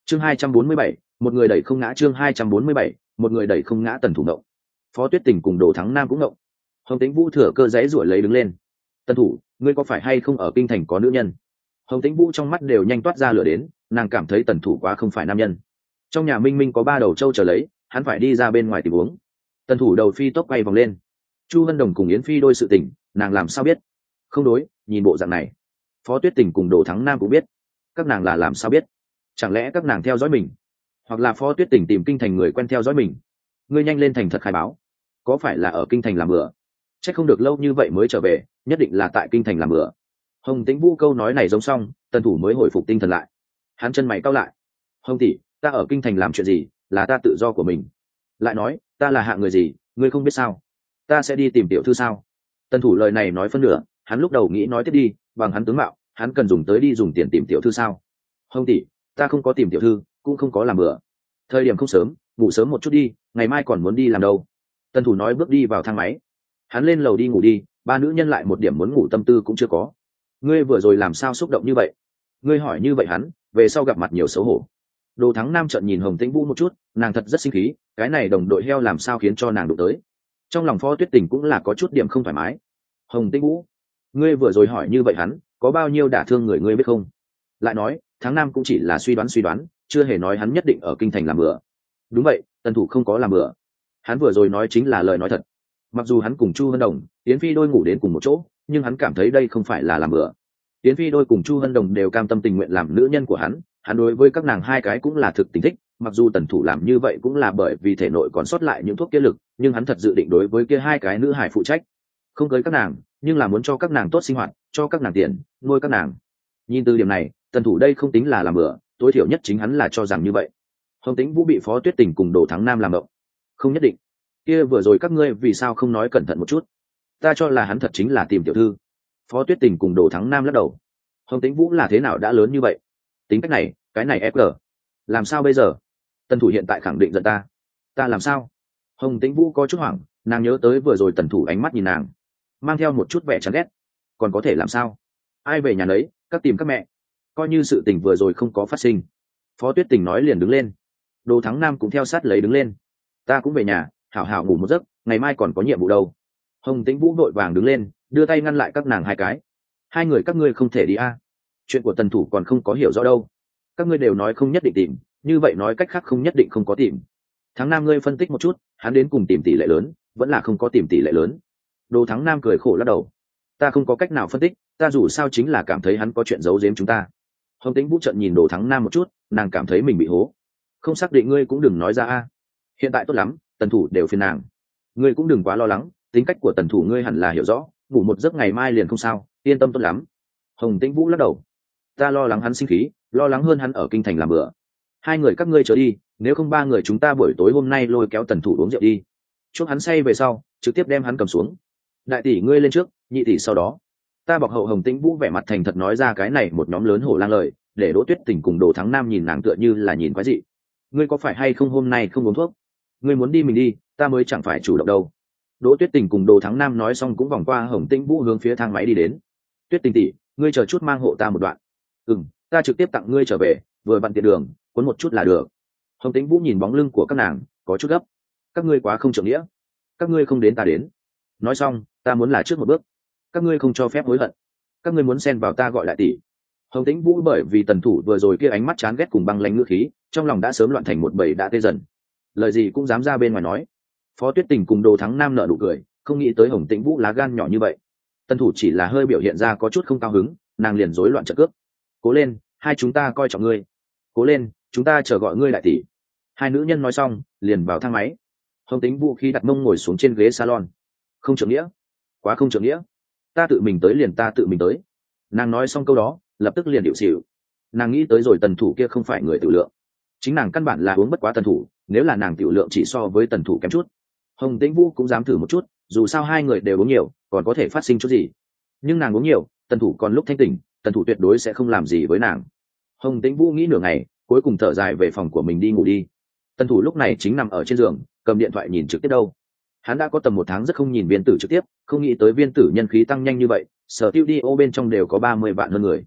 chương 247, một người đẩy không ngã. Chương 247, một người đẩy không ngã. Tần thủ ngộng, Phó Tuyết Tình cùng Đồ Thắng Nam cũng ngộng. Hồng Tĩnh Vũ thừa cơ giãy giụa lấy đứng lên. Tần thủ, ngươi có phải hay không ở kinh thành có nữ nhân? Hồng Tĩnh Vũ trong mắt đều nhanh toát ra lửa đến, nàng cảm thấy tần thủ quá không phải nam nhân. Trong nhà minh minh có 3 đầu trâu chờ lấy, hắn phải đi ra bên ngoài tìm uống. Tần thủ đầu phi tốc quay vòng lên. Chu Hân Đồng cùng Yến Phi đôi sự tình, nàng làm sao biết? Không đối, nhìn bộ dạng này, Phó Tuyết Tình cùng Đồ Thắng Nam cũng biết. Các nàng là làm sao biết? Chẳng lẽ các nàng theo dõi mình, hoặc là Phó Tuyết Tình tìm kinh thành người quen theo dõi mình? Ngươi nhanh lên thành thật khai báo, có phải là ở kinh thành làm bữa? Chắc không được lâu như vậy mới trở về, nhất định là tại kinh thành làm bữa. Hồng Tĩnh Vũ câu nói này giống xong, tần thủ mới hồi phục tinh thần lại. Hắn chân mày cau lại. Hồng tỷ, ta ở kinh thành làm chuyện gì, là ta tự do của mình. Lại nói, ta là hạng người gì, ngươi không biết sao? Ta sẽ đi tìm tiểu thư sao? Tần thủ lời này nói phân nửa, hắn lúc đầu nghĩ nói tiếp đi, bằng hắn tướng mạo, hắn cần dùng tới đi dùng tiền tìm tiểu thư sao? Hồng tỷ, ta không có tìm tiểu thư, cũng không có làm bữa. Thời điểm không sớm, ngủ sớm một chút đi, ngày mai còn muốn đi làm đâu. Tần thủ nói bước đi vào thang máy. Hắn lên lầu đi ngủ đi, 3 nữ nhân lại một điểm muốn ngủ tâm tư cũng chưa có. Ngươi vừa rồi làm sao xúc động như vậy? Ngươi hỏi như vậy hắn, về sau gặp mặt nhiều xấu hổ. Đồ Thắng Nam trợn nhìn Hồng Tĩnh Vũ một chút, nàng thật rất sinh khí, cái này đồng đội heo làm sao khiến cho nàng đụng tới. Trong lòng Phó Tuyết Tình cũng là có chút điểm không thoải mái. Hồng Tĩnh Vũ, ngươi vừa rồi hỏi như vậy hắn, có bao nhiêu đả thương người ngươi biết không? Lại nói, Thắng Nam cũng chỉ là suy đoán, chưa hề nói hắn nhất định ở kinh thành làm bữa. Đúng vậy, tần thủ không có làm bữa. Hắn vừa rồi nói chính là lời nói thật. Mặc dù hắn cùng Chu Hân Đồng, Yến Phi đôi ngủ đến cùng một chỗ, nhưng hắn cảm thấy đây không phải là làm bữa. Yến Phi đôi cùng Chu Hân Đồng đều cam tâm tình nguyện làm nữ nhân của hắn đối với các nàng hai cái cũng là thực tình thích. Mặc dù tần thủ làm như vậy cũng là bởi vì thể nội còn sót lại những thuốc kia lực, nhưng hắn thật dự định đối với kia hai cái nữ hải phụ trách, không cưới các nàng, nhưng là muốn cho các nàng tốt sinh hoạt, cho các nàng tiền, nuôi các nàng. Nhìn từ điểm này, tần thủ đây không tính là làm bữa, tối thiểu nhất chính hắn là cho rằng như vậy. Hồng Tĩnh Vũ bị Phó Tuyết Tình cùng Đồ Thắng Nam làm động. Không nhất định. Kia vừa rồi các ngươi vì sao không nói cẩn thận một chút? Ta cho là hắn thật chính là tìm tiểu thư. Phó Tuyết Tình cùng Đồ Thắng Nam lắc đầu. Hồng Tĩnh Vũ là thế nào đã lớn như vậy? Tính cách này, cái này FG. Làm sao bây giờ? Tần thủ hiện tại khẳng định giận ta. Ta làm sao? Hồng Tĩnh Vũ có chút hoảng, nàng nhớ tới vừa rồi tần thủ ánh mắt nhìn nàng, mang theo một chút vẻ chán ghét. Còn có thể làm sao? Ai về nhà nấy, các tìm các mẹ. Coi như sự tình vừa rồi không có phát sinh. Phó Tuyết Tình nói liền đứng lên. Đồ Thắng Nam cũng theo sát lấy đứng lên. Ta cũng về nhà, hảo hảo ngủ một giấc, ngày mai còn có nhiệm vụ đâu. Hồng Tĩnh Vũ vội vàng đứng lên, đưa tay ngăn lại các nàng hai cái. Hai người các ngươi không thể đi a. Chuyện của tần thủ còn không có hiểu rõ đâu. Các ngươi đều nói không nhất định tìm, như vậy nói cách khác không nhất định không có tìm. Thắng Nam ngươi phân tích một chút, hắn đến cùng tìm tỷ lệ lớn, vẫn là không có tìm tỷ lệ lớn. Đồ Thắng Nam cười khổ lắc đầu. Ta không có cách nào phân tích, ta dù sao chính là cảm thấy hắn có chuyện giấu giếm chúng ta. Hồng Tĩnh Vũ trợn nhìn Đồ Thắng Nam một chút, nàng cảm thấy mình bị hố. Không xác định ngươi cũng đừng nói ra a. Hiện tại tốt lắm, tần thủ đều phiền nàng. Ngươi cũng đừng quá lo lắng, tính cách của tần thủ ngươi hẳn là hiểu rõ, ngủ một giấc ngày mai liền không sao, yên tâm tốt lắm. Hồng Tĩnh Vũ lắc đầu. Ta lo lắng hắn sinh khí, lo lắng hơn hắn ở kinh thành làm bữa. Hai người các ngươi trở đi, nếu không 3 người chúng ta buổi tối hôm nay lôi kéo tần thủ uống rượu đi. Chúc hắn say về sau, trực tiếp đem hắn cầm xuống. Đại tỷ ngươi lên trước, nhị tỷ sau đó. Ta bọc hậu. Hồng Tĩnh Vũ vẻ mặt thành thật nói ra cái này một nhóm lớn hổ lang lời, để Đỗ Tuyết Tình cùng Đồ Thắng Nam nhìn nàng tựa như là nhìn quái dị. Ngươi có phải hay không hôm nay không uống thuốc? Ngươi muốn đi mình đi, ta mới chẳng phải chủ động đâu. Đỗ Tuyết Tình cùng Đồ Thắng Nam nói xong cũng vòng qua Hồng Tĩnh Vũ hướng phía thang máy đi đến. Tuyết Tình tỷ, ngươi chờ chút mang hộ ta một đoạn. Ta trực tiếp tặng ngươi trở về, vừa vặn tiện đường, cuốn một chút là được. Hồng Tĩnh Vũ nhìn bóng lưng của các nàng, có chút gấp. Các ngươi quá không trưởng nghĩa, các ngươi không đến ta đến. Nói xong, ta muốn là trước một bước. Các ngươi không cho phép hối hận. Các ngươi muốn xen vào ta gọi lại tỷ. Hồng Tĩnh Vũ bởi vì tần thủ vừa rồi kia ánh mắt chán ghét cùng băng lãnh ngữ khí, trong lòng đã sớm loạn thành một bầy đã tê dần. Lời gì cũng dám ra bên ngoài nói. Phó Tuyết Tình cùng Đồ Thắng Nam nở nụ cười, không nghĩ tới Hồng Tĩnh Vũ lá gan nhỏ như vậy. Tần thủ chỉ là hơi biểu hiện ra có chút không cao hứng, nàng liền rối loạn trận cướp. Cố lên, hai chúng ta coi trọng ngươi. Cố lên, chúng ta chờ gọi ngươi lại tỷ. Hai nữ nhân nói xong, liền vào thang máy. Hồng Tĩnh Vũ khi đặt mông ngồi xuống trên ghế salon. Không trưởng nghĩa, quá không trưởng nghĩa. Ta tự mình tới liền ta tự mình tới. Nàng nói xong câu đó, lập tức liền điệu xỉu. Nàng nghĩ tới rồi tần thủ kia không phải người tiểu lượng, chính nàng căn bản là uống bất quá tần thủ, nếu là nàng tiểu lượng chỉ so với tần thủ kém chút. Hồng Tĩnh Vũ cũng dám thử một chút, dù sao hai người đều uống nhiều, còn có thể phát sinh chút gì. Nhưng nàng uống nhiều, tần thủ còn lúc thanh tỉnh, tần thủ tuyệt đối sẽ không làm gì với nàng. Hồng Tĩnh Vũ nghĩ nửa ngày, cuối cùng thở dài về phòng của mình đi ngủ đi. Tần thủ lúc này chính nằm ở trên giường, cầm điện thoại nhìn trực tiếp đâu. Hắn đã có tầm 1 tháng rất không nhìn Viên Tử trực tiếp, không nghĩ tới Viên Tử nhân khí tăng nhanh như vậy, sở studio bên trong đều có 30 vạn hơn người.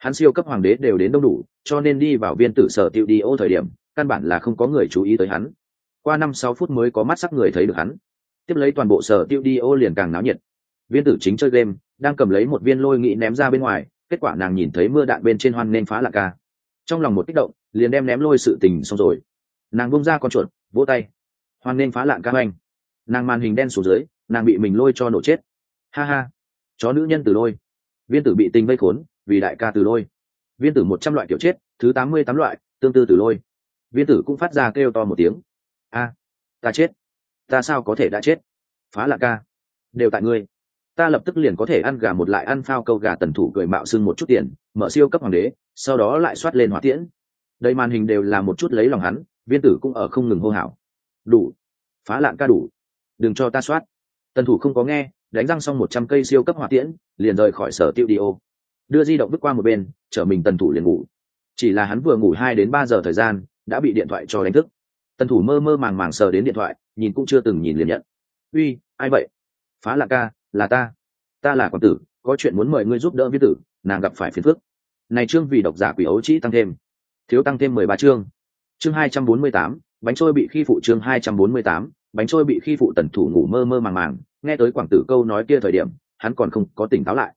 Hắn siêu cấp hoàng đế đều đến đông đủ, cho nên đi vào viên tử sở tiêu đi ô thời điểm căn bản là không có người chú ý tới hắn. Qua 5-6 phút mới có mắt sắc người thấy được hắn. Tiếp lấy toàn bộ sở tiêu đi ô liền càng náo nhiệt. Viên tử chính chơi game, đang cầm lấy một viên lôi nghị ném ra bên ngoài, kết quả nàng nhìn thấy mưa đạn bên trên hoan nên phá lạ ca. Trong lòng một kích động, liền đem ném lôi sự tình xong rồi. Nàng bung ra con chuột, vỗ tay. Hoan nên phá lạn ca oanh. Nàng màn hình đen xuống dưới, nàng bị mình lôi cho nổ chết. Ha ha, chó nữ nhân từ lôi. Viên tử bị tình vây khốn, vì đại ca từ lôi. Viên tử 100 loại kiểu chết, thứ 88 loại, tương tự từ lôi. Viên tử cũng phát ra kêu to một tiếng. A, ta chết. Ta sao có thể đã chết? Phá lạ ca, đều tại ngươi. Ta lập tức liền có thể ăn gà một lại ăn phao câu gà. Tần thủ cười mạo xưng một chút tiền, mở siêu cấp hoàng đế, sau đó lại soát lên hỏa tiễn. Đây màn hình đều là một chút lấy lòng hắn, viên tử cũng ở không ngừng hô hào. Đủ, phá lạn ca đủ, đừng cho ta soát. Tần thủ không có nghe, đánh răng xong 100 cây siêu cấp hỏa tiễn, liền rời khỏi sở tiêu đi ô, đưa di động bước qua một bên, chở mình tần thủ liền ngủ. Chỉ là hắn vừa ngủ 2 đến 3 giờ thời gian, đã bị điện thoại cho đánh thức. Tần thủ mơ mơ màng màng sờ đến điện thoại, nhìn cũng chưa từng nhìn liền nhận. Uy, ai vậy? Phá lạn ca, là ta là quản tử, có chuyện muốn mời ngươi giúp đỡ viên tử, nàng gặp phải phiền phức. Này chương vì độc giả quỷ ấu trĩ tăng thêm, thiếu tăng thêm 13 chương. Chương 248, bánh trôi bị khi phụ. Chương 248, bánh trôi bị khi phụ. Tần thủ ngủ mơ mơ màng màng, nghe tới quảng tử câu nói kia thời điểm, hắn còn không có tỉnh táo lại.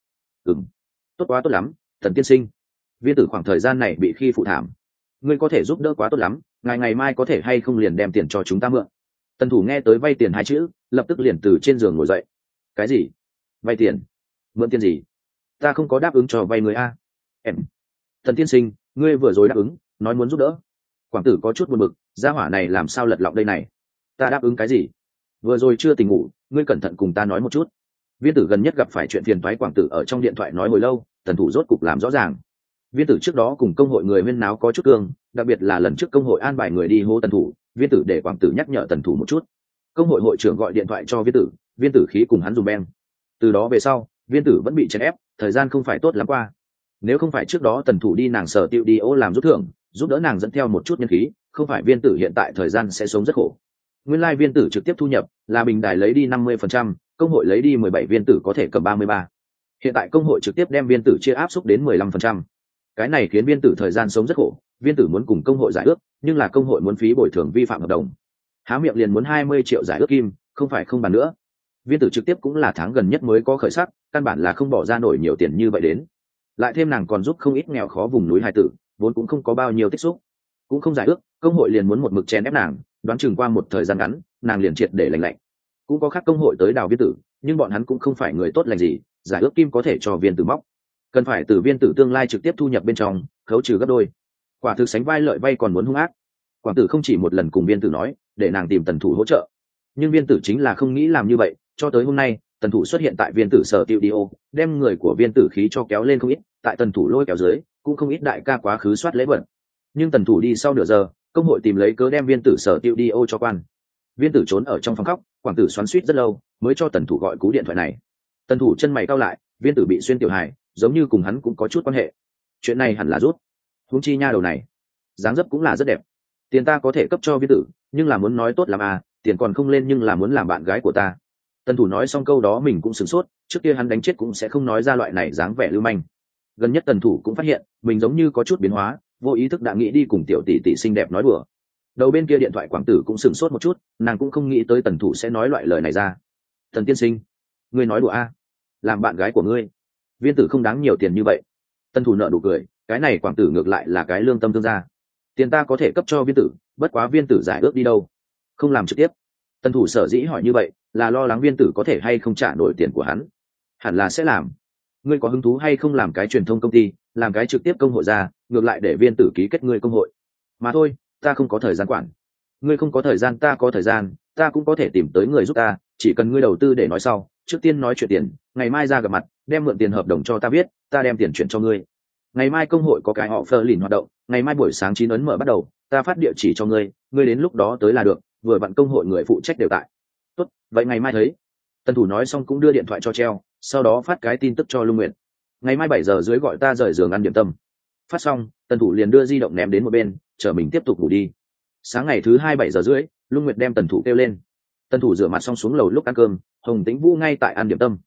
Tốt quá tốt lắm, Tần tiên sinh. Viên tử khoảng thời gian này bị khi phụ thảm, ngươi có thể giúp đỡ quá tốt lắm, ngày mai có thể hay không liền đem tiền cho chúng ta mượn. Tần thủ nghe tới vay tiền 2 chữ, lập tức liền từ trên giường ngồi dậy. Cái gì? Vay tiền? Mượn tiền gì? Ta không có đáp ứng cho vay người a. Em. Tần tiên sinh, ngươi vừa rồi đáp ứng, nói muốn giúp đỡ. Quảng tử có chút buồn bực, gia hỏa này làm sao lật lọng đây này? Ta đáp ứng cái gì? Vừa rồi chưa tỉnh ngủ, ngươi cẩn thận cùng ta nói một chút. Viên tử gần nhất gặp phải chuyện phiền toái, quảng tử ở trong điện thoại nói hồi lâu, tần thủ rốt cục làm rõ ràng. Viên tử trước đó cùng công hội người huyên náo có chút cương, đặc biệt là lần trước công hội an bài người đi hô tần thủ, viên tử để quảng tử nhắc nhở tần thủ một chút. Công hội hội trưởng gọi điện thoại cho viên tử khí cùng hắn dùng beng. Từ đó về sau, viên tử vẫn bị chèn ép, thời gian không phải tốt lắm qua. Nếu không phải trước đó tần thủ đi nàng sở tiêu đi ô làm rút thưởng, giúp đỡ nàng dẫn theo một chút nhân khí, không phải viên tử hiện tại thời gian sẽ sống rất khổ. Nguyên lai viên tử trực tiếp thu nhập là bình đài lấy đi 50%, công hội lấy đi 17, viên tử có thể cầm 33. Hiện tại công hội trực tiếp đem viên tử chia áp xúc đến 15%. Cái này khiến viên tử thời gian sống rất khổ, viên tử muốn cùng công hội giải ước, nhưng là công hội muốn phí bồi thường vi phạm hợp đồng. Há miệng liền muốn 20 triệu giải ước kim, không phải không bàn nữa. Viên tử trực tiếp cũng là tháng gần nhất mới có khởi sắc, căn bản là không bỏ ra nổi nhiều tiền như vậy đến. Lại thêm nàng còn giúp không ít nghèo khó vùng núi hài tử, vốn cũng không có bao nhiêu tích xúc, cũng không giải ước, công hội liền muốn một mực chen ép nàng, đoán chừng qua một thời gian ngắn, nàng liền triệt để lành lạnh. Cũng có khác công hội tới đào viên tử, nhưng bọn hắn cũng không phải người tốt lành gì, giải ước kim có thể cho viên tử móc, cần phải từ viên tử tương lai trực tiếp thu nhập bên trong khấu trừ gấp đôi. Quả thực sánh vai lợi vay còn muốn hung ác. Quảng tử không chỉ một lần cùng viên tử nói để nàng tìm tần thủ hỗ trợ, nhưng viên tử chính là không nghĩ làm như vậy. Cho tới hôm nay, tần thủ xuất hiện tại viên tử sở tiêu đi ô, đem người của viên tử khí cho kéo lên không ít, tại tần thủ lôi kéo dưới cũng không ít đại ca quá khứ soát lễ vật. Nhưng tần thủ đi sau nửa giờ, công hội tìm lấy cớ đem viên tử sở tiêu đi ô cho quan. Viên tử trốn ở trong phòng khóc, quảng tử xoắn suýt rất lâu mới cho tần thủ gọi cú điện thoại này. Tần thủ chân mày cau lại, viên tử bị xuyên tiểu hài, giống như cùng hắn cũng có chút quan hệ. Chuyện này hẳn là rút. Huống chi nha đầu này dáng dấp cũng là rất đẹp, tiền ta có thể cấp cho viên tử, nhưng là muốn nói tốt làm à, tiền còn không lên nhưng là muốn làm bạn gái của ta. Tần thủ nói xong câu đó mình cũng sửng sốt, trước kia hắn đánh chết cũng sẽ không nói ra loại này dáng vẻ lưu manh. Gần nhất tần thủ cũng phát hiện mình giống như có chút biến hóa, vô ý thức đã nghĩ đi cùng tiểu tỷ tỷ xinh đẹp nói đùa. Đầu bên kia điện thoại quảng tử cũng sửng sốt một chút, nàng cũng không nghĩ tới tần thủ sẽ nói loại lời này ra. Tần tiên sinh, ngươi nói đùa à? Làm bạn gái của ngươi, viên tử không đáng nhiều tiền như vậy. Tần thủ nợ nụ cười, cái này quảng tử ngược lại là cái lương tâm thương gia. Tiền ta có thể cấp cho viên tử, bất quá viên tử giải ước đi đâu, không làm trực tiếp. Tần thủ sở dĩ hỏi như vậy là lo lắng viên tử có thể hay không trả nổi tiền của hắn. Hẳn là sẽ làm. Ngươi có hứng thú hay không làm cái truyền thông công ty, làm cái trực tiếp công hội ra, ngược lại để viên tử ký kết ngươi công hội mà thôi. Ta không có thời gian quản. Ngươi không có thời gian, ta có thời gian, ta cũng có thể tìm tới người giúp ta, chỉ cần ngươi đầu tư để nói sau, trước tiên nói chuyện tiền, ngày mai ra gặp mặt, đem mượn tiền hợp đồng cho ta viết, ta đem tiền chuyển cho ngươi. Ngày mai công hội có cái họ phơ lìn hoạt động, ngày mai buổi sáng 9 ấn mở bắt đầu, ta phát địa chỉ cho ngươi, ngươi đến lúc đó tới là được, vừa vặn công hội người phụ trách đều tại. Tốt, vậy ngày mai thấy. Tần thủ nói xong cũng đưa điện thoại cho treo, sau đó phát cái tin tức cho Lung Nguyệt. Ngày mai 7 giờ dưới gọi ta rời giường ăn điểm tâm. Phát xong, tần thủ liền đưa di động ném đến một bên, chờ mình tiếp tục ngủ đi. Sáng ngày thứ 2 7 giờ rưỡi, Lung Nguyệt đem tần thủ kêu lên. Tần thủ rửa mặt xong xuống lầu lúc ăn cơm, Hồng Tĩnh Vũ ngay tại ăn điểm tâm.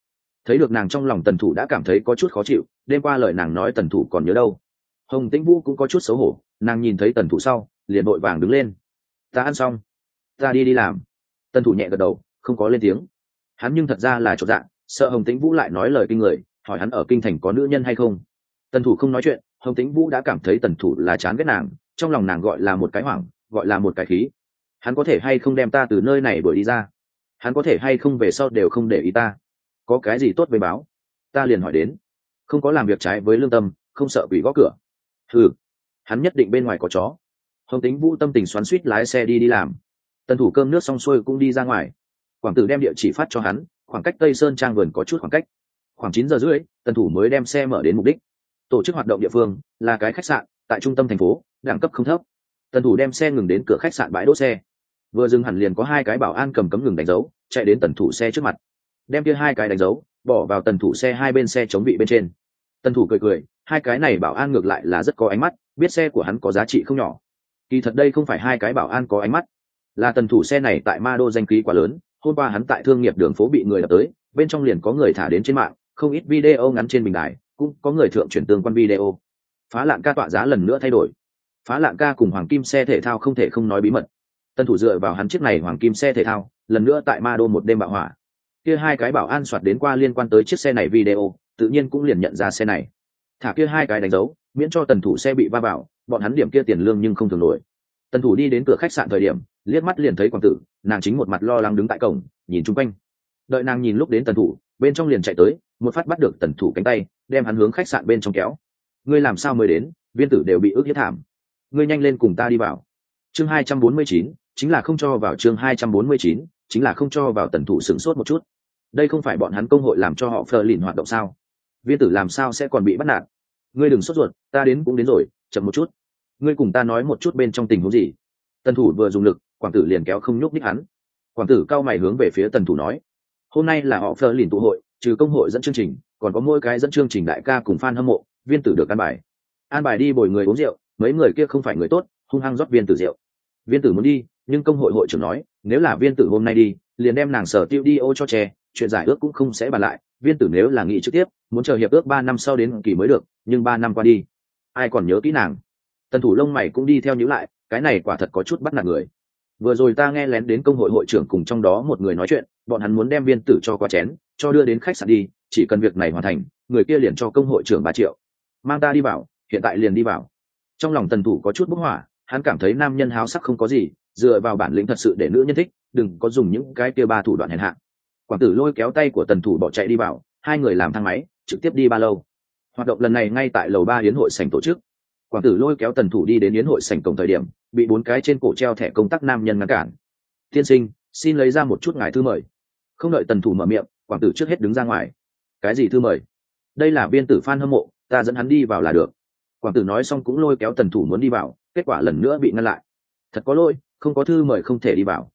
Thấy được nàng trong lòng tần thủ đã cảm thấy có chút khó chịu, đêm qua lời nàng nói tần thủ còn nhớ đâu. Hồng Tĩnh Vũ cũng có chút xấu hổ, nàng nhìn thấy tần thủ sau liền vội vàng đứng lên. Ta ăn xong, ta đi làm. Tần thủ nhẹ gật đầu, không có lên tiếng. Hắn nhưng thật ra là chột dạ, sợ Hồng Tĩnh Vũ lại nói lời kinh người, hỏi hắn ở kinh thành có nữ nhân hay không. Tần thủ không nói chuyện, Hồng Tĩnh Vũ đã cảm thấy tần thủ là chán ghét nàng, trong lòng nàng gọi là một cái hoảng, gọi là một cái khí. Hắn có thể hay không đem ta từ nơi này đuổi đi ra? Hắn có thể hay không về sau đều không để ý ta? Có cái gì tốt với báo? Ta liền hỏi đến. Không có làm việc trái với lương tâm, không sợ quỷ gõ cửa. Ừ, hắn nhất định bên ngoài có chó. Hồng Tĩnh Vũ tâm tình xoắn xuýt lái xe đi làm. Tần thủ cơm nước xong xuôi cũng đi ra ngoài. Quảng Tử đem địa chỉ phát cho hắn, khoảng cách Tây Sơn Trang vườn có chút khoảng cách. Khoảng 9 giờ rưỡi, tần thủ mới đem xe mở đến mục đích. Tổ chức hoạt động địa phương là cái khách sạn tại trung tâm thành phố, đẳng cấp không thấp. Tần thủ đem xe ngừng đến cửa khách sạn bãi đỗ xe. Vừa dừng hẳn liền có 2 cái bảo an cầm cấm ngừng đánh dấu, chạy đến tần thủ xe trước mặt, đem kia 2 cái đánh dấu bỏ vào tần thủ xe hai bên xe chống vị bên trên. Tần thủ cười cười, 2 cái này bảo an ngược lại là rất có ánh mắt, biết xe của hắn có giá trị không nhỏ. Kỳ thật đây không phải 2 cái bảo an có ánh mắt, là tần thủ xe này tại Ma Đô danh khí quá lớn. Hôm qua hắn tại thương nghiệp đường phố bị người đập tới, bên trong liền có người thả đến trên mạng, không ít video ngắn trên bình đài, cũng có người thượng chuyển tương quan video. Phá Lạn ca tọa giá lần nữa thay đổi. Phá Lạn ca cùng hoàng kim xe thể thao không thể không nói bí mật. Tần thủ dựa vào hắn chiếc này hoàng kim xe thể thao, lần nữa tại Ma Đô một đêm bạo hỏa. Kia 2 cái bảo an soạt đến qua liên quan tới chiếc xe này video, tự nhiên cũng liền nhận ra xe này. Thả kia 2 cái đánh dấu, miễn cho tần thủ xe bị va vào, bọn hắn điểm kia tiền lương nhưng không thường nổi. Tần thủ đi đến cửa khách sạn thời điểm, liếc mắt liền thấy Quảng Tử, nàng chính một mặt lo lắng đứng tại cổng, nhìn chung quanh. Đợi nàng nhìn lúc đến tần thủ, bên trong liền chạy tới, một phát bắt được tần thủ cánh tay, đem hắn hướng khách sạn bên trong kéo. Ngươi làm sao mới đến? Viên tử đều bị ức hiếp thảm. Ngươi nhanh lên cùng ta đi vào. Chương 249, chính là không cho vào. Chương 249, chính là không cho vào. Tần thủ sửng sốt một chút. Đây không phải bọn hắn công hội làm cho họ phờ lìn hoạt động sao? Viên tử làm sao sẽ còn bị bắt nạt? Ngươi đừng sốt ruột, ta đến cũng đến rồi, chậm một chút. Ngươi cùng ta nói một chút bên trong tình huống gì? Tần thủ vừa dùng lực, Quảng Tử liền kéo không nhúc nhích hắn. Quảng Tử cao mày hướng về phía tần thủ nói: hôm nay là họ phờ lìn tụ hội, trừ công hội dẫn chương trình, còn có mỗi cái dẫn chương trình đại ca cùng fan hâm mộ. Viên tử được an bài đi bồi người uống rượu, mấy người kia không phải người tốt, hung hăng rót viên tử rượu. Viên tử muốn đi, nhưng công hội hội trưởng nói nếu là viên tử hôm nay đi, liền đem nàng sở tiêu đi ô cho che, chuyện giải ước cũng không sẽ bàn lại. Viên tử nếu là nghị trực tiếp, muốn chờ hiệp ước 3 năm sau đến kỳ mới được, nhưng 3 năm qua đi, ai còn nhớ kỹ nàng? Tần thủ lông mày cũng đi theo nhíu lại, cái này quả thật có chút bắt nạt người. Vừa rồi ta nghe lén đến công hội hội trưởng cùng trong đó một người nói chuyện, bọn hắn muốn đem viên tử cho qua chén, cho đưa đến khách sạn đi, chỉ cần việc này hoàn thành, người kia liền cho công hội trưởng 3 triệu. Mang ta đi vào, hiện tại liền đi vào. Trong lòng tần thủ có chút bốc hỏa, hắn cảm thấy nam nhân háo sắc không có gì, dựa vào bản lĩnh thật sự để nữ nhân thích, đừng có dùng những cái kia 3 thủ đoạn hèn hạ. Quảng Tử lôi kéo tay của tần thủ bỏ chạy đi vào, 2 người làm thang máy trực tiếp đi ba lâu. Hoạt động lần này ngay tại lầu 3 yến hội sảnh tổ chức. Quảng Tử lôi kéo tần thủ đi đến yến hội sảnh cổng thời điểm, bị 4 cái trên cổ treo thẻ công tác nam nhân ngăn cản. Tiên sinh, xin lấy ra một chút ngài thư mời. Không đợi tần thủ mở miệng, Quảng Tử trước hết đứng ra ngoài. Cái gì thư mời? Đây là viên tử fan hâm mộ, ta dẫn hắn đi vào là được. Quảng Tử nói xong cũng lôi kéo tần thủ muốn đi vào, kết quả lần nữa bị ngăn lại. Thật có lỗi, không có thư mời không thể đi vào.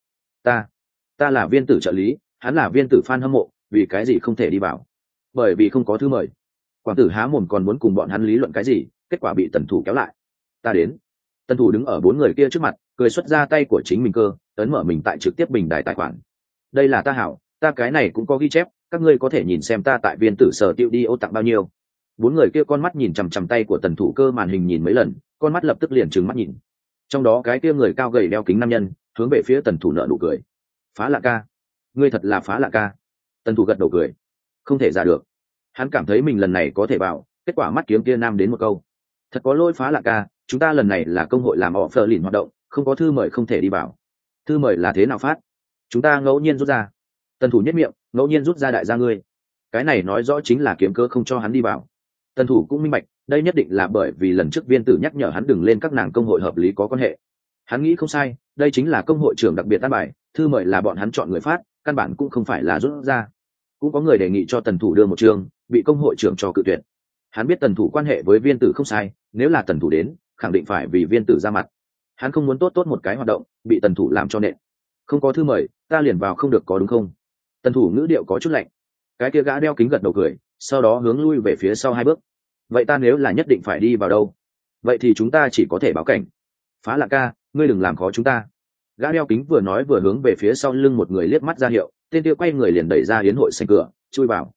Ta là viên tử trợ lý, hắn là viên tử fan hâm mộ, vì cái gì không thể đi vào? Bởi vì không có thư mời. Quảng Tử há mồm còn muốn cùng bọn hắn lý luận cái gì, kết quả bị tần thủ kéo lại. Ta đến. Tần thủ đứng ở 4 người kia trước mặt, cười xuất ra tay của chính mình cơ, ấn mở mình tại trực tiếp bình đài tài khoản. Đây là ta hảo, ta cái này cũng có ghi chép, các ngươi có thể nhìn xem ta tại viên tử sở tiêu đi ô tặng bao nhiêu. 4 người kia con mắt nhìn chằm chằm tay của tần thủ cơ màn hình nhìn mấy lần, con mắt lập tức liền trừng mắt nhìn. Trong đó cái kia người cao gầy đeo kính nam nhân, hướng về phía tần thủ nở nụ cười. Phá Lạ ca, ngươi thật là Phá Lạ ca. Tần thủ gật đầu cười. Không thể giả được. Hắn cảm thấy mình lần này có thể vào, kết quả mắt kiếm kia nam đến một câu. Thật có lỗi Phá Lạ ca, chúng ta lần này là công hội làm họ phờ lìn hoạt động, không có thư mời không thể đi vào. Thư mời là thế nào phát? Chúng ta ngẫu nhiên rút ra. Tần thủ nhất miệng, ngẫu nhiên rút ra đại gia ngươi. Cái này nói rõ chính là kiếm cơ không cho hắn đi vào. Tần thủ cũng minh bạch, đây nhất định là bởi vì lần trước viên tử nhắc nhở hắn đừng lên các nàng công hội hợp lý có quan hệ. Hắn nghĩ không sai, đây chính là công hội trưởng đặc biệt an bài, thư mời là bọn hắn chọn người phát, căn bản cũng không phải là rút ra. Cũng có người đề nghị cho tần thủ đưa một chương, bị công hội trưởng cho cự tuyệt. Hắn biết tần thủ quan hệ với viên tử không sai, nếu là tần thủ đến, khẳng định phải vì viên tử ra mặt. Hắn không muốn tốt một cái hoạt động, bị tần thủ làm cho nện. Không có thư mời, ta liền vào không được có đúng không? Tần thủ ngữ điệu có chút lạnh. Cái kia gã đeo kính gật đầu cười, sau đó hướng lui về phía sau 2 bước. Vậy ta nếu là nhất định phải đi vào đâu? Vậy thì chúng ta chỉ có thể báo cảnh. Phá Lạ ca, ngươi đừng làm khó chúng ta. Gã đeo kính vừa nói vừa hướng về phía sau lưng một người liếc mắt ra hiệu, tên kia quay người liền đẩy ra yến hội sảnh cửa, chui vào.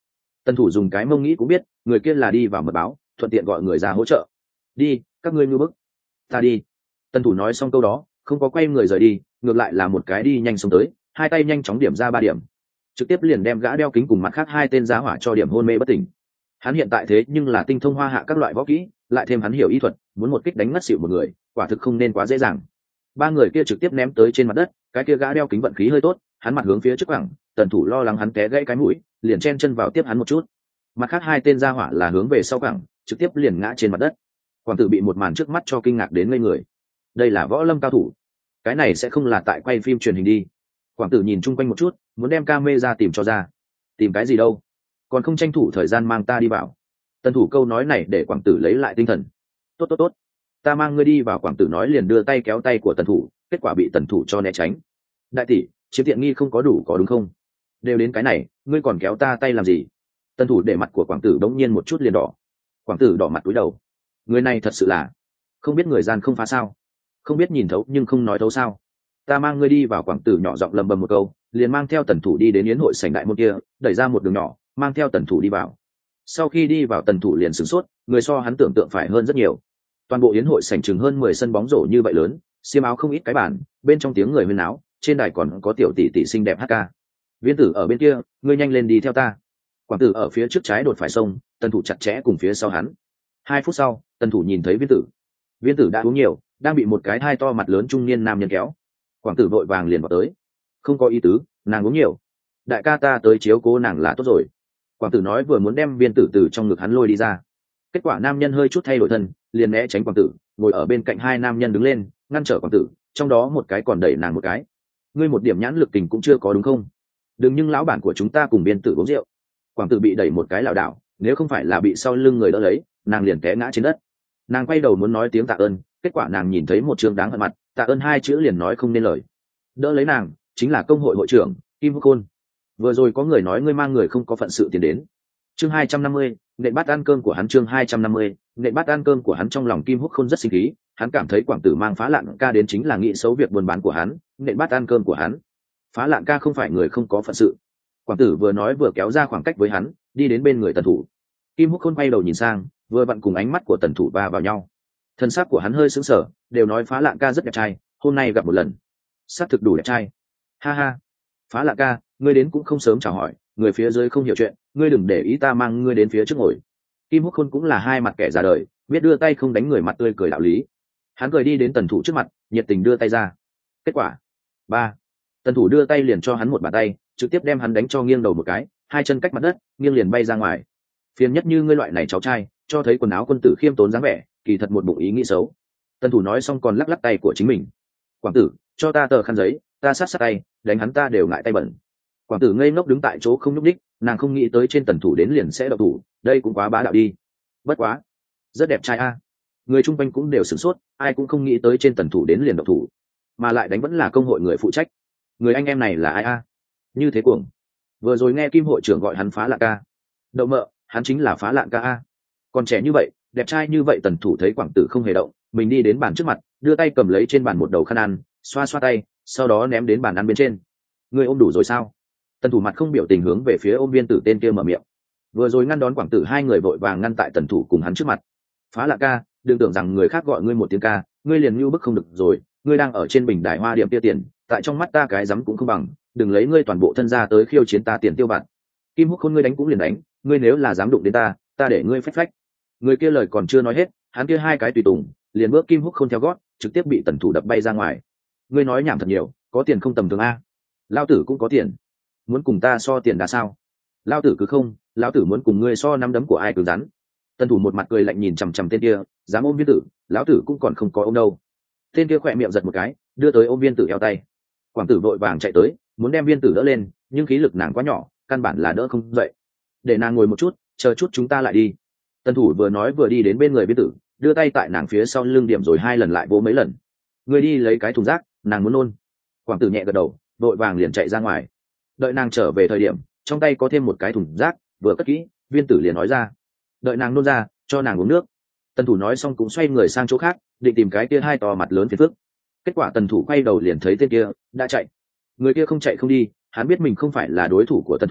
Tần thủ dùng cái mông nghĩ cũng biết người kia là đi vào mật báo, thuận tiện gọi người ra hỗ trợ. Đi, các ngươi ngư bức. Ta đi. Tần thủ nói xong câu đó không có quay người rời đi, ngược lại là một cái đi nhanh xuống tới, hai tay nhanh chóng điểm ra 3 điểm, trực tiếp liền đem gã đeo kính cùng mặt khác 2 tên giá hỏa cho điểm hôn mê bất tỉnh. Hắn hiện tại thế nhưng là tinh thông hoa hạ các loại võ kỹ, lại thêm hắn hiểu y thuật, muốn một kích đánh ngất xỉu một người quả thực không nên quá dễ dàng. 3 người kia trực tiếp ném tới trên mặt đất, cái kia gã đeo kính vận khí hơi tốt, hắn mặt hướng phía trước khoảng, Tần thủ lo lắng hắn té gãy cái mũi, liền chen chân vào tiếp hắn một chút. Mặt khác 2 tên gia hỏa là hướng về sau cẳng, trực tiếp liền ngã trên mặt đất. Quảng tử bị một màn trước mắt cho kinh ngạc đến ngây người. Đây là võ lâm cao thủ, cái này sẽ không là tại quay phim truyền hình đi. Quảng tử nhìn chung quanh một chút, muốn đem camera tìm cho ra. Tìm cái gì đâu, còn không tranh thủ thời gian mang ta đi vào. Tần thủ câu nói này để Quảng tử lấy lại tinh thần. Tốt tốt tốt, ta mang ngươi đi vào. Quảng tử nói liền đưa tay kéo tay của Tần thủ, kết quả bị Tần thủ cho né tránh. Đại tỷ, chiếm tiện nghi không có đủ có đúng không? Đều đến cái này, ngươi còn kéo ta tay làm gì? Tần thủ để mặt của Quảng tử bỗng nhiên một chút liền đỏ. Quảng tử đỏ mặt cúi đầu. Người này thật sự là không biết người gian không phá sao, không biết nhìn thấu nhưng không nói thấu sao. Ta mang ngươi đi vào. Quảng tử nhỏ giọng lầm bầm một câu, liền mang theo Tần thủ đi đến yến hội sảnh đại môn kia, đẩy ra một đường nhỏ, mang theo Tần thủ đi vào. Sau khi đi vào, Tần thủ liền sửng sốt, người so hắn tưởng tượng phải hơn rất nhiều. Toàn bộ yến hội sảnh chừng hơn 10 sân bóng rổ như vậy lớn, xiêm áo không ít cái bàn, bên trong tiếng người huyên náo, trên đài còn có tiểu tỷ tỷ xinh đẹp hát ca. Viên tử ở bên kia, ngươi nhanh lên đi theo ta. Quảng tử ở phía trước trái đột phải sông, Tần thủ chặt chẽ cùng phía sau hắn. 2 phút sau, Tần thủ nhìn thấy viên tử. Viên tử đã uống nhiều, đang bị một cái thai to mặt lớn trung niên nam nhân kéo. Quảng tử vội vàng liền vào tới. Không có ý tứ, nàng uống nhiều, đại ca ta tới chiếu cố nàng là tốt rồi. Quảng tử nói vừa muốn đem viên tử từ trong ngực hắn lôi đi ra, kết quả nam nhân hơi chút thay đổi thân, liền né tránh Quảng tử, ngồi ở bên cạnh 2 nam nhân đứng lên ngăn trở Quảng tử, trong đó một cái còn đẩy nàng một cái. Ngươi một điểm nhãn lực tình cũng chưa có đúng không? Đừng nhưng lão bản của chúng ta cùng viên tử uống rượu. Quảng tử bị đẩy một cái lảo đảo, nếu không phải là bị sau lưng người đỡ lấy, nàng liền té ngã trên đất. Nàng quay đầu muốn nói tiếng tạ ơn, kết quả nàng nhìn thấy một trương đáng hận mặt, tạ ơn 2 chữ liền nói không nên lời. Đỡ lấy nàng chính là công hội hội trưởng Kim Húc Khôn. Vừa rồi có người nói ngươi mang người không có phận sự tiền đến. Chương 250, nện bát ăn cơm của hắn. Chương 250, nện bát ăn cơm của hắn. Trong lòng Kim Húc Khôn rất sinh khí, hắn cảm thấy Quảng tử mang Phá Lạn ca đến chính là nghĩ xấu việc buôn bán của hắn, nện bát ăn cơm của hắn. Phá Lạn ca không phải người không có phận sự. Quảng tử vừa nói vừa kéo ra khoảng cách với hắn, đi đến bên người Tần thủ. Kim Húc Khôn quay đầu nhìn sang, vừa vặn cùng ánh mắt của Tần thủ va vào nhau. Thân xác của hắn hơi sững sờ, đều nói Phá Lạn ca rất đẹp trai, hôm nay gặp một lần, xác thực đủ đẹp trai. Ha ha, Phá Lạn ca, ngươi đến cũng không sớm chào hỏi, người phía dưới không hiểu chuyện, ngươi đừng để ý, ta mang ngươi đến phía trước ngồi. Kim Húc Khôn cũng là hai mặt kẻ già đời, biết đưa tay không đánh người mặt tươi cười đạo lý. Hắn cười đi đến Tần thủ trước mặt, nhiệt tình đưa tay ra. Kết quả 3. Tần thủ đưa tay liền cho hắn một bàn tay, trực tiếp đem hắn đánh cho nghiêng đầu một cái, 2 chân cách mặt đất, nghiêng liền bay ra ngoài. Phiền nhất như ngươi loại này cháu trai, cho thấy quần áo quân tử khiêm tốn dáng vẻ, kỳ thật một bụng ý nghĩ xấu. Tần thủ nói xong còn lắc lắc tay của chính mình. Quảng tử, cho ta tờ khăn giấy, ta sát tay, đánh hắn ta đều ngại tay bẩn. Quảng tử ngây ngốc đứng tại chỗ không nhúc nhích, nàng không nghĩ tới trên Tần thủ đến liền sẽ động thủ, đây cũng quá bá đạo đi. Bất quá, rất đẹp trai a. Người chung quanh cũng đều sửng sốt, ai cũng không nghĩ tới trên Tần thủ đến liền động thủ, mà lại đánh vẫn là công hội người phụ trách. Người anh em này là ai a? Như thế cuồng. Vừa rồi nghe Kim hội trưởng gọi hắn Phá Lạn ca. Đậu mợ, hắn chính là Phá Lạn ca a. Còn trẻ như vậy, đẹp trai như vậy. Tần thủ thấy Quảng tử không hề động, mình đi đến bàn trước mặt, đưa tay cầm lấy trên bàn một đầu khăn ăn, xoa xoa tay, sau đó ném đến bàn ăn bên trên. Người ôm đủ rồi sao? Tần thủ mặt không biểu tình hướng về phía ôm viên tử tên kia mở miệng. Vừa rồi ngăn đón Quảng tử, hai người vội vàng ngăn tại Tần thủ cùng hắn trước mặt. Phá Lạn ca, đừng tưởng rằng người khác gọi ngươi một tiếng ca, ngươi liền nhu bức không được rồi, ngươi đang ở trên bình đài hoa điểm tiêu tiền, tại trong mắt ta cái rắm cũng không bằng, đừng lấy ngươi toàn bộ thân ra tới khiêu chiến ta tiền tiêu vặt. Kim Húc Khôn ngươi đánh cũng liền đánh, ngươi nếu là dám đụng đến ta, ta để ngươi phách phách. Người kia lời còn chưa nói hết, hắn kia 2 cái tùy tùng liền bước Kim Húc Khôn theo gót, trực tiếp bị Tần thủ đập bay ra ngoài. Ngươi nói nhảm thật nhiều, có tiền không tầm thường a? Lao tử cũng có tiền, muốn cùng ta so tiền đã sao? Lao tử cứ không, lão tử muốn cùng ngươi so nắm đấm của ai cứng rắn. Tần thủ một mặt cười lạnh nhìn chằm chằm tên kia, dám ôm viên tử, lão tử cũng còn không có ôm đâu. Tên kia khỏe miệng giật một cái, đưa tới ôm viên tử eo tay. Quảng tử vội vàng chạy tới, muốn đem viên tử đỡ lên, nhưng khí lực nàng quá nhỏ, căn bản là đỡ không dậy. Để nàng ngồi một chút, chờ chút chúng ta lại đi. Tần thủ vừa nói vừa đi đến bên người viên tử, đưa tay tại nàng phía sau lưng điểm rồi 2 lần lại vỗ mấy lần. Người đi lấy cái thùng rác, nàng muốn nôn. Quảng tử nhẹ gật đầu, vội vàng liền chạy ra ngoài. Đợi nàng trở về thời điểm, trong tay có thêm một cái thùng rác, vừa cất kỹ, viên tử liền nói ra. Đợi nàng nôn ra, cho nàng uống nước. Tần thủ nói xong cũng xoay người sang chỗ khác, định tìm cái kia 2 to mặt lớn phiền phức. Kết quả Tần thủ quay đầu liền thấy tên kia đã chạy. Người kia không chạy không đi, hắn biết mình không phải là đối thủ của Tần thủ,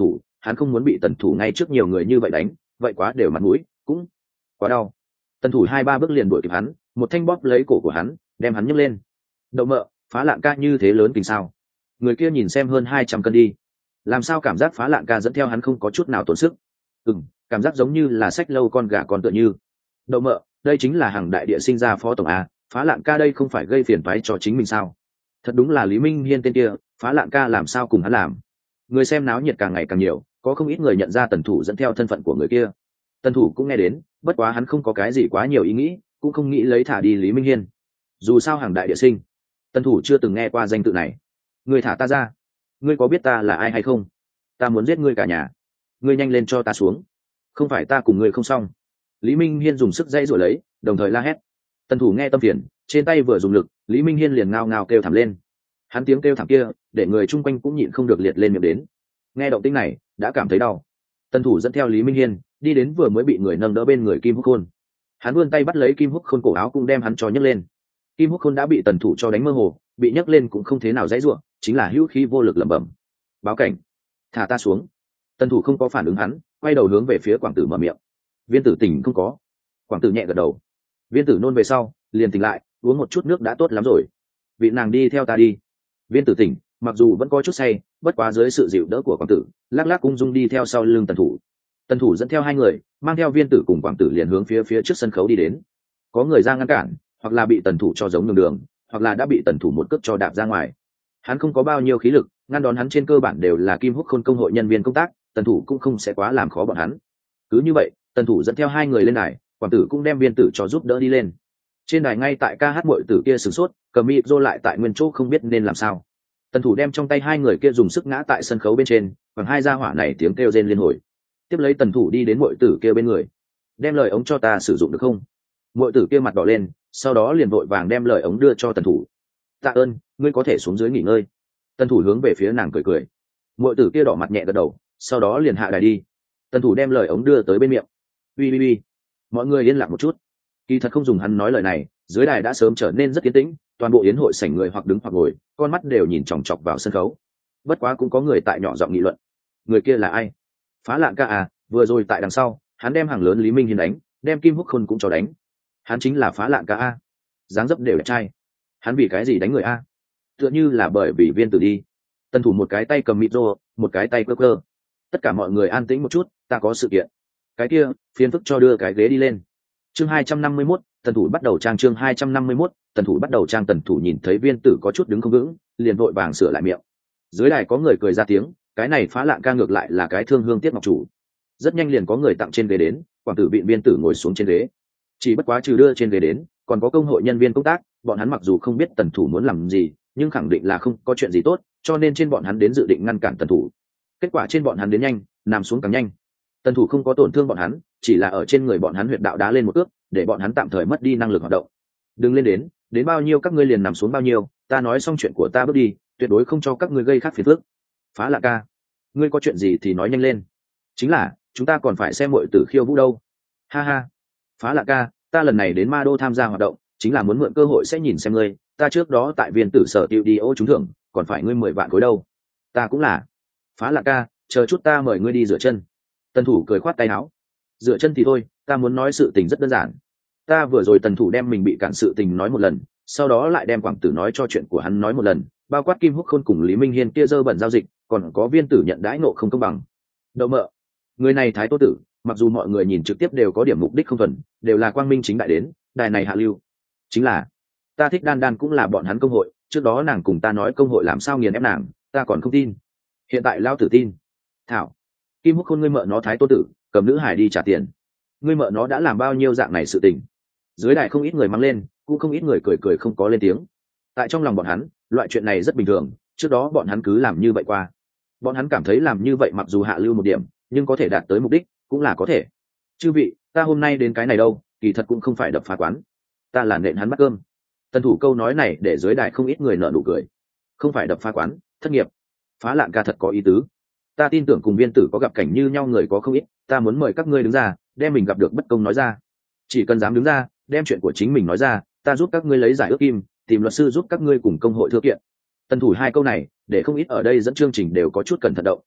hắn không muốn bị tần thủ ngay trước nhiều người như vậy đánh, vậy quá đều mặt mũi, cũng quá đau. Tần thủ 2-3 bước liền đuổi kịp hắn, một thanh bóp lấy cổ của hắn, đem hắn nhấc lên. Đậu mợ, Phá Lạng ca như thế lớn kinh sao? Người kia nhìn xem hơn 200 cân đi, làm sao cảm giác Phá Lạng ca dẫn theo hắn không có chút nào tổn sức? Cảm giác giống như là xách lâu con gà con tựa như. Đậu mợ, đây chính là hàng đại địa sinh ra phó tổng a, Phá Lạng ca đây không phải gây phiền toái cho chính mình sao? Thật đúng là Lý Minh Hiên tên kia, Phá Lạng ca làm sao cùng hắn làm? Người xem náo nhiệt càng ngày càng nhiều, có không ít người nhận ra tần thủ dẫn theo thân phận của người kia. Tần thủ cũng nghe đến, bất quá hắn không có cái gì quá nhiều ý nghĩ, cũng không nghĩ lấy thả đi Lý Minh Hiên. Dù sao hàng đại địa sinh, tần thủ chưa từng nghe qua danh tự này. Người thả ta ra, ngươi có biết ta là ai hay không? Ta muốn giết ngươi cả nhà, ngươi nhanh lên cho ta xuống, không phải ta cùng ngươi không xong. Lý Minh Hiên dùng sức dây rồi lấy, đồng thời la hét. Tần thủ nghe tâm phiền, trên tay vừa dùng lực, Lý Minh Hiên liền ngao ngao kêu thảm lên. Hắn tiếng kêu thảm kia, để người chung quanh cũng nhịn không được liệt lên miệng đến. Nghe động tĩnh này, đã cảm thấy đau. Tần thủ dẫn theo Lý Minh Hiên đi đến vừa mới bị người nâng đỡ bên người Kim Húc Khôn. Hắn vươn tay bắt lấy Kim Húc Khôn cổ áo cũng đem hắn cho nhấc lên. Kim Húc Khôn đã bị tần thủ cho đánh mơ hồ, bị nhấc lên cũng không thế nào dãy ruộng, chính là hữu khí vô lực lẩm bẩm. Báo cảnh, thả ta xuống. Tần thủ không có phản ứng hắn, quay đầu hướng về phía Quảng Tử mở miệng. Viên tử tỉnh không có. Quảng Tử nhẹ gật đầu. Viên tử nôn về sau, liền tỉnh lại, uống một chút nước đã tốt lắm rồi. Vị nàng đi theo ta đi. Viên tử tỉnh, mặc dù vẫn có chút say, bất quá dưới sự dịu đỡ của Quảng Tử, lắc lắc ung dung đi theo sau lưng tần thủ. Tần thủ dẫn theo hai người, mang theo Viên tử cùng Quảng Tử liền hướng phía trước sân khấu đi đến. Có người ra ngăn cản, hoặc là bị tần thủ cho giống đường đường, hoặc là đã bị tần thủ một cước cho đạp ra ngoài. Hắn không có bao nhiêu khí lực, ngăn đón hắn trên cơ bản đều là Kim Húc Khôn công hội nhân viên công tác, tần thủ cũng không sẽ quá làm khó bọn hắn. Cứ như vậy, tần thủ dẫn theo hai người lên đài, Quảng Tử cũng đem Viên tử cho giúp đỡ đi lên. Trên đài ngay tại ca hát muội tử kia sửng sốt, cầm mịt rô lại tại nguyên chỗ không biết nên làm sao. Tần thủ đem trong tay hai người kia dùng sức ngã tại sân khấu bên trên, bằng hai gia hỏa này tiếng kêu rên liên hồi. Tiếp lấy tần thủ đi đến muội tử kia bên người, đem lời ống cho ta sử dụng được không? Muội tử kia mặt đỏ lên, sau đó liền vội vàng đem lời ống đưa cho tần thủ. Tạ ơn, ngươi có thể xuống dưới nghỉ ngơi. Tần thủ hướng về phía nàng cười cười. Muội tử kia đỏ mặt nhẹ gật đầu, sau đó liền hạ đài đi. Tần thủ đem lời ống đưa tới bên miệng. Ui, mọi người yên lặng một chút. Kỳ thật không dùng hắn nói lời này, dưới đài đã sớm trở nên rất yên tĩnh, toàn bộ yến hội sảnh người hoặc đứng hoặc ngồi, con mắt đều nhìn chòng chọc vào sân khấu. Bất quá cũng có người tại nhỏ giọng nghị luận. Người kia là ai? Phá Lạng ca à, vừa rồi tại đằng sau, hắn đem hàng lớn Lý Minh Hiên đánh, đem Kim Húc Khôn cũng cho đánh. Hắn chính là Phá Lạng ca a. Dáng dấp đều đẹp trai. Hắn vì cái gì đánh người a? Tựa như là bởi vì Viên tử đi. Tần thủ một cái tay cầm micro, một cái tay cơ cơ. Tất cả mọi người an tĩnh một chút, ta có sự kiện. Cái kia, phiền phức cho đưa cái ghế đi lên. Chương 251, tần thủ bắt đầu trang. Chương 251, tần thủ bắt đầu trang. Tần thủ nhìn thấy Viên tử có chút đứng không vững, liền vội vàng sửa lại miệng. Dưới đài có người cười ra tiếng, cái này Phá Lạng ca ngược lại là cái thương hương tiếc ngọc chủ. Rất nhanh liền có người tặng trên ghế đến, Quảng Tử vịn Viên tử ngồi xuống trên ghế. Chỉ bất quá trừ đưa trên ghế đến, còn có công hội nhân viên công tác, bọn hắn mặc dù không biết tần thủ muốn làm gì, nhưng khẳng định là không có chuyện gì tốt, cho nên trên bọn hắn đến dự định ngăn cản tần thủ. Kết quả trên bọn hắn đến nhanh, nằm xuống càng nhanh. Tần thủ không có tổn thương bọn hắn, chỉ là ở trên người bọn hắn huyệt đạo đá lên một ước, để bọn hắn tạm thời mất đi năng lực hoạt động. Đừng lên đến bao nhiêu các ngươi liền nằm xuống bao nhiêu, ta nói xong chuyện của ta bước đi, tuyệt đối không cho các ngươi gây khác phiền phức. Phá Lạng ca, ngươi có chuyện gì thì nói nhanh lên. Chính là, chúng ta còn phải xem muội tử khiêu vũ đâu. Ha ha. Phá Lạng ca, ta lần này đến Ma Đô tham gia hoạt động, chính là muốn mượn cơ hội sẽ nhìn xem ngươi, ta trước đó tại Viên tử sở tiêu đi ô trúng thưởng, còn phải ngươi 10 vạn khối đâu. Ta cũng là. Phá Lạng ca, chờ chút ta mời ngươi đi rửa chân. Tần thủ cười khoát tay áo. Rửa chân thì thôi, ta muốn nói sự tình rất đơn giản. Ta vừa rồi tần thủ đem mình bị cản sự tình nói một lần, sau đó lại đem Quảng Tử nói cho chuyện của hắn nói một lần, bao quát Kim Húc Khôn cùng Lý Minh Hiên kia dơ bẩn giao dịch, còn có Viên tử nhận đãi nộ không công bằng. Đậu mợ, người này thái tô tử, mặc dù mọi người nhìn trực tiếp đều có điểm mục đích không thuần, đều là quang minh chính đại đến, đài này hạ lưu. Chính là, ta thích đan đan cũng là bọn hắn công hội, trước đó nàng cùng ta nói công hội làm sao nghiền ép nàng, ta còn không tin. Hiện tại lao tử tin. Thảo, Kim Húc Khôn ngươi mợ nó thái tô tử, cầm nữ hải đi trả tiền. Ngươi mợ nó đã làm bao nhiêu dạng này sự tình. Dưới đài không ít người mang lên, cũng không ít người cười không có lên tiếng. Tại trong lòng bọn hắn, loại chuyện này rất bình thường, trước đó bọn hắn cứ làm như vậy qua. Bọn hắn cảm thấy làm như vậy mặc dù hạ lưu một điểm, nhưng có thể đạt tới mục đích, cũng là có thể. Chư vị, ta hôm nay đến cái này đâu, kỳ thật cũng không phải đập phá quán, ta là nện hắn bắt cơm. Tần thủ câu nói này để dưới đài không ít người nở nụ cười. Không phải đập phá quán, thất nghiệp. Phá Lạng ca thật có ý tứ. Ta tin tưởng cùng Viên tử có gặp cảnh như nhau người có không ít, ta muốn mời các ngươi đứng ra, đem mình gặp được bất công nói ra. Chỉ cần dám đứng ra, đem chuyện của chính mình nói ra, ta giúp các ngươi lấy giải ước kim, tìm luật sư giúp các ngươi cùng công hội thư kiện. Tần thủ hai câu này để không ít ở đây dẫn chương trình đều có chút cẩn thận động.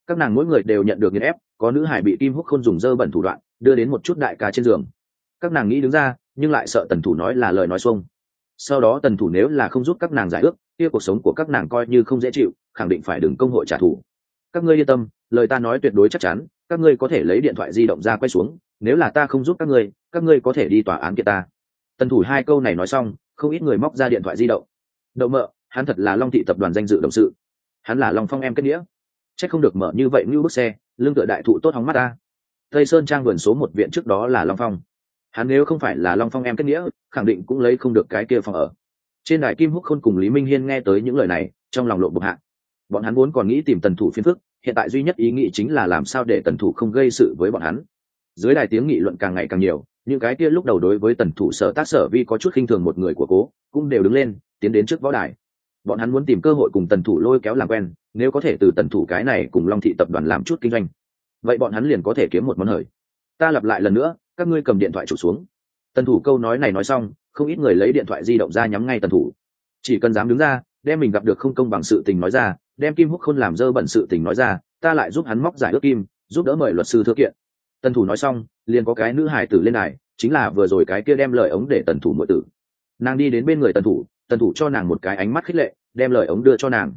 các nàng mỗi người đều nhận được nghiền ép, có nữ hải bị Kim Húc Khôn dùng dơ bẩn thủ đoạn đưa đến một chút đại ca trên giường. Các nàng nghĩ đứng ra nhưng lại sợ tần thủ nói là lời nói xuông. Sau đó tần thủ nếu là không giúp các nàng giải ước, kia cuộc sống của các nàng coi như không dễ chịu, khẳng định phải đừng công hội trả thù. Các ngươi yên tâm, lời ta nói tuyệt đối chắc chắn, các ngươi có thể lấy điện thoại di động ra quay xuống, nếu là ta không giúp các ngươi có thể đi tòa án kiện ta. Tần thủ hai câu này nói xong, không ít người móc ra điện thoại di động. Đậu mợ, hắn thật là Long thị tập đoàn danh dự đồng sự, hắn là Long Phong em kết nghĩa, chắc không được mở như vậy như bức xe, lưng tựa đại thụ tốt hóng mắt ta. Tây Sơn Trang vườn số 1 viện trước đó là Long Phong, hắn nếu không phải là Long Phong em kết nghĩa, khẳng định cũng lấy không được cái kia phòng ở. Trên đài Kim Húc Khôn cùng Lý Minh Hiên nghe tới những lời này, trong lòng lộn bộc hạ. Bọn hắn vốn còn nghĩ tìm tần thủ phiền phức, hiện tại duy nhất ý nghĩ chính là làm sao để tần thủ không gây sự với bọn hắn. Dưới đài tiếng nghị luận càng ngày càng nhiều, những cái kia lúc đầu đối với tần thủ sở tác sở vi có chút khinh thường một người của cố cũng đều đứng lên tiến đến trước võ đài. Bọn hắn muốn tìm cơ hội cùng tần thủ lôi kéo làm quen, nếu có thể từ tần thủ cái này cùng Long thị tập đoàn làm chút kinh doanh, vậy bọn hắn liền có thể kiếm một món hời. Ta lặp lại lần nữa, các ngươi cầm điện thoại chụp xuống. Tần thủ câu nói này nói xong, không ít người lấy điện thoại di động ra nhắm ngay tần thủ. Chỉ cần dám đứng ra đem mình gặp được không công bằng sự tình nói ra, đem Kim Húc Khôn làm dơ bẩn sự tình nói ra, ta lại giúp hắn móc giải ước kim, giúp đỡ mời luật sư thư kiện. Tần thủ nói xong, liền có cái nữ hài tử lên đài, chính là vừa rồi cái kia đem lời ống để tần thủ muội tử. Nàng đi đến bên người tần thủ cho nàng một cái ánh mắt khích lệ, đem lời ống đưa cho nàng.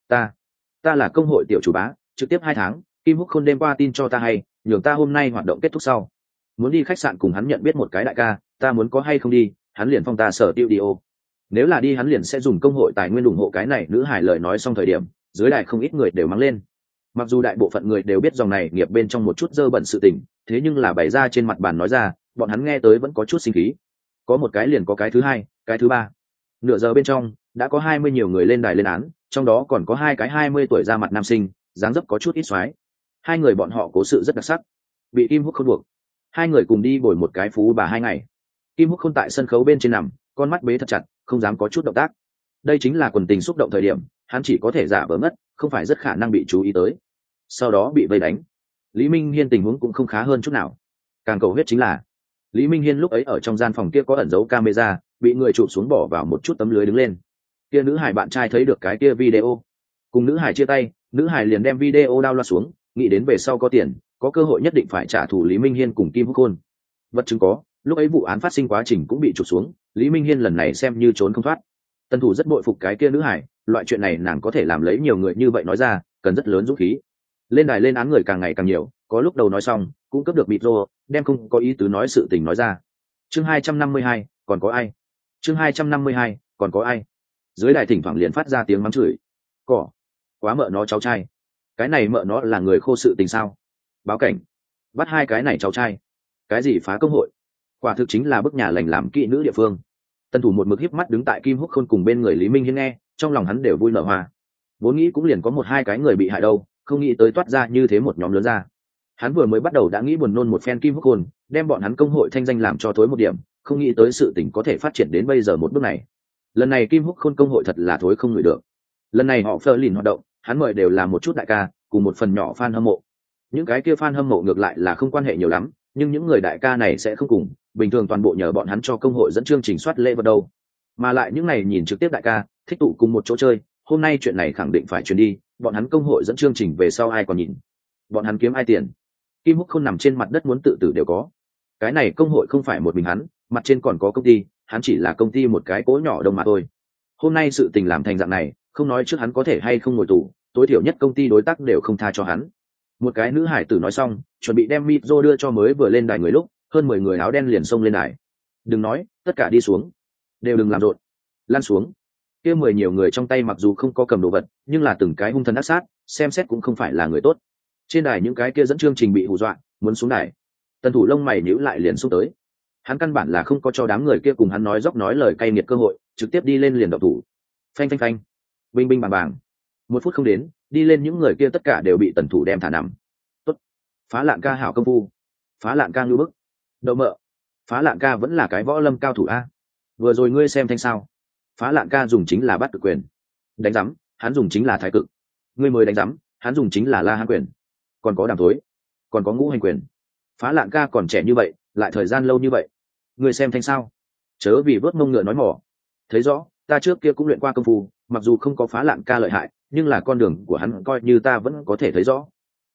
Ta là công hội tiểu chủ bá, trực tiếp 2 tháng, Kim Húc Khôn đêm qua tin cho ta hay, nhường ta hôm nay hoạt động kết thúc sau muốn đi khách sạn cùng hắn nhận biết một cái đại ca, ta muốn có hay không đi, hắn liền phong ta sở tiêu đi ô. Nếu là đi hắn liền sẽ dùng công hội tài nguyên ủng hộ cái này nữ hài. Lời nói xong thời điểm, dưới đài không ít người đều mắng lên. Mặc dù đại bộ phận người đều biết dòng này nghiệp bên trong một chút dơ bẩn sự tình, thế nhưng là bày ra trên mặt bàn nói ra, bọn hắn nghe tới vẫn có chút sinh khí. Có một cái liền có cái thứ hai, cái thứ ba. Nửa giờ bên trong đã có 20 nhiều người lên đài lên án, trong đó còn có 2 cái 20 tuổi ra mặt nam sinh, dáng dấp có chút ít xoái. 2 người bọn họ cố sự rất đặc sắc, bị Kim Húc Khôn buộc 2 người cùng đi bồi một cái phú bà 2 ngày. Kim Húc Khôn tại sân khấu bên trên nằm, con mắt bế thật chặt, không dám có chút động tác. Đây chính là quần tình xúc động thời điểm, hắn chỉ có thể giả vờ ngất, không phải rất khả năng bị chú ý tới. Sau đó bị vây đánh. Lý Minh Hiên tình huống cũng không khá hơn chút nào. Càng cầu huyết chính là Lý Minh Hiên lúc ấy ở trong gian phòng kia có ẩn giấu camera, bị người chụp xuống bỏ vào một chút tấm lưới đứng lên. Kia nữ hải bạn trai thấy được cái kia video, cùng nữ hải chia tay, nữ hải liền đem video download xuống, nghĩ đến về sau có tiền, có cơ hội nhất định phải trả thù Lý Minh Hiên cùng Kim Húc Khôn. Vật chứng có, lúc ấy vụ án phát sinh quá trình cũng bị chụp xuống, Lý Minh Hiên lần này xem như trốn không thoát. Tần thủ rất bội phục cái kia nữ hải, loại chuyện này nàng có thể làm lấy nhiều người như vậy nói ra, cần rất lớn dũng khí. Lên đài lên án người càng ngày càng nhiều, có lúc đầu nói xong cũng cấp được micro, đem không có ý tứ nói sự tình nói ra. Chương 252, còn có ai? Chương 252, còn có ai? Dưới đài thỉnh thoảng liền phát ra tiếng mắng chửi. Cỏ, quá mợ nó cháu trai. Cái này mợ nó là người khô sự tình sao? Báo cảnh, bắt 2 cái này cháu trai. Cái gì phá công hội? Quả thực chính là bức nhà lành làm kỵ nữ địa phương. Tân thủ một mực híp mắt đứng tại Kim Húc Khôn cùng bên người Lý Minh Hiên nghe, trong lòng hắn đều vui nở hoa. Vốn nghĩ cũng liền có 1-2 cái người bị hại đâu, không nghĩ tới toát ra như thế một nhóm lớn ra. Hắn vừa mới bắt đầu đã nghĩ buồn nôn một phen Kim Húc Khôn, đem bọn hắn công hội thanh danh làm cho thối một điểm, không nghĩ tới sự tình có thể phát triển đến bây giờ một bước này. Lần này Kim Húc Khôn công hội thật là thối không ngửi được. Lần này họ phơ lìn hoạt động, hắn mời đều là một chút đại ca, cùng một phần nhỏ fan hâm mộ. Những cái kia fan hâm mộ ngược lại là không quan hệ nhiều lắm, nhưng những người đại ca này sẽ không cùng, bình thường toàn bộ nhờ bọn hắn cho công hội dẫn chương trình soát lễ vật đâu. Mà lại những này nhìn trực tiếp đại ca, thích tụ cùng một chỗ chơi, hôm nay chuyện này khẳng định phải truyền đi, bọn hắn công hội dẫn chương trình về sau ai còn nhìn. Bọn hắn kiếm ai tiền. Kim Húc Khôn nằm trên mặt đất muốn tự tử đều có. Cái này công hội không phải một mình hắn, mặt trên còn có công ty, hắn chỉ là công ty một cái cỗ nhỏ đông mà thôi. Hôm nay sự tình làm thành dạng này, không nói trước hắn có thể hay không ngồi tù, tối thiểu nhất công ty đối tác đều không tha cho hắn. Một cái nữ hải tử nói xong, chuẩn bị đem micro đưa cho mới vừa lên đài người lúc, hơn 10 người áo đen liền xông lên đài. Đừng nói, tất cả đi xuống, đều đừng làm rộn, lăn xuống. Kia 10 nhiều người trong tay mặc dù không có cầm đồ vật, nhưng là từng cái hung thần ác sát, xem xét cũng không phải là người tốt. Trên đài những cái kia dẫn chương trình bị hù dọa, muốn xuống đài. Tần thủ lông mày nhíu lại liền xuống tới. Hắn căn bản là không có cho đám người kia cùng hắn nói dốc nói lời cay nghiệt cơ hội, trực tiếp đi lên liền động thủ. Phanh phanh phanh, binh binh bàng bàng. 1 phút không đến, đi lên những người kia tất cả đều bị tần thủ đem thả nằm. Tốt, Phá Lạn ca hảo công phu, Phá Lạn ca ngưu bức. Đậu mợ, Phá Lạn ca vẫn là cái võ lâm cao thủ a. Vừa rồi ngươi xem thanh sao? Phá Lạn ca dùng chính là bắt cực quyền. Đánh rắm, hắn dùng chính là thái cực. Ngươi mới đánh rắm, hắn dùng chính là la hán quyền. Còn có đàm thối, còn có ngũ hành quyền. Phá Lạn ca còn trẻ như vậy, lại thời gian lâu như vậy. Ngươi xem thanh sao? Chớ vì vớt mông ngựa nói mỏ. Thấy rõ, ta trước kia cũng luyện qua công phu, mặc dù không có Phá Lạn ca lợi hại, nhưng là con đường của hắn coi như ta vẫn có thể thấy rõ.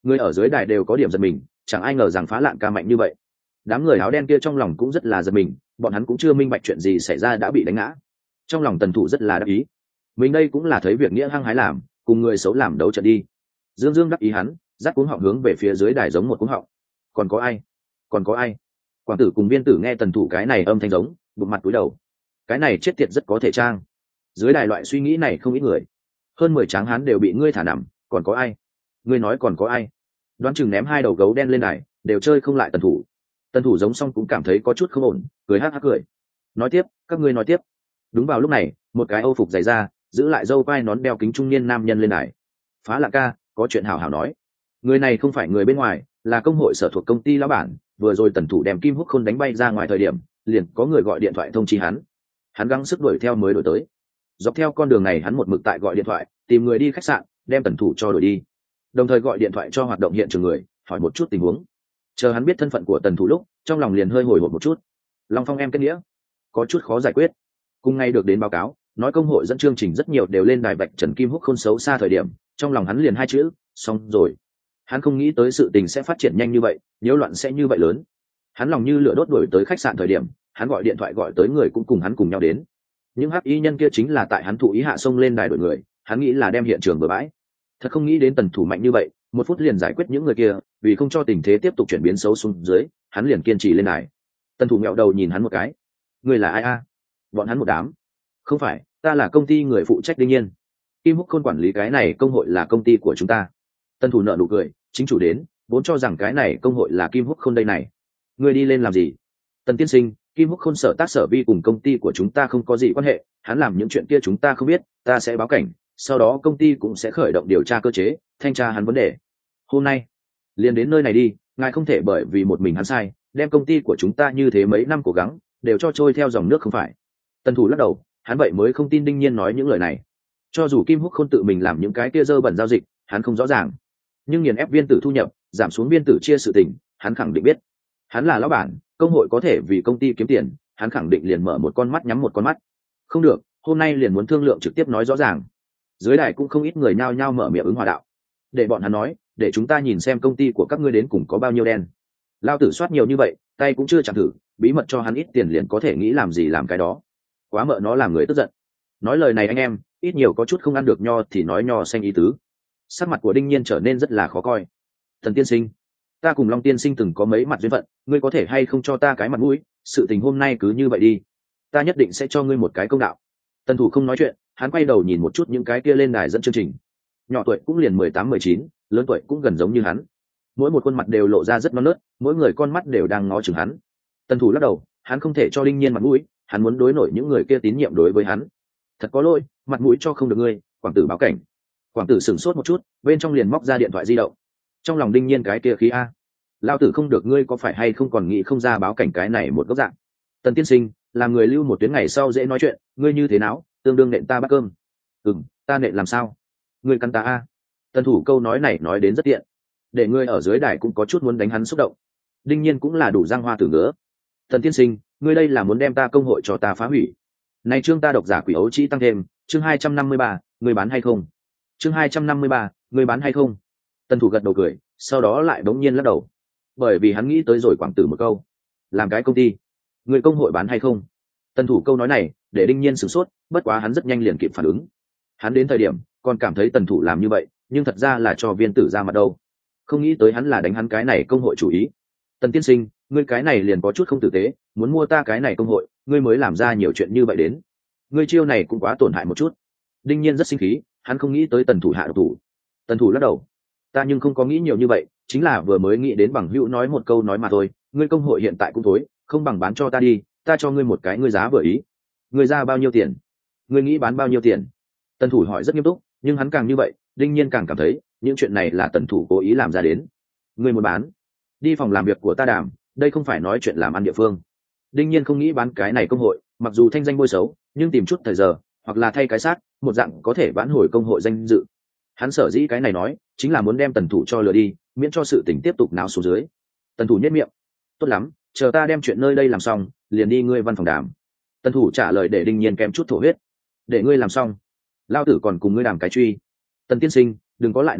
Người ở dưới đài đều có điểm giật mình, chẳng ai ngờ rằng Phá Lạn ca mạnh như vậy. Đám người áo đen kia trong lòng cũng rất là giật mình, bọn hắn cũng chưa minh bạch chuyện gì xảy ra đã bị đánh ngã. Trong lòng Tần Thủ rất là đắc ý, mình đây cũng là thấy việc nghĩa hăng hái làm, cùng người xấu làm đấu trận đi. Dương Dương đắc ý hắn, dắt cuống họng hướng về phía dưới đài giống một cuống họng. Còn có ai? Còn có ai? Quảng Tử cùng Viên Tử nghe Tần Thủ cái này âm thanh giống, bụng mặt cúi đầu. Cái này chết tiệt rất có thể trang. Dưới đài loại suy nghĩ này không ít người. Hơn 10 tráng hán đều bị ngươi thả nằm, còn có ai? Ngươi nói còn có ai? Đoán chừng ném 2 đầu gấu đen lên đài, đều chơi không lại Tần Thủ. Tần Thủ giống xong cũng cảm thấy có chút không ổn, cười hắc hắc cười. Nói tiếp, các ngươi nói tiếp. Đúng vào lúc này, một cái Âu phục dày ra, giữ lại râu quai nón đeo kính trung niên nam nhân lên đài. Phá Lạn ca, có chuyện hảo hảo nói. Người này không phải người bên ngoài, là công hội sở thuộc công ty lão bản. Vừa rồi Tần Thủ đem Kim Húc Khôn đánh bay ra ngoài thời điểm, liền có người gọi điện thoại thông chi hắn. Hắn gắng sức đuổi theo mới đuổi tới. Dọc theo con đường này hắn một mực tại gọi điện thoại, tìm người đi khách sạn, đem Tần Thủ cho đuổi đi. Đồng thời gọi điện thoại cho hoạt động hiện trường người, hỏi một chút tình huống. Chờ hắn biết thân phận của Tần Thủ lúc, trong lòng liền hơi hồi hộp một chút. Long Phong em kết nghĩa, có chút khó giải quyết. Cùng ngày được đến báo cáo, nói công hội dẫn chương trình rất nhiều đều lên đài bạch Trần Kim Húc Khôn xấu xa thời điểm, trong lòng hắn liền 2 chữ, xong rồi. Hắn không nghĩ tới sự tình sẽ phát triển nhanh như vậy, nhiễu loạn sẽ như vậy lớn. Hắn lòng như lửa đốt đuổi tới khách sạn thời điểm, hắn gọi điện thoại gọi tới người cũng cùng hắn cùng nhau đến. Những hắc y nhân kia chính là tại hắn thụ ý hạ xông lên đài đội người, hắn nghĩ là đem hiện trường bừa bãi. Thật không nghĩ đến Tần Thủ mạnh như vậy, 1 phút liền giải quyết những người kia, vì không cho tình thế tiếp tục chuyển biến xấu xuống dưới, hắn liền kiên trì lên đài. Tần Thủ nghẹo đầu nhìn hắn một cái. Người là ai a? Bọn hắn một đám. Không phải, ta là công ty người phụ trách đương nhiên. Kim Húc Khôn quản lý cái này công hội là công ty của chúng ta. Tần Thủ nở nụ cười, chính chủ đến, vốn cho rằng cái này công hội là Kim Húc Khôn đây này. Người đi lên làm gì? Tần tiên sinh, Kim Húc Khôn sở tác sở vi cùng công ty của chúng ta không có gì quan hệ, hắn làm những chuyện kia chúng ta không biết, ta sẽ báo cảnh, sau đó công ty cũng sẽ khởi động điều tra cơ chế, thanh tra hắn vấn đề. Hôm nay, liền đến nơi này đi, ngài không thể bởi vì một mình hắn sai, đem công ty của chúng ta như thế mấy năm cố gắng, đều cho trôi theo dòng nước không phải. Tần Thủ lắc đầu, hắn vậy mới không tin Đinh Nhiên nói những lời này. Cho dù Kim Húc Khôn tự mình làm những cái kia dơ bẩn giao dịch, hắn không rõ ràng. Nhưng nghiền ép viên tử thu nhập, giảm xuống viên tử chia sự tình, hắn khẳng định biết. Hắn là lão bản, công hội có thể vì công ty kiếm tiền, hắn khẳng định liền mở một con mắt nhắm một con mắt. Không được, hôm nay liền muốn thương lượng trực tiếp nói rõ ràng. Dưới đài cũng không ít người nhao nhao mở miệng ứng hòa đạo. Để bọn hắn nói, để chúng ta nhìn xem công ty của các ngươi đến cùng có bao nhiêu đen. Lao tử soát nhiều như vậy, tay cũng chưa chẳng thử, bí mật cho hắn ít tiền liền có thể nghĩ làm gì làm cái đó. Quá mợ nó làm người tức giận. Nói lời này anh em, ít nhiều có chút không ăn được nho thì nói nho xanh ý tứ. Sắc mặt của Đinh Nhiên trở nên rất là khó coi. Thần tiên sinh, ta cùng Long tiên sinh từng có mấy mặt duyên phận, ngươi có thể hay không cho ta cái mặt mũi, sự tình hôm nay cứ như vậy đi, ta nhất định sẽ cho ngươi một cái công đạo. Tần Thủ không nói chuyện, hắn quay đầu nhìn một chút những cái kia lên đài dẫn chương trình. Nhỏ tuổi cũng liền 18-19, lớn tuổi cũng gần giống như hắn. Mỗi một khuôn mặt đều lộ ra rất non nớt, mỗi người con mắt đều đang ngó chừng hắn. Tần Thủ lắc đầu, hắn không thể cho Đinh Nhiên mặt mũi, hắn muốn đối nổi những người kia tín nhiệm đối với hắn. Thật có lỗi, mặt mũi cho không được ngươi, Quảng Tử báo cảnh. Quảng Tử sửng sốt một chút, bên trong liền móc ra điện thoại di động. Trong lòng Đinh Nhiên cái kia khí a, lao tử không được, ngươi có phải hay không còn nghĩ không ra báo cảnh cái này một góc dạng. Tần tiên sinh, làm người lưu một tuyến ngày sau dễ nói chuyện, ngươi như thế nào, tương đương nện ta bát cơm. Ta nện làm sao? Ngươi cắn ta a. Tần Thủ câu nói này nói đến rất tiện, để ngươi ở dưới đài cũng có chút muốn đánh hắn xúc động. Đinh Nhiên cũng là đủ giang hoa tử ngứa. Tần tiên sinh, ngươi đây là muốn đem ta công hội cho ta phá hủy. Này chương ta độc giả quỷ ấu chỉ tăng thêm, chương 253, ngươi bán hay không? Chương 253, ngươi bán hay không? Tần Thủ gật đầu cười, sau đó lại bỗng nhiên lắc đầu, bởi vì hắn nghĩ tới rồi Quảng Tử một câu, làm cái công ty, người công hội bán hay không? Tần Thủ câu nói này để Đinh Nhiên sửng sốt, bất quá hắn rất nhanh liền kịp phản ứng. Hắn đến thời điểm còn cảm thấy Tần Thủ làm như vậy, nhưng thật ra là cho viên tử ra mặt đâu, không nghĩ tới hắn là đánh hắn cái này công hội chủ ý. Tần tiên sinh, ngươi cái này liền có chút không tử tế, muốn mua ta cái này công hội, ngươi mới làm ra nhiều chuyện như vậy đến, ngươi chiêu này cũng quá tổn hại một chút. Đinh Nhiên rất sinh khí, hắn không nghĩ tới Tần Thủ hạ độc thủ. Tần Thủ lắc đầu, ta nhưng không có nghĩ nhiều như vậy, chính là vừa mới nghĩ đến bằng hữu nói một câu nói mà thôi, ngươi công hội hiện tại cũng thối, không bằng bán cho ta đi, ta cho ngươi một cái ngươi giá vừa ý. Ngươi ra bao nhiêu tiền? Ngươi nghĩ bán bao nhiêu tiền? Tần Thủ hỏi rất nghiêm túc, nhưng hắn càng như vậy, Đinh Nhiên càng cảm thấy những chuyện này là Tần Thủ cố ý làm ra đến. Ngươi muốn bán, đi phòng làm việc của ta đàm, đây không phải nói chuyện làm ăn địa phương. Đinh Nhiên không nghĩ bán cái này công hội, mặc dù thanh danh bôi xấu, nhưng tìm chút thời giờ, hoặc là thay cái xác, một dạng có thể vãn hồi công hội danh dự. Hắn sở dĩ cái này nói, chính là muốn đem Tần Thủ cho lừa đi, miễn cho sự tình tiếp tục náo xuống dưới. Tần Thủ nhếch miệng, tốt lắm, chờ ta đem chuyện nơi đây làm xong, liền đi ngươi văn phòng đàm. Tần Thủ trả lời để Đinh Nhiên kém chút thổ huyết. Để ngươi làm xong, lao tử còn cùng ngươi đàm cái truy. Tần tiên sinh, đừng có lại náo loạn,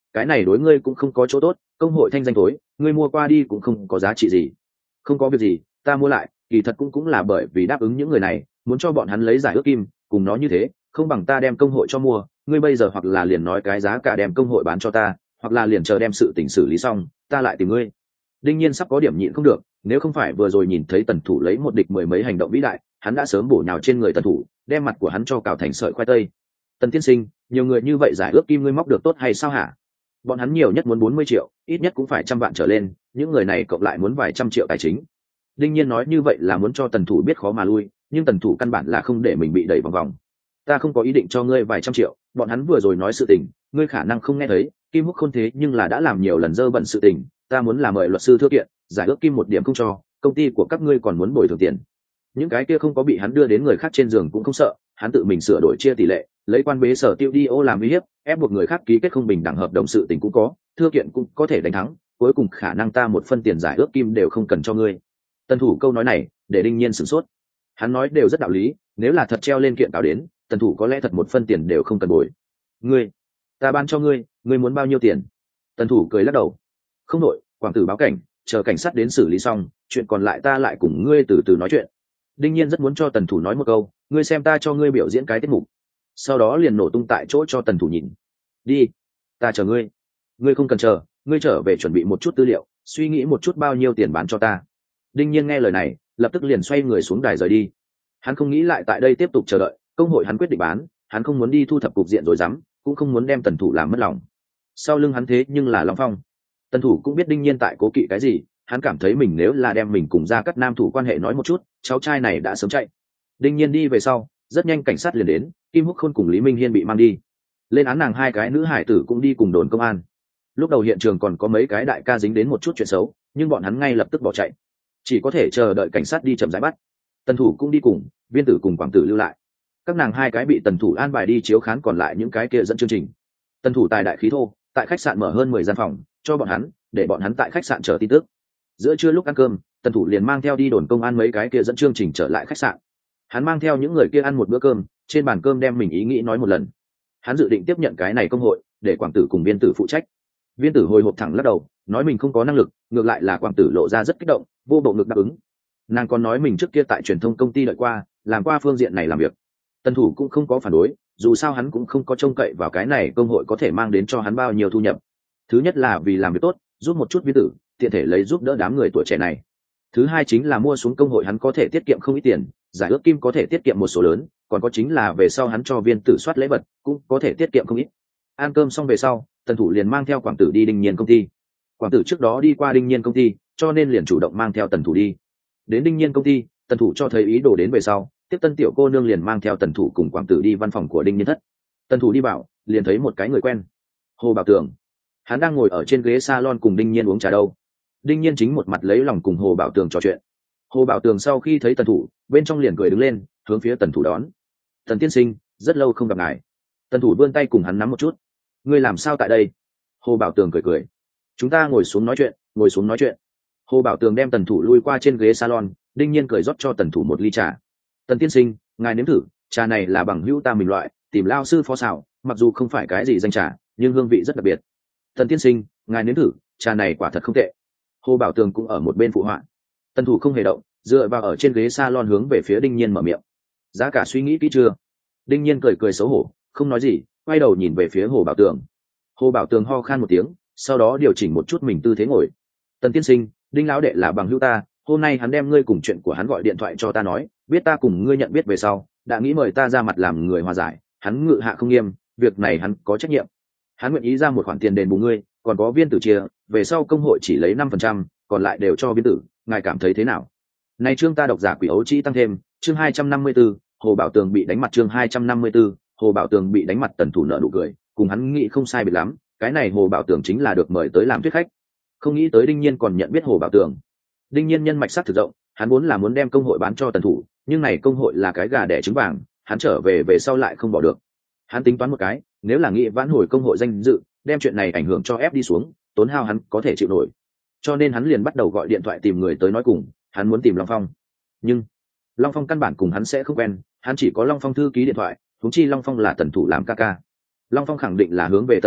cái này đối ngươi cũng không có chỗ tốt, công hội thanh danh tối, ngươi mua qua đi cũng không có giá trị gì. Không có việc gì, ta mua lại kỳ thật cũng là bởi vì đáp ứng những người này, muốn cho bọn hắn lấy giải ước kim, cùng nó như thế, không bằng ta đem công hội cho mua, ngươi bây giờ hoặc là liền nói cái giá cả đem công hội bán cho ta, hoặc là liền chờ đem sự tình xử lý xong, ta lại tìm ngươi. Đương nhiên sắp có điểm nhịn không được, nếu không phải vừa rồi nhìn thấy Tần Thủ lấy một địch mười mấy hành động vĩ đại, hắn đã sớm bổ nhào trên người Tần Thủ, đem mặt của hắn cho cào thành sợi khoai tây. Tần tiên sinh, nhiều người như vậy giải ước kim ngươi móc được tốt hay sao hả? Bọn hắn nhiều nhất muốn 40 triệu, ít nhất cũng phải 100 vạn trở lên, những người này cộng lại muốn vài trăm triệu tài chính. Đương nhiên nói như vậy là muốn cho Tần Thủ biết khó mà lui, nhưng Tần Thủ căn bản là không để mình bị đẩy vòng vòng. Ta không có ý định cho ngươi vài trăm triệu, bọn hắn vừa rồi nói sự tình, ngươi khả năng không nghe thấy, Kim Húc Khôn thế nhưng là đã làm nhiều lần dơ bẩn sự tình, ta muốn là mời luật sư thư kiện, giải ước kim một điểm không cho, công ty của các ngươi còn muốn bồi thường tiền. Những cái kia không có bị hắn đưa đến người khác trên giường cũng không sợ, hắn tự mình sửa đổi chia tỷ lệ, lấy quan bế sở tiêu đi ô làm uy hiếp, ép buộc người khác ký kết không bình đẳng hợp đồng sự tình cũng có, thư kiện cũng có thể đánh thắng, cuối cùng khả năng ta một phân tiền giải ước kim đều không cần cho ngươi. Tần Thủ câu nói này để Đinh Nhiên sửng sốt. Hắn nói đều rất đạo lý, nếu là thật treo lên kiện cáo đến, Tần Thủ có lẽ thật một phân tiền đều không cần bồi. Ngươi, ta ban cho ngươi, ngươi muốn bao nhiêu tiền? Tần Thủ cười lắc đầu. Không nội, Quảng Tử báo cảnh, chờ cảnh sát đến xử lý xong, chuyện còn lại ta lại cùng ngươi từ từ nói chuyện. Đinh Nhiên rất muốn cho Tần Thủ nói một câu, ngươi xem ta cho ngươi biểu diễn cái tiết mục. Sau đó liền nổ tung tại chỗ cho Tần Thủ nhìn. Đi, ta chờ ngươi. Ngươi không cần chờ, ngươi trở về chuẩn bị một chút tư liệu, suy nghĩ một chút bao nhiêu tiền bán cho ta. Đinh Nhiên nghe lời này, lập tức liền xoay người xuống đài rời đi. Hắn không nghĩ lại tại đây tiếp tục chờ đợi, công hội hắn quyết định bán, hắn không muốn đi thu thập cục diện rồi dám, cũng không muốn đem Tần Thủ làm mất lòng. Sau lưng hắn thế nhưng là Long Phong. Tần Thủ cũng biết Đinh Nhiên tại cố kỵ cái gì, hắn cảm thấy mình nếu là đem mình cùng Gia Cát Nam thủ quan hệ nói một chút, cháu trai này đã sớm chạy. Đinh Nhiên đi về sau, rất nhanh cảnh sát liền đến, Kim Húc Khôn cùng Lý Minh Hiên bị mang đi. Lên án nàng hai cái nữ hải tử cũng đi cùng đồn công an. Lúc đầu hiện trường còn có mấy cái đại ca dính đến một chút chuyện xấu, nhưng bọn hắn ngay lập tức bỏ chạy, chỉ có thể chờ đợi cảnh sát đi chậm rãi bắt. Tần Thủ cũng đi cùng, Viên Tử cùng Quảng Tử lưu lại. Các nàng hai cái bị Tần Thủ an bài đi chiếu khán, còn lại những cái kia dẫn chương trình. Tần Thủ tài đại khí thô, tại khách sạn mở hơn 10 gian phòng cho bọn hắn, để bọn hắn tại khách sạn chờ tin tức. Giữa trưa lúc ăn cơm, Tần Thủ liền mang theo đi đồn công an mấy cái kia dẫn chương trình trở lại khách sạn. Hắn mang theo những người kia ăn một bữa cơm, trên bàn cơm đem mình ý nghĩ nói một lần. Hắn dự định tiếp nhận cái này công hội, để Quảng Tử cùng Viên Tử phụ trách. Viên Tử hồi hộp thẳng lắc đầu, nói mình không có năng lực, ngược lại là Quảng Tử lộ ra rất kích động, vô bộ ngực đáp ứng. Nàng còn nói mình trước kia tại truyền thông công ty đợi qua, làm qua phương diện này làm việc. Tần Thủ cũng không có phản đối, dù sao hắn cũng không có trông cậy vào cái này công hội có thể mang đến cho hắn bao nhiêu thu nhập. Thứ nhất là vì làm việc tốt, giúp một chút Viên Tử, tiện thể lấy giúp đỡ đám người tuổi trẻ này. Thứ hai chính là mua xuống công hội hắn có thể tiết kiệm không ít tiền, giải ước kim có thể tiết kiệm một số lớn, còn có chính là về sau hắn cho Viên Tử soát lễ vật cũng có thể tiết kiệm không ít. Ăn cơm xong về sau, Tần Thủ liền mang theo Quảng Tử đi Đinh Nhiên công ty. Quảng Tử trước đó đi qua Đinh Nhiên công ty, cho nên liền chủ động mang theo Tần Thủ đi. Đến Đinh Nhiên công ty, Tần Thủ cho thấy ý đồ đến về sau, tiếp tân tiểu cô nương liền mang theo Tần Thủ cùng Quảng Tử đi văn phòng của Đinh Nhiên thất. Tần Thủ đi vào, liền thấy một cái người quen, Hồ Bảo Tường. Hắn đang ngồi ở trên ghế salon cùng Đinh Nhiên uống trà đâu. Đinh Nhiên chính một mặt lấy lòng cùng Hồ Bảo Tường trò chuyện. Hồ Bảo Tường sau khi thấy Tần Thủ, bên trong liền cười đứng lên, hướng phía Tần Thủ đón. Tần tiên sinh, rất lâu không gặp ngài. Tần Thủ vươn tay cùng hắn nắm một chút. Ngươi làm sao tại đây? Hồ Bảo Tường cười cười. Chúng ta ngồi xuống nói chuyện, ngồi xuống nói chuyện. Hồ Bảo Tường đem Tần Thủ lui qua trên ghế salon, Đinh Nhiên cười rót cho Tần Thủ một ly trà. Tần tiên sinh, ngài nếm thử, trà này là bằng hữu ta mình loại, tìm lao sư phó xào, mặc dù không phải cái gì danh trà, nhưng hương vị rất đặc biệt. Tần tiên sinh, ngài nếm thử, trà này quả thật không tệ. Hồ Bảo Tường cũng ở một bên phụ họa. Tần Thủ không hề động, dựa vào ở trên ghế salon hướng về phía Đinh Nhiên mở miệng. Giá cả suy nghĩ kỹ chưa? Đinh Nhiên cười cười xấu hổ, không nói gì, quay đầu nhìn về phía Hồ Bảo Tường. Hồ Bảo Tường ho khan một tiếng, sau đó điều chỉnh một chút mình tư thế ngồi. Tần tiên sinh, Đinh lão đệ là bằng hữu ta, hôm nay hắn đem ngươi cùng chuyện của hắn gọi điện thoại cho ta nói, biết ta cùng ngươi nhận biết về sau, đã nghĩ mời ta ra mặt làm người hòa giải. Hắn ngự hạ không nghiêm, việc này hắn có trách nhiệm. Hắn nguyện ý ra một khoản tiền đền bù ngươi, còn có Viên Tử chia, về sau công hội chỉ lấy 5%, còn lại đều cho Viên Tử, ngài cảm thấy thế nào? Này chương ta độc giả quỷ ấu trĩ tăng thêm, chương 254, Hồ Bảo Tường bị đánh mặt, chương 254, Hồ Bảo Tường bị đánh mặt. Tần Thủ nợ nụ cười, cùng hắn nghĩ không sai biệt lắm, cái này Hồ Bảo Tường chính là được mời tới làm thuyết khách. Không nghĩ tới Đinh Nhiên còn nhận biết Hồ Bảo Tường. Đinh Nhiên nhân mạch sắc thực rộng, hắn muốn là muốn đem công hội bán cho Tần Thủ, nhưng này công hội là cái gà đẻ trứng vàng, hắn trở về sau lại không bỏ được. Hắn tính toán một cái, nếu là nghĩ vãn hồi công hội danh dự, đem chuyện này ảnh hưởng cho ép đi xuống, tốn hao hắn có thể chịu nổi. Cho nên hắn liền bắt đầu gọi điện thoại tìm người tới nói cùng, hắn muốn tìm Long Phong. Nhưng Long Phong căn bản cùng hắn sẽ không quen, hắn chỉ có Long Phong thư ký điện thoại, huống chi Long Phong là Tần Thủ làm ca ca. Long Phong khẳng định là hướng về Tần Thủ,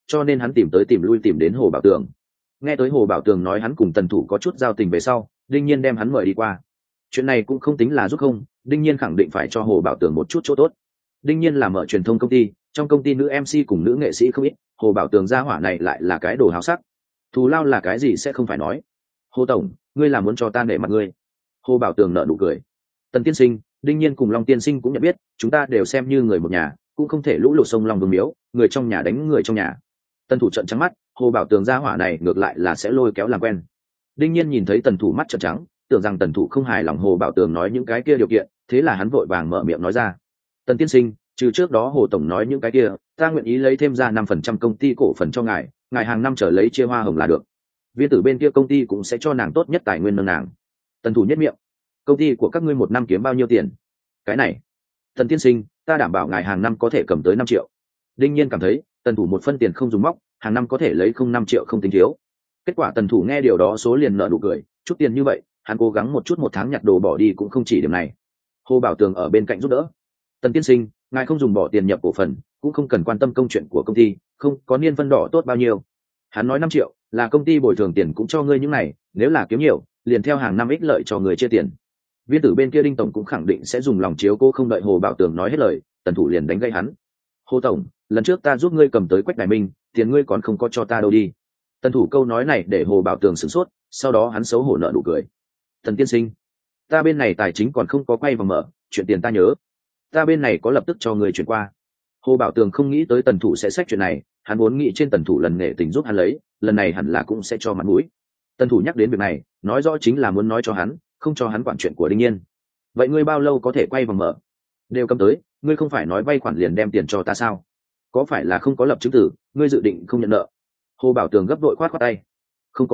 cho nên hắn tìm tới tìm lui tìm đến Hồ Bảo Tường. Nghe tới Hồ Bảo Tường nói hắn cùng Tần Thủ có chút giao tình về sau, đương nhiên đem hắn mời đi qua. Chuyện này cũng không tính là giúp không, đương nhiên khẳng định phải cho Hồ Bảo Tường một chút chỗ tốt. Đương nhiên là mở truyền thông công ty, trong công ty nữ MC cùng nữ nghệ sĩ không ít, Hồ Bảo Tường gia hỏa này lại là cái đồ háo sắc. Thù lao là cái gì sẽ không phải nói. Hồ tổng, ngươi là muốn cho ta nể mặt ngươi. Hồ Bảo Tường nở nụ cười. Tần tiên sinh, đương nhiên cùng Long tiên sinh cũng nhận biết, chúng ta đều xem như người một nhà, cũng không thể lũ lụt sông Long Vương miếu, người trong nhà đánh người trong nhà. Tần Thủ trợn trắng mắt, Hồ Bảo Tường gia hỏa này ngược lại là sẽ lôi kéo làm quen. Đương nhiên nhìn thấy Tần Thủ mắt trợn trắng, tưởng rằng Tần Thủ không hài lòng Hồ Bảo Tường nói những cái kia điều kiện, thế là hắn vội vàng mở miệng nói ra. Tần tiên sinh, trừ trước đó Hồ tổng nói những cái kia, ta nguyện ý lấy thêm ra 5% công ty cổ phần cho ngài hàng năm trở lấy chia hoa hồng là được. Viên tử bên kia công ty cũng sẽ cho nàng tốt nhất tài nguyên nâng nàng. Tần Thủ nhất miệng. Công ty của các ngươi một năm kiếm bao nhiêu tiền? Cái này, Tần tiên sinh, ta đảm bảo ngài hàng năm có thể cầm tới 5 triệu. Đương nhiên cảm thấy Tần Thủ một phân tiền không dùng móc, hàng năm có thể lấy không 5 triệu không tính thiếu. Kết quả Tần Thủ nghe điều đó số liền nợ nụ cười, chút tiền như vậy, hắn cố gắng một chút một tháng nhặt đồ bỏ đi cũng không chỉ điểm này. Hồ Bảo Tường ở bên cạnh giúp đỡ. Tần tiên sinh, ngài không dùng bỏ tiền nhập cổ phần, cũng không cần quan tâm công chuyện của công ty, không có niên phân đỏ tốt bao nhiêu. Hắn nói 5 triệu, là công ty bồi thường tiền cũng cho ngươi những này, nếu là kiếm nhiều, liền theo hàng năm ích lợi cho người chia tiền. Viên tử bên kia Đinh tổng cũng khẳng định sẽ dùng lòng chiếu cố, không đợi Hồ Bảo Tường nói hết lời, Tần Thủ liền đánh gây hắn. Hồ tổng, lần trước ta giúp ngươi cầm tới Quách Đại Minh, tiền ngươi còn không có cho ta đâu đi. Tần Thủ câu nói này để Hồ Bảo Tường sửng sốt, sau đó hắn xấu hổ nở nụ cười. Tần tiên sinh, ta bên này tài chính còn không có quay vòng mở, chuyện tiền ta nhớ, ta bên này có lập tức cho người chuyển qua. Hồ Bảo Tường không nghĩ tới Tần Thủ sẽ xách chuyện này, hắn vốn nghĩ trên Tần Thủ lần nghệ tình giúp hắn lấy, lần này hẳn là cũng sẽ cho mặt mũi. Tần Thủ nhắc đến việc này, nói rõ chính là muốn nói cho hắn, không cho hắn quản chuyện của Đinh Nhiên. Vậy ngươi bao lâu có thể quay vòng mở? Đều cầm tới, ngươi không phải nói vay khoản liền đem tiền cho ta sao? Có phải là không có lập chứng tử, ngươi dự định không nhận nợ? Hồ Bảo Tường gấp đội khoát khoát tay. Không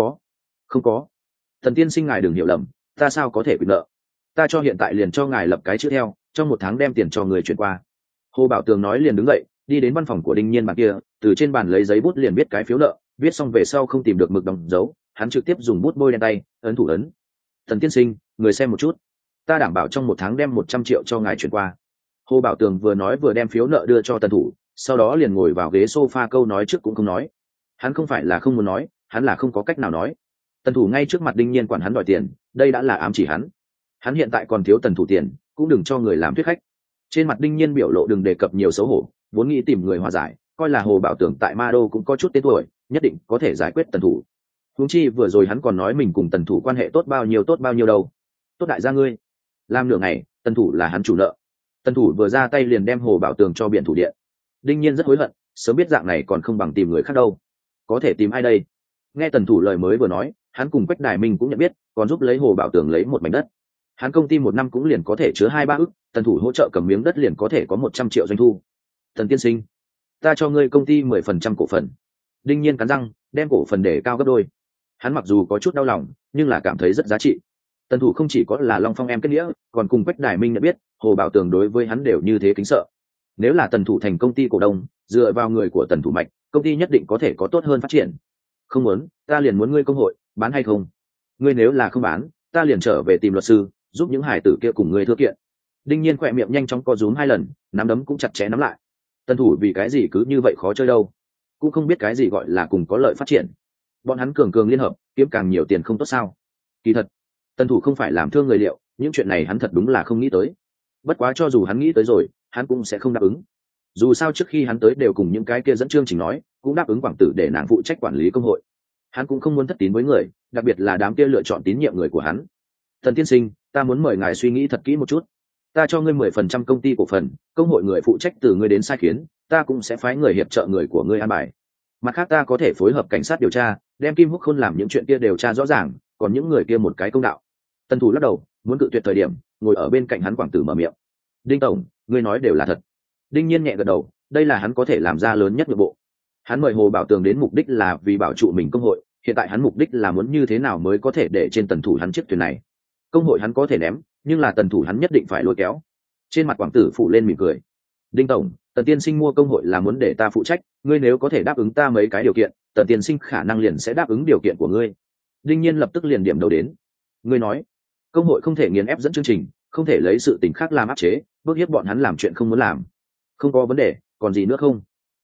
có. Thần tiên sinh ngài đừng hiểu lầm, ta sao có thể bị nợ? Ta cho hiện tại liền cho ngài lập cái chữ theo, trong 1 tháng đem tiền cho người chuyển qua. Hồ Bảo Tường nói liền đứng dậy, đi đến văn phòng của Đinh Nhiên bàn kia, từ trên bàn lấy giấy bút liền viết cái phiếu nợ, viết xong về sau không tìm được mực đóng dấu, hắn trực tiếp dùng bút bôi đen tay, ấn thủ ấn. Thần tiên sinh, người xem một chút, ta đảm bảo trong 1 tháng đem 100 triệu cho ngài chuyển qua. Hồ Bảo Tường vừa nói vừa đem phiếu nợ đưa cho Tần Thủ, sau đó liền ngồi vào ghế sofa, câu nói trước cũng không nói. Hắn không phải là không muốn nói, hắn là không có cách nào nói. Tần Thủ ngay trước mặt Đinh Nhiên quản hắn đòi tiền, đây đã là ám chỉ hắn. Hắn hiện tại còn thiếu Tần Thủ tiền, cũng đừng cho người làm thuyết khách. Trên mặt Đinh Nhiên biểu lộ đừng đề cập nhiều xấu hổ, vốn nghĩ tìm người hòa giải, coi là Hồ Bảo Tường tại Ma Đô cũng có chút tên tuổi, nhất định có thể giải quyết Tần Thủ. Huống chi vừa rồi hắn còn nói mình cùng Tần Thủ quan hệ tốt bao nhiêu đâu. Tốt đại gia ngươi. Làm nửa ngày, Tần Thủ là hắn chủ nợ. Tần Thủ vừa ra tay liền đem Hồ Bảo Tường cho biển thủ điện. Đinh Nhiên rất hối hận, sớm biết dạng này còn không bằng tìm người khác đâu. Có thể tìm ai đây? Nghe Tần Thủ lời mới vừa nói, hắn cùng Quách Đài Minh cũng nhận biết, còn giúp lấy Hồ Bảo Tường lấy một mảnh đất. Hắn công ty 1 năm cũng liền có thể chứa 2-3 ức, Tần Thủ hỗ trợ cầm miếng đất liền có thể có 100 triệu doanh thu. Tần tiên sinh, ta cho ngươi công ty 10% cổ phần. Đinh Nhiên cắn răng, đem cổ phần để cao gấp đôi. Hắn mặc dù có chút đau lòng, nhưng là cảm thấy rất giá trị. Tần Thủ không chỉ có là Long Phong em kết nghĩa, còn cùng Quách Đài Minh nhận biết, Hồ Bảo Tường đối với hắn đều như thế kính sợ. Nếu là Tần Thủ thành công ty cổ đông, dựa vào người của Tần Thủ mạnh, công ty nhất định có thể có tốt hơn phát triển. Không muốn, ta liền muốn ngươi công hội, bán hay không? Ngươi nếu là không bán, ta liền trở về tìm luật sư, giúp những hải tử kia cùng ngươi thưa kiện. Đinh Nhiên khỏe miệng nhanh chóng co rúm 2 lần, nắm đấm cũng chặt chẽ nắm lại. Tần Thủ vì cái gì cứ như vậy khó chơi đâu? Cũng không biết cái gì gọi là cùng có lợi phát triển. Bọn hắn cường liên hợp, kiếm càng nhiều tiền không tốt sao? Kỳ thật, Tần Thủ không phải làm thương người liệu, những chuyện này hắn thật đúng là không nghĩ tới. Bất quá cho dù hắn nghĩ tới rồi, hắn cũng sẽ không đáp ứng. Dù sao trước khi hắn tới đều cùng những cái kia dẫn chương trình nói, cũng đáp ứng Quảng Tử để nàng phụ trách quản lý công hội. Hắn cũng không muốn thất tín với người, đặc biệt là đám kia lựa chọn tín nhiệm người của hắn. Thần tiên sinh, ta muốn mời ngài suy nghĩ thật kỹ một chút. Ta cho ngươi 10% công ty cổ phần, công hội người phụ trách từ ngươi đến sai khiến, ta cũng sẽ phái người hiệp trợ người của ngươi an bài. Mặt khác ta có thể phối hợp cảnh sát điều tra, đem Kim Húc Khôn làm những chuyện kia điều tra rõ ràng, còn những người kia một cái công đạo. Tần Thủ lắc đầu, muốn cự tuyệt thời điểm, ngồi ở bên cạnh hắn Quảng Tử mở miệng. Đinh tổng, ngươi nói đều là thật. Đinh Nhiên nhẹ gật đầu, đây là hắn có thể làm ra lớn nhất nội bộ. Hắn mời Hồ Bảo Tường đến mục đích là vì bảo trụ mình công hội, hiện tại hắn mục đích là muốn như thế nào mới có thể để trên Tần Thủ hắn chiếc thuyền này. Công hội hắn có thể ném, nhưng là Tần Thủ hắn nhất định phải lôi kéo. Trên mặt Quảng Tử phủ lên mỉm cười. Đinh tổng, Tần tiên sinh mua công hội là muốn để ta phụ trách, ngươi nếu có thể đáp ứng ta mấy cái điều kiện, Tần tiên sinh khả năng liền sẽ đáp ứng điều kiện của ngươi. Đinh Nhiên lập tức liền điểm đầu đến. Ngươi nói, công hội không thể nghiền ép dẫn chương trình, không thể lấy sự tình khác làm áp chế, bức hiếp bọn hắn làm chuyện không muốn làm. Không có vấn đề, còn gì nữa không?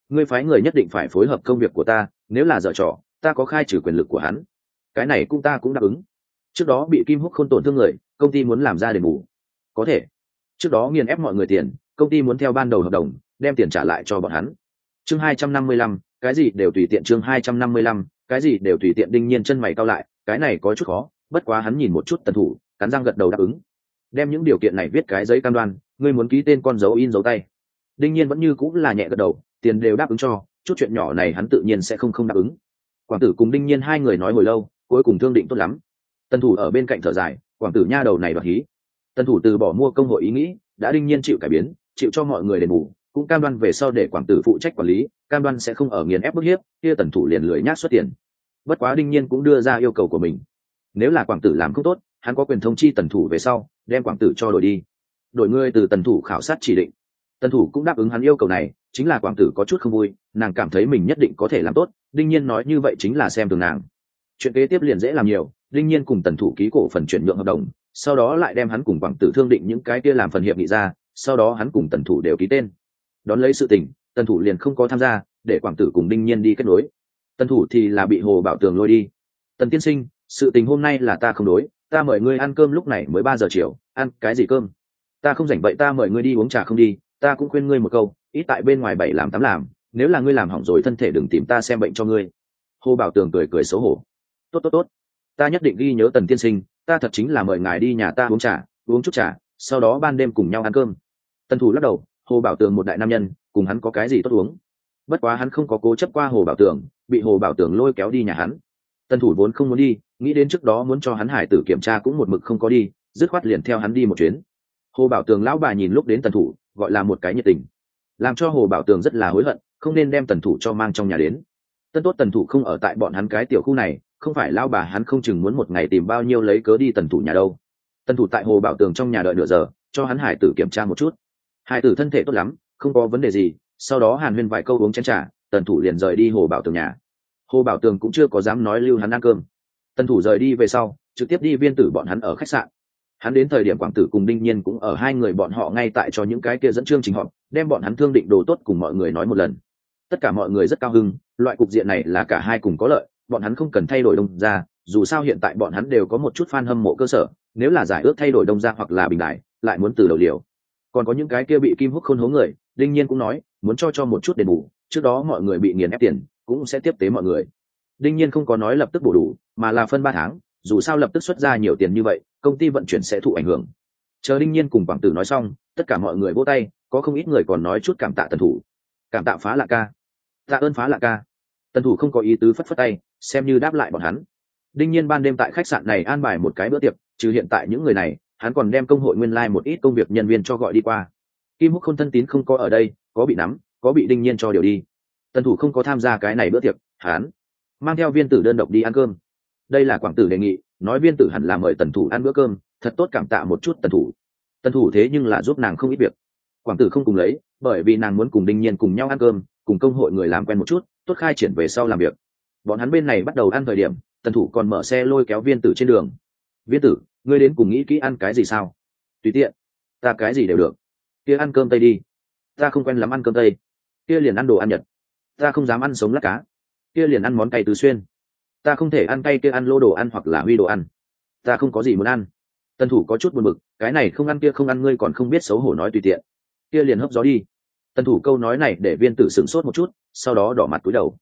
ngươi phái người nhất định phải phối hợp công việc của ta, nếu là dở trò ta có khai trừ quyền lực của hắn. Cái này ta cũng đáp ứng. Trước đó bị Kim Húc Khôn tổn thương người, công ty muốn làm ra đền bù. Có thể. Trước đó nghiền ép mọi người tiền, công ty muốn theo ban đầu hợp đồng đem tiền trả lại cho bọn hắn. Chương 255, cái gì đều tùy tiện. Chương 255, cái gì đều tùy tiện. Đinh Nhiên chân mày cau lại, cái này có chút khó, bất quá hắn nhìn một chút Tần Thủ, cắn răng gật đầu đáp ứng. Đem những điều kiện này viết cái giấy cam đoan, ngươi muốn ký tên con dấu in dấu tay. Đinh Nhiên vẫn như cũng là nhẹ gật đầu, tiền đều đáp ứng cho, chút chuyện nhỏ này hắn tự nhiên sẽ không đáp ứng. Quảng Tử cùng Đinh Nhiên hai người nói hồi lâu, cuối cùng thương định tốt lắm. Tần Thủ ở bên cạnh thở dài, Quảng Tử nha đầu này đoạt hí. Tần Thủ từ bỏ mua công hội ý nghĩ, đã Đinh Nhiên chịu cải biến, chịu cho mọi người đền bù, cũng cam đoan về sau để Quảng Tử phụ trách quản lý, cam đoan sẽ không ở nghiền ép bức hiếp, kia Tần Thủ liền lười nhác xuất tiền. Bất quá Đinh Nhiên cũng đưa ra yêu cầu của mình. Nếu là Quảng Tử làm không tốt, hắn có quyền thông chi Tần Thủ về sau, đem Quảng Tử cho đổi đi. Đổi người từ Tần Thủ khảo sát chỉ định. Tần Thủ cũng đáp ứng hắn yêu cầu này, chính là Quảng Tử có chút không vui, nàng cảm thấy mình nhất định có thể làm tốt, Đinh Nhiên nói như vậy chính là xem thường nàng. Chuyện kế tiếp liền dễ làm nhiều, Đinh Nhiên cùng Tần Thủ ký cổ phần chuyển nhượng hợp đồng, sau đó lại đem hắn cùng Quảng Tử thương định những cái kia làm phần hiệp nghị ra, sau đó hắn cùng Tần Thủ đều ký tên. Đón lấy sự tình, Tần Thủ liền không có tham gia, để Quảng Tử cùng Đinh Nhiên đi kết nối. Tần Thủ thì là bị Hồ Bảo Tường lôi đi. Tần tiên sinh, sự tình hôm nay là ta không đối, ta mời ngươi ăn cơm lúc này mới 3 giờ chiều, ăn cái gì cơm? Ta không rảnh vậy ta mời ngươi đi uống trà không đi, ta cũng khuyên ngươi một câu, ít tại bên ngoài 7 làm 8 làm, nếu là ngươi làm hỏng rồi thân thể đừng tìm ta xem bệnh cho ngươi. Hồ Bảo Tường cười cười xấu hổ. Tốt, ta nhất định ghi nhớ Tần tiên sinh, ta thật chính là mời ngài đi nhà ta uống trà, uống chút trà, sau đó ban đêm cùng nhau ăn cơm. Tần Thủ lắc đầu, Hồ Bảo Tường một đại nam nhân, cùng hắn có cái gì tốt uống. Bất quá hắn không có cố chấp qua Hồ Bảo Tường, bị Hồ Bảo Tường lôi kéo đi nhà hắn. Tần Thủ vốn không muốn đi, nghĩ đến trước đó muốn cho hắn hải tử kiểm tra cũng một mực không có đi, dứt khoát liền theo hắn đi một chuyến. Hồ Bảo Tường lão bà nhìn lúc đến Tần Thủ, gọi là một cái nhiệt tình, làm cho Hồ Bảo Tường rất là hối hận, không nên đem Tần Thủ cho mang trong nhà đến. Tân tốt Tần Thủ không ở tại bọn hắn cái tiểu khu này, không phải lão bà hắn không chừng muốn một ngày tìm bao nhiêu lấy cớ đi Tần Thủ nhà đâu. Tần Thủ tại Hồ Bảo Tường trong nhà đợi nửa giờ, cho hắn hải tử kiểm tra một chút. Hải tử thân thể tốt lắm, không có vấn đề gì, sau đó hàn huyên vài câu uống chén trà, Tần Thủ liền rời đi Hồ Bảo Tường nhà. Hồ Bảo Tường cũng chưa có dám nói lưu hắn ăn cơm. Tần Thủ rời đi về sau, trực tiếp đi Viên Tử bọn hắn ở khách sạn. Hắn đến thời điểm Quảng Tử cùng Đinh Nhiên cũng ở, hai người bọn họ ngay tại cho những cái kia dẫn chương trình họp, đem bọn hắn thương định đồ tốt cùng mọi người nói một lần. Tất cả mọi người rất cao hứng, loại cục diện này là cả hai cùng có lợi, bọn hắn không cần thay đổi đông ra, dù sao hiện tại bọn hắn đều có một chút fan hâm mộ cơ sở, nếu là giải ước thay đổi đông ra hoặc là bình đại, lại muốn từ đầu liều. Còn có những cái kia bị Kim Húc Khôn hố người, Đinh Nhiên cũng nói, muốn cho một chút đền bù, trước đó mọi người bị nghiền ép tiền, cũng sẽ tiếp tế mọi người. Đinh Nhiên không có nói lập tức bổ đủ, mà là phân 3 tháng, dù sao lập tức xuất ra nhiều tiền như vậy, công ty vận chuyển sẽ thụ ảnh hưởng. Chờ Đinh Nhiên cùng Quảng Tử nói xong, tất cả mọi người vỗ tay, có không ít người còn nói chút cảm tạ Tần Thủ. Cảm tạ Phá Lạ ca. Tạ ơn Phá Lạ ca. Tần Thủ không có ý tứ phất phất tay, xem như đáp lại bọn hắn. Đinh Nhiên ban đêm tại khách sạn này an bài một cái bữa tiệc, trừ hiện tại những người này, hắn còn đem công hội nguyên lai một ít công việc nhân viên cho gọi đi qua. Kim Húc Khôn thân tín không có ở đây, có bị nắm, có bị Đinh Nhiên cho điều đi. Tần Thủ không có tham gia cái này bữa tiệc, hắn mang theo Viên Tử đơn độc đi ăn cơm. Đây là Quảng Tử đề nghị, nói Viên Tử hẳn là mời Tần Thủ ăn bữa cơm, thật tốt cảm tạ một chút Tần Thủ. Tần Thủ thế nhưng là giúp nàng không ít việc. Quảng Tử không cùng lấy, bởi vì nàng muốn cùng Đinh Nhiên cùng nhau ăn cơm, cùng công hội người làm quen một chút, tốt khai triển về sau làm việc. Bọn hắn bên này bắt đầu ăn thời điểm, Tần Thủ còn mở xe lôi kéo Viên Tử trên đường. Viên Tử, ngươi đến cùng nghĩ kỹ ăn cái gì sao? Tùy tiện, ta cái gì đều được. Kia ăn cơm tây đi. Ta không quen lắm ăn cơm tây. Kia liền ăn đồ ăn Nhật. Ta không dám ăn sống lát cá. Kia liền ăn món cay tứ xuyên. Ta không thể ăn cay, kia ăn lô đồ ăn hoặc là huy đồ ăn. Ta không có gì muốn ăn. Tần Thủ có chút buồn bực, cái này không ăn kia không ăn, ngươi còn không biết xấu hổ nói tùy tiện. Kia liền hấp gió đi. Tần Thủ câu nói này để Viên Tử sửng sốt một chút, sau đó đỏ mặt cúi đầu.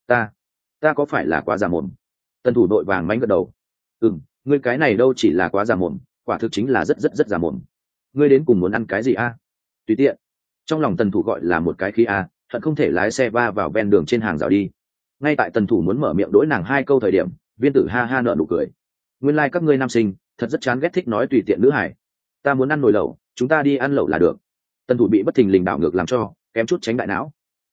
Ta có phải là quá già mồm? Tần Thủ đội vàng mánh gật đầu. Ngươi cái này đâu chỉ là quá già mồm, quả thực chính là rất già mồm. Ngươi đến cùng muốn ăn cái gì a? Tùy tiện. Trong lòng Tần Thủ gọi là một cái khí a, thật không thể lái xe va vào ven đường trên hàng rào đi. Ngay tại Tần Thủ muốn mở miệng đối nàng 2 câu thời điểm, Viên Tử ha ha nở nụ cười. Nguyên lai các ngươi nam sinh thật rất chán ghét thích nói tùy tiện nữ hải. Ta muốn ăn nồi lẩu, chúng ta đi ăn lẩu là được. Tần Thủ bị bất thình lình đảo ngược làm cho kém chút tránh đại não.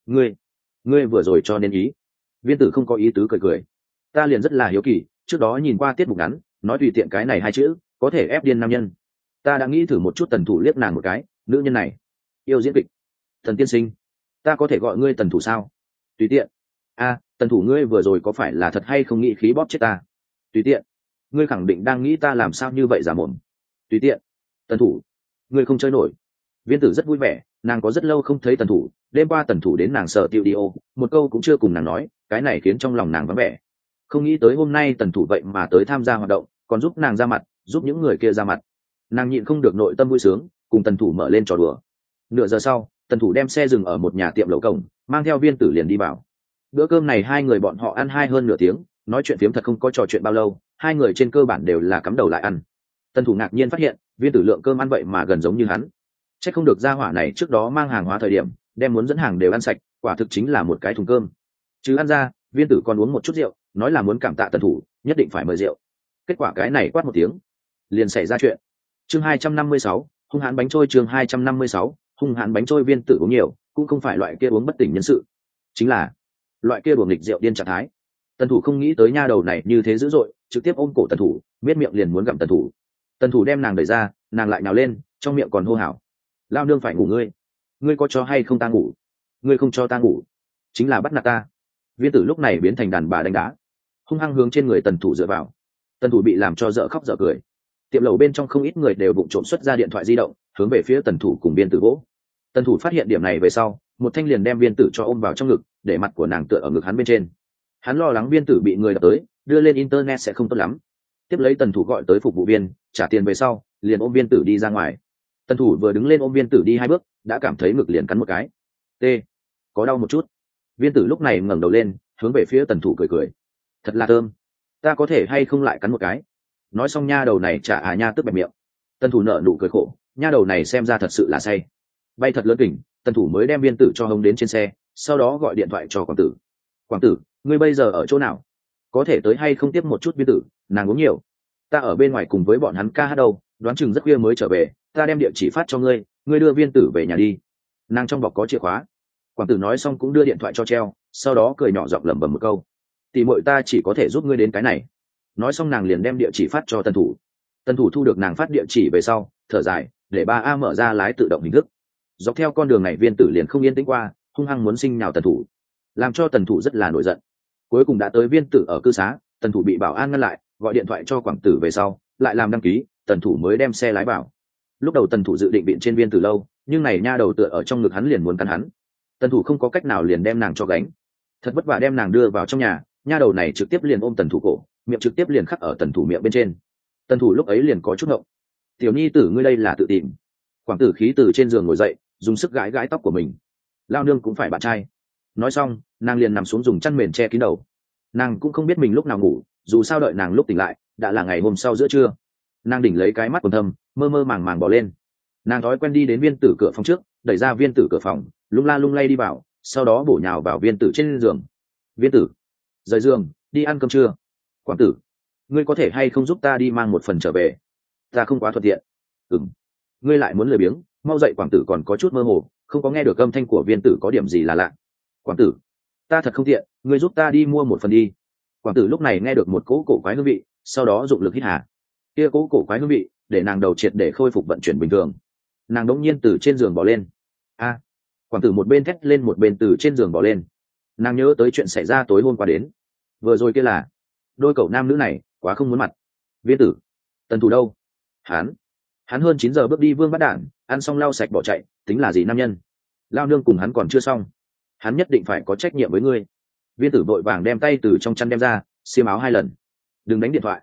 Ngươi vừa rồi cho nên ý. Viên Tử không có ý tứ cười cười. Ta liền rất là hiếu kỳ, trước đó nhìn qua tiết mục ngắn, nói tùy tiện cái này 2 chữ có thể ép điên nam nhân. Ta đã nghĩ thử một chút. Tần Thủ liếc nàng một cái, nữ nhân này yêu diễn kịch. Thần tiên sinh, ta có thể gọi ngươi Tần Thủ sao? Tùy tiện. Tần Thủ, ngươi vừa rồi có phải là thật hay không nghĩ khí bóp chết ta? Tùy tiện. Ngươi khẳng định đang nghĩ ta làm sao như vậy giả mồm. Tùy tiện. Tần Thủ, ngươi không chơi nổi. Viên Tử rất vui vẻ, Nàng có rất lâu không thấy tần thủ, đêm qua tần thủ đến nàng sở tiệu đi ô, một câu cũng chưa cùng nàng nói, cái này khiến trong lòng nàng vắng vẻ. Không nghĩ tới hôm nay tần thủ vậy mà tới tham gia hoạt động, còn giúp nàng ra mặt, giúp những người kia ra mặt. Nàng nhịn không được nội tâm vui sướng, cùng tần thủ mở lên trò đùa. Nửa giờ sau, tần thủ đem xe dừng ở một nhà tiệm lẩu cổng, mang theo Viên Tử liền đi vào. Bữa cơm này hai người bọn họ ăn hơn nửa tiếng, nói chuyện phiếm thật không có trò chuyện bao lâu, hai người trên cơ bản đều là cắm đầu lại ăn. Tần thủ ngạc nhiên phát hiện, Viên Tử lượng cơm ăn vậy mà gần giống như hắn. Chắc không được gia hỏa này trước đó mang hàng hóa thời điểm, đem muốn dẫn hàng đều ăn sạch, quả thực chính là một cái thùng cơm. Chứ ăn ra, Viên Tử còn uống một chút rượu, nói là muốn cảm tạ tần thủ, nhất định phải mời rượu. Kết quả cái này quát một tiếng, liền xảy ra chuyện. Chương 256, hung hãn bánh trôi. Chương 256, hung hãn bánh trôi. Viên Tử uống nhiều, cũng không phải loại kia uống bất tỉnh nhân sự, chính là loại kia đùa nghịch rượu điên trạng thái. Tần thủ không nghĩ tới nha đầu này như thế dữ dội, trực tiếp ôm cổ tần thủ, biết miệng liền muốn gặm tần thủ. Tần thủ đem nàng đẩy ra, nàng lại nhào lên, trong miệng còn hô hào: lao nương phải ngủ ngươi, ngươi có cho hay không ta ngủ, ngươi không cho ta ngủ chính là bắt nạt ta. Viên Tử lúc này biến thành đàn bà đánh đá, hung hăng hướng trên người tần thủ dựa vào. Tần thủ bị làm cho dở khóc dở cười. Tiệm lẩu bên trong không ít người đều vụng trộm xuất ra điện thoại di động, hướng về phía tần thủ cùng Viên Tử vỗ. Tần thủ phát hiện điểm này về sau, một thanh liền đem Viên Tử cho ôm vào trong ngực, để mặt của nàng tựa ở ngực hắn bên trên. Hắn lo lắng Viên Tử bị người đập tới, đưa lên internet sẽ không tốt lắm. Tiếp lấy tần thủ gọi tới phục vụ viên, trả tiền về sau, liền ôm Viên Tử đi ra ngoài. Tần thủ vừa đứng lên ôm Viên Tử đi hai bước, đã cảm thấy ngực liền cắn một cái. T, có đau một chút. Viên Tử lúc này ngẩng đầu lên, hướng về phía tần thủ cười cười: thật là thơm, ta có thể hay không lại cắn một cái? Nói xong nha đầu này trả nha tức bẹp miệng. Tần thủ nợ nụ cười khổ, nha đầu này xem ra thật sự là say. Bay thật lớn kỉnh, tần thủ mới đem Viên Tử cho hống đến trên xe, sau đó gọi điện thoại cho Quảng Tử. Quảng Tử, ngươi bây giờ ở chỗ nào? Có thể tới hay không tiếp một chút Viên Tử, nàng uống nhiều. Ta ở bên ngoài cùng với bọn hắn ca hát đâu, đoán chừng rất khuya mới trở về, ta đem địa chỉ phát cho ngươi, ngươi đưa Viên Tử về nhà đi. Nàng trong bọc có chìa khóa. Quảng Tử nói xong cũng đưa điện thoại cho treo, sau đó cười nhỏ giọng lẩm bẩm một câu: tỷ muội ta chỉ có thể giúp ngươi đến cái này. Nói xong nàng liền đem địa chỉ phát cho tần thủ. Tần thủ thu được nàng phát địa chỉ về sau, thở dài, để ba a mở ra lái tự động hình thức. Dọc theo con đường này Viên Tử liền không yên tĩnh qua, hung hăng muốn sinh nhào tần thủ, làm cho tần thủ rất là nổi giận. Cuối cùng đã tới Viên Tử ở cư xá, tần thủ bị bảo an ngăn lại, gọi điện thoại cho Quảng Tử về sau, lại làm đăng ký, tần thủ mới đem xe lái vào. Lúc đầu tần thủ dự định biện trên Viên Tử lâu, nhưng này nha đầu tựa ở trong ngực hắn liền muốn cắn hắn. Tần thủ không có cách nào liền đem nàng cho gánh, thật vất vả đem nàng đưa vào trong nhà, nha đầu này trực tiếp liền ôm tần thủ cổ, miệng trực tiếp liền khắc ở tần thủ miệng bên trên. Tần thủ lúc ấy liền có chút ngộng: tiểu nhi tử ngươi đây là tự tìm. Quảng Tử khí từ trên giường ngồi dậy, dùng sức gãi gãi tóc của mình: lao nương cũng phải bạn trai. Nói xong nàng liền nằm xuống dùng chăn mền che kín đầu. Nàng cũng không biết mình lúc nào ngủ, dù sao đợi nàng lúc tỉnh lại đã là ngày hôm sau giữa trưa. Nàng đỉnh lấy cái mắt quần thâm, mơ mơ màng màng bỏ lên. Nàng thói quen đi đến Viên Tử cửa phòng trước, đẩy ra Viên Tử cửa phòng, lung la lung lay đi vào, sau đó bổ nhào vào Viên Tử trên giường. Viên Tử, rời giường đi ăn cơm trưa. Quảng Tử, ngươi có thể hay không giúp ta đi mang một phần trở về, ta không quá thuận tiện. Ừm. Ngươi lại muốn lười biếng, mau dậy. Quảng Tử còn có chút mơ hồ, không có nghe được âm thanh của Viên Tử có điểm gì là lạ. Quảng Tử, ta thật không tiện, ngươi giúp ta đi mua một phần đi. Quảng Tử lúc này nghe được một cỗ cổ quái hương vị, sau đó dụng lực hít hà. Kia cỗ cổ quái hương vị để nàng đầu triệt để khôi phục vận chuyển bình thường. Nàng đống nhiên từ trên giường bỏ lên. A! Quảng Tử một bên thét lên một bên từ trên giường bỏ lên. Nàng nhớ tới chuyện xảy ra tối hôm qua đến. Vừa rồi kia là đôi cậu nam nữ này quá không muốn mặt. Viên Tử, tần thủ đâu? Hắn hơn 9 giờ bước đi vương bắt đạn, ăn xong lau sạch bỏ chạy, tính là gì nam nhân? Lao nương cùng hắn còn chưa xong, hắn nhất định phải có trách nhiệm với ngươi. Viên Tử vội vàng đem tay từ trong chăn đem ra, xiêm áo 2 lần. Đừng đánh điện thoại.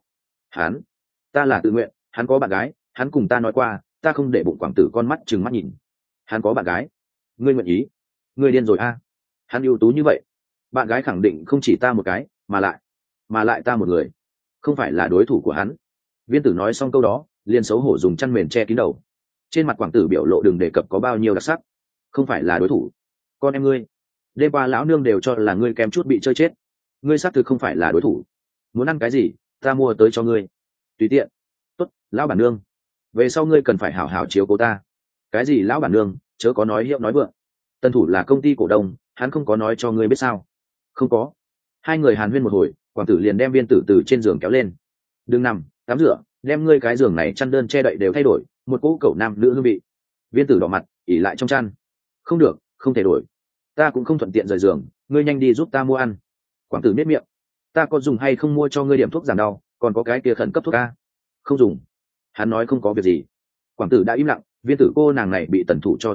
Ta là tự nguyện, hắn có bạn gái, hắn cùng ta nói qua, ta không để bụng. Quảng Tử con mắt trừng mắt nhìn. Hắn có bạn gái? Ngươi nguyện ý? Ngươi điên rồi a? Hắn ưu tú như vậy, bạn gái khẳng định không chỉ ta một cái, mà lại ta một người, không phải là đối thủ của hắn. Viên Tử nói xong câu đó, liền xấu hổ dùng chăn mền che kín đầu. Trên mặt Quảng Tử biểu lộ đừng đề cập có bao nhiêu đặc sắc. Không phải là đối thủ? Con em ngươi, đêm qua lão nương đều cho là ngươi kém chút bị chơi chết. Ngươi xác thực không phải là đối thủ. Muốn ăn cái gì, ta mua tới cho ngươi. Tùy tiện. Tốt, lão bản nương, về sau ngươi cần phải hảo hảo chiếu cố ta. Cái gì lão bản nương, chớ có nói hiệu nói vượng. Tần thủ là công ty cổ đông, hắn không có nói cho ngươi biết sao? Không có. Hai người hàn huyên một hồi, Quảng Tử liền đem Viên Tử từ trên giường kéo lên. Đừng nằm, tắm rửa, đem ngươi cái giường này chăn đơn che đậy đều thay đổi, một cỗ cẩu nam nữ hương vị. Viên Tử đỏ mặt, ỉ lại trong chăn. Không được, không thể đổi. Ta cũng không thuận tiện rời giường, ngươi nhanh đi giúp ta mua ăn. Quảng Tử biết miệng. Ta có dùng hay không mua cho ngươi điểm thuốc giảm đau, còn có cái kia khẩn cấp thuốc a? Không dùng. Hắn nói không có việc gì. Quảng Tử đã im lặng. Viên Tử cô nàng này bị tần thủ cho tiết lại,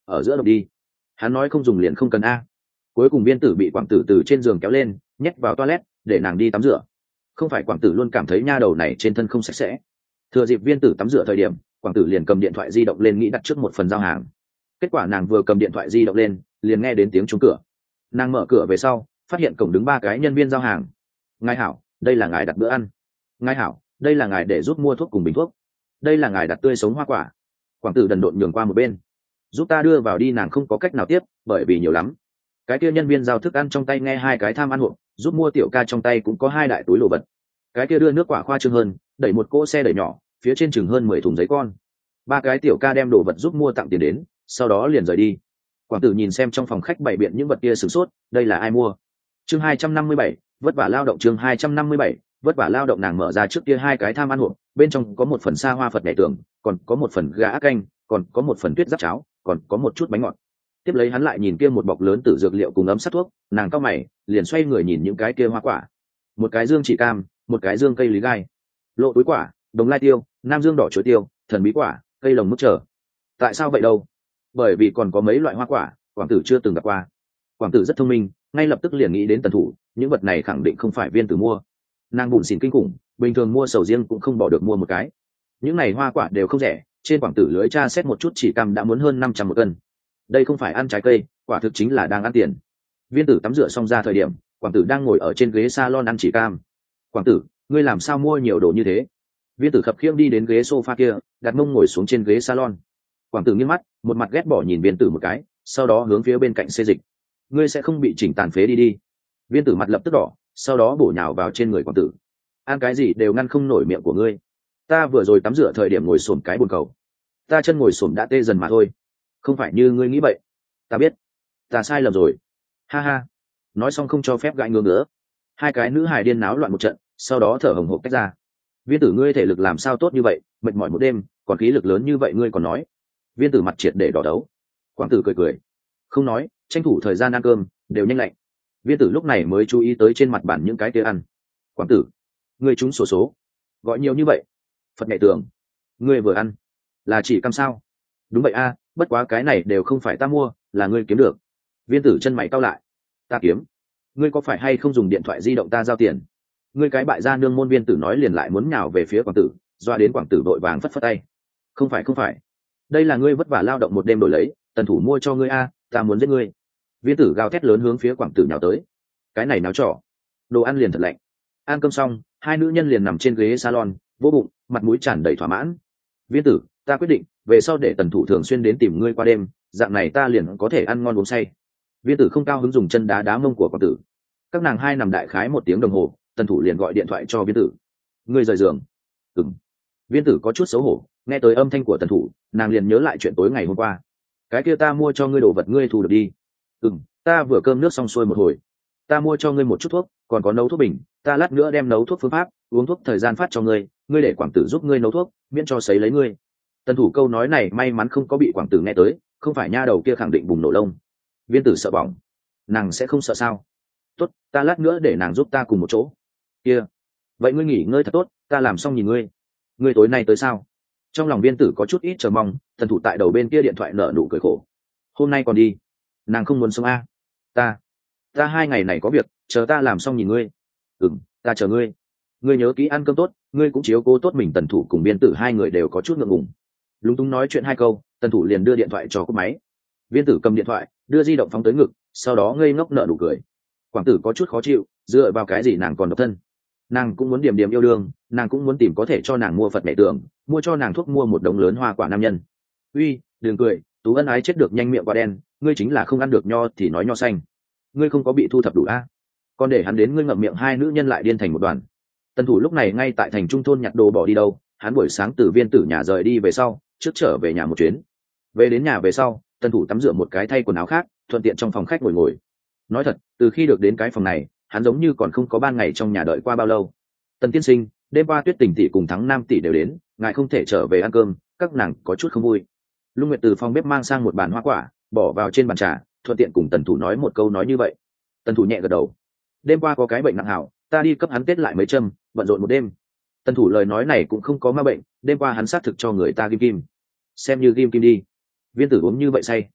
ở giữa độc đi. Hắn nói không dùng liền không cần a. Cuối cùng viên tử bị quảng tử từ trên giường kéo lên, nhét vào toilet để nàng đi tắm rửa. Không phải quảng tử luôn cảm thấy nha đầu này trên thân không sạch sẽ. Thừa dịp viên tử tắm rửa thời điểm, quảng tử liền cầm điện thoại di động lên nghĩ đặt trước một phần giao hàng. Kết quả nàng vừa cầm điện thoại di động lên liền nghe đến tiếng chuông cửa. Nàng mở cửa về sau phát hiện cổng đứng 3 cái nhân viên giao hàng. Ngài hảo, đây là ngài đặt bữa ăn. Ngài hảo, đây là ngài để giúp mua thuốc cùng bình thuốc. Đây là ngài đặt tươi sống hoa quả. Quảng tử đần độn nhường qua một bên. Giúp ta đưa vào đi. Nàng không có cách nào tiếp bởi vì nhiều lắm. Cái kia nhân viên giao thức ăn trong tay nghe 2 cái tham ăn hộp, giúp mua tiểu ca trong tay cũng có 2 đại túi đồ vật. Cái kia đưa nước quả khoa trương hơn, đẩy một cỗ xe đẩy nhỏ, phía trên chừng hơn 10 thùng giấy con. 3 cái tiểu ca đem đồ vật giúp mua tặng tiền đến, sau đó liền rời đi. Quảng tử nhìn xem trong phòng khách bày biện những vật kia sửng sốt, đây là ai mua? Chương 257, vất vả lao động. Chương 257, vất vả lao động. Nàng mở ra trước kia 2 cái tham ăn hộp, bên trong có một phần sa hoa Phật nhảy tường, còn có một phần gà ác canh, còn có một phần tuyết giáp cháo, còn có một chút bánh ngọt. Tiếp lấy hắn lại nhìn kia một bọc lớn tử dược liệu cùng ấm sát thuốc, nàng cau mày, liền xoay người nhìn những cái kia hoa quả. Một cái dương chỉ cam, một cái dương cây lý gai, lộ túi quả, đồng lai tiêu, nam dương đỏ chuối tiêu, thần bí quả, cây lồng mức trở. Tại sao vậy đâu? Bởi vì còn có mấy loại hoa quả quảng tử chưa từng gặp qua. Quảng tử rất thông minh, ngay lập tức liền nghĩ đến Tần Thủ, những vật này khẳng định không phải viên tử mua. Nàng bùn xỉn kinh khủng, bình thường mua sầu riêng cũng không bỏ được mua một cái. Những này hoa quả đều không rẻ, trên quảng tử lưới tra xét một chút chỉ cam đã muốn hơn 500 một cân. Đây không phải ăn trái cây, quả thực chính là đang ăn tiền. Viên tử tắm rửa xong ra thời điểm, quảng tử đang ngồi ở trên ghế salon ăn chỉ cam. Quảng tử, ngươi làm sao mua nhiều đồ như thế? Viên tử khập khiễng đi đến ghế sofa kia, đặt mông ngồi xuống trên ghế salon. Quảng tử nghiêng mắt, một mặt ghét bỏ nhìn viên tử một cái, sau đó hướng phía bên cạnh xê dịch. Ngươi sẽ không bị chỉnh tàn phế đi đi. Viên tử mặt lập tức đỏ, sau đó bổ nhào vào trên người quảng tử. Ăn cái gì đều ngăn không nổi miệng của ngươi. Ta vừa rồi tắm rửa thời điểm ngồi xổm cái bồn cầu, ta chân ngồi xổm đã tê dần mà thôi. Không phải như ngươi nghĩ vậy. Ta biết, ta sai lầm rồi. Ha ha. Nói xong không cho phép gãi ngứa nữa. 2 cái nữ hài điên náo loạn một trận, sau đó thở hổn hển tách ra. Viên tử, ngươi thể lực làm sao tốt như vậy, mệt mỏi một đêm còn khí lực lớn như vậy ngươi còn nói. Viên tử mặt triệt để đỏ đấu. Quảng tử cười cười, không nói, tranh thủ thời gian ăn cơm, đều nhanh lạnh. Viên tử lúc này mới chú ý tới trên mặt bàn những cái kia ăn. Quảng tử, ngươi trúng số số, gọi nhiều như vậy. Phật nhảy tường, ngươi vừa ăn là chỉ cam sao? Đúng vậy a, bất quá cái này đều không phải ta mua, là ngươi kiếm được. Viên tử chân mày cau lại. Ta kiếm? Ngươi có phải hay không dùng điện thoại di động ta giao tiền? Ngươi cái bại gia nương môn. Viên tử nói liền lại muốn nhào về phía quảng tử, doa đến quảng tử vội vàng phất phất tay. Không phải không phải, đây là ngươi vất vả lao động một đêm đổi lấy, Tần Thủ mua cho ngươi a, ta muốn giết ngươi. Viên tử gào thét lớn hướng phía quảng tử nhào tới. Cái này náo trò, đồ ăn liền thật lạnh. Ăn cơm xong, 2 nữ nhân liền nằm trên ghế salon, vỗ bụng, mặt mũi tràn đầy thỏa mãn. Viên tử, ta quyết định về sau để Tần Thủ thường xuyên đến tìm ngươi qua đêm, dạng này ta liền có thể ăn ngon uống say. Viên tử không cao hứng dùng chân đá đá mông của quảng tử. Các nàng 2 nằm đại khái 1 tiếng đồng hồ, Tần Thủ liền gọi điện thoại cho viên tử. Ngươi rời giường? Ừm. Viên tử có chút xấu hổ, nghe tới âm thanh của Tần Thủ, nàng liền nhớ lại chuyện tối ngày hôm qua. Cái kia ta mua cho ngươi đồ vật ngươi thu được đi. Ta vừa cơm nước xong xuôi một hồi. Ta mua cho ngươi một chút thuốc, còn có nấu thuốc bình, ta lát nữa đem nấu thuốc phương pháp, uống thuốc thời gian phát cho ngươi, ngươi để quảng tử giúp ngươi nấu thuốc, miễn cho sấy lấy ngươi. Tần Thủ câu nói này may mắn không có bị quảng tử nghe tới, không phải nha đầu kia khẳng định bùng nổ lông. Viên tử sợ bỏng. Nàng sẽ không sợ sao? Tốt, ta lát nữa để nàng giúp ta cùng một chỗ. Kia, vậy ngươi nghỉ ngơi thật tốt, ta làm xong nhìn ngươi. Ngươi tối nay tới sao? Trong lòng viên tử có chút ít chờ mong. Tần Thủ tại đầu bên kia điện thoại nở nụ cười khổ. Hôm nay còn đi? Nàng không muốn sống a. Ta 2 ngày này có việc, chờ ta làm xong nhìn ngươi. Ta chờ ngươi. Ngươi nhớ kỹ ăn cơm tốt, ngươi cũng chiếu cố tốt mình. Tần Thủ cùng viên tử 2 người đều có chút ngượng ngùng, lúng túng nói chuyện 2 câu. Tần Thủ liền đưa điện thoại cho cúp máy. Viên tử cầm điện thoại, đưa di động phóng tới ngực, sau đó ngây ngốc nở nụ cười. Quảng tử có chút khó chịu, dựa vào cái gì nàng còn độc thân? Nàng cũng muốn điểm điểm yêu đương, nàng cũng muốn tìm có thể cho nàng mua Phật mẹ tưởng, mua cho nàng thuốc, mua một đống lớn hoa quả nam nhân. Uy, đừng cười, Tú ân ái chết được nhanh miệng quá đen, ngươi chính là không ăn được nho thì nói nho xanh. Ngươi không có bị thu thập đủ a? Còn để hắn đến ngươi ngậm miệng. 2 nữ nhân lại điên thành một đoàn. Tần Thủ lúc này ngay tại thành trung thôn nhặt đồ bỏ đi đâu, hắn buổi sáng từ viên tử nhà rời đi về sau, trước trở về nhà một chuyến. Về đến nhà về sau, Tần Thủ tắm rửa một cái, thay quần áo khác, thuận tiện trong phòng khách ngồi. Nói thật, từ khi được đến cái phòng này, hắn giống như còn không có ban ngày trong nhà đợi qua bao lâu. Tần tiên sinh, đêm qua Tuyết Tình tỷ cùng Thắng Nam tỷ đều đến, ngài không thể trở về ăn cơm, các nàng có chút không vui. Lung Nguyệt từ phòng bếp mang sang một bàn hoa quả, bỏ vào trên bàn trà, thuận tiện cùng Tần Thủ nói một câu nói như vậy. Tần Thủ nhẹ gật đầu. Đêm qua có cái bệnh nặng hảo, ta đi cấp hắn tết lại mấy châm, bận rộn một đêm. Tần Thủ lời nói này cũng không có ma bệnh, đêm qua hắn xác thực cho người ta ghim kim, xem như ghim kim đi. Viên tử uống như vậy say,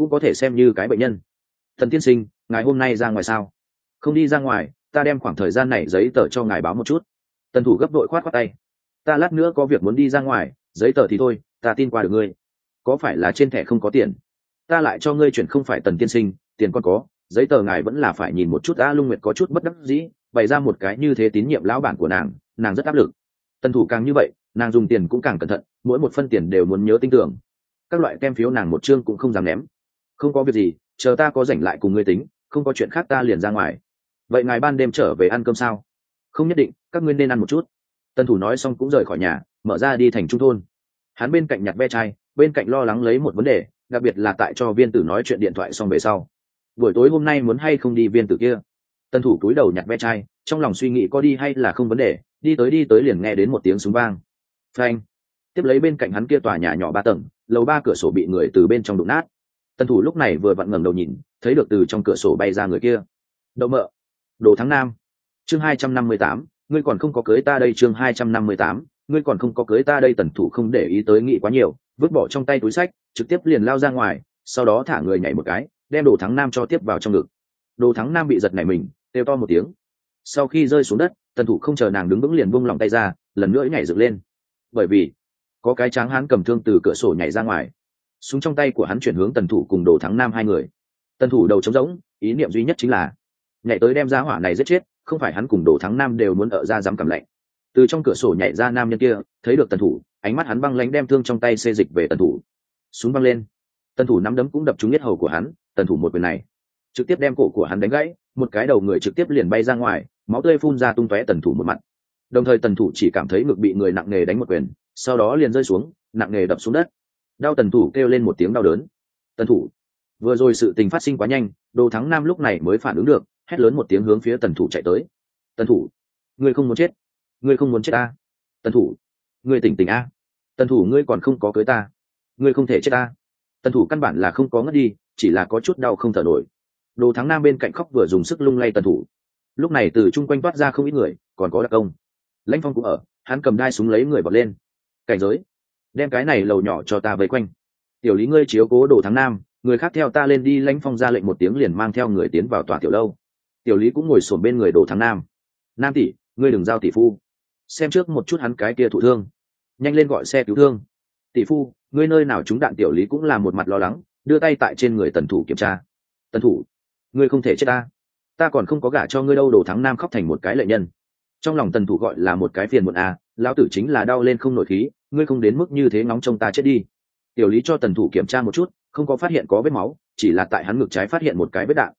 cũng có thể xem như cái bệnh nhân. Tần tiên sinh, ngài hôm nay ra ngoài sao? Không đi ra ngoài, ta đem khoảng thời gian này giấy tờ cho ngài báo một chút. Tần thủ gấp đội khoát khoát tay. Ta lát nữa có việc muốn đi ra ngoài, giấy tờ thì thôi, ta tin qua được ngươi. Có phải là trên thẻ không có tiền? Ta lại cho ngươi chuyển không phải Tần tiên sinh, tiền còn có, giấy tờ ngài vẫn là phải nhìn một chút. A Lung Nguyệt có chút bất đắc dĩ, bày ra một cái như thế tín nhiệm lão bản của nàng rất áp lực. Tần thủ càng như vậy, nàng dùng tiền cũng càng cẩn thận, mỗi một phân tiền đều muốn nhớ tinh tưởng. Các loại kem phiếu nàng một chương cũng không dám ném. Không có việc gì, chờ ta có rảnh lại cùng ngươi tính, không có chuyện khác ta liền ra ngoài. Vậy ngài ban đêm trở về ăn cơm sao? Không nhất định, các ngươi nên ăn một chút. Tần thủ nói xong cũng rời khỏi nhà, mở ra đi thành trung thôn. Hắn bên cạnh nhặt ve chai, bên cạnh lo lắng lấy một vấn đề, đặc biệt là tại cho viên tử nói chuyện điện thoại xong về sau. Buổi tối hôm nay muốn hay không đi viên tử kia? Tần thủ cúi đầu nhặt ve chai, trong lòng suy nghĩ có đi hay là không vấn đề, đi tới liền nghe đến một tiếng súng vang. Phanh. Tiếp lấy bên cạnh hắn kia tòa nhà nhỏ 3 tầng, lầu 3 cửa sổ bị người từ bên trong đụng nát. Tần thủ lúc này vừa vặn ngẩng đầu nhìn, thấy được từ trong cửa sổ bay ra người kia. Đậu mợ, Đồ Thắng Nam. Chương 258, ngươi còn không có cưới ta đây. Chương 258, ngươi còn không có cưới ta đây. Tần thủ không để ý tới nghĩ quá nhiều, vứt bỏ trong tay túi sách, trực tiếp liền lao ra ngoài, sau đó thả người nhảy một cái, đem Đồ Thắng Nam cho tiếp vào trong ngực. Đồ Thắng Nam bị giật nảy mình, kêu to một tiếng. Sau khi rơi xuống đất, Tần thủ không chờ nàng đứng vững liền buông lòng tay ra, lần nữa nhảy dựng lên. Bởi vì có cái tráng hán cầm thương từ cửa sổ nhảy ra ngoài, súng trong tay của hắn chuyển hướng Tần thủ cùng Đồ Thắng Nam hai người. Tần thủ đầu trống rỗng, ý niệm duy nhất chính là nhảy tới đem ra hỏa này giết chết, không phải hắn cùng Đồ Thắng Nam đều muốn ở ra dám cầm lạnh. Từ trong cửa sổ nhảy ra nam nhân kia, thấy được Tần thủ, ánh mắt hắn băng lãnh, đem thương trong tay xê dịch về Tần thủ. Súng băng lên, Tần thủ nắm đấm cũng đập trúng yết hầu của hắn. Tần thủ một quyền này trực tiếp đem cổ của hắn đánh gãy, một cái đầu người trực tiếp liền bay ra ngoài, máu tươi phun ra tung tóe Tần thủ một mặt. Đồng thời Tần thủ chỉ cảm thấy ngực bị người nặng nề đánh một quyền, sau đó liền rơi xuống, nặng nề đập xuống đất. Đau. Tần thủ kêu lên một tiếng đau đớn. Tần thủ, vừa rồi sự tình phát sinh quá nhanh, Đồ Thắng Nam lúc này mới phản ứng được, hét lớn một tiếng hướng phía Tần thủ chạy tới. Tần thủ, ngươi không muốn chết, ngươi không muốn chết a? Tần thủ, ngươi tỉnh tỉnh a? Tần thủ, ngươi còn không có cưới ta, ngươi không thể chết a? Tần thủ căn bản là không có ngất đi, chỉ là có chút đau không thở nổi. Đồ Thắng Nam bên cạnh khóc vừa dùng sức lung lay Tần thủ. Lúc này từ chung quanh toát ra không ít người, còn có đặc công. Lãnh Phong cũng ở, hắn cầm đai súng lấy người bật lên. Cảnh giới, đem cái này lầu nhỏ cho ta vây quanh. Tiểu Lý, ngươi chiếu cố Đồ Thắng Nam, người khác theo ta lên đi. Lãnh Phong ra lệnh một tiếng liền mang theo người tiến vào tòa tiểu lâu. Tiểu Lý cũng ngồi xổm bên người Đồ Thắng Nam. Nam tỷ, ngươi đừng giao tỷ phu, xem trước một chút hắn cái kia thụ thương, nhanh lên gọi xe cứu thương. Tỷ phu, ngươi nơi nào trúng đạn? Tiểu Lý cũng là một mặt lo lắng, đưa tay tại trên người Tần thủ kiểm tra. Tần thủ, ngươi không thể chết ta, ta còn không có gả cho ngươi đâu. Đồ Thắng Nam khóc thành một cái lệ nhân. Trong lòng Tần thủ gọi là một cái phiền muộn à, lão tử chính là đau lên không nổi khí, ngươi không đến mức như thế ngóng trông ta chết đi. Tiểu Lý cho Tần thủ kiểm tra một chút, không có phát hiện có vết máu, chỉ là tại hắn ngực trái phát hiện một cái vết đạn.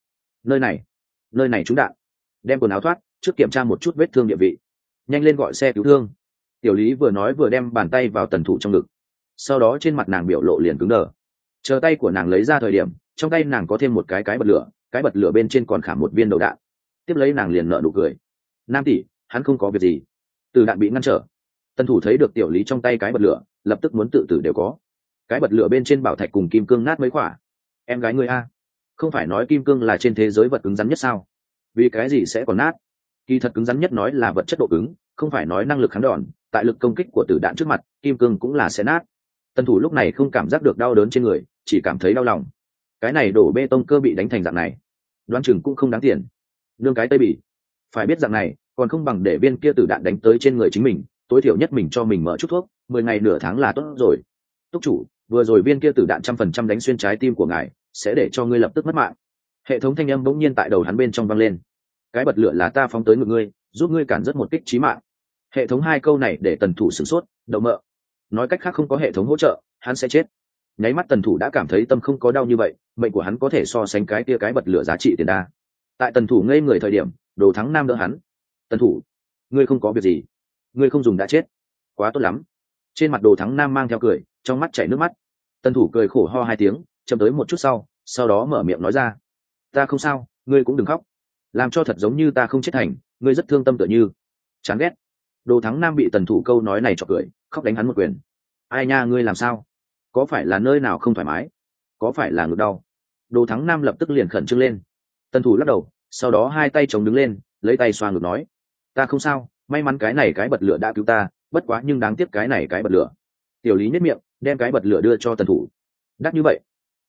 Nơi này trúng đạn, đem quần áo thoát, trước kiểm tra một chút vết thương địa vị, nhanh lên gọi xe cứu thương. Tiểu Lý vừa nói vừa đem bàn tay vào Tần thủ trong ngực, sau đó trên mặt nàng biểu lộ liền cứng đờ. Chờ tay của nàng lấy ra thời điểm, trong tay nàng có thêm một cái bật lửa, cái bật lửa bên trên còn khảm một viên đầu đạn. Tiếp lấy nàng liền nở nụ cười. Nam tỷ, hắn không có việc gì, từ đạn bị ngăn trở. Tần thủ thấy được Tiểu Lý trong tay cái bật lửa, lập tức muốn tự tử đều có. Cái bật lửa bên trên bảo thạch cùng kim cương nát mấy quả. Em gái ngươi a, không phải nói kim cương là trên thế giới vật cứng rắn nhất sao? Vì cái gì sẽ còn nát? Kỳ thật cứng rắn nhất nói là vật chất độ cứng, không phải nói năng lực kháng đòn. Tại lực công kích của tử đạn trước mặt, kim cương cũng là sẽ nát. Tần thủ lúc này không cảm giác được đau đớn trên người, chỉ cảm thấy đau lòng. Cái này đổ bê tông cơ bị đánh thành dạng này, đoán chừng cũng không đáng tiền. Nương cái tây bỉ, phải biết dạng này còn không bằng để viên kia tử đạn đánh tới trên người chính mình, tối thiểu nhất mình cho mình mở chút thuốc, 10 ngày nửa tháng là tốt rồi. Túc chủ, vừa rồi viên kia tử đạn 100% đánh xuyên trái tim của ngài, sẽ để cho ngươi lập tức mất mạng. Hệ thống thanh âm bỗng nhiên tại đầu hắn bên trong vang lên. Cái bật lửa là ta phóng tới ngực ngươi, giúp ngươi cản rất một kích chí mạng. Hệ thống hai câu này để Tần thủ sửng sốt, đậu mợ. Nói cách khác không có hệ thống hỗ trợ, hắn sẽ chết. Nháy mắt Tần thủ đã cảm thấy tâm không có đau như vậy, mệnh của hắn có thể so sánh cái kia cái bật lửa giá trị tiền đa. Tại Tần thủ ngây người thời điểm, Đồ Thắng Nam đỡ hắn. Tần thủ, ngươi không có việc gì, ngươi không dùng đã chết, quá tốt lắm. Trên mặt Đồ Thắng Nam mang theo cười, trong mắt chảy nước mắt. Tần thủ cười khổ ho hai tiếng, chậm tới một chút sau đó mở miệng nói ra, ta không sao, ngươi cũng đừng khóc, làm cho thật giống như ta không chết thành, ngươi rất thương tâm tựa như. Chán ghét. Đồ Thắng Nam bị Tần thủ câu nói này chọc cười, khóc đánh hắn một quyền. Ai nha, ngươi làm sao? Có phải là nơi nào không thoải mái? Có phải là ngực đau? Đồ Thắng Nam lập tức liền khẩn trương lên. Tần thủ lắc đầu, sau đó hai tay chống đứng lên, lấy tay xoa ngực nói, ta không sao, may mắn cái này cái bật lửa đã cứu ta, bất quá nhưng đáng tiếc cái này cái bật lửa. Tiểu Lý nhếch miệng, đem cái bật lửa đưa cho Tần thủ. Đắt như vậy,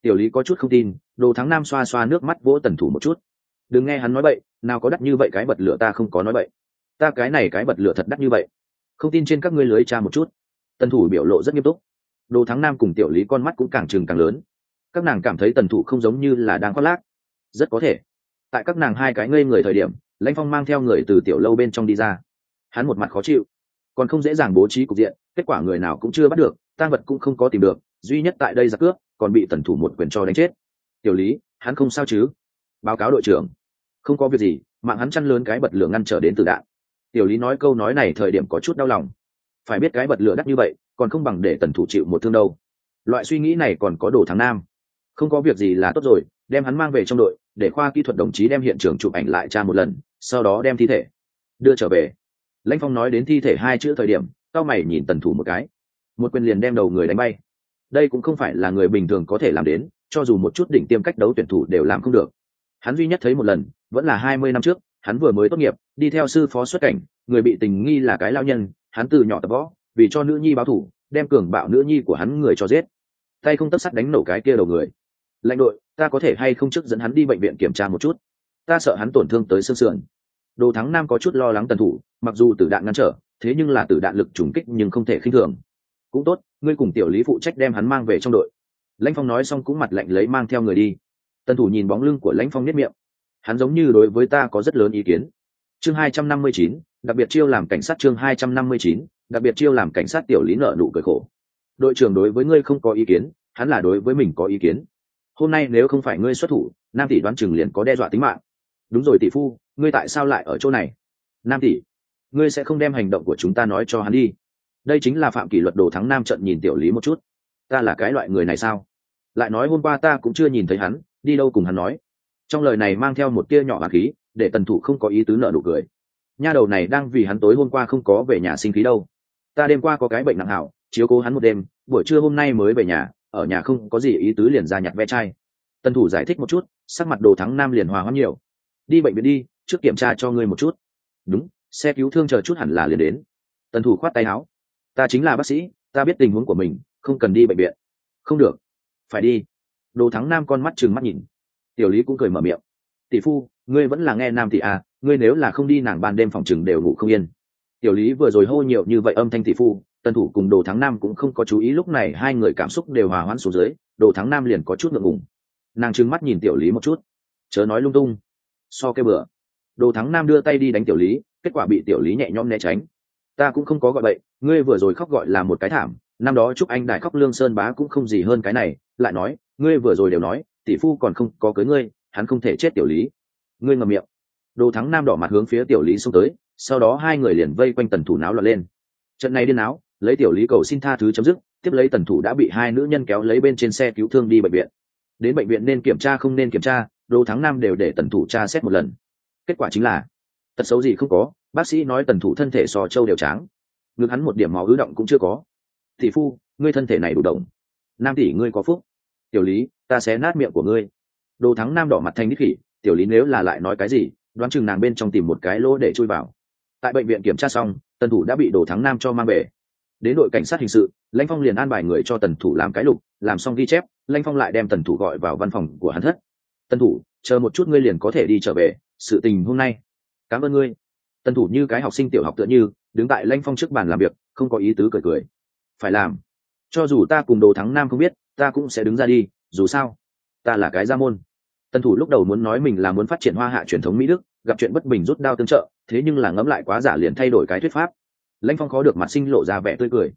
Tiểu lý có chút không tin, Đồ Thắng Nam xoa xoa nước mắt vỗ Tần Thủ một chút. Đừng nghe hắn nói bậy, nào có đắt như vậy cái bật lửa, ta không có nói bậy. Ta cái này cái bật lửa thật đắt như vậy. Không tin trên các ngươi lưới tra một chút. Tần Thủ biểu lộ rất nghiêm túc. Đồ Thắng Nam cùng Tiểu lý con mắt cũng càng trừng càng lớn. Các nàng cảm thấy Tần Thủ không giống như là đang khoác lác. Rất có thể. Tại các nàng hai cái ngây người thời điểm, Lãnh Phong mang theo người từ tiểu lâu bên trong đi ra. Hắn một mặt khó chịu, còn không dễ dàng bố trí cục diện, kết quả người nào cũng chưa bắt được, tang vật cũng không có tìm được, duy nhất tại đây giặc cướp còn bị Tần Thủ một quyền cho đánh chết. Tiểu lý, hắn không sao chứ? Báo cáo đội trưởng. Không có việc gì, mạng hắn chăn lớn cái bật lửa ngăn trở đến từ đạn. Tiểu lý nói câu nói này thời điểm có chút đau lòng. Phải biết cái bật lửa đắt như vậy, còn không bằng để Tần Thủ chịu một thương đâu. Loại suy nghĩ này còn có Đồ Thắng Nam. Không có việc gì là tốt rồi, đem hắn mang về trong đội, để khoa kỹ thuật đồng chí đem hiện trường chụp ảnh lại tra một lần, sau đó đem thi thể đưa trở về. Lãnh Phong nói đến thi thể hai chữ thời điểm, cao mày nhìn Tần Thủ một cái, một quyền liền đem đầu người đánh bay. Đây cũng không phải là người bình thường có thể làm đến, cho dù một chút đỉnh tiêm cách đấu tuyển thủ đều làm không được. Hắn duy nhất thấy một lần, vẫn là 20 năm trước, hắn vừa mới tốt nghiệp, đi theo sư phó xuất cảnh, người bị tình nghi là cái lao nhân, hắn từ nhỏ tập võ, vì cho nữ nhi báo thù, đem cường bạo nữ nhi của hắn người cho giết. Tay không tấc sắt đánh nổ cái kia đầu người. Lãnh đội, ta có thể hay không trước dẫn hắn đi bệnh viện kiểm tra một chút? Ta sợ hắn tổn thương tới xương sườn. Đồ Thắng Nam có chút lo lắng Tần Thủ, mặc dù tử đạn ngăn trở, thế nhưng là tử đạn lực trùng kích nhưng không thể khinh thường. Cũng tốt, ngươi cùng Tiểu lý phụ trách đem hắn mang về trong đội. Lãnh Phong nói xong cũng mặt lạnh lấy mang theo người đi. Tần Thủ nhìn bóng lưng của Lãnh Phong nhếch miệng. Hắn giống như đối với ta có rất lớn ý kiến. Chương 259, đặc biệt chiêu làm cảnh sát. Chương 259, đặc biệt chiêu làm cảnh sát. Tiểu lý nở nụ cười khổ. Đội trưởng đối với ngươi không có ý kiến, hắn là đối với mình có ý kiến. Hôm nay nếu không phải ngươi xuất thủ, Nam tỷ đoán chừng liền có đe dọa tính mạng. Đúng rồi tỷ phu, ngươi tại sao lại ở chỗ này? Nam tỷ, ngươi sẽ không đem hành động của chúng ta nói cho hắn đi? Đây chính là phạm kỷ luật. Đồ Thắng Nam trận nhìn Tiểu lý một chút. Ta là cái loại người này sao? Lại nói hôm qua ta cũng chưa nhìn thấy hắn, đi đâu cùng hắn nói. Trong lời này mang theo một tia nhỏ hàn khí, để Tần Thủ không có ý tứ nở nụ cười. Nha đầu này đang vì hắn tối hôm qua không có về nhà sinh khí đâu. Ta đêm qua có cái bệnh nặng hảo, chiếu cố hắn một đêm, buổi trưa hôm nay mới về nhà, ở nhà không có gì ý tứ liền ra nhặt ve chai. Tần Thủ giải thích một chút, sắc mặt Đồ Thắng Nam liền hòa hoãn nhiều. Đi bệnh viện đi, trước kiểm tra cho ngươi một chút. Đúng, xe cứu thương chờ chút hẳn là liền đến. Tần Thủ khoát tay áo. Ta chính là bác sĩ, ta biết tình huống của mình, không cần đi bệnh viện. Không được, phải đi. Đồ Thắng Nam con mắt trừng mắt nhìn. Tiểu lý cũng cười mở miệng. Tỷ phu, ngươi vẫn là nghe Nam tỷ à, ngươi nếu là không đi nàng ban đêm phòng chừng đều ngủ không yên. Tiểu lý vừa rồi hô nhiều như vậy âm thanh tỷ phu, Tần Thủ cùng Đồ Thắng Nam cũng không có chú ý, lúc này hai người cảm xúc đều hòa hoãn xuống dưới. Đồ Thắng Nam liền có chút ngượng ngùng. Nàng trừng mắt nhìn Tiểu lý một chút. Chớ nói lung tung. So cái bữa. Đồ Thắng Nam đưa tay đi đánh Tiểu lý, kết quả bị Tiểu lý nhẹ nhõm né tránh. Ta cũng không có gọi bậy, ngươi vừa rồi khóc gọi là một cái thảm, năm đó chúc anh đại khóc Lương Sơn Bá cũng không gì hơn cái này. Lại nói, ngươi vừa rồi đều nói tỷ phu còn không có cưới ngươi, hắn không thể chết Tiểu lý. Ngươi ngậm miệng. Đồ Thắng Nam đỏ mặt hướng phía Tiểu lý xông tới, sau đó hai người liền vây quanh Tần Thủ náo loạn lên. Trận này điên náo, lấy Tiểu lý cầu xin tha thứ chấm dứt, tiếp lấy Tần Thủ đã bị hai nữ nhân kéo lấy bên trên xe cứu thương đi bệnh viện. Đến bệnh viện nên kiểm tra không nên kiểm tra, Đồ Thắng Nam đều để Tần Thủ tra xét một lần. Kết quả chính là tật xấu gì không có, bác sĩ nói Tần Thủ thân thể so trâu đều tráng, ngực hắn một điểm máu ứ động cũng chưa có. Tỷ phu, ngươi thân thể này đủ động. Nam tỷ ngươi có phúc. Tiểu lý, ta xé nát miệng của ngươi. Đồ Thắng Nam đỏ mặt thành đích khỉ. Tiểu lý nếu là lại nói cái gì, đoán chừng nàng bên trong tìm một cái lỗ để chui vào. Tại bệnh viện kiểm tra xong, Tần Thủ đã bị Đồ Thắng Nam cho mang về. Đến đội cảnh sát hình sự, Lãnh Phong liền an bài người cho Tần Thủ làm cái lục, làm xong ghi chép, Lãnh Phong lại đem Tần Thủ gọi vào văn phòng của hắn thất. Tần Thủ, chờ một chút ngươi liền có thể đi trở về, sự tình hôm nay. Cảm ơn ngươi. Tần Thủ như cái học sinh tiểu học tựa như, đứng tại Lãnh Phong trước bàn làm việc, không có ý tứ cười cười. Phải làm. Cho dù ta cùng Đồ Thắng Nam không biết, ta cũng sẽ đứng ra đi, dù sao, ta là cái gia môn. Tần Thủ lúc đầu muốn nói mình là muốn phát triển Hoa Hạ truyền thống Mỹ Đức, gặp chuyện bất bình rút đao tương trợ, thế nhưng là ngẫm lại quá giả liền thay đổi cái thuyết pháp. Lãnh Phong khó được mặt sinh lộ ra vẻ tươi cười.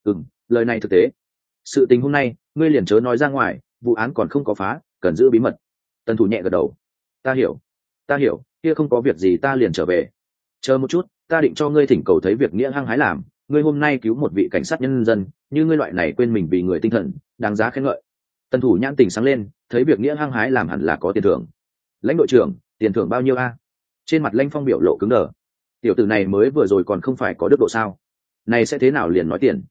Lời này thực tế. Sự tình hôm nay, ngươi liền chớ nói ra ngoài, vụ án còn không có phá, cần giữ bí mật. Tần Thủ nhẹ gật đầu. Ta hiểu, kia không có việc gì ta liền trở về. Chờ một chút, ta định cho ngươi thỉnh cầu thấy việc nghĩa hăng hái làm, ngươi hôm nay cứu một vị cảnh sát nhân dân, như ngươi loại này quên mình vì người tinh thần, đáng giá khen ngợi. Tần Thủ nhãn tình sáng lên, thấy việc nghĩa hăng hái làm hẳn là có tiền thưởng. Lãnh đội trưởng, tiền thưởng bao nhiêu a? Trên mặt Lãnh Phong biểu lộ cứng đờ. Tiểu tử này mới vừa rồi còn không phải có đức độ sao? Này sẽ thế nào liền nói tiền?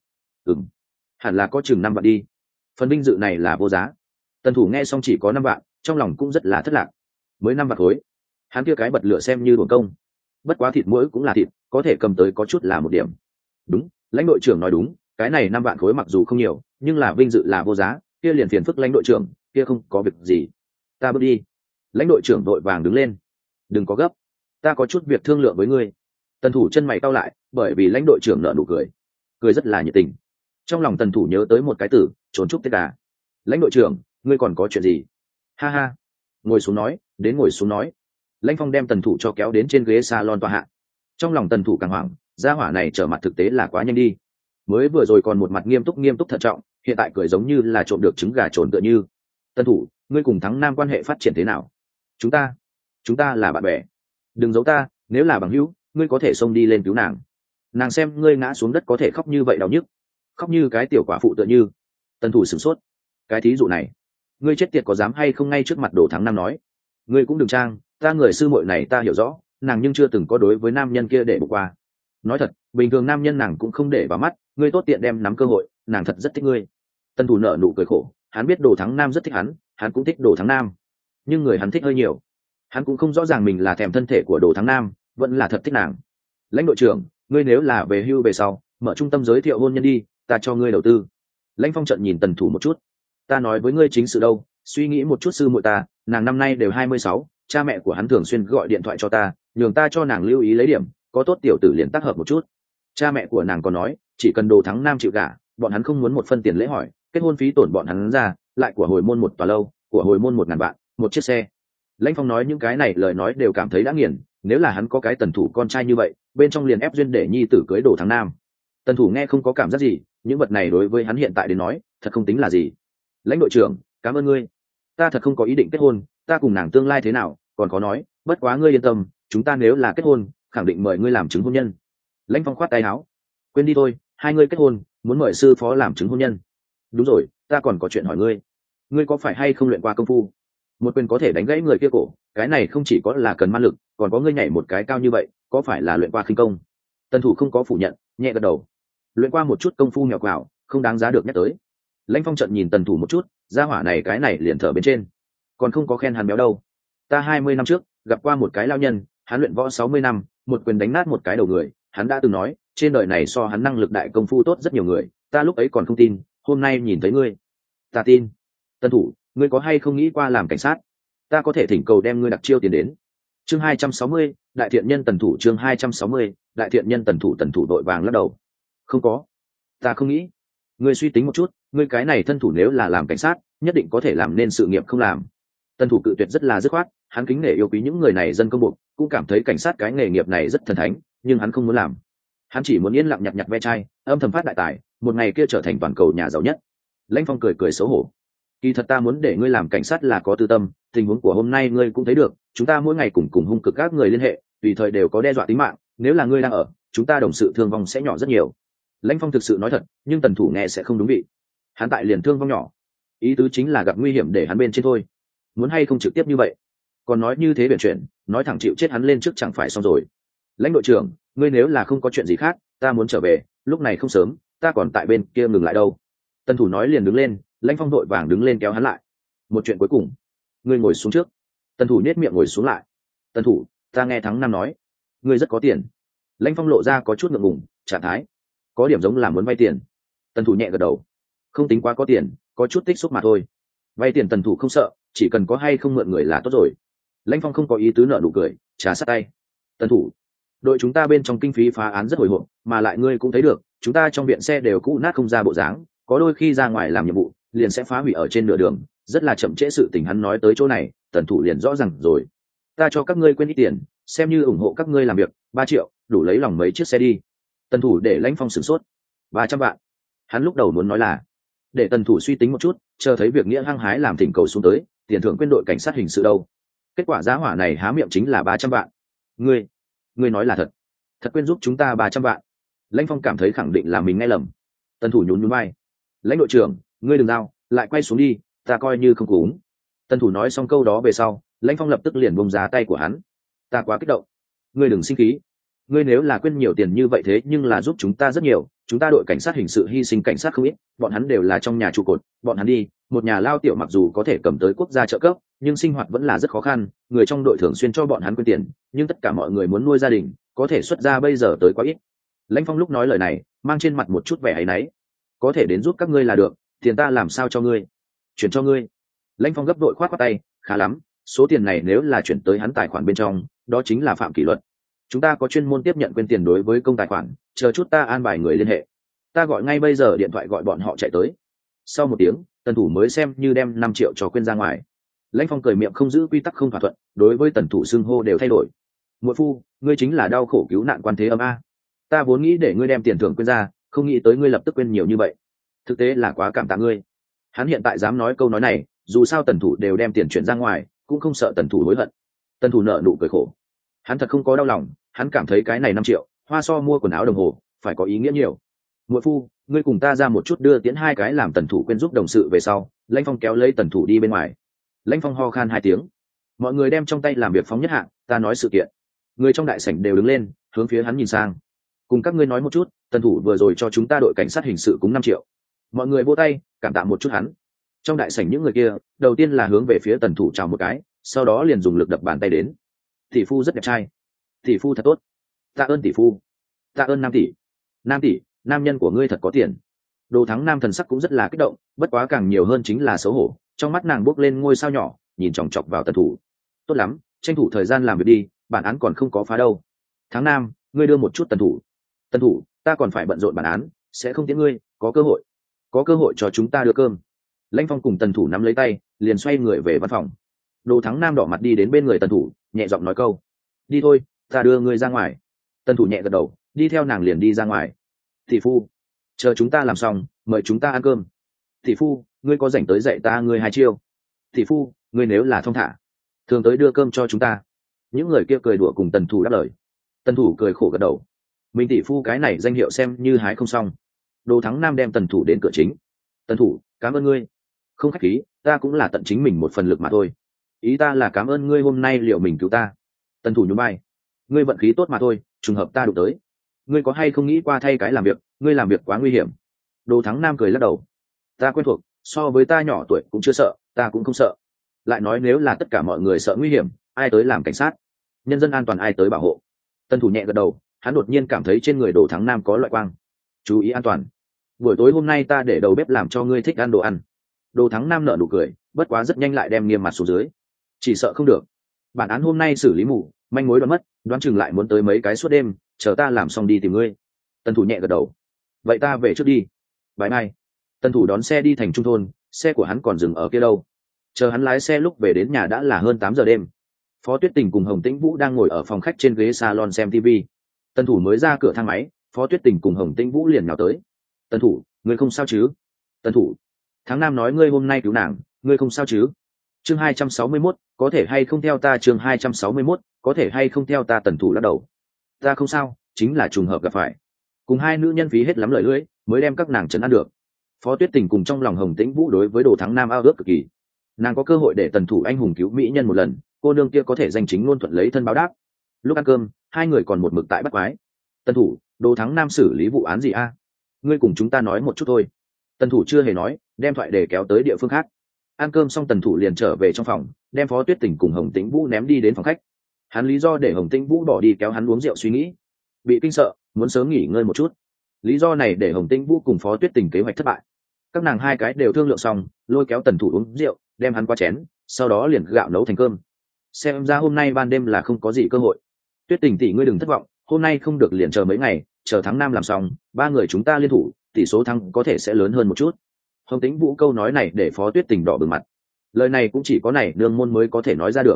Hẳn là có chừng 5 vạn đi. Phần vinh dự này là vô giá. Tần Thủ nghe xong chỉ có 5 vạn, trong lòng cũng rất là thất lạc. Mới 5 vạn khối, hắn kia cái bật lửa xem như uổng công. Bất quá thịt mỗi cũng là thịt, có thể cầm tới có chút là một điểm. Đúng, Lãnh đội trưởng nói đúng, cái này 5 vạn khối mặc dù không nhiều, nhưng là vinh dự là vô giá, kia liền phiền phức Lãnh đội trưởng, kia không có việc gì, ta bước đi. Lãnh đội trưởng đội vàng đứng lên. Đừng có gấp, ta có chút việc thương lượng với ngươi. Tần thủ chân mày cau lại, bởi vì lãnh đội trưởng nở nụ cười, cười rất là nhiệt tình. Trong lòng tần thủ nhớ tới một cái từ, trốn chúc tết gà. Lãnh đội trưởng, ngươi còn có chuyện gì? Ha ha, ngồi xuống nói, đến ngồi xuống nói. Lãnh Phong đem tần thủ cho kéo đến trên ghế salon tòa hạ. Trong lòng tần thủ càng hoảng, gia hỏa này trở mặt thực tế là quá nhanh đi. Mới vừa rồi còn một mặt nghiêm túc thận trọng, hiện tại cười giống như là trộm được trứng gà trồn tựa như. Tần thủ, ngươi cùng Thắng Nam quan hệ phát triển thế nào? Chúng ta là bạn bè. Đừng giấu ta, nếu là bằng hữu, ngươi có thể xông đi lên cứu nàng. Nàng xem ngươi ngã xuống đất có thể khóc như vậy đau nhức, khóc như cái tiểu quả phụ tựa như. Tần thủ sửng sốt. Cái thí dụ này, ngươi chết tiệt có dám hay không ngay trước mặt Đỗ Thắng Nam nói? Ngươi cũng đừng trang, ta người sư muội này ta hiểu rõ, nàng nhưng chưa từng có đối với nam nhân kia để bỏ qua. Nói thật, bình thường nam nhân nàng cũng không để vào mắt, ngươi tốt tiện đem nắm cơ hội, nàng thật rất thích ngươi. Tần thủ nở nụ cười khổ, hắn biết Đỗ Thắng Nam rất thích hắn cũng thích Đỗ Thắng Nam, nhưng người hắn thích hơi nhiều. Hắn cũng không rõ ràng mình là thèm thân thể của Đỗ Thắng Nam, vẫn là thật thích nàng. Lãnh đội trưởng, ngươi nếu là về hưu về sau, mở trung tâm giới thiệu hôn nhân đi, ta cho ngươi đầu tư. Lãnh Phong trận nhìn tần thủ một chút. Ta nói với ngươi chính sự đâu, suy nghĩ một chút sư muội ta, nàng năm nay đều 26, cha mẹ của hắn thường xuyên gọi điện thoại cho ta, nhường ta cho nàng lưu ý lấy điểm, có tốt tiểu tử liền tác hợp một chút. Cha mẹ của nàng còn nói, chỉ cần Đỗ Thắng Nam chịu gả, bọn hắn không muốn một phân tiền lễ hỏi, kết hôn phí tổn bọn hắn ra, lại của hồi môn một tòa lâu, của hồi môn 1.000 vạn, một chiếc xe. Lãnh Phong nói những cái này lời nói đều cảm thấy đã nghiền, nếu là hắn có cái tần thủ con trai như vậy, bên trong liền ép duyên để nhi tử cưới Đỗ Thắng Nam. Tần thủ nghe không có cảm giác gì, những vật này đối với hắn hiện tại đến nói, thật không tính là gì. Lãnh đội trưởng, cảm ơn ngươi. Ta thật không có ý định kết hôn, ta cùng nàng tương lai thế nào, còn có nói, bất quá ngươi yên tâm, chúng ta nếu là kết hôn, khẳng định mời ngươi làm chứng hôn nhân. Lãnh Phong khoát tay áo. Quên đi thôi, hai ngươi kết hôn, muốn mời sư phó làm chứng hôn nhân. Đúng rồi, ta còn có chuyện hỏi ngươi. Ngươi có phải hay không luyện qua công phu? Một quyền có thể đánh gãy người kia cổ, cái này không chỉ có là cần man lực, còn có ngươi nhảy một cái cao như vậy, có phải là luyện qua khinh công? Tần thủ không có phủ nhận, nhẹ gật đầu. Luyện qua một chút công phu nhỏ quào, không đáng giá được nhắc tới. Lãnh Phong trận nhìn tần thủ một chút, gia hỏa này cái này liền thở bên trên, còn không có khen hắn béo đâu. Ta 20 năm trước gặp qua một cái lao nhân, hắn luyện võ 60 năm, một quyền đánh nát một cái đầu người. Hắn đã từng nói, trên đời này so hắn năng lực đại công phu tốt rất nhiều người. Ta lúc ấy còn không tin, hôm nay nhìn thấy ngươi, ta tin. Tần thủ, ngươi có hay không nghĩ qua làm cảnh sát? Ta có thể thỉnh cầu đem ngươi đặc chiêu tiền đến. Chương 260, đại thiện nhân tần thủ. Chương 260, đại thiện nhân tần thủ. Tần thủ đội vàng lắc đầu. Không có, ta không nghĩ. Ngươi suy tính một chút, ngươi cái này thân thủ nếu là làm cảnh sát, nhất định có thể làm nên sự nghiệp không làm. Tần thủ cự tuyệt rất là dứt khoát, hắn kính nể yêu quý những người này dân công buộc, cũng cảm thấy cảnh sát cái nghề nghiệp này rất thần thánh, nhưng hắn không muốn làm. Hắn chỉ muốn yên lặng nhặt nhặt ve chai, âm thầm phát đại tài, một ngày kia trở thành toàn cầu nhà giàu nhất. Lãnh Phong cười cười xấu hổ. Kỳ thật ta muốn để ngươi làm cảnh sát là có tư tâm, tình huống của hôm nay ngươi cũng thấy được, chúng ta mỗi ngày cùng hung cực các người liên hệ, tùy thời đều có đe dọa tính mạng, nếu là ngươi đang ở, chúng ta đồng sự thương vong sẽ nhỏ rất nhiều. Lãnh Phong thực sự nói thật, nhưng tần thủ nghe sẽ không đúng vị. Hắn tại liền thương vong nhỏ, ý tứ chính là gặp nguy hiểm để hắn bên trên thôi. Muốn hay không trực tiếp như vậy, còn nói như thế biển chuyện, nói thẳng chịu chết hắn lên trước chẳng phải xong rồi. Lãnh đội trưởng, ngươi nếu là không có chuyện gì khác, ta muốn trở về, lúc này không sớm, ta còn tại bên kia ngừng lại đâu. Tần thủ nói liền đứng lên, Lãnh Phong đội vàng đứng lên kéo hắn lại. Một chuyện cuối cùng, ngươi ngồi xuống trước. Tần thủ nhếch miệng ngồi xuống lại. Tần thủ, ta nghe Thắng Nam nói, ngươi rất có tiền. Lãnh Phong lộ ra có chút ngượng ngùng, trạng thái có điểm giống là muốn vay tiền. Tần thủ nhẹ gật đầu. Không tính quá có tiền, có chút tích xúc mà thôi. Vay tiền tần thủ không sợ, chỉ cần có hay không mượn người là tốt rồi. Lãnh Phong không có ý tứ nợ nụ cười, trà sát tay. Tần thủ, đội chúng ta bên trong kinh phí phá án rất hồi hộp, mà lại ngươi cũng thấy được, chúng ta trong viện xe đều cũ nát không ra bộ dáng, có đôi khi ra ngoài làm nhiệm vụ liền sẽ phá hủy ở trên nửa đường, rất là chậm trễ sự tình. Hắn nói tới chỗ này, tần thủ liền rõ ràng rồi. Ta cho các ngươi quên ít tiền, xem như ủng hộ các ngươi làm việc, 3 triệu đủ lấy lòng mấy chiếc xe đi. Tần thủ để Lãnh Phong sửng sốt. 300 vạn. Hắn lúc đầu muốn nói là để tần thủ suy tính một chút, chờ thấy việc nghĩa hăng hái làm thỉnh cầu xuống tới, tiền thưởng quên đội cảnh sát hình sự đâu. Kết quả giá hỏa này há miệng chính là 300 vạn. Ngươi nói là thật? Thật quên giúp chúng ta 300 vạn? Lãnh Phong cảm thấy khẳng định là mình nghe lầm. Tần thủ nhún nhún vai. Lãnh đội trưởng, ngươi đừng giao, lại quay xuống đi, ta coi như không cúng. Tần thủ nói xong câu đó về sau, Lãnh Phong lập tức liền buông ra tay của hắn. Ta quá kích động, ngươi đừng sinh khí. Ngươi nếu là quên nhiều tiền như vậy thế nhưng là giúp chúng ta rất nhiều, chúng ta đội cảnh sát hình sự hy sinh cảnh sát không ít, bọn hắn đều là trong nhà trụ cột, bọn hắn đi, một nhà lao tiểu mặc dù có thể cầm tới quốc gia trợ cấp, nhưng sinh hoạt vẫn là rất khó khăn, người trong đội thường xuyên cho bọn hắn quên tiền, nhưng tất cả mọi người muốn nuôi gia đình, có thể xuất ra bây giờ tới quá ít. Lãnh Phong lúc nói lời này, mang trên mặt một chút vẻ áy náy. Có thể đến giúp các ngươi là được, tiền ta làm sao cho ngươi? Chuyển cho ngươi. Lãnh Phong gấp đội khoát khoát tay, khá lắm, số tiền này nếu là chuyển tới hắn tài khoản bên trong, đó chính là phạm kỷ luật. Chúng ta có chuyên môn tiếp nhận quên tiền đối với công tài khoản, chờ chút ta an bài người liên hệ. Ta gọi ngay bây giờ điện thoại gọi bọn họ chạy tới. Sau một tiếng, Tần Thủ mới xem như đem 5 triệu cho quên ra ngoài. Lãnh Phong cười miệng không giữ quy tắc không thỏa thuận, đối với Tần Thủ xưng hô đều thay đổi. Muội phu, ngươi chính là đau khổ cứu nạn quan thế âm a. Ta vốn nghĩ để ngươi đem tiền thưởng quên ra, không nghĩ tới ngươi lập tức quên nhiều như vậy. Thực tế là quá cảm tạ ngươi. Hắn hiện tại dám nói câu nói này, dù sao Tần Thủ đều đem tiền chuyển ra ngoài, cũng không sợ Tần Thủ hối hận. Tần Thủ nở nụ cười khổ. Hắn thật không có đau lòng, hắn cảm thấy cái này 5 triệu, hoa so mua quần áo đồng hồ, phải có ý nghĩa nhiều. Muội phu, ngươi cùng ta ra một chút đưa tiễn hai cái làm Tần Thủ quên giúp đồng sự về sau. Lãnh Phong kéo lấy Tần Thủ đi bên ngoài. Lãnh Phong ho khan 2 tiếng. Mọi người đem trong tay làm việc phóng nhất hạng, ta nói sự kiện. Người trong đại sảnh đều đứng lên, hướng phía hắn nhìn sang. Cùng các ngươi nói một chút, Tần Thủ vừa rồi cho chúng ta đội cảnh sát hình sự cúng 5 triệu. Mọi người vỗ tay, cảm tạ một chút hắn. Trong đại sảnh những người kia, đầu tiên là hướng về phía Tần Thủ chào một cái, sau đó liền dùng lực đập bàn tay đến. Tỷ phu rất đẹp trai. Tỷ phu thật tốt. Tạ ơn tỷ phu. Tạ ơn Nam tỷ. Nam tỷ, nam nhân của ngươi thật có tiền. Đồ Thắng Nam thần sắc cũng rất là kích động, bất quá càng nhiều hơn chính là xấu hổ, trong mắt nàng bốc lên ngôi sao nhỏ, nhìn chòng chọc vào Tần Thủ. Tốt lắm, tranh thủ thời gian làm việc đi, bản án còn không có phá đâu. Tháng Nam, ngươi đưa một chút Tần Thủ. Tần Thủ, ta còn phải bận rộn bản án, sẽ không tiễn ngươi, có cơ hội cho chúng ta đưa cơm. Lãnh Phong cùng Tần Thủ nắm lấy tay, liền xoay người về văn phòng. Đồ Thắng Nam đỏ mặt đi đến bên người Tần Thủ, nhẹ giọng nói câu: đi thôi, ta đưa ngươi ra ngoài. Tần Thủ nhẹ gật đầu, đi theo nàng liền đi ra ngoài. Tỷ phu, chờ chúng ta làm xong, mời chúng ta ăn cơm. Tỷ phu, ngươi có rảnh tới dạy ta ngươi 2 chiêu. Tỷ phu, ngươi nếu là thong thả, thường tới đưa cơm cho chúng ta. Những người kia cười đùa cùng Tần Thủ đáp lời. Tần Thủ cười khổ gật đầu. Mình tỷ phu cái này danh hiệu xem như hái không xong. Đồ Thắng Nam đem Tần Thủ đến cửa chính. Tần Thủ, cảm ơn ngươi. Không khách khí, ta cũng là tận chính mình một phần lực mà thôi. Ý ta là cảm ơn ngươi hôm nay liệu mình cứu ta. Tần Thủ nhún vai. Ngươi vận khí tốt mà thôi, trùng hợp ta đụng tới. Ngươi có hay không nghĩ qua thay cái làm việc, ngươi làm việc quá nguy hiểm. Đồ Thắng Nam cười lắc đầu. Ta quen thuộc, so với ta nhỏ tuổi cũng chưa sợ, ta cũng không sợ. Lại nói nếu là tất cả mọi người sợ nguy hiểm, ai tới làm cảnh sát? Nhân dân an toàn ai tới bảo hộ? Tần Thủ nhẹ gật đầu, hắn đột nhiên cảm thấy trên người Đồ Thắng Nam có loại quang. Chú ý an toàn. Buổi tối hôm nay ta để đầu bếp làm cho ngươi thích ăn đồ ăn. Đồ Thắng Nam nở nụ cười, bất quá rất nhanh lại đem nghiêm mặt xuống dưới. Chỉ sợ không được. Bản án hôm nay xử lý mù, manh mối đoán mất, đoán chừng lại muốn tới mấy cái suốt đêm, chờ ta làm xong đi tìm ngươi. Tần Thủ nhẹ gật đầu. Vậy ta về trước đi. Bye bye. Tần Thủ đón xe đi thành trung thôn, xe của hắn còn dừng ở kia đâu. Chờ hắn lái xe lúc về đến nhà đã là hơn 8 giờ đêm. Phó Tuyết Tình cùng Hồng Tĩnh Vũ đang ngồi ở phòng khách trên ghế salon xem TV. Tần Thủ mới ra cửa thang máy, Phó Tuyết Tình cùng Hồng Tĩnh Vũ liền nhào tới. Tần Thủ, ngươi không sao chứ? Tần Thủ, Tháng Nam nói ngươi hôm nay cứu nàng, ngươi không sao chứ? Chương 261, có thể hay không theo ta? Chương 261, có thể hay không theo ta? Tần Thủ lắc đầu. Ta không sao, chính là trùng hợp gặp phải. Cùng hai nữ nhân phí hết lắm lời lưỡi, mới đem các nàng trấn an được. Phó Tuyết Tình cùng trong lòng Hồng Tĩnh Vũ đối với Đồ Thắng Nam ao ước cực kỳ. Nàng có cơ hội để Tần Thủ anh hùng cứu mỹ nhân một lần, cô nương kia có thể danh chính ngôn thuận lấy thân báo đáp. Lúc ăn cơm, hai người còn một mực tại bắt quái. Tần Thủ, Đồ Thắng Nam xử lý vụ án gì a? Ngươi cùng chúng ta nói một chút thôi. Tần Thủ chưa hề nói, đem thoại để kéo tới địa phương khác. Ăn cơm xong Tần Thủ liền trở về trong phòng, đem Phó Tuyết Tình cùng Hồng Tĩnh Vũ ném đi đến phòng khách. Hắn lý do để Hồng Tĩnh Vũ bỏ đi kéo hắn uống rượu suy nghĩ. Bị kinh sợ, muốn sớm nghỉ ngơi một chút. Lý do này để Hồng Tĩnh Vũ cùng Phó Tuyết Tình kế hoạch thất bại. Các nàng hai cái đều thương lượng xong, lôi kéo Tần Thủ uống rượu, đem hắn qua chén, sau đó liền gạo nấu thành cơm. Xem ra hôm nay ban đêm là không có gì cơ hội. Tuyết Tình tỷ ngươi đừng thất vọng, hôm nay không được liền chờ mấy ngày, chờ tháng 5 làm xong, ba người chúng ta liên thủ, tỷ số thắng có thể sẽ lớn hơn một chút. Hồng Tĩnh Vũ câu nói này để Phó Tuyết Tình đỏ bừng mặt. Lời này cũng chỉ có này nương môn mới có thể nói ra được.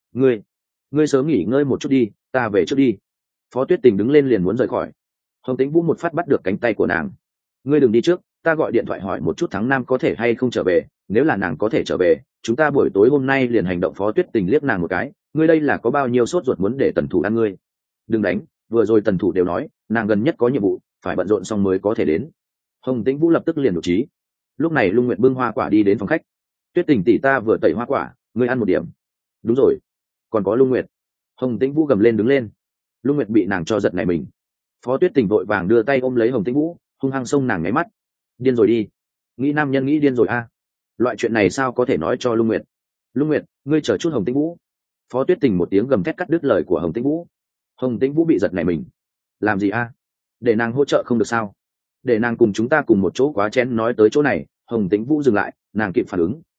Ngươi sớm nghỉ ngơi một chút đi, ta về trước đi. Phó Tuyết Tình đứng lên liền muốn rời khỏi. Hồng Tĩnh Vũ một phát bắt được cánh tay của nàng. Ngươi đừng đi trước, ta gọi điện thoại hỏi một chút tháng 5 có thể hay không trở về, nếu là nàng có thể trở về, chúng ta buổi tối hôm nay liền hành động. Phó Tuyết Tình liếc nàng một cái, ngươi đây là có bao nhiêu sốt ruột muốn để Tần Thủ ăn ngươi? Đừng đánh, vừa rồi Tần Thủ đều nói, nàng gần nhất có nhiệm vụ, phải bận rộn xong mới có thể đến. Hồng Tĩnh Vũ lập tức liền đột trí. Lúc này Lung Nguyệt bưng hoa quả đi đến phòng khách. Tuyết Tình tỷ ta vừa tẩy hoa quả, ngươi ăn một điểm. Đúng rồi, còn có Lung Nguyệt. Hồng Tĩnh Vũ gầm lên đứng lên. Lung Nguyệt bị nàng cho giật nảy mình. Phó Tuyết Tình vội vàng đưa tay ôm lấy Hồng Tĩnh Vũ, hung hăng xông nàng nháy mắt. Điên rồi đi, nghĩ nam nhân nghĩ điên rồi a. Loại chuyện này sao có thể nói cho Lung Nguyệt? Lung Nguyệt, ngươi chờ chút Hồng Tĩnh Vũ. Phó Tuyết Tình một tiếng gầm thét cắt đứt lời của Hồng Tĩnh Vũ. Hồng Tĩnh Vũ bị giật nảy mình. Làm gì a? Để nàng hỗ trợ không được sao? Để nàng cùng chúng ta cùng một chỗ quá chén nói tới chỗ này. Hồng Tĩnh Vũ dừng lại, nàng kịp phản ứng,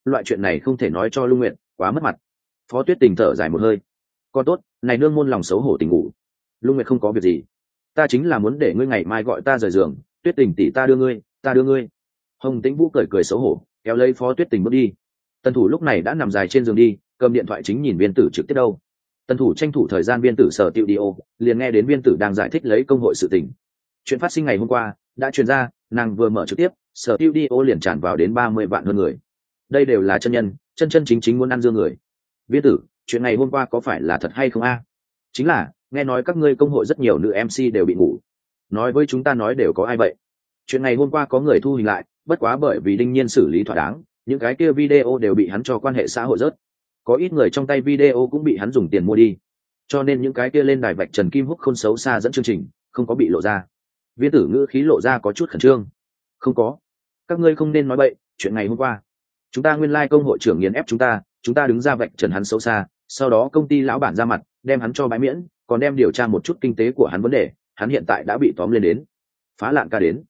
loại chuyện này không thể nói cho Lung Nguyệt, quá mất mặt. Phó Tuyết Tình thở dài một hơi. Con tốt, này nương môn lòng xấu hổ tỉnh ngủ. Lung Nguyệt không có việc gì. Ta chính là muốn để ngươi ngày mai gọi ta rời giường, Tuyết Tình tỷ ta đưa ngươi. Hồng Tĩnh Vũ cười cười xấu hổ, kéo lấy Phó Tuyết Tình bước đi. Tần Thủ lúc này đã nằm dài trên giường đi, cầm điện thoại chính nhìn Viên Tử trực tiếp đâu. Tần Thủ tranh thủ thời gian Viên Tử sở tiệu đi ô, liền nghe đến Viên Tử đang giải thích lấy công hội sự tình. Chuyện phát sinh ngày hôm qua đã truyền ra, nàng vừa mở trực tiếp, sở tiệu đi ô liền tràn vào đến 30 vạn hơn người. Đây đều là chân nhân, chân chính chính muốn ăn dương người. Viên Tử, chuyện ngày hôm qua có phải là thật hay không a? Chính là, nghe nói các ngươi công hội rất nhiều nữ MC đều bị ngủ. Nói với chúng ta nói đều có ai vậy? Chuyện ngày hôm qua có người thu hình lại, bất quá bởi vì Đinh Nhiên xử lý thỏa đáng, những cái kia video đều bị hắn cho quan hệ xã hội rớt. Có ít người trong tay video cũng bị hắn dùng tiền mua đi, cho nên những cái kia lên đài vạch Trần Kim Húc khôn xấu xa dẫn chương trình, không có bị lộ ra. Viên Tử ngữ khí lộ ra có chút khẩn trương. Không có, các ngươi không nên nói bậy, chuyện ngày hôm qua chúng ta nguyên lai công hội trưởng nghiền ép chúng ta đứng ra vạch trần hắn xấu xa, sau đó công ty lão bản ra mặt đem hắn cho bãi miễn, còn đem điều tra một chút kinh tế của hắn vấn đề, hắn hiện tại đã bị tóm lên đến. Phá Lạn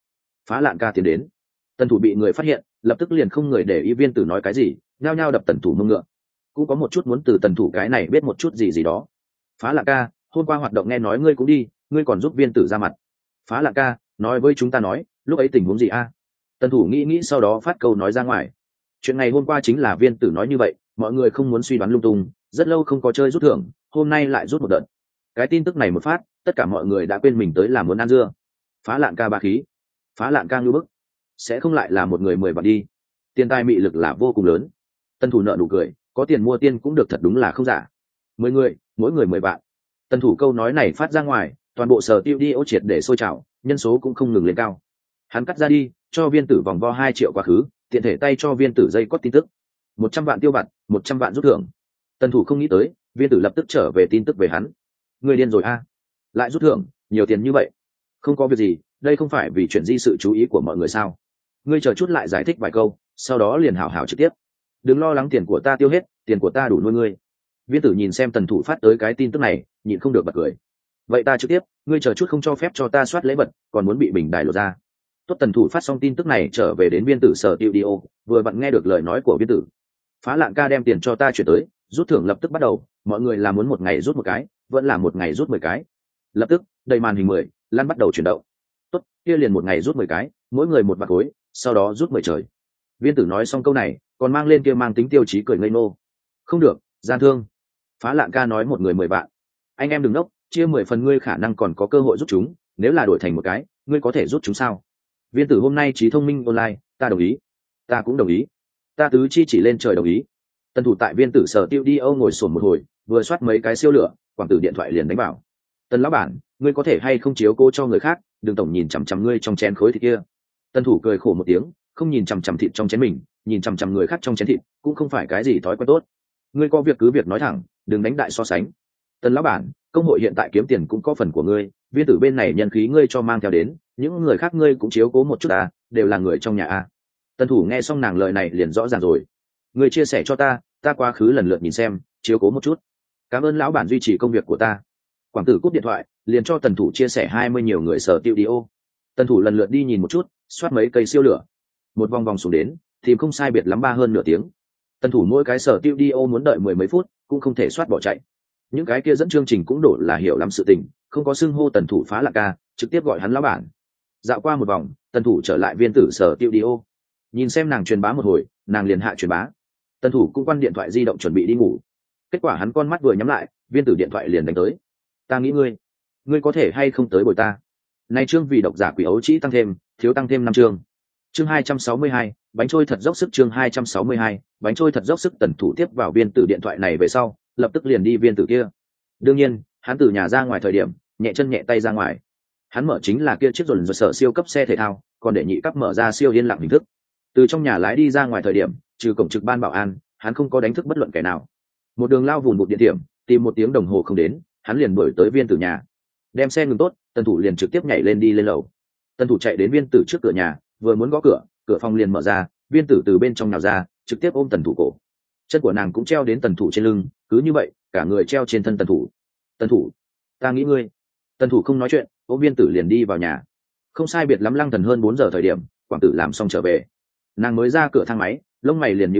ca tiến đến. Tần Thủ bị người phát hiện, lập tức liền không người để ý Viên Tử nói cái gì, nhao nhao đập Tần Thủ mông ngựa. Cũng có một chút muốn từ Tần Thủ cái này biết một chút gì đó. Phá Lạn ca, hôm qua hoạt động nghe nói ngươi cũng đi, ngươi còn giúp Viên Tử ra mặt. Phá Lạn ca, nói với chúng ta nói, lúc ấy tình huống gì a? Tần Thủ nghĩ sau đó phát câu nói ra ngoài. Chuyện ngày hôm qua chính là Viên Tử nói như vậy, mọi người không muốn suy đoán lung tung, rất lâu không có chơi rút thưởng, hôm nay lại rút một đợt. Cái tin tức này một phát, tất cả mọi người đã quên mình tới là muốn ăn dưa. Phá Lạn ca ba khí, Phá Lạn ca ngưu bức, sẽ không lại là một người 10 vạn đi. Tiền tài mị lực là vô cùng lớn. Tần Thủ nợ nụ cười, có tiền mua tiên cũng được, thật đúng là không giả. 10 người, mỗi người 10 vạn. Tần Thủ câu nói này phát ra ngoài, toàn bộ sở tiêu đi ô triệt để sôi trào, nhân số cũng không ngừng lên cao. Hắn cắt ra đi, cho Viên Tử vòng vo 2 triệu quá khứ, tiện thể tay cho Viên Tử dây cót tin tức. 100 vạn tiêu vặt, 100 vạn rút thưởng. Tần Thủ không nghĩ tới, Viên Tử lập tức trở về tin tức về hắn. Người điên rồi a, lại rút thưởng, nhiều tiền như vậy. Không có việc gì, đây không phải vì chuyện di sự chú ý của mọi người sao? Ngươi chờ chút lại giải thích vài câu, sau đó liền hảo hảo trực tiếp. Đừng lo lắng tiền của ta tiêu hết, tiền của ta đủ nuôi ngươi. Viên Tử nhìn xem Tần Thủ phát tới cái tin tức này, nhịn không được bật cười. Vậy ta trực tiếp, ngươi chờ chút không cho phép cho ta soát lễ vật, còn muốn bị bình đài lộ ra. Tốt. Tần Thủ phát xong tin tức này trở về đến Viên Tử sở tiêu đi ô, vừa vặn nghe được lời nói của Viên Tử. Phá Lạn ca đem tiền cho ta chuyển tới, rút thưởng lập tức bắt đầu, mọi người là muốn một ngày rút một cái, vẫn là một ngày rút 10 cái. Lập tức, đầy màn hình 10, lăn bắt đầu chuyển động. Tốt, kia liền một ngày rút 10 cái, mỗi người một bạc khối, sau đó rút 10 trời. Viên Tử nói xong câu này, còn mang lên kia mang tính tiêu chí cười ngây ngô. Không được, gian thương. Phá Lạn ca nói một người 10 vạn. Anh em đừng nốc, chia 10 phần ngươi khả năng còn có cơ hội rút chúng, nếu là đổi thành một cái, ngươi có thể rút chúng sao? Viên Tử hôm nay trí thông minh online, ta đồng ý. Ta cũng đồng ý. Ta tứ chi chỉ lên trời đồng ý. Tần Thủ tại Viên Tử sở tiêu đi âu ngồi sồn một hồi, vừa soát mấy cái siêu lửa, Quảng Tử điện thoại liền đánh vào. Tần lão bản, ngươi có thể hay không chiếu cố cho người khác, đừng tổng nhìn chằm chằm ngươi trong chén khối thịt kia. Tần Thủ cười khổ một tiếng, không nhìn chằm chằm thịt trong chén mình, nhìn chằm chằm người khác trong chén thịt, cũng không phải cái gì thói quen tốt. Ngươi có việc cứ việc nói thẳng, đừng đánh đại so sánh. Tần lão bản, công hội hiện tại kiếm tiền cũng có phần của ngươi, Viên Tử bên này nhân khí ngươi cho mang theo đến, những người khác ngươi cũng chiếu cố một chút à, đều là người trong nhà à. Tần Thủ nghe xong nàng lời này liền rõ ràng rồi. Ngươi chia sẻ cho ta quá khứ lần lượt nhìn xem, chiếu cố một chút. Cảm ơn lão bản duy trì công việc của ta. Quảng Tử cúp điện thoại, liền cho Tần Thủ chia sẻ 20 nhiều người sở tiêu đi ô. Tần Thủ lần lượt đi nhìn một chút, soát mấy cây siêu lửa. Một vòng vòng xuống đến, thì không sai biệt lắm 3 hơn nửa tiếng. Tần Thủ mỗi cái sở tiêu đi ô muốn đợi 10 mấy phút, cũng không thể soát bỏ chạy. Những cái kia dẫn chương trình cũng đổ là hiểu lắm sự tình, không có xưng hô Tần Thủ Phá Lạn ca, trực tiếp gọi hắn lão bản. Dạo qua một vòng, Tần Thủ trở lại Viên Tử sở tiêu đi ô. Nhìn xem nàng truyền bá một hồi, nàng liền hạ truyền bá. Tần Thủ cũng quan điện thoại di động chuẩn bị đi ngủ. Kết quả hắn con mắt vừa nhắm lại, Viên Tử điện thoại liền đánh tới. Ta nghĩ ngươi có thể hay không tới bồi ta? Nay chương vì độc giả quỷ ấu trĩ tăng thêm, thiếu tăng thêm 5 chương. Chương 262, bánh trôi thật dốc sức. Chương 262, bánh trôi thật dốc sức. Tần Thủ tiếp vào Viên Tử điện thoại này về sau, lập tức liền đi Viên Tử kia. Đương nhiên, hắn từ nhà ra ngoài thời điểm, nhẹ chân nhẹ tay ra ngoài. Hắn mở chính là kia chiếc dồn dồn sở siêu cấp xe thể thao, còn để nhị cấp mở ra siêu yên lặng hình thức. Từ trong nhà lái đi ra ngoài thời điểm, trừ cổng trực ban bảo an, hắn không có đánh thức bất luận kẻ nào. Một đường lao vùn một địa điểm, tìm 1 tiếng đồng hồ không đến, hắn liền đuổi tới Viên Tử nhà. Đem xe ngừng tốt, Tần Thủ liền trực tiếp nhảy lên đi lên lầu. Tần Thủ chạy đến Viên Tử trước cửa nhà, vừa muốn gõ cửa, cửa phòng liền mở ra, Viên Tử từ bên trong nào ra, trực tiếp ôm Tần Thủ cổ. Chân của nàng cũng treo đến Tần Thủ trên lưng, cứ như vậy, cả người treo trên thân Tần Thủ. Tần Thủ, ta nghĩ ngươi. Tần Thủ không nói chuyện, ôm Viên Tử liền đi vào nhà. Không sai biệt lắm Lăng Thần hơn 4 giờ thời điểm, Quảng Tử làm xong trở về. Nàng mới ra cửa thang máy, lông mày liền nhíu lại,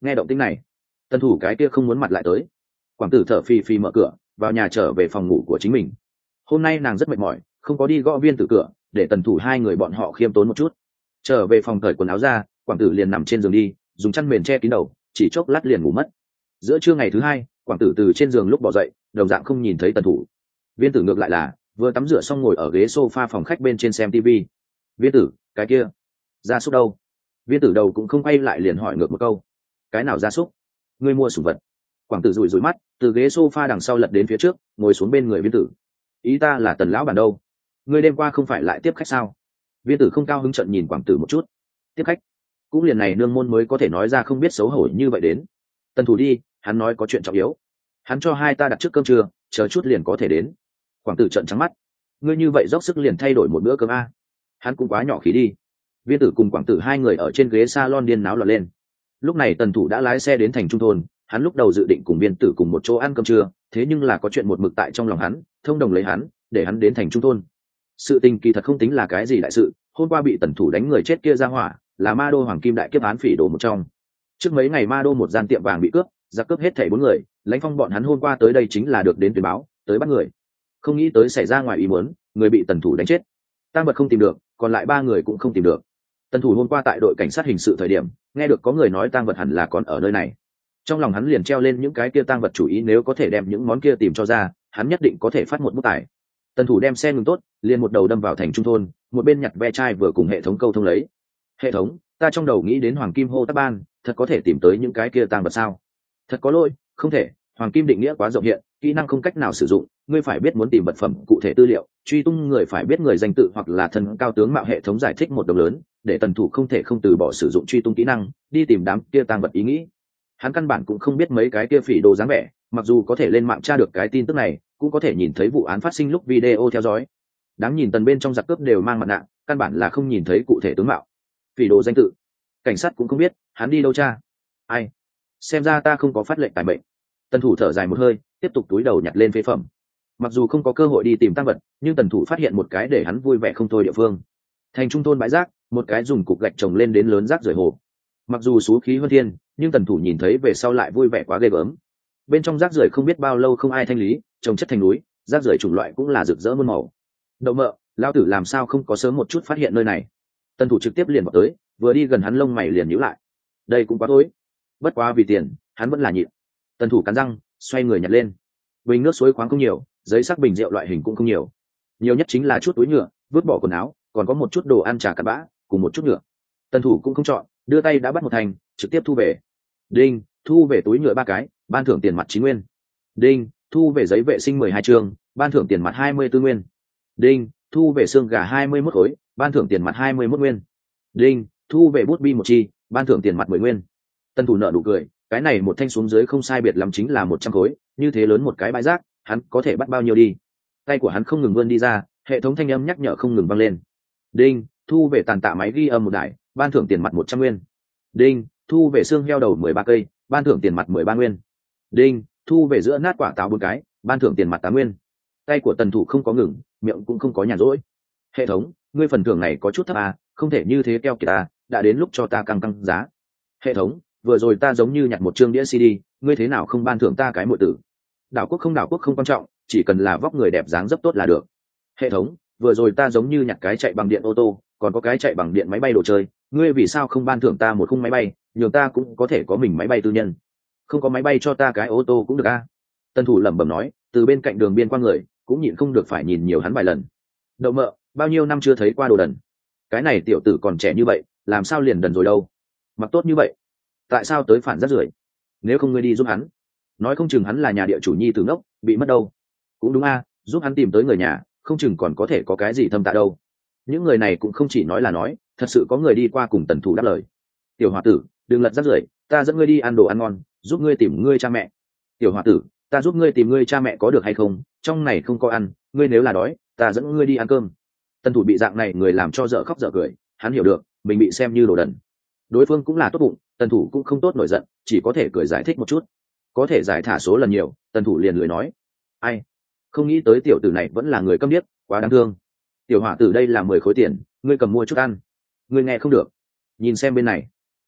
Nghe động tĩnh này, tần thủ cái kia không muốn mặt lại tới. Quảng tử thở phì phì mở cửa vào nhà, trở về phòng ngủ của chính mình. Hôm nay nàng rất mệt mỏi, không có đi gõ Viên Tử cửa, để tần thủ hai người bọn họ khiêm tốn một chút. Trở về phòng cởi quần áo ra, Quảng tử liền nằm trên giường đi, dùng chăn mền che kín đầu, chỉ chốc lát liền ngủ mất. Giữa trưa ngày thứ hai, Quảng tử từ trên giường lúc bỏ dậy, đồng dạng không nhìn thấy tần thủ. Viên Tử ngược lại là vừa tắm rửa xong ngồi ở ghế sofa phòng khách bên trên xem TV. Viên Tử, cái kia gia súc đâu? Viên Tử đầu cũng không quay lại, liền hỏi ngược một câu. Cái nào gia súc? Ngươi mua sủng vật? Quảng tử rủi rủi mắt, từ ghế sofa đằng sau lật đến phía trước, ngồi xuống bên người Viên Tử. Ý ta là Tần lão bản đâu? Ngươi đêm qua không phải lại tiếp khách sao? Viên Tử không cao hứng trợn nhìn Quảng tử một chút. Tiếp khách? Cũng liền này nương môn mới có thể nói ra không biết xấu hổ như vậy đến. Tần thủ đi, hắn nói có chuyện trọng yếu. Hắn cho hai ta đặt trước cơm trưa, chờ chút liền có thể đến. Quảng tử trợn trắng mắt. Ngươi như vậy dốc sức liền thay đổi một bữa cơm a? Hắn cũng quá nhỏ khí đi. Viên Tử cùng Quảng tử hai người ở trên ghế salon điên náo loạn lên. Lúc này tần thủ đã lái xe đến thành trung thôn, hắn lúc đầu dự định cùng Viên Tử cùng một chỗ ăn cơm trưa, thế nhưng là có chuyện một mực tại trong lòng hắn, thông đồng lấy hắn, để hắn đến thành trung thôn. Sự tình kỳ thật không tính là cái gì đại sự, hôm qua bị tần thủ đánh người chết kia ra hỏa, là ma đô hoàng kim đại kiếp án phỉ đồ một trong. Trước mấy ngày ma đô một gian tiệm vàng bị cướp, giặc cướp hết thảy 4 người, lãnh phong bọn hắn hôm qua tới đây chính là được đến tuyên báo, tới bắt người. Không nghĩ tới xảy ra ngoài ý muốn, người bị tần thủ đánh chết. Tang vật không tìm được, còn lại 3 người cũng không tìm được. Tần thủ hôm qua tại đội cảnh sát hình sự thời điểm, nghe được có người nói tang vật hẳn là còn ở nơi này. Trong lòng hắn liền treo lên những cái kia tang vật chủ ý, nếu có thể đem những món kia tìm cho ra, hắn nhất định có thể phát một bút tài. Tần thủ đem xe ngừng tốt, liền một đầu đâm vào thành trung thôn, một bên nhặt ve chai vừa cùng hệ thống câu thông lấy. Hệ thống, ta trong đầu nghĩ đến hoàng kim hô tắc ban, thật có thể tìm tới những cái kia tang vật sao? Thật có lỗi, không thể, hoàng kim định nghĩa quá rộng hiện, kỹ năng không cách nào sử dụng, ngươi phải biết muốn tìm vật phẩm cụ thể tư liệu, truy tung người phải biết người danh tự hoặc là thân cao tướng mạo. Hệ thống giải thích một đồng lớn, để tần thủ không thể không từ bỏ sử dụng truy tung kỹ năng, đi tìm đám kia tang vật ý nghĩ. Hắn căn bản cũng không biết mấy cái kia phỉ đồ dáng vẻ, mặc dù có thể lên mạng tra được cái tin tức này, cũng có thể nhìn thấy vụ án phát sinh lúc video theo dõi. Đáng nhìn tần bên trong giặc cướp đều mang mặt nạ, căn bản là không nhìn thấy cụ thể tướng mạo. Phỉ đồ danh tự, cảnh sát cũng không biết, hắn đi đâu tra? Ai? Xem ra ta không có phát lệnh tài mệnh. Tần thủ thở dài một hơi, tiếp tục túi đầu nhặt lên phế phẩm. Mặc dù không có cơ hội đi tìm tang vật, nhưng tần thủ phát hiện một cái để hắn vui vẻ không thôi địa phương. Thành trung thôn bãi rác, một cái dùng cục gạch trồng lên đến lớn rác rưởi hồ. Mặc dù xú khí hơn thiên, nhưng tần thủ nhìn thấy về sau lại vui vẻ quá ghê gớm. Bên trong rác rưởi không biết bao lâu không ai thanh lý, trồng chất thành núi, rác rưởi chủng loại cũng là rực rỡ muôn màu. Đậu mợ, lao tử làm sao không có sớm một chút phát hiện nơi này? Tần thủ trực tiếp liền vào tới, vừa đi gần hắn lông mày liền nhíu lại. Đây cũng quá tối. Bất quá vì tiền, hắn vẫn là nhịn. Tần thủ cắn răng, xoay người nhặt lên. Bình nước suối khoáng không nhiều, giấy sắc bình rượu loại hình cũng không nhiều. Nhiều nhất chính là chút túi nhựa, vứt bỏ quần áo, còn có một chút đồ ăn trà cặn bã, cùng một chút nhựa. Tần thủ cũng không chọn, đưa tay đã bắt một thành, trực tiếp thu về. Đinh, thu về túi nhựa 3 cái, ban thưởng tiền mặt 9 nguyên. Đinh, thu về giấy vệ sinh 12 chương, ban thưởng tiền mặt 24 nguyên. Đinh, thu về xương gà 21 khối, ban thưởng tiền mặt 21 nguyên. Đinh, thu về bút bi một chi, ban thưởng tiền mặt 10 nguyên. Tân thủ nợ nụ cười, cái này một thanh xuống dưới không sai biệt lắm chính là 100 khối, như thế lớn một cái bãi rác, hắn có thể bắt bao nhiêu đi? Tay của hắn không ngừng vươn đi ra, hệ thống thanh âm nhắc nhở không ngừng vang lên. Đinh, thu về tàn tạ máy ghi âm một đài, ban thưởng tiền mặt 100 nguyên. Đinh, thu về xương heo đầu 13 cây, ban thưởng tiền mặt 13 nguyên. Đinh, thu về giữa nát quả táo 4 cái, ban thưởng tiền mặt 8 nguyên. Tay của tần thủ không có ngừng, miệng cũng không có nhàn rỗi. Hệ thống, ngươi phần thưởng này có chút thấp à, không thể như thế keo kiệt ta, đã đến lúc cho ta căng giá. Hệ thống, vừa rồi ta giống như nhặt một chương đĩa CD, ngươi thế nào không ban thưởng ta cái muội tử? Đảo quốc không quan trọng, chỉ cần là vóc người đẹp dáng dấp tốt là được. Hệ thống, vừa rồi ta giống như nhặt cái chạy bằng điện ô tô, còn có cái chạy bằng điện máy bay đồ chơi, ngươi vì sao không ban thưởng ta một khung máy bay, nhường ta cũng có thể có mình máy bay tư nhân? Không có máy bay cho ta cái ô tô cũng được a. Tân thủ lẩm bẩm nói, từ bên cạnh đường biên qua người, cũng nhịn không được phải nhìn nhiều hắn vài lần. Đậu mợ, bao nhiêu năm chưa thấy qua đồ đần, cái này tiểu tử còn trẻ như vậy, làm sao liền đần rồi đâu? Mặc tốt như vậy, tại sao tới phản rác rưởi? Nếu không ngươi đi giúp hắn, nói không chừng hắn là nhà địa chủ nhi tử ngốc, bị mất đâu. Cũng đúng a, giúp hắn tìm tới người nhà, không chừng còn có thể có cái gì thâm tạ đâu. Những người này cũng không chỉ nói là nói, thật sự có người đi qua cùng tần thủ đáp lời. Tiểu hòa tử, đừng lật rác rưởi, ta dẫn ngươi đi ăn đồ ăn ngon, giúp ngươi tìm ngươi cha mẹ. Tiểu hòa tử, ta giúp ngươi tìm ngươi cha mẹ có được hay không, trong này không có ăn, ngươi nếu là đói, ta dẫn ngươi đi ăn cơm. Tần thủ bị dạng này người làm cho dở khóc dở cười, hắn hiểu được mình bị xem như đồ đần. Đối phương cũng là tốt bụng, tần thủ cũng không tốt nổi giận, chỉ có thể cười giải thích một chút. Có thể giải thả số lần nhiều, tần thủ liền lười nói. Ai, không nghĩ tới tiểu tử này vẫn là người câm điếc, quá đáng thương. Tiểu hỏa tử, đây là 10 khối tiền, ngươi cầm mua chút ăn. Ngươi nghe không được, nhìn xem bên này.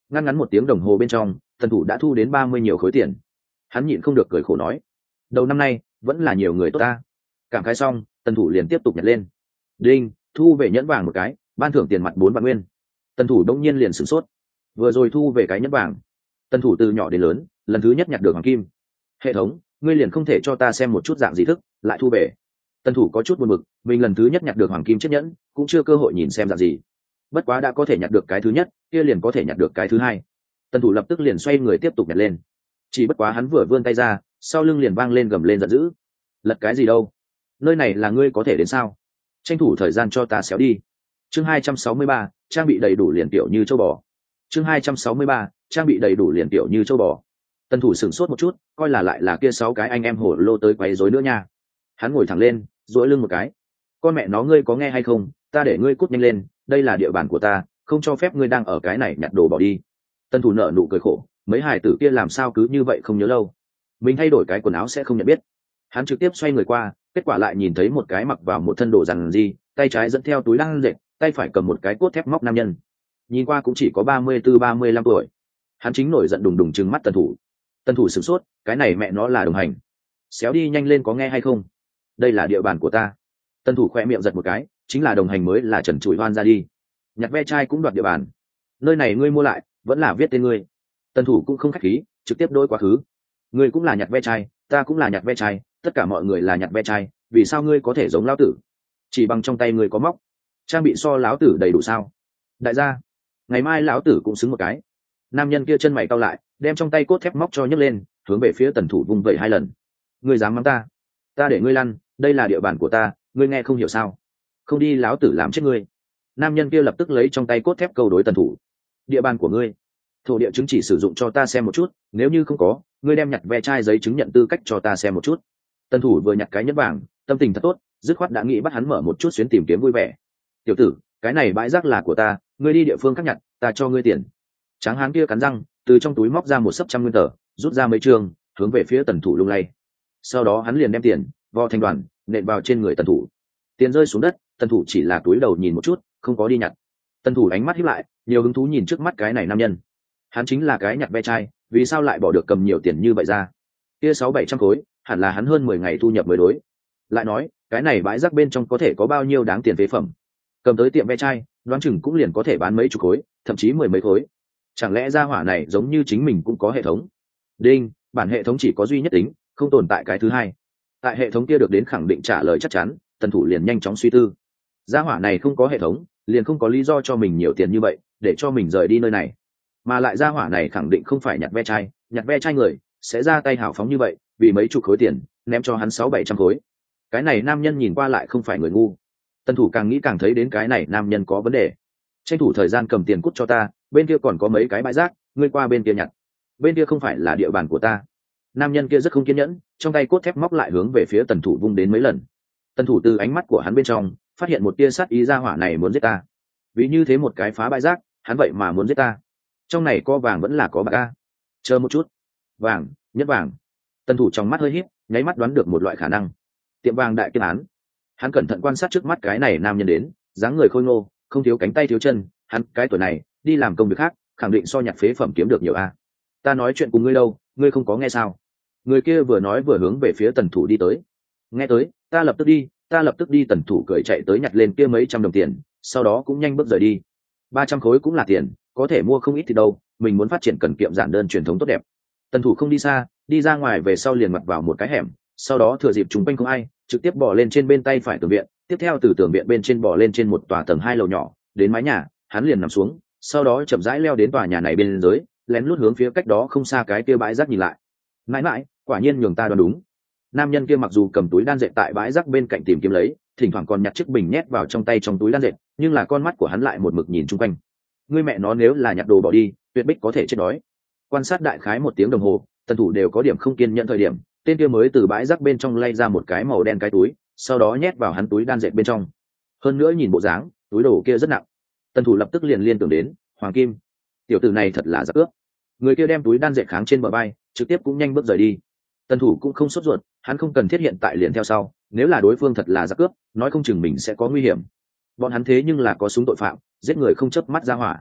ngắn ngắn một tiếng đồng hồ bên trong tần thủ đã thu đến 30 nhiều khối tiền. Hắn nhịn không được cười khổ nói, đầu năm nay vẫn là nhiều người tốt ta. Cảm khái xong tần thủ liền tiếp tục nhặt lên. Đinh, thu về nhẫn vàng một cái, ban thưởng tiền mặt 4 vạn nguyên. Tần thủ đông nhiên liền sửng sốt, vừa rồi thu về cái nhẫn vàng. Tần thủ từ nhỏ đến lớn lần thứ nhất nhặt được hoàng kim. Hệ thống, ngươi liền không thể cho ta xem một chút dạng gì thức lại thu về? Tần thủ có chút buồn bực, mình lần thứ nhất nhặt được hoàng kim chiếc nhẫn cũng chưa cơ hội nhìn xem dạng gì. Bất quá đã có thể nhặt được cái thứ nhất, kia liền có thể nhặt được cái thứ hai. Tần thủ lập tức liền xoay người tiếp tục nhặt lên. Chỉ bất quá hắn vừa vươn tay ra, sau lưng liền vang lên gầm lên giận dữ. Lật cái gì đâu, nơi này là ngươi có thể đến sao? Tranh thủ thời gian cho ta xéo đi. Chương 263, trang bị đầy đủ liền tiểu như châu bò. Chương 263, trang bị đầy đủ liền tiểu như châu bò. Tần thủ sửng sốt một chút, coi là lại là kia 6 cái anh em hổ lô tới quấy rối nữa nha. Hắn ngồi thẳng lên, duỗi lưng một cái. Con mẹ nó, ngươi có nghe hay không, ta để ngươi cút nhanh lên, đây là địa bàn của ta, không cho phép ngươi đang ở cái này nhặt đồ bỏ đi. Tần thủ nở nụ cười khổ, mấy hài tử kia làm sao cứ như vậy không nhớ lâu. Mình thay đổi cái quần áo sẽ không nhận biết. Hắn trực tiếp xoay người qua, kết quả lại nhìn thấy một cái mặc vào một thân đồ rằng gì, tay trái dẫn theo túi đăng dệt, tay phải cầm một cái cốt thép móc nam nhân. Nhìn qua cũng chỉ có 34-35 tuổi. Hắn chính nổi giận đùng đùng trừng mắt tần thủ. Tần thủ sửng sốt, cái này mẹ nó là đồng hành. Xéo đi nhanh lên, có nghe hay không? Đây là địa bàn của ta. Tần thủ khoe miệng giật một cái, chính là đồng hành mới là trần trụi hoan ra đi. Nhặt ve chai cũng đoạt địa bàn. Nơi này ngươi mua lại, vẫn là viết tên ngươi. Tần thủ cũng không khách khí, trực tiếp đối quá khứ. Ngươi cũng là nhặt ve chai, ta cũng là nhặt ve chai, tất cả mọi người là nhặt ve chai, vì sao ngươi có thể giống lão tử? Chỉ bằng trong tay ngươi có móc, trang bị so lão tử đầy đủ sao? Đại gia, ngày mai lão tử cũng xứng một cái. Nam nhân kia chân mày cau lại, đem trong tay cốt thép móc cho nhấc lên, hướng về phía tần thủ vung vẩy 2 lần. Ngươi dám mắng ta? Ta để ngươi lăn, đây là địa bàn của ta, ngươi nghe không hiểu sao? Không đi lão tử làm chết ngươi. Nam nhân kia lập tức lấy trong tay cốt thép câu đối tần thủ. Địa bàn của ngươi, thổ địa chứng chỉ sử dụng cho ta xem một chút, nếu như không có, ngươi đem nhặt ve chai giấy chứng nhận tư cách cho ta xem một chút. Tần thủ vừa nhặt cái nhẫn vàng, tâm tình thật tốt, dứt khoát đã nghĩ bắt hắn mở một chút xuyến tìm kiếm vui vẻ. Tiểu tử, cái này bãi rác là của ta, ngươi đi địa phương khác nhặt, ta cho ngươi tiền. Tráng hán kia cắn răng, từ trong túi móc ra một sấp trăm nguyên tờ, rút ra mấy trường, hướng về phía tần thủ lung lay. Sau đó hắn liền đem tiền vo thành đoàn, nện vào trên người tần thủ. Tiền rơi xuống đất, tần thủ chỉ là túi đầu nhìn một chút, không có đi nhặt. Tần thủ ánh mắt híp lại, nhiều hứng thú nhìn trước mắt cái này nam nhân. Hắn chính là cái nhặt ve chai, vì sao lại bỏ được cầm nhiều tiền như vậy ra? Kia 600-700 khối, hẳn là hắn hơn 10 ngày thu nhập mới đối. Lại nói, cái này bãi rác bên trong có thể có bao nhiêu đáng tiền phế phẩm? Cầm tới tiệm ve chai, đoán chừng cũng liền có thể bán mấy chục khối, thậm chí 10 mấy khối. Chẳng lẽ gia hỏa này giống như chính mình cũng có hệ thống? Đinh, bản hệ thống chỉ có duy nhất tính, không tồn tại cái thứ hai. Tại hệ thống kia được đến khẳng định trả lời chắc chắn, tần thủ liền nhanh chóng suy tư. Gia hỏa này không có hệ thống, liền không có lý do cho mình nhiều tiền như vậy, để cho mình rời đi nơi này. Mà lại gia hỏa này khẳng định không phải nhặt ve chai người sẽ ra tay hào phóng như vậy, vì mấy chục khối tiền ném cho hắn 600-700 khối. Cái này nam nhân nhìn qua lại không phải người ngu. Tần thủ càng nghĩ càng thấy đến cái này nam nhân có vấn đề. Tranh thủ thời gian cầm tiền cút cho ta, bên kia còn có mấy cái bãi rác, ngươi qua bên kia nhặt. Bên kia không phải là địa bàn của ta. Nam nhân kia rất không kiên nhẫn, trong tay cốt thép móc lại hướng về phía tần thủ vung đến mấy lần. Tần thủ từ ánh mắt của hắn bên trong phát hiện một tia sát ý, gia hỏa này muốn giết ta. Vì như thế một cái phá bãi rác, hắn vậy mà muốn giết ta. Trong này có vàng vẫn là có bạc a. Chờ một chút, vàng, nhất vàng. Tần thủ trong mắt hơi híp, nháy mắt đoán được một loại khả năng. Tiệm vàng đại kiên án. Hắn cẩn thận quan sát trước mắt cái này nam nhân đến, dáng người khôi ngô, không thiếu cánh tay thiếu chân, hắn cái tuổi này đi làm công việc khác khẳng định so nhặt phế phẩm kiếm được nhiều a. Ta nói chuyện cùng ngươi đâu, ngươi không có nghe sao? Người kia vừa nói vừa hướng về phía tần thủ đi tới. Nghe tới, ta lập tức đi. Tần thủ cười chạy tới nhặt lên kia mấy trăm đồng tiền, sau đó cũng nhanh bước rời đi. 300 khối cũng là tiền, có thể mua không ít thì đâu, mình muốn phát triển cần kiệm giản đơn truyền thống tốt đẹp. Tần thủ không đi xa, đi ra ngoài về sau liền mặt vào một cái hẻm, sau đó thừa dịp chúng quanh không ai, trực tiếp bỏ lên trên bên tay phải tường viện, tiếp theo từ tường viện bên trên bỏ lên trên một tòa tầng 2 lầu nhỏ, đến mái nhà, hắn liền nằm xuống, sau đó chậm rãi leo đến tòa nhà này bên dưới, lén lút hướng phía cách đó không xa cái kia bãi rác nhìn lại. Mãi mãi, quả nhiên nhường ta đoán đúng. Nam nhân kia mặc dù cầm túi đan dệt tại bãi rác bên cạnh tìm kiếm lấy, thỉnh thoảng còn nhặt chiếc bình nhét vào trong tay trong túi đan dệt, nhưng là con mắt của hắn lại một mực nhìn chung quanh. Ngươi mẹ nó, nếu là nhặt đồ bỏ đi, tuyệt bích có thể chết đói. Quan sát đại khái 1 tiếng đồng hồ, tần thủ đều có điểm không kiên nhẫn thời điểm, tên kia mới từ bãi rác bên trong lay ra một cái màu đen cái túi, sau đó nhét vào hắn túi đan dệt bên trong. Hơn nữa nhìn bộ dáng, túi đồ kia rất nặng. Tần thủ lập tức liền liên tưởng đến hoàng kim. Tiểu tử này thật là giặc cướp. Người kia đem túi đan dệt kháng trên bờ vai, trực tiếp cũng nhanh bước rời đi. Tần thủ cũng không sốt ruột, hắn không cần thiết hiện tại liền theo sau, nếu là đối phương thật là giặc cướp, nói không chừng mình sẽ có nguy hiểm. Bọn hắn thế nhưng là có súng tội phạm, giết người không chớp mắt ra hỏa.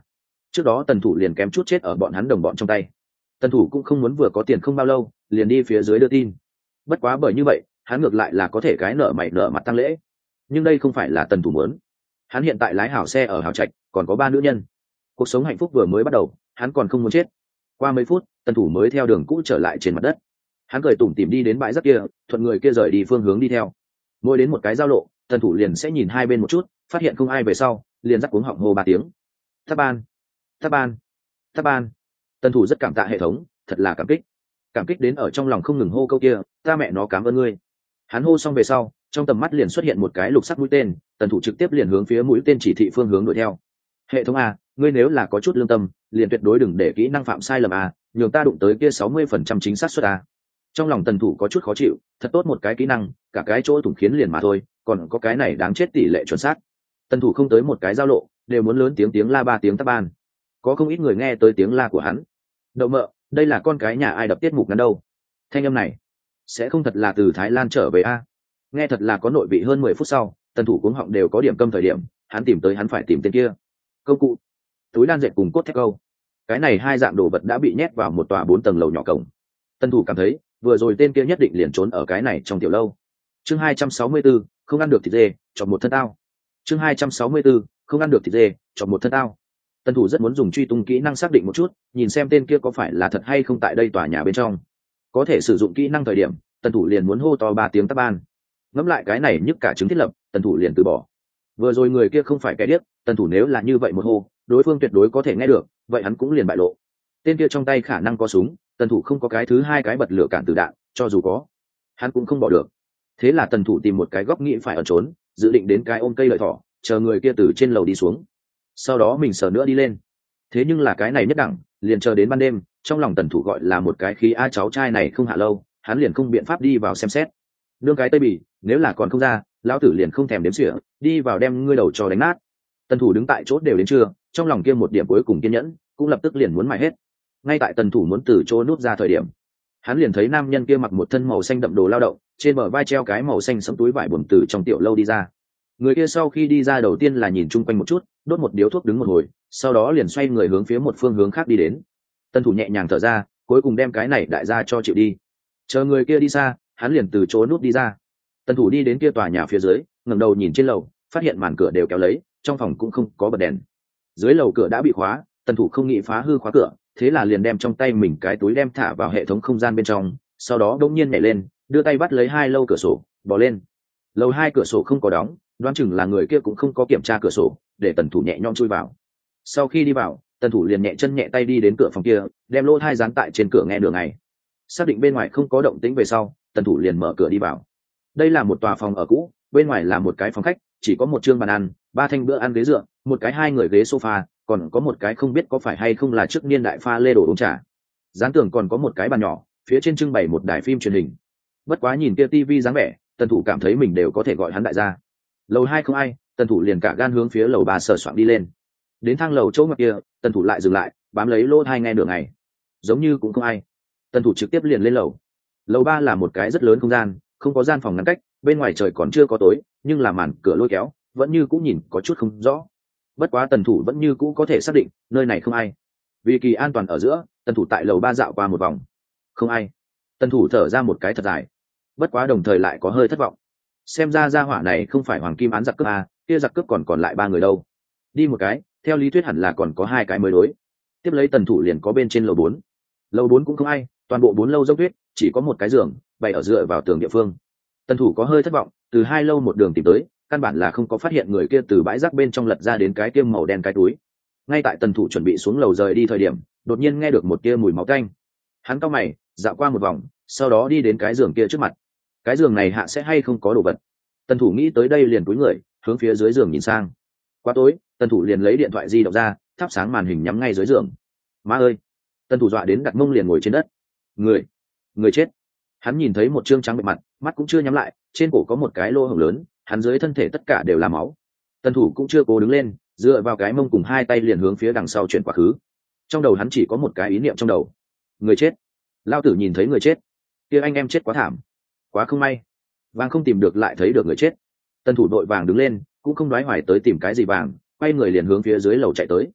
Trước đó tần thủ liền kém chút chết ở bọn hắn đồng bọn trong tay. Tần thủ cũng không muốn vừa có tiền không bao lâu liền đi phía dưới đưa tin. Bất quá bởi như vậy hắn ngược lại là có thể cái nợ mày nợ mặt tăng lễ, nhưng đây không phải là tần thủ muốn. Hắn hiện tại lái hảo xe ở hảo trạch, còn có 3 nữ nhân, cuộc sống hạnh phúc vừa mới bắt đầu, hắn còn không muốn chết. Qua mấy phút tần thủ mới theo đường cũ trở lại trên mặt đất. Hắn cười tủm tỉm đi đến bãi rác kia, thuận người kia rời đi phương hướng đi theo. Mỗi đến một cái giao lộ tần thủ liền sẽ nhìn hai bên một chút, phát hiện không ai về sau liền dắt cuống họng hô 3 tiếng: Tháp ban, tháp ban, tháp ban. Tần thủ rất cảm tạ hệ thống, thật là cảm kích đến ở trong lòng không ngừng hô câu kia: ta mẹ nó cảm ơn ngươi. Hắn hô xong về sau trong tầm mắt liền xuất hiện một cái lục sắc mũi tên, tần thủ trực tiếp liền hướng phía mũi tên chỉ thị phương hướng đuổi theo. Hệ thống a, ngươi nếu là có chút lương tâm liền tuyệt đối đừng để kỹ năng phạm sai lầm a, nhường ta đụng tới kia 60% chính xác suất a. Trong lòng tần thủ có chút khó chịu, thật tốt một cái kỹ năng cả cái chỗ thủng khiến liền mà thôi, còn có cái này đáng chết tỷ lệ chuẩn xác. Tần thủ không tới một cái giao lộ đều muốn lớn tiếng la 3 tiếng táp ban. Có không ít người nghe tới tiếng la của hắn. Đậu mợ, đây là con cái nhà ai đập tiết mục ngắn đâu? Thanh âm này sẽ không thật là từ Thái Lan trở về a? Nghe thật là có nội vị. Hơn 10 phút sau tần thủ cuống họng đều có điểm câm thời điểm, hắn tìm tới hắn phải tìm tên kia. Công cụ, túi đan dệt cùng cốt thép câu. Cái này hai dạng đồ vật đã bị nhét vào một tòa 4 tầng lầu nhỏ cổng. Tần thủ cảm thấy vừa rồi tên kia nhất định liền trốn ở cái này trong tiểu lâu. Chương 264, không ăn được thịt dê, chọn một thân tao. Chương 264, không ăn được thịt dê, chọn một thân tao. Tần thủ rất muốn dùng truy tung kỹ năng xác định một chút, nhìn xem tên kia có phải là thật hay không tại đây tòa nhà bên trong. Có thể sử dụng kỹ năng thời điểm, tần thủ liền muốn hô to 3 tiếng táp ban. Ngẫm lại cái này nhức cả trứng thiết lập, tần thủ liền từ bỏ. Vừa rồi người kia không phải kẻ điếc, tần thủ nếu là như vậy một hô, đối phương tuyệt đối có thể nghe được, vậy hắn cũng liền bại lộ. Tên kia trong tay khả năng có súng, tần thủ không có cái thứ hai cái bật lửa cản từ đạn, cho dù có, hắn cũng không bỏ được. Thế là tần thủ tìm một cái góc nghĩ phải ẩn trốn, dự định đến cái ôm cây lợi thỏ, chờ người kia từ trên lầu đi xuống, sau đó mình sờ nữa đi lên. Thế nhưng là cái này nhất đẳng, liền chờ đến ban đêm, trong lòng tần thủ gọi là một cái khí a cháu trai này không hạ lâu, hắn liền không biện pháp đi vào xem xét. Nương cái tây bỉ, nếu là còn không ra, lão tử liền không thèm đếm xỉa, đi vào đem ngươi đầu cho đánh nát. Tần thủ đứng tại chỗ đều đến trưa, trong lòng kia một điểm cuối cùng kiên nhẫn cũng lập tức liền muốn mài hết. Ngay tại tần thủ muốn từ chỗ nút ra thời điểm, hắn liền thấy nam nhân kia mặc một thân màu xanh đậm đồ lao động, trên bờ vai treo cái màu xanh sẫm túi vải buồm từ trong tiểu lâu đi ra. Người kia sau khi đi ra đầu tiên là nhìn chung quanh một chút, đốt một điếu thuốc đứng một hồi, sau đó liền xoay người hướng phía một phương hướng khác đi đến. Tần thủ nhẹ nhàng thở ra, cuối cùng đem cái này đại gia cho chịu đi. Chờ người kia đi xa, hắn liền từ chỗ nút đi ra. Tần thủ đi đến kia tòa nhà phía dưới, ngẩng đầu nhìn trên lầu, phát hiện màn cửa đều kéo lấy, trong phòng cũng không có bật đèn. Dưới lầu cửa đã bị khóa, tần thủ không nghĩ phá hư khóa cửa, thế là liền đem trong tay mình cái túi đem thả vào hệ thống không gian bên trong, sau đó đột nhiên nhảy lên, đưa tay bắt lấy 2 lâu cửa sổ, bò lên. Lầu 2 cửa sổ không có đóng, đoán chừng là người kia cũng không có kiểm tra cửa sổ, để tần thủ nhẹ nhõm chui vào. Sau khi đi vào, tần thủ liền nhẹ chân nhẹ tay đi đến cửa phòng kia, đem lỗ tai dán tại trên cửa nghe đường này. Xác định bên ngoài không có động tĩnh về sau, tần thủ liền mở cửa đi vào. Đây là một tòa phòng ở cũ, bên ngoài là một cái phòng khách, chỉ có một chương bàn ăn, 3 thanh bữa ăn ghế dựa, một cái 2 người ghế sofa, còn có một cái không biết có phải hay không là trước niên đại pha lê đồ uống trà. Dán tường còn có một cái bàn nhỏ, phía trên trưng bày một đài phim truyền hình. Bất quá nhìn kia tivi dáng vẻ, tần thủ cảm thấy mình đều có thể gọi hắn đại gia. Lầu 2 không ai, tần thủ liền cả gan hướng phía lầu 3 sờ soạng đi lên. Đến thang lầu chỗ ngoặt kia, tần thủ lại dừng lại, bám lấy lỗ tai nghe đường này, giống như cũng không ai. Tần thủ trực tiếp liền lên lầu. Lầu 3 là một cái rất lớn không gian, không có gian phòng ngăn cách, bên ngoài trời còn chưa có tối, nhưng là màn cửa lôi kéo, vẫn như cũng nhìn có chút không rõ. Bất quá tần thủ vẫn như cũ có thể xác định nơi này không ai. Vì kỳ an toàn ở giữa, tần thủ tại lầu 3 dạo qua một vòng, không ai. Tần thủ thở ra một cái thật dài, bất quá đồng thời lại có hơi thất vọng. Xem ra gia hỏa này không phải hoàng kim án giặc cướp à, kia giặc cướp còn lại 3 người đâu. Đi một cái, theo lý thuyết hẳn là còn có 2 cái mới đối. Tiếp lấy tần thủ liền có bên trên lầu 4. Lầu 4 cũng không ai, toàn bộ 4 lâu dốc tuyết, chỉ có một cái giường bày ở dựa vào tường địa phương. Tần thủ có hơi thất vọng, từ 2 lâu một đường tìm tới, căn bản là không có phát hiện người kia từ bãi rác bên trong lật ra đến cái kiêm màu đen cái túi. Ngay tại tần thủ chuẩn bị xuống lầu rời đi thời điểm, đột nhiên nghe được một tia mùi máu tanh. Hắn cau mày, dạo qua một vòng, sau đó đi đến cái giường kia trước mặt. Cái giường này hạ sẽ hay không có đồ vật? Tần thủ nghĩ tới đây liền cúi người, hướng phía dưới giường nhìn sang. Quá tối, tần thủ liền lấy điện thoại di động ra, thắp sáng màn hình nhắm ngay dưới giường. Má ơi! Tần thủ dọa đến đặt mông liền ngồi trên đất. Người chết. Hắn nhìn thấy một trương trắng bệch mặt, mắt cũng chưa nhắm lại, trên cổ có một cái lỗ hổng lớn, hắn dưới thân thể tất cả đều là máu. Tần thủ cũng chưa cố đứng lên, dựa vào cái mông cùng 2 tay liền hướng phía đằng sau chuyển quá khứ. Trong đầu hắn chỉ có một cái ý niệm trong đầu: người chết. Lao tử nhìn thấy người chết, kia anh em chết quá thảm, quá không may, vàng không tìm được lại thấy được người chết. Tần thủ đội vàng đứng lên, cũng không đoái hoài tới tìm cái gì vàng, quay người liền hướng phía dưới lầu chạy tới.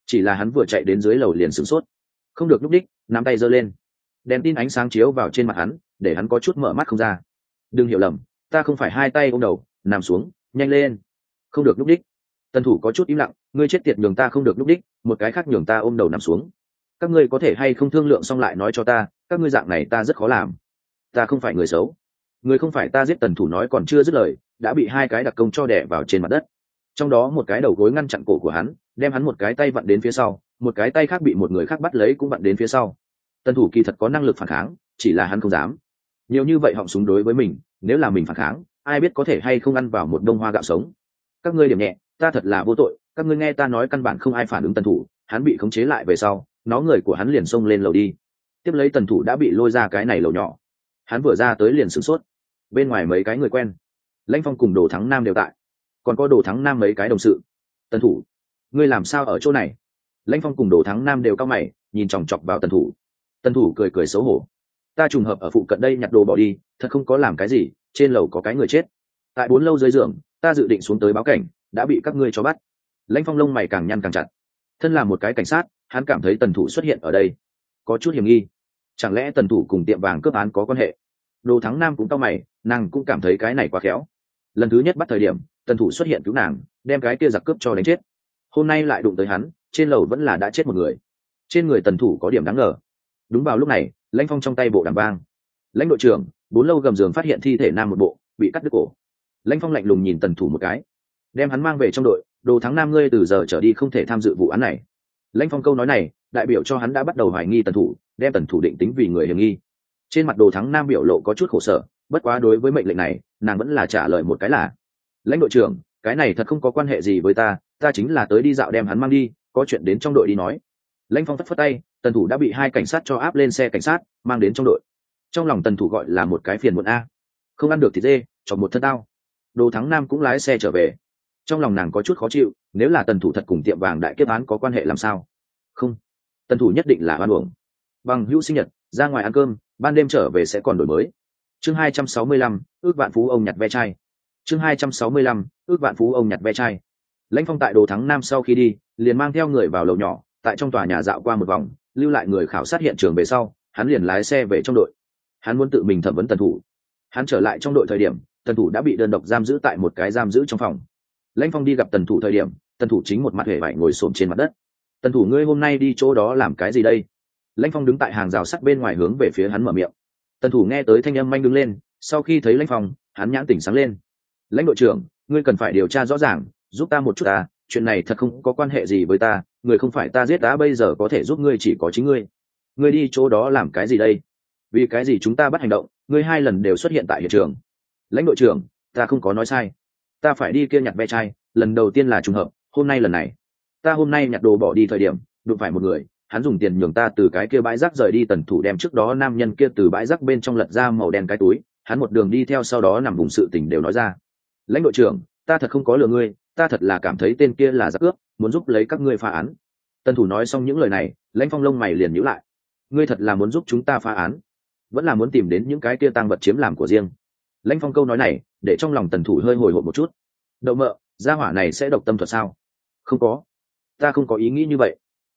chỉ là hắn vừa chạy đến dưới lầu liền sửng sốt, không được lúc đích, nắm tay giơ lên, đèn tin ánh sáng chiếu vào trên mặt hắn, để hắn có chút mở mắt không ra. Đừng hiểu lầm, ta không phải hai tay ôm đầu nằm xuống, nhanh lên, không được lúc đích. Tần thủ có chút im lặng, ngươi chết tiệt, nhường ta không được lúc đích, một cái khác nhường ta ôm đầu nằm xuống. Các ngươi có thể hay không thương lượng xong lại nói cho ta, các ngươi dạng này ta rất khó làm. Ta không phải người xấu, người không phải ta giết. Tần thủ nói còn chưa dứt lời, đã bị hai cái đặc công cho đè vào trên mặt đất, trong đó một cái đầu gối ngăn chặn cổ của hắn, đem hắn một cái tay vặn đến phía sau, một cái tay khác bị một người khác bắt lấy cũng vặn đến phía sau. Tần thủ kỳ thật có năng lực phản kháng, chỉ là hắn không dám. Nhiều như vậy họng súng đối với mình, nếu là mình phản kháng, ai biết có thể hay không ăn vào một đông hoa gạo sống. Các ngươi điểm nhẹ, ta thật là vô tội, các ngươi nghe ta nói. Căn bản không ai phản ứng Tần thủ, hắn bị khống chế lại về sau, người của hắn liền xông lên lầu đi. Tiếp lấy Tần thủ đã bị lôi ra cái này lầu nhỏ, hắn vừa ra tới liền sửng sốt. Bên ngoài mấy cái người quen, Lãnh Phong cùng Đồ Thắng Nam đều tại, còn có Đồ Thắng Nam mấy cái đồng sự. Tần thủ, ngươi làm sao ở chỗ này? Lãnh Phong cùng Đồ Thắng Nam đều cau mày, nhìn chòng chọc vào Tần thủ. Tần thủ cười cười xấu hổ, ta trùng hợp ở phụ cận đây nhặt đồ bỏ đi, thật không có làm cái gì. Trên lầu có cái người chết, tại 4 lâu dưới giường, ta dự định xuống tới báo cảnh, đã bị các ngươi cho bắt. Lãnh Phong lông mày càng nhăn càng chặt, thân là một cái cảnh sát, hắn cảm thấy Tần thủ xuất hiện ở đây có chút hiểm nghi. Chẳng lẽ Tần thủ cùng tiệm vàng cướp án có quan hệ? Đồ Thắng Nam cũng cau mày, nàng cũng cảm thấy cái này quá khéo. Lần thứ nhất bắt thời điểm, Tần thủ xuất hiện cứu nàng, đem cái kia giặc cướp cho đánh chết. Hôm nay lại đụng tới hắn, trên lầu vẫn là đã chết một người. Trên người Tần thủ có điểm đáng ngờ. Đúng vào lúc này, Lãnh Phong trong tay bộ đàm vang. Lãnh đội trưởng, 4 lâu gầm giường phát hiện thi thể nam một bộ, bị cắt đứt cổ. Lãnh Phong lạnh lùng nhìn Tần thủ một cái, đem hắn mang về trong đội. Đồ Thắng Nam, ngươi từ giờ trở đi không thể tham dự vụ án này. Lãnh Phong câu nói này đại biểu cho hắn đã bắt đầu hoài nghi Tần thủ, đem Tần thủ định tính vì người hiểm nghi. Trên mặt Đồ Thắng Nam biểu lộ có chút khổ sở, bất quá đối với mệnh lệnh này, nàng vẫn là trả lời một cái là: lãnh đội trưởng, cái này thật không có quan hệ gì với ta, ta chính là tới đi dạo đem hắn mang đi, có chuyện đến trong đội đi nói. Lãnh Phong phất phất tay, Tần thủ đã bị hai cảnh sát cho áp lên xe cảnh sát, mang đến trong đội. Trong lòng Tần thủ gọi là một cái phiền muộn a, không ăn được thịt dê, chọn một thân tao. Đồ Thắng Nam cũng lái xe trở về, trong lòng nàng có chút khó chịu, nếu là Tần thủ thật cùng tiệm vàng đại kiếp án có quan hệ làm sao? Không, Tần thủ nhất định là oan uổng. Bằng hữu sinh nhật, ra ngoài ăn cơm, ban đêm trở về sẽ còn đổi mới. Chương 265, ước vạn phú ông nhặt ve chai. Chương 265, ước vạn phú ông nhặt ve chai. Lãnh Phong tại Đồ Thắng Nam sau khi đi, liền mang theo người vào lầu nhỏ, tại trong tòa nhà dạo qua một vòng, lưu lại người khảo sát hiện trường về sau, hắn liền lái xe về trong đội. Hắn muốn tự mình thẩm vấn Tần thủ. Hắn trở lại trong đội thời điểm, Tần thủ đã bị đơn độc giam giữ tại một cái giam giữ trong phòng. Lãnh Phong đi gặp Tần thủ thời điểm, Tần thủ chính một mặt hề vải ngồi xổm trên mặt đất. Tần thủ, ngươi hôm nay đi chỗ đó làm cái gì đây? Lãnh Phong đứng tại hàng rào sắt bên ngoài hướng về phía hắn mở miệng. Tần thủ nghe tới thanh âm manh đứng lên, sau khi thấy Lãnh Phong, hắn nhãn tỉnh sáng lên. Lãnh đội trưởng, ngươi cần phải điều tra rõ ràng, giúp ta một chút ta, chuyện này thật không có quan hệ gì với ta, người không phải ta giết đã, bây giờ có thể giúp ngươi chỉ có chính ngươi. Ngươi đi chỗ đó làm cái gì đây? Vì cái gì chúng ta bắt hành động, ngươi 2 lần đều xuất hiện tại hiện trường? Lãnh đội trưởng, ta không có nói sai, ta phải đi kia nhặt ve chai, lần đầu tiên là trùng hợp, hôm nay lần này, ta hôm nay nhặt đồ bỏ đi thời điểm, đụng phải một người, hắn dùng tiền nhường ta từ cái kia bãi rác rời đi. Tần thủ đem trước đó nam nhân kia từ bãi rác bên trong lật ra màu đen cái túi, hắn một đường đi theo, sau đó nằm vùng sự tình đều nói ra. Lãnh đội trưởng, ta thật không có lừa ngươi, ta thật là cảm thấy tên kia là giặc cướp, muốn giúp lấy các ngươi phá án. Tần thủ nói xong những lời này, Lãnh Phong lông mày liền nhíu lại. Ngươi thật là muốn giúp chúng ta phá án, vẫn là muốn tìm đến những cái kia tang vật chiếm làm của riêng? Lãnh Phong câu nói này để trong lòng Tần thủ hơi hồi hộp một chút. Đậu mợ, gia hỏa này sẽ độc tâm thuật sao? Không có, ta không có ý nghĩ như vậy.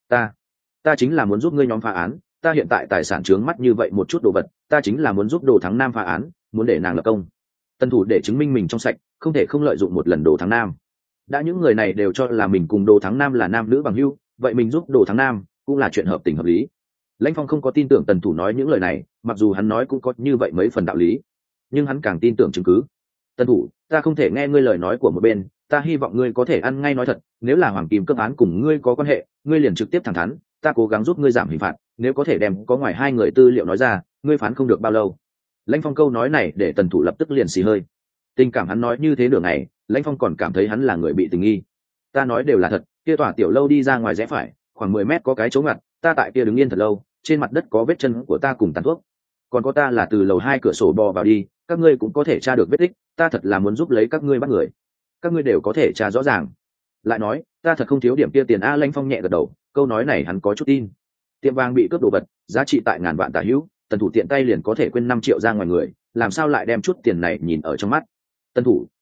Ta chính là muốn giúp ngươi nhóm phá án, ta hiện tại tài sản trướng mắt như vậy một chút đồ vật, ta chính là muốn giúp Đồ Thắng Nam phá án, muốn để nàng lập công. Tần thủ để chứng minh mình trong sạch, không thể không lợi dụng một lần Đồ Thắng Nam. Đã những người này đều cho là mình cùng Đồ Thắng Nam là nam nữ bằng hữu, vậy mình giúp Đồ Thắng Nam cũng là chuyện hợp tình hợp lý. Lãnh Phong không có tin tưởng Tần thủ nói những lời này, mặc dù hắn nói cũng có như vậy mấy phần đạo lý, nhưng hắn càng tin tưởng chứng cứ. Tần thủ, ta không thể nghe ngươi lời nói của một bên, ta hy vọng ngươi có thể ăn ngay nói thật, nếu là Hoàng Kim cướp án cùng ngươi có quan hệ, ngươi liền trực tiếp thẳng thắn, ta cố gắng giúp ngươi giảm hình phạt, nếu có thể đem có ngoài 2 người tư liệu nói ra, ngươi phán không được bao lâu. Lãnh Phong câu nói này để Tần thủ lập tức liền xì hơi. Tình cảm hắn nói như thế nửa ngày, Lãnh Phong còn cảm thấy hắn là người bị tình nghi. Ta nói đều là thật, kia tòa tiểu lâu đi ra ngoài rẽ phải, khoảng 10 mét có cái chỗ ngặt, ta tại kia đứng yên thật lâu, trên mặt đất có vết chân của ta cùng tàn thuốc. Còn có ta là từ lầu 2 cửa sổ bò vào đi, các ngươi cũng có thể tra được vết tích, ta thật là muốn giúp lấy các ngươi bắt người. Các ngươi đều có thể tra rõ ràng. Lại nói, ta thật không thiếu điểm kia tiền a. Lãnh Phong nhẹ gật đầu, câu nói này hắn có chút tin. Tiệm vàng bị cướp đồ vật, giá trị tại ngàn vạn tả hữu, Tần thủ tiện tay liền có thể quên 5 triệu ra ngoài người, làm sao lại đem chút tiền này nhìn ở trong mắt. Tần thủ,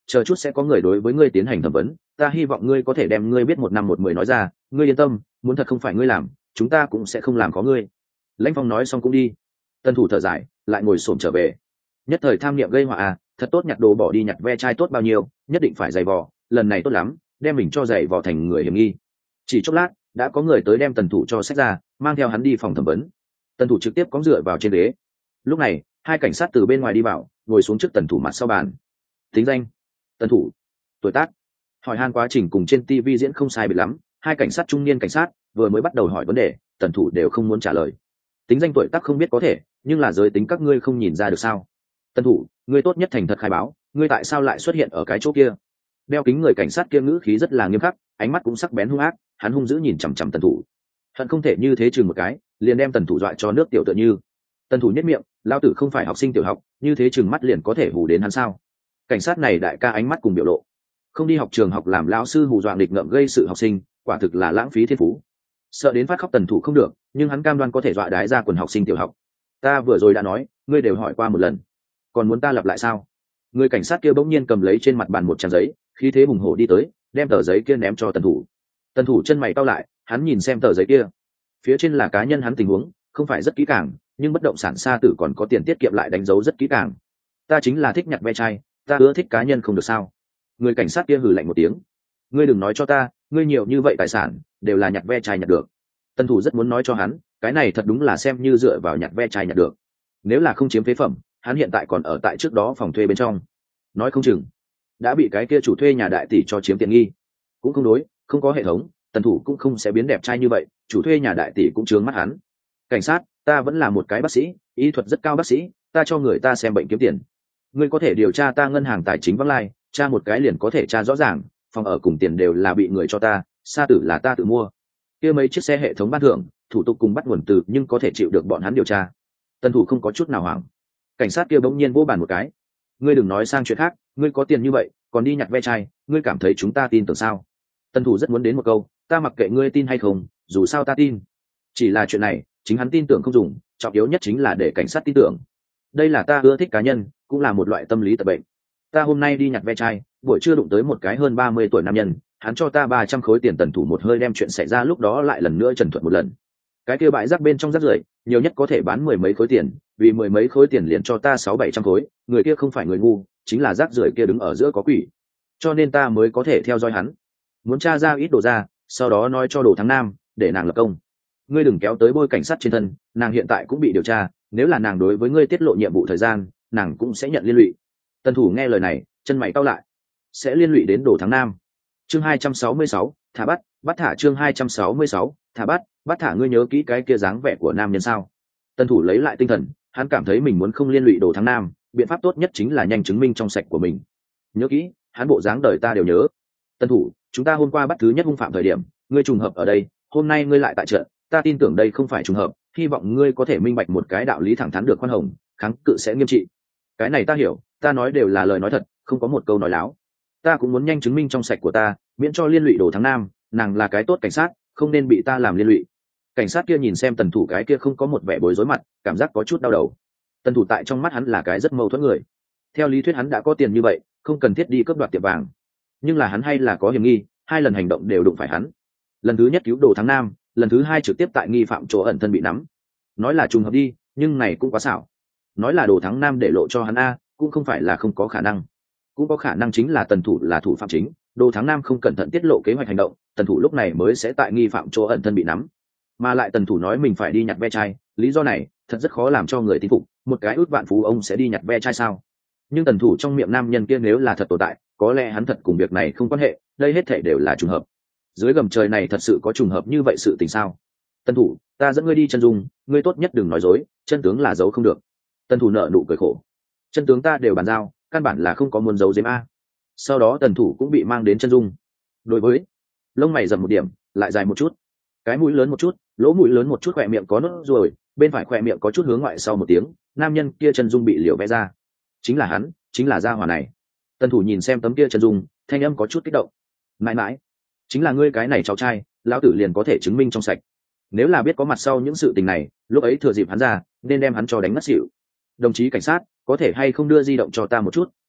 chờ chút sẽ có người đối với ngươi tiến hành thẩm vấn, ta hy vọng ngươi có thể đem ngươi biết 1 năm 1 mười nói ra, ngươi yên tâm, muốn thật không phải ngươi làm, chúng ta cũng sẽ không làm có ngươi. Lãnh Phong nói xong cũng đi. Tân thủ thở dài, lại ngồi xổm trở về. Nhất thời tham niệm gây họa à, thật tốt nhặt đồ bỏ đi nhặt ve chai tốt bao nhiêu, nhất định phải giày vò, lần này tốt lắm, đem mình cho giày vò thành người hiểm nghi. Chỉ chốc lát, đã có người tới đem Tần thủ cho xách ra, mang theo hắn đi phòng thẩm vấn. Tần thủ trực tiếp cõng dựa vào trên ghế. Lúc này, hai cảnh sát từ bên ngoài đi vào, ngồi xuống trước Tần thủ mặt sau bàn. Tính danh: Tần thủ. Tuổi tác: hỏi han quá trình cùng trên TV diễn không sai biệt lắm, hai cảnh sát trung niên cảnh sát vừa mới bắt đầu hỏi vấn đề, Tần thủ đều không muốn trả lời. Tính danh tuổi tác không biết có thể, nhưng là giới tính các ngươi không nhìn ra được sao? Tần thủ, ngươi tốt nhất thành thật khai báo, ngươi tại sao lại xuất hiện ở cái chỗ kia? Đeo kính người cảnh sát kia ngữ khí rất là nghiêm khắc, ánh mắt cũng sắc bén hung ác, hắn hung dữ nhìn chằm chằm Tần thủ. Hận không thể như thế chừng một cái, liền đem Tần thủ dọa cho nước tiểu tựa như. Tần thủ nhếch miệng, lao tử không phải học sinh tiểu học, như thế chừng mắt liền có thể hù đến hắn sao? Cảnh sát này đại ca ánh mắt cùng biểu lộ, không đi học trường học làm lão sư hù dọa nghịch ngợm gây sự học sinh, quả thực là lãng phí thiên phú. Sợ đến phát khóc Tần thủ không được, nhưng hắn cam đoan có thể dọa đái ra quần học sinh tiểu học. Ta vừa rồi đã nói, ngươi đều hỏi qua một lần, còn muốn ta lặp lại sao? Người cảnh sát kia bỗng nhiên cầm lấy trên mặt bàn một trang giấy, khí thế hùng hổ đi tới, đem tờ giấy kia ném cho Tần thủ. Tần thủ chân mày cau lại, hắn nhìn xem tờ giấy kia, phía trên là cá nhân hắn tình huống, không phải rất kỹ càng, nhưng bất động sản xa tử còn có tiền tiết kiệm lại đánh dấu rất kỹ càng. Ta chính là thích nhặt ve chai, ta ưa thích cá nhân không được sao? Người cảnh sát kia hừ lạnh một tiếng. Ngươi đừng nói cho ta, ngươi nhiều như vậy tài sản đều là nhặt ve chai nhặt được. Tần thủ rất muốn nói cho hắn, cái này thật đúng là xem như dựa vào nhặt ve chai nhặt được. Nếu là không chiếm phế phẩm, hắn hiện tại còn ở tại trước đó phòng thuê bên trong, nói không chừng đã bị cái kia chủ thuê nhà đại tỷ cho chiếm tiện nghi. Cũng không đối, không có hệ thống, Tần thủ cũng không sẽ biến đẹp trai như vậy, chủ thuê nhà đại tỷ cũng chướng mắt hắn. Cảnh sát, ta vẫn là một cái bác sĩ, y thuật rất cao bác sĩ, ta cho người ta xem bệnh kiếm tiền. Ngươi có thể điều tra ta ngân hàng tài chính vắng lai, tra một cái liền có thể tra rõ ràng, phòng ở cùng tiền đều là bị người cho ta, xa tử là ta tự mua. Kia mấy chiếc xe hệ thống ban thưởng, thủ tục cùng bắt nguồn từ nhưng có thể chịu được bọn hắn điều tra. Tần thủ không có chút nào hoảng. Cảnh sát kia bỗng nhiên vỗ bàn một cái. Ngươi đừng nói sang chuyện khác, ngươi có tiền như vậy, còn đi nhặt ve chai, ngươi cảm thấy chúng ta tin tưởng sao? Tần thủ rất muốn đến một câu, ta mặc kệ ngươi tin hay không, dù sao ta tin. Chỉ là chuyện này, chính hắn tin tưởng không dùng, trọng yếu nhất chính là để cảnh sát tin tưởng. Đây là ta ưa thích cá nhân, cũng là một loại tâm lý tật bệnh. Ta hôm nay đi nhặt ve chai, buổi trưa đụng tới một cái hơn 30 tuổi nam nhân, hắn cho ta 300 khối tiền. Tần thủ một hơi đem chuyện xảy ra lúc đó lại lần nữa trần thuật một lần. Cái kia bãi rác bên trong rác rưởi, nhiều nhất có thể bán 10 mấy khối tiền, vì 10 mấy khối tiền liền cho ta 600-700 khối, người kia không phải người ngu, chính là rác rưởi kia đứng ở giữa có quỷ. Cho nên ta mới có thể theo dõi hắn, muốn tra ra ít đồ ra, sau đó nói cho Đồ Thắng Nam, để nàng lập công. Ngươi đừng kéo tới bôi cảnh sát trên thân, nàng hiện tại cũng bị điều tra, nếu là nàng đối với ngươi tiết lộ nhiệm vụ thời gian, nàng cũng sẽ nhận liên lụy. Tần thủ nghe lời này, chân mày cau lại. Sẽ liên lụy đến Đồ Thắng Nam. Chương 266, thả bắt thả. Chương 266, thả bắt thả. Ngươi nhớ kỹ cái kia dáng vẻ của nam nhân sao? Tần thủ lấy lại tinh thần, hắn cảm thấy mình muốn không liên lụy Đồ Thắng Nam, biện pháp tốt nhất chính là nhanh chứng minh trong sạch của mình. Nhớ kỹ, hắn bộ dáng đời ta đều nhớ. Tần thủ, chúng ta hôm qua bắt thứ nhất hung phạm thời điểm, ngươi trùng hợp ở đây, hôm nay ngươi lại tại trận, ta tin tưởng đây không phải trùng hợp, hy vọng ngươi có thể minh bạch một cái đạo lý thẳng thắn được khoan hồng, kháng cự sẽ nghiêm trị. Cái này ta hiểu, ta nói đều là lời nói thật, không có một câu nói láo. Ta cũng muốn nhanh chứng minh trong sạch của ta, miễn cho liên lụy Đồ Thắng Nam, nàng là cái tốt cảnh sát, không nên bị ta làm liên lụy. Cảnh sát kia nhìn xem Tần thủ cái kia không có một vẻ bối rối mặt, cảm giác có chút đau đầu. Tần thủ tại trong mắt hắn là cái rất mâu thuẫn người. Theo lý thuyết hắn đã có tiền như vậy, không cần thiết đi cướp đoạt tiệm vàng, nhưng là hắn hay là có hiểm nghi, hai lần hành động đều đụng phải hắn. Lần thứ nhất cứu Đồ Thắng Nam, lần thứ hai trực tiếp tại nghi phạm chỗ ẩn thân bị nắm. Nói là trùng hợp đi, nhưng này cũng quá xảo. Nói là Đồ Thắng Nam để lộ cho hắn a, cũng không phải là không có khả năng. Cũng có khả năng chính là Tần thủ là thủ phạm chính, Đồ Thắng Nam không cẩn thận tiết lộ kế hoạch hành động, Tần thủ lúc này mới sẽ tại nghi phạm chỗ ẩn thân bị nắm. Mà lại Tần thủ nói mình phải đi nhặt ve chai, lý do này thật rất khó làm cho người tin phục, một cái út vạn phú ông sẽ đi nhặt ve chai sao? Nhưng Tần thủ trong miệng nam nhân kia nếu là thật tồn tại, có lẽ hắn thật cùng việc này không quan hệ, đây hết thảy đều là trùng hợp. Dưới gầm trời này thật sự có trùng hợp như vậy sự tình sao? Tần thủ, ta dẫn ngươi đi chân dung, ngươi tốt nhất đừng nói dối, chân tướng là giấu không được. Tần thủ nợ nụ cười khổ. Chân tướng ta đều bàn giao, căn bản là không có muốn giấu giếm a. Sau đó Tần thủ cũng bị mang đến chân dung. Đối với lông mày rậm một điểm, lại dài một chút, cái mũi lớn một chút, lỗ mũi lớn một chút, khỏe miệng có nốt ruồi, bên phải khỏe miệng có chút hướng ngoại. Sau một tiếng, nam nhân kia chân dung bị liều vẽ ra. Chính là hắn, chính là gia hỏa này. Tần thủ nhìn xem tấm kia chân dung, thanh âm có chút kích động. Mãi mãi, chính là ngươi cái này cháu trai, lão tử liền có thể chứng minh trong sạch. Nếu là biết có mặt sau những sự tình này, lúc ấy thừa dịp hắn ra, nên đem hắn cho đánh ngất xỉu. Đồng chí cảnh sát, có thể hay không đưa di động cho ta một chút,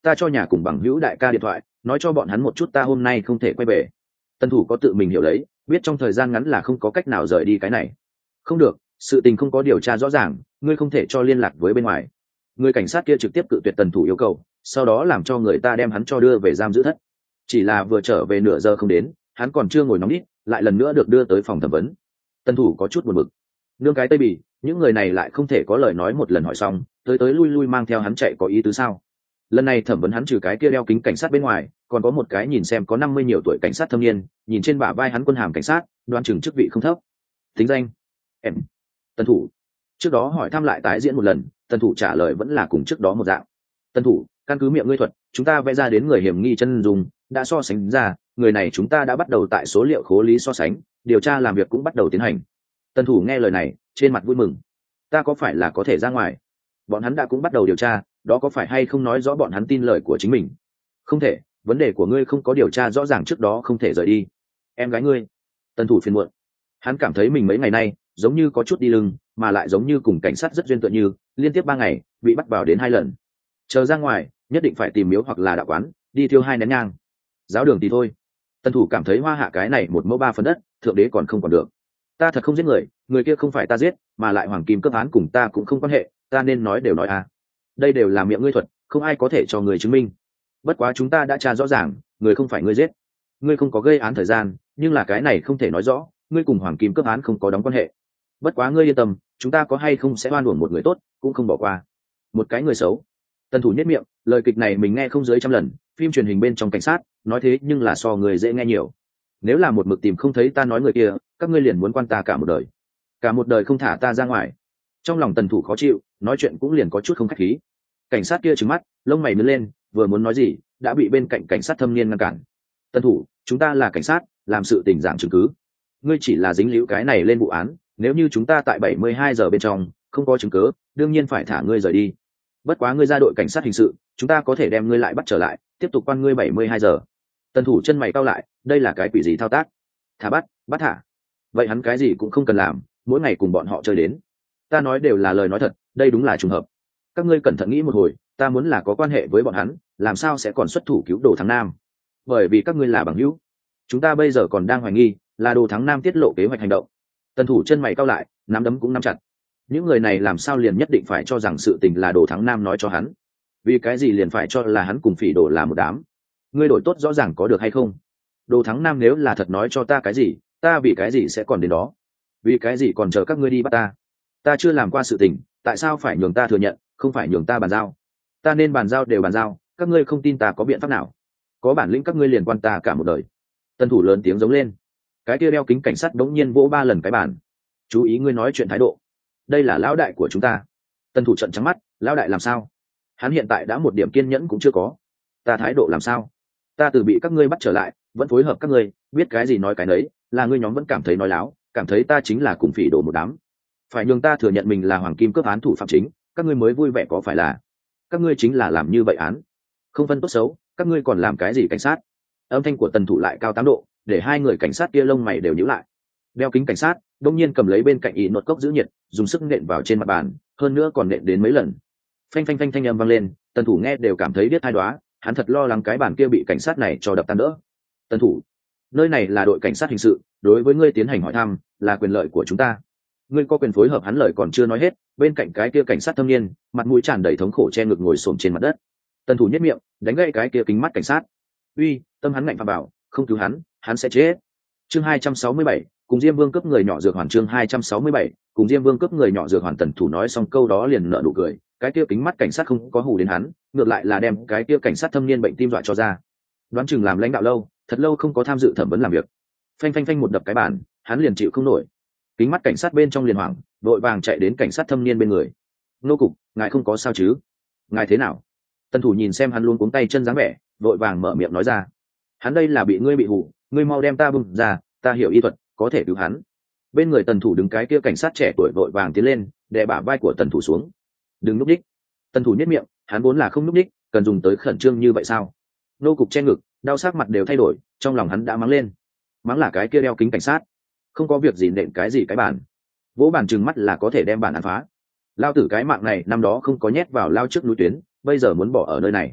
ta cho nhà cùng bằng hữu đại ca điện thoại nói cho bọn hắn một chút ta hôm nay không thể quay về. Tân thủ có tự mình hiểu lấy, biết trong thời gian ngắn là không có cách nào rời đi cái này. Không được, sự tình không có điều tra rõ ràng, ngươi không thể cho liên lạc với bên ngoài. Người cảnh sát kia trực tiếp cự tuyệt Tần thủ yêu cầu, sau đó làm cho người ta đem hắn cho đưa về giam giữ thất. Chỉ là vừa trở về nửa giờ không đến, hắn còn chưa ngồi nóng nít, lại lần nữa được đưa tới phòng thẩm vấn. Tần thủ có chút buồn bực, nương cái tây bì, những người này lại không thể có lời nói một lần hỏi xong, tới lui lui mang theo hắn chạy có ý tứ sao? Lần này thẩm vấn hắn trừ cái kia đeo kính cảnh sát bên ngoài, còn có một cái nhìn xem có 50 nhiều tuổi cảnh sát thâm niên, nhìn trên bả vai hắn quân hàm cảnh sát, đoán chừng chức vị không thấp. Tính danh em Tần thủ. Trước đó hỏi thăm lại tái diễn một lần, Tần thủ trả lời vẫn là cùng trước đó một dạng. Tần thủ, căn cứ miệng ngươi thuật, chúng ta vẽ ra đến người hiểm nghi chân dùng, đã so sánh ra, người này chúng ta đã bắt đầu tại số liệu khố lý so sánh, điều tra làm việc cũng bắt đầu tiến hành. Tần thủ nghe lời này, trên mặt vui mừng. Ta có phải là có thể ra ngoài? Bọn hắn đã cũng bắt đầu điều tra, đó có phải hay không nói rõ bọn hắn tin lời của chính mình? Không thể, vấn đề của ngươi không có điều tra rõ ràng trước đó không thể rời đi. Em gái ngươi. Tần thủ phiền muộn. Hắn cảm thấy mình mấy ngày nay giống như có chút đi lưng, mà lại giống như cùng cảnh sát rất duyên tựa như, liên tiếp 3 ngày bị bắt vào đến 2 lần. Chờ ra ngoài, nhất định phải tìm miếu hoặc là đạo quán, đi thiêu 2 nén nhang. Giáo đường thì thôi. Tần thủ cảm thấy Hoa Hạ cái này 1 mẫu 3 phần đất, thượng đế còn không còn được. Ta thật không giết người, người kia không phải ta giết, mà lại hoàng kim cấp án cùng ta cũng không quan hệ, ta nên nói đều nói à. Đây đều là miệng ngươi thuật, không ai có thể cho người chứng minh. Bất quá chúng ta đã tra rõ ràng, người không phải ngươi giết. Ngươi không có gây án thời gian, nhưng là cái này không thể nói rõ, ngươi cùng hoàng kim cấp án không có đóng quan hệ. Bất quá ngươi yên tâm, chúng ta có hay không sẽ oan uổng một người tốt, cũng không bỏ qua một cái người xấu. Tần thủ nhếch miệng, lời kịch này mình nghe không dưới 100 lần, phim truyền hình bên trong cảnh sát nói thế nhưng là so người dễ nghe nhiều. Nếu là một mực tìm không thấy ta nói người kia, các ngươi liền muốn quan ta cả một đời, cả một đời không thả ta ra ngoài. Trong lòng Tần thủ khó chịu, nói chuyện cũng liền có chút không khách khí. Cảnh sát kia trừng mắt, lông mày nhướng lên, vừa muốn nói gì đã bị bên cạnh cảnh sát thâm niên ngăn cản. Tần thủ, chúng ta là cảnh sát, làm sự tình dạng chứng cứ, ngươi chỉ là dính líu cái này lên vụ án, nếu như chúng ta tại 72 giờ bên trong không có chứng cứ, đương nhiên phải thả ngươi rời đi. Bất quá ngươi ra đội cảnh sát hình sự, chúng ta có thể đem ngươi lại bắt trở lại, tiếp tục quan ngươi 72 giờ. Tần thủ chân mày cau lại, đây là cái quỷ gì thao tác? Thả bắt thả? Vậy hắn cái gì cũng không cần làm, mỗi ngày cùng bọn họ chơi đến. Ta nói đều là lời nói thật, đây đúng là trùng hợp. Các ngươi cẩn thận nghĩ một hồi, ta muốn là có quan hệ với bọn hắn, làm sao sẽ còn xuất thủ cứu Đồ Thắng Nam? Bởi vì các ngươi là bằng hữu. Chúng ta bây giờ còn đang hoài nghi là Đồ Thắng Nam tiết lộ kế hoạch hành động. Tần thủ chân mày cau lại, nắm đấm cũng nắm chặt. Những người này làm sao liền nhất định phải cho rằng sự tình là Đồ Thắng Nam nói cho hắn? Vì cái gì liền phải cho là hắn cùng Phỉ Đồ là một đám? Ngươi đổi tốt rõ ràng có được hay không? Đồ Thắng Nam nếu là thật nói cho ta cái gì, ta vì cái gì sẽ còn đến đó? Vì cái gì còn chờ các ngươi đi bắt ta? Ta chưa làm qua sự tình, tại sao phải nhường ta thừa nhận, không phải nhường ta bàn giao? Ta nên bàn giao đều bàn giao, các ngươi không tin ta có biện pháp nào? Có bản lĩnh các ngươi liền quan ta cả một đời. Tân thủ lớn tiếng giống lên. Cái kia đeo kính cảnh sát đống nhiên vỗ 3 lần cái bàn. Chú ý ngươi nói chuyện thái độ, đây là lão đại của chúng ta. Tân thủ trận trắng mắt, lão đại làm sao? Hắn hiện tại đã một điểm kiên nhẫn cũng chưa có. Ta thái độ làm sao? Ta từ bị các ngươi bắt trở lại, vẫn phối hợp các ngươi, biết cái gì nói cái nấy, là ngươi nhóm vẫn cảm thấy nói láo, cảm thấy ta chính là cùng Phỉ Đồ một đám. Phải nhường ta thừa nhận mình là hoàng kim cướp án thủ phạm chính, các ngươi mới vui vẻ có phải là? Các ngươi chính là làm như vậy án, không phân tốt xấu, các ngươi còn làm cái gì cảnh sát? Âm thanh của Tần thủ lại cao 8 độ, để 2 người cảnh sát kia lông mày đều nhíu lại. Đeo kính cảnh sát đông nhiên cầm lấy bên cạnh ỉ nốt cốc giữ nhiệt, dùng sức nện vào trên mặt bàn, hơn nữa còn nện đến mấy lần. Phanh phanh phanh thanh âm vang lên, Tần thủ nghe đều cảm thấy biết hai đoá, hắn thật lo lắng cái bàn kia bị cảnh sát này cho đập tan đỡ. Tần thủ, nơi này là đội cảnh sát hình sự, đối với ngươi tiến hành hỏi thăm là quyền lợi của chúng ta, ngươi có quyền phối hợp. Hắn lời còn chưa nói hết, bên cạnh cái kia cảnh sát thâm niên mặt mũi tràn đầy thống khổ che ngực ngồi xổm trên mặt đất. Tần thủ nhất miệng đánh gãy cái kia kính mắt cảnh sát. Uy, tâm hắn ngạnh phạm bảo, không cứu hắn sẽ chết. Chương 267, cùng Diêm Vương cướp người nhỏ dược hoàn. Chương 267, cùng Diêm Vương cướp người nhỏ dược hoàn. Tần thủ nói xong câu đó liền nở nụ cười, cái kia kính mắt cảnh sát không có hù đến hắn, ngược lại là đem cái kia cảnh sát thâm niên bệnh tim dọa cho ra. Đoán chừng làm lãnh đạo lâu, thật lâu không có tham dự thẩm vấn làm việc. Phanh phanh phanh một đập cái bàn, hắn liền chịu không nổi. Kính mắt cảnh sát bên trong liền hoảng, vội vàng chạy đến cảnh sát thâm niên bên người. Nô cục, ngài không có sao chứ? Ngài thế nào? Tần thủ nhìn xem hắn luôn cuống tay chân dáng vẻ, vội vàng mở miệng nói ra. Hắn đây là bị ngươi bị hù, ngươi mau đem ta bung ra, ta hiểu y thuật, có thể cứu hắn. Bên người Tần thủ đứng cái kia cảnh sát trẻ tuổi vội vàng tiến lên, đè bả vai của Tần thủ xuống. Đừng núp đích. Tần thủ nhếch miệng, hắn vốn là không núp đích, cần dùng tới khẩn trương như vậy sao? Nô cục che ngực, đau sắc mặt đều thay đổi, trong lòng hắn đã mắng lên. Mắng là cái kia đeo kính cảnh sát, không có việc gì nện cái gì cái bàn, vỗ bàn trừng mắt là có thể đem bàn ăn phá. Lao tử cái mạng này năm đó không có nhét vào lao trước núi tuyến, bây giờ muốn bỏ ở nơi này.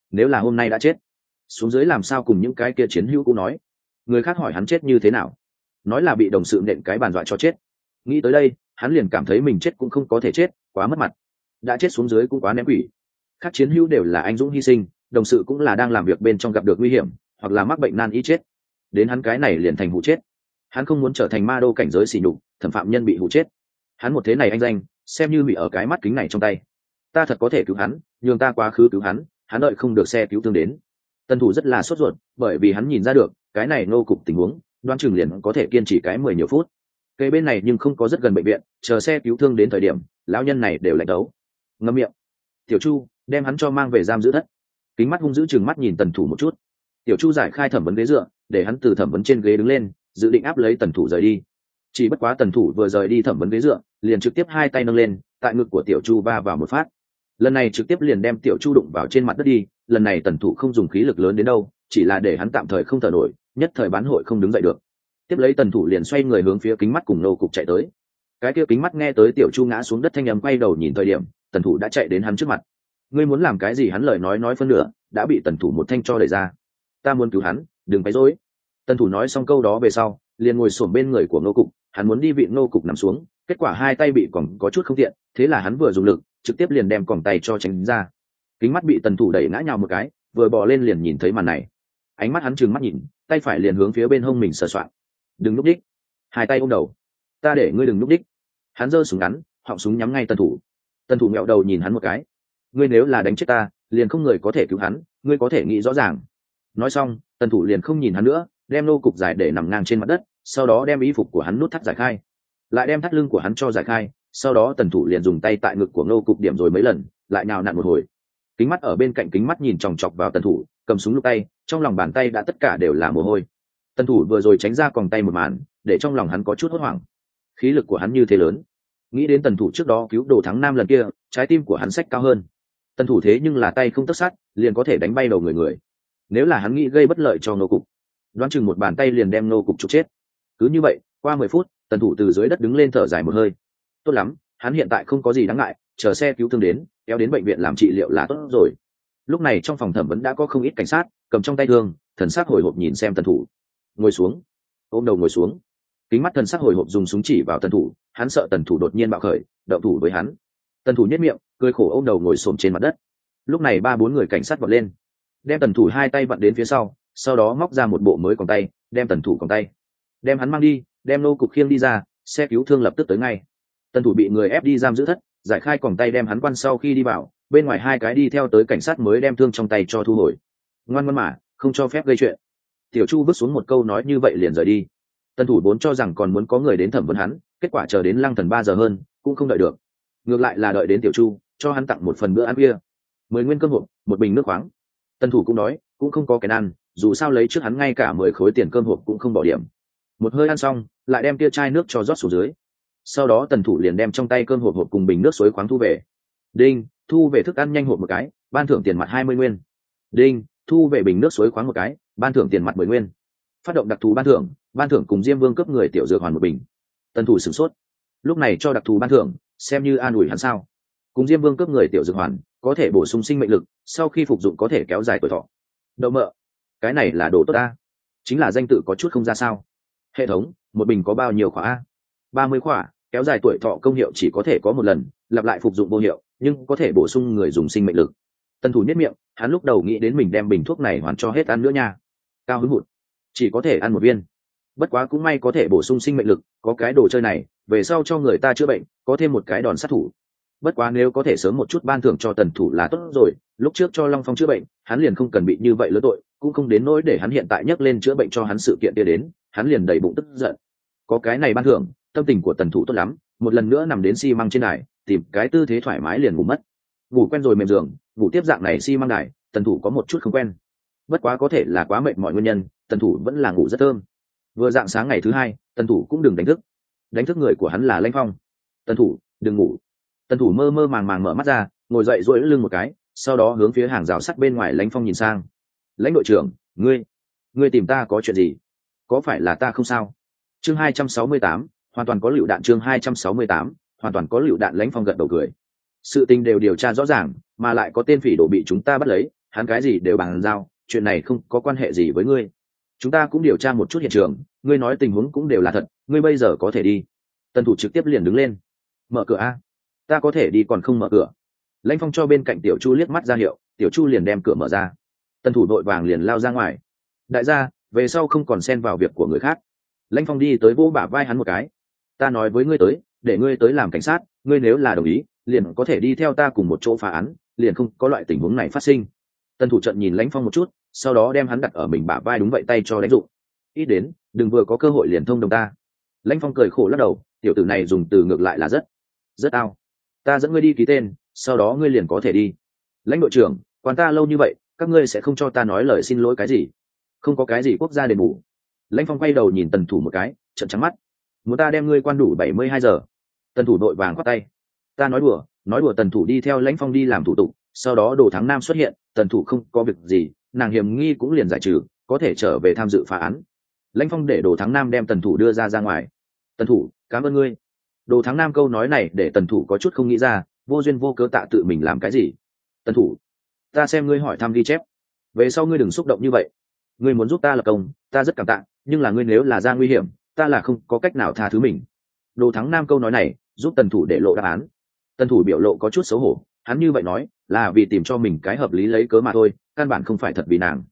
nếu là hôm nay đã chết, xuống dưới làm sao cùng những cái kia chiến hữu cũng nói. Người khác hỏi hắn chết như thế nào, nói là bị đồng sự nện cái bàn dọa cho chết. Nghĩ tới đây hắn liền cảm thấy mình chết cũng không có thể chết, quá mất mặt. Đã chết xuống dưới cũng quá ném quỷ. Các chiến hữu đều là anh dũng hy sinh, đồng sự cũng là đang làm việc bên trong gặp được nguy hiểm hoặc là mắc bệnh nan y chết, đến hắn cái này liền thành hụ chết. Hắn không muốn trở thành ma đô cảnh giới xỉ nhục, thẩm phạm nhân bị hụ chết. Hắn một thế này anh danh xem như bị ở cái mắt kính này trong tay. Ta thật có thể cứu hắn, nhường ta quá khứ cứu hắn, hắn đợi không được xe cứu thương đến. Tân thủ rất là sốt ruột, bởi vì hắn nhìn ra được cái này Ngô Cục tình huống đoán chừng liền có thể kiên trì cái 10 nhiều phút. Cây bên này nhưng không có rất gần bệnh viện, chờ xe cứu thương đến thời điểm lão nhân này đều lạnh đấu. Ngậm miệng. Tiểu Chu, đem hắn cho mang về giam giữ thất. Kính mắt hung dữ chừng mắt nhìn Tần Thủ một chút. Tiểu Chu giải khai thẩm vấn ghế dựa, để hắn từ thẩm vấn trên ghế đứng lên, dự định áp lấy Tần Thủ rời đi. Chỉ bất quá Tần Thủ vừa rời đi thẩm vấn ghế dựa, liền trực tiếp hai tay nâng lên, tại ngực của Tiểu Chu va vào một phát. Lần này trực tiếp liền đem Tiểu Chu đụng vào trên mặt đất đi. Lần này Tần Thủ không dùng khí lực lớn đến đâu, chỉ là để hắn tạm thời không thở nổi, nhất thời bán hội không đứng dậy được. Tiếp lấy Tần Thủ liền xoay người hướng phía kính mắt cùng Ngô Cục chạy tới. Cái kia kính mắt nghe tới Tiểu Chu ngã xuống đất thanh âm, quay đầu nhìn thời điểm Tần Thủ đã chạy đến hắn trước mặt. Ngươi muốn làm cái gì? Hắn lời nói phân nửa đã bị Tần Thủ một thanh cho đẩy ra. Ta muốn cứu hắn, đừng quấy rối. Tần Thủ nói xong câu đó về sau liền ngồi xổm bên người của Ngô Cục, hắn muốn đi vị Ngô Cục nằm xuống, kết quả hai tay bị còng có chút không tiện, thế là hắn vừa dùng lực trực tiếp liền đem còng tay cho tránh ra. Kính mắt bị Tần Thủ đẩy ngã nhào một cái, vừa bò lên liền nhìn thấy màn này. Ánh mắt hắn trừng mắt nhìn, tay phải liền hướng phía bên hông mình sờ soạn. Đừng núp đích. Hai tay ôm đầu. Ta để ngươi đừng núp đích. Hắn giơ súng ngắn, họng súng nhắm ngay Tần Thủ. Tần Thủ nghẹo đầu nhìn hắn một cái. Ngươi nếu là đánh chết ta, liền không người có thể cứu hắn, ngươi có thể nghĩ rõ ràng. Nói xong Tần Thủ liền không nhìn hắn nữa, đem Ngô Cục giải để nằm ngang trên mặt đất, sau đó đem y phục của hắn nút thắt giải khai, lại đem thắt lưng của hắn cho giải khai, sau đó Tần Thủ liền dùng tay tại ngực của Ngô Cục điểm rồi mấy lần, lại nhào nặn một hồi. Kính mắt ở bên cạnh kính mắt nhìn chòng chọc vào Tần Thủ, cầm súng lúc tay, trong lòng bàn tay đã tất cả đều là mồ hôi. Tần Thủ vừa rồi tránh ra còng tay một màn, để trong lòng hắn có chút hốt hoảng. Khí lực của hắn như thế lớn, nghĩ đến Tần Thủ trước đó cứu Đồ Thắng Nam lần kia, trái tim của hắn xách cao hơn. Tần Thủ thế nhưng là tay không tất sát, liền có thể đánh bay đầu người. Nếu là hắn nghĩ gây bất lợi cho Ngô Cục, đoán chừng một bàn tay liền đem Ngô Cục trục chết. Cứ như vậy qua 10 phút Tần Thủ từ dưới đất đứng lên thở dài một hơi. Tốt lắm, hắn hiện tại không có gì đáng ngại, chờ xe cứu thương đến kéo đến bệnh viện làm trị liệu là tốt rồi. Lúc này trong phòng thẩm vấn đã có không ít cảnh sát cầm trong tay thương, thần sắc hồi hộp nhìn xem Tần Thủ. Ngồi xuống. Ôm đầu ngồi xuống. Kính mắt thần sắc hồi hộp dùng súng chỉ vào Tần Thủ, hắn sợ Tần Thủ đột nhiên bạo khởi động thủ với hắn. Tần Thủ nhếch miệng cười khổ, ôm đầu ngồi xổm trên mặt đất. Lúc này 3-4 người cảnh sát vọt lên, đem Tần Thủ hai tay vặn đến phía sau đó móc ra một bộ mới còng tay, đem Tần Thủ còng tay, đem hắn mang đi, đem Ngô Cục khiêng đi ra, xe cứu thương lập tức tới ngay. Tần Thủ bị người ép đi giam giữ thất, giải khai còng tay đem hắn quan, sau khi đi vào bên ngoài hai cái đi theo tới cảnh sát mới đem thương trong tay cho thu hồi. Ngoan ngoãn mà, không cho phép gây chuyện. Tiểu Chu vứt xuống một câu nói như vậy liền rời đi. Tần Thủ vốn cho rằng còn muốn có người đến thẩm vấn hắn, kết quả chờ đến Lăng Thần 3 giờ hơn cũng không đợi được, ngược lại là đợi đến Tiểu Chu cho hắn tặng một phần bữa ăn khuya, 10 nguyên cơm hộp, một bình nước khoáng. Tần Thủ cũng đói, cũng không có cái ăn, dù sao lấy trước hắn ngay cả 10 khối tiền cơm hộp cũng không bỏ điểm. Một hơi ăn xong lại đem kia chai nước cho rót xuống dưới, sau đó Tần Thủ liền đem trong tay cơm hộp cùng bình nước suối khoáng thu về. Đinh, thu về thức ăn nhanh hộp một cái, ban thưởng tiền mặt 20 nguyên. Đinh, thu về bình nước suối khoáng một cái, ban thưởng tiền mặt 10 nguyên. Phát động đặc thù ban thưởng cùng Diêm Vương cướp người tiểu dược hoàn một bình. Tần Thủ sửng sốt, lúc này cho đặc thù ban thưởng xem như an ủi hắn sao? Cùng Diêm Vương cướp người tiểu dược hoàn có thể bổ sung sinh mệnh lực, sau khi phục dụng có thể kéo dài tuổi thọ. Đậu mợ, cái này là đồ tốt ta, chính là danh tự có chút không ra sao. Hệ thống, một bình có bao nhiêu khỏa a? 30 khỏa, kéo dài tuổi thọ công hiệu chỉ có thể có một lần, lặp lại phục dụng vô hiệu, nhưng có thể bổ sung người dùng sinh mệnh lực. Tần Thủ nhếch miệng, hắn lúc đầu nghĩ đến mình đem bình thuốc này hoàn cho hết ăn nữa nha. Cao hứng hụt, chỉ có thể ăn một viên. Bất quá cũng may có thể bổ sung sinh mệnh lực, có cái đồ chơi này về sau cho người ta chữa bệnh có thêm một cái đòn sát thủ. Bất quá nếu có thể sớm một chút ban thưởng cho Tần Thủ là tốt rồi, lúc trước cho Long Phong chữa bệnh hắn liền không cần bị như vậy lớn tội, cũng không đến nỗi để hắn hiện tại nhắc lên chữa bệnh cho hắn sự kiện kia đến hắn liền đầy bụng tức giận. Có cái này ban thưởng, tâm tình của Tần Thủ tốt lắm, một lần nữa nằm đến xi măng trên đài, tìm cái tư thế thoải mái liền ngủ mất. Ngủ quen rồi mềm giường, ngủ tiếp dạng này xi măng đài, Tần Thủ có một chút không quen. Bất quá có thể là quá mệt mọi nguyên nhân, Tần Thủ vẫn là ngủ rất thơm. Vừa dạng sáng ngày thứ hai, Tần Thủ cũng đừng đánh thức người của hắn là Lãnh Phong. Tần Thủ, đừng ngủ. Tần Thủ mơ mơ màng màng mở mắt ra, ngồi dậy duỗi lưng một cái, sau đó hướng phía hàng rào sắt bên ngoài Lãnh Phong nhìn sang. Lãnh đội trưởng, ngươi tìm ta có chuyện gì? Có phải là ta không sao? Chương 268, hoàn toàn có lựu đạn. Chương 268, hoàn toàn có lựu đạn. Lãnh Phong gật đầu cười. Sự tình đều điều tra rõ ràng, mà lại có tên phỉ đồ bị chúng ta bắt lấy, hắn cái gì đều bàn giao, chuyện này không có quan hệ gì với ngươi. Chúng ta cũng điều tra một chút hiện trường, ngươi nói tình huống cũng đều là thật, ngươi bây giờ có thể đi. Tần thủ trực tiếp liền đứng lên. Mở cửa a. Ta có thể đi còn không mở cửa. Lãnh Phong cho bên cạnh Tiểu Chu liếc mắt ra hiệu, Tiểu Chu liền đem cửa mở ra. Tần thủ đội vàng liền lao ra ngoài. Đại gia, về sau không còn xen vào việc của người khác. Lãnh Phong đi tới vỗ bả vai hắn một cái. Ta nói với ngươi tới, để ngươi tới làm cảnh sát, ngươi nếu là đồng ý, liền có thể đi theo ta cùng một chỗ phá án, liền không có loại tình huống này phát sinh. Tần thủ trận nhìn Lãnh Phong một chút, sau đó đem hắn đặt ở mình bả vai đúng vậy tay cho đánh dụng. Ít đến, đừng vừa có cơ hội liền thông đồng ta. Lãnh Phong cười khổ lắc đầu, tiểu tử này dùng từ ngược lại là rất ao. Ta dẫn ngươi đi ký tên, sau đó ngươi liền có thể đi. Lãnh đội trưởng, quan ta lâu như vậy, các ngươi sẽ không cho ta nói lời xin lỗi cái gì? Không có cái gì quốc gia đền bù. Lãnh Phong quay đầu nhìn Tần thủ một cái, trợn trắng mắt. Muốn ta đem ngươi quan đủ 72 giờ? Tần thủ đội vàng khoát tay. Ta nói đùa. Tần thủ đi theo Lãnh Phong đi làm thủ tục, sau đó Đồ Thắng Nam xuất hiện, Tần thủ không có việc gì, nàng hiểm nghi cũng liền giải trừ, có thể trở về tham dự phá án. Lãnh Phong để Đồ Thắng Nam đem Tần thủ đưa ra ngoài. Tần thủ, cảm ơn ngươi. Đồ Thắng Nam câu nói này để Tần thủ có chút không nghĩ ra, vô duyên vô cớ tạ tự mình làm cái gì. Tần thủ, ta xem ngươi hỏi thăm ghi chép, về sau ngươi đừng xúc động như vậy. Ngươi muốn giúp ta lập công, ta rất cảm tạ, nhưng là ngươi nếu là ra nguy hiểm, ta là không có cách nào tha thứ mình. Đồ Thắng Nam câu nói này giúp Tần thủ để lộ đáp án. Tần thủ biểu lộ có chút xấu hổ, hắn như vậy nói là vì tìm cho mình cái hợp lý lấy cớ mà thôi, căn bản không phải thật vì nàng.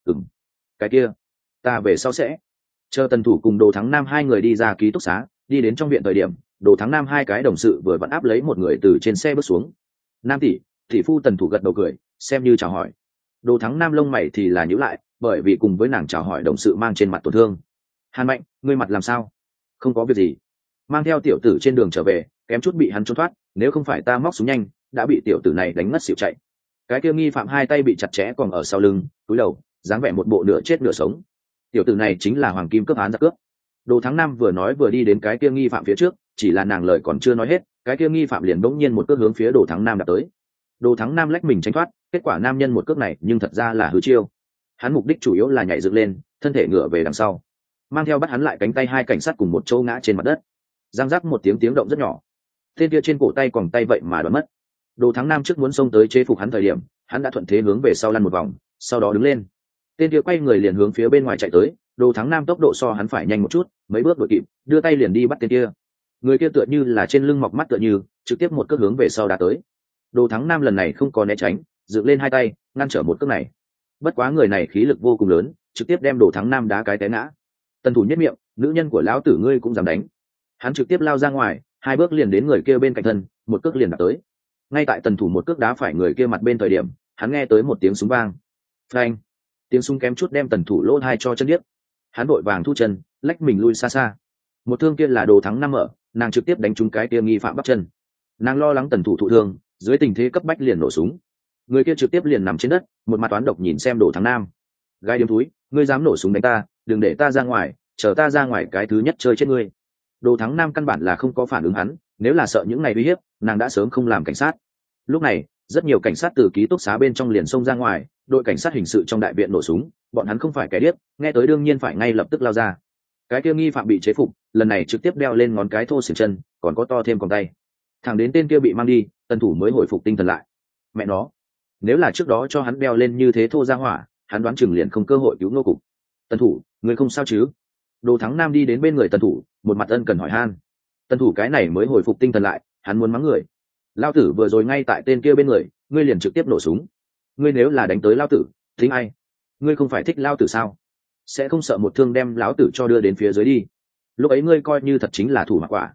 Cái kia ta về sau sẽ. Chờ Tần thủ cùng Đồ Thắng Nam hai người đi ra ký túc xá, đi đến trong viện thời điểm, Đồ Thắng Nam hai cái đồng sự vừa vặn áp lấy một người từ trên xe bước xuống. Nam tỷ phu. Tần thủ gật đầu cười, xem như chào hỏi. Đồ Thắng Nam lông mày thì là nhíu lại, bởi vì cùng với nàng chào hỏi đồng sự mang trên mặt tổn thương. Hàn Mạnh, ngươi mặt làm sao? Không có việc gì. Mang theo tiểu tử trên đường trở về, kém chút bị hắn trốn thoát, nếu không phải ta móc súng nhanh, đã bị tiểu tử này đánh ngất xỉu chạy. Cái kia nghi phạm hai tay bị chặt chẽ còn ở sau lưng, cúi đầu, dáng vẻ một bộ nửa chết nửa sống. Tiểu tử này chính là Hoàng Kim cướp án giặc cướp. Đồ Thắng Nam vừa nói vừa đi đến cái kia nghi phạm phía trước, chỉ là nàng lời còn chưa nói hết, cái kia nghi phạm liền bỗng nhiên một cước hướng phía Đồ Thắng Nam đạp tới. Đồ Thắng Nam lách mình tránh thoát, kết quả nam nhân một cước này nhưng thật ra là hư chiêu. Hắn mục đích chủ yếu là nhảy dựng lên, thân thể ngửa về đằng sau, mang theo bắt hắn lại cánh tay hai cảnh sát cùng một chỗ ngã trên mặt đất. Giang rắc một tiếng động rất nhỏ, tên kia trên cổ tay còn tay vậy mà đoán mất. Đồ Thắng Nam trước muốn xông tới chế phục hắn thời điểm, hắn đã thuận thế hướng về sau lăn một vòng, sau đó đứng lên. Tên kia quay người liền hướng phía bên ngoài chạy tới, Đồ Thắng Nam tốc độ so hắn phải nhanh một chút, mấy bước đuổi kịp, đưa tay liền đi bắt tên kia. Người kia tựa như là trên lưng mọc mắt tựa như, trực tiếp một cước hướng về sau đá tới. Đồ Thắng Nam lần này không có né tránh, dựng lên hai tay, ngăn trở một cước này. Bất quá người này khí lực vô cùng lớn, trực tiếp đem Đồ Thắng Nam đá cái té ngã. Tần thủ nhất miệng, nữ nhân của lão tử ngươi cũng dám đánh. Hắn trực tiếp lao ra ngoài, hai bước liền đến người kia bên cạnh thân, một cước liền đạp tới. Ngay tại Tần thủ một cước đá phải người kia mặt bên thời điểm, hắn nghe tới một tiếng súng vang. Phanh! Tiếng súng kém chút đem Tần thủ lỗ hai cho chân điếc. Hắn vội vàng thu chân, lách mình lui xa xa. Một thương kia là Đồ Thắng Nam mở, nàng trực tiếp đánh trúng cái kia nghi phạm bắp chân. Nàng lo lắng Tần thủ thụ thương, dưới tình thế cấp bách liền nổ súng. Người kia trực tiếp liền nằm trên đất, một mặt toán độc nhìn xem Đồ Thắng Nam. Gai điếm thúi, ngươi dám nổ súng đánh ta, đừng để ta ra ngoài, chờ ta ra ngoài cái thứ nhất chơi chết ngươi. Đồ Thắng Nam căn bản là không có phản ứng hắn, nếu là sợ những ngày uy hiếp, nàng đã sớm không làm cảnh sát. Lúc này, rất nhiều cảnh sát từ ký túc xá bên trong liền xông ra ngoài, đội cảnh sát hình sự trong đại viện nổ súng, bọn hắn không phải kẻ điếc, nghe tới đương nhiên phải ngay lập tức lao ra. Cái kia nghi phạm bị chế phục, lần này trực tiếp đeo lên ngón cái thô xiềng chân, còn có to thêm còng tay. Thẳng đến tên kia bị mang đi, Tần thủ mới hồi phục tinh thần lại. Mẹ nó, nếu là trước đó cho hắn đeo lên như thế thô ra hỏa, hắn đoán chừng liền không cơ hội cứu Ngô Cục. Tần thủ, người không sao chứ? Đồ Thắng Nam đi đến bên người Tần thủ, một mặt ân cần hỏi han. Tần thủ cái này mới hồi phục tinh thần lại, hắn muốn mắng người. Lao tử vừa rồi ngay tại tên kia bên người, ngươi liền trực tiếp nổ súng. Ngươi nếu là đánh tới Lao tử, tính ai? Ngươi không phải thích Lao tử sao? Sẽ không sợ một thương đem lão tử cho đưa đến phía dưới đi. Lúc ấy ngươi coi như thật chính là thủ mặc quả.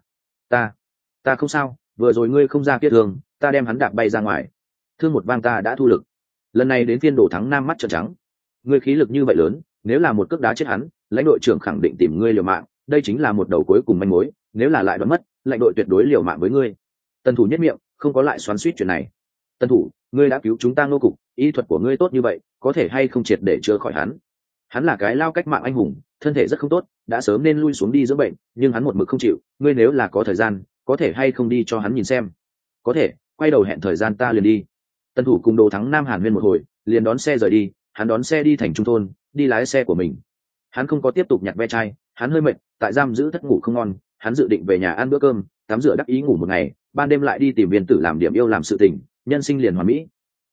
Ta không sao, vừa rồi ngươi không ra kia thương, ta đem hắn đạp bay ra ngoài. Thương một vang ta đã thu lực. Lần này đến phiên Đồ Thắng Nam mắt trợn trắng. Ngươi khí lực như vậy lớn, nếu là một cước đá chết hắn, lãnh đội trưởng khẳng định tìm ngươi liều mạng, đây chính là một đầu cuối cùng manh mối, nếu là lại đoán mất, lãnh đội tuyệt đối liều mạng với ngươi. Tần thủ nhất miệng, không có lại xoắn xuýt chuyện này. Tần thủ, ngươi đã cứu chúng ta Ngô Cục, y thuật của ngươi tốt như vậy, có thể hay không triệt để chữa khỏi hắn? Hắn là cái lao cách mạng anh hùng, thân thể rất không tốt, đã sớm nên lui xuống đi dưỡng bệnh, nhưng hắn một mực không chịu, ngươi nếu là có thời gian, có thể hay không đi cho hắn nhìn xem? Có thể, quay đầu hẹn thời gian ta liền đi. Tần thủ cùng Đồ Thắng Nam hàn huyên một hồi, liền đón xe rời đi, hắn đón xe đi thành trung thôn, đi lái xe của mình. Hắn không có tiếp tục nhặt ve chai, hắn hơi mệt, tại giam giữ thất ngủ không ngon, hắn dự định về nhà ăn bữa cơm, tắm rửa đắc ý ngủ một ngày, ban đêm lại đi tìm Viên Tử làm điểm yêu làm sự tình, nhân sinh liền hoàn mỹ.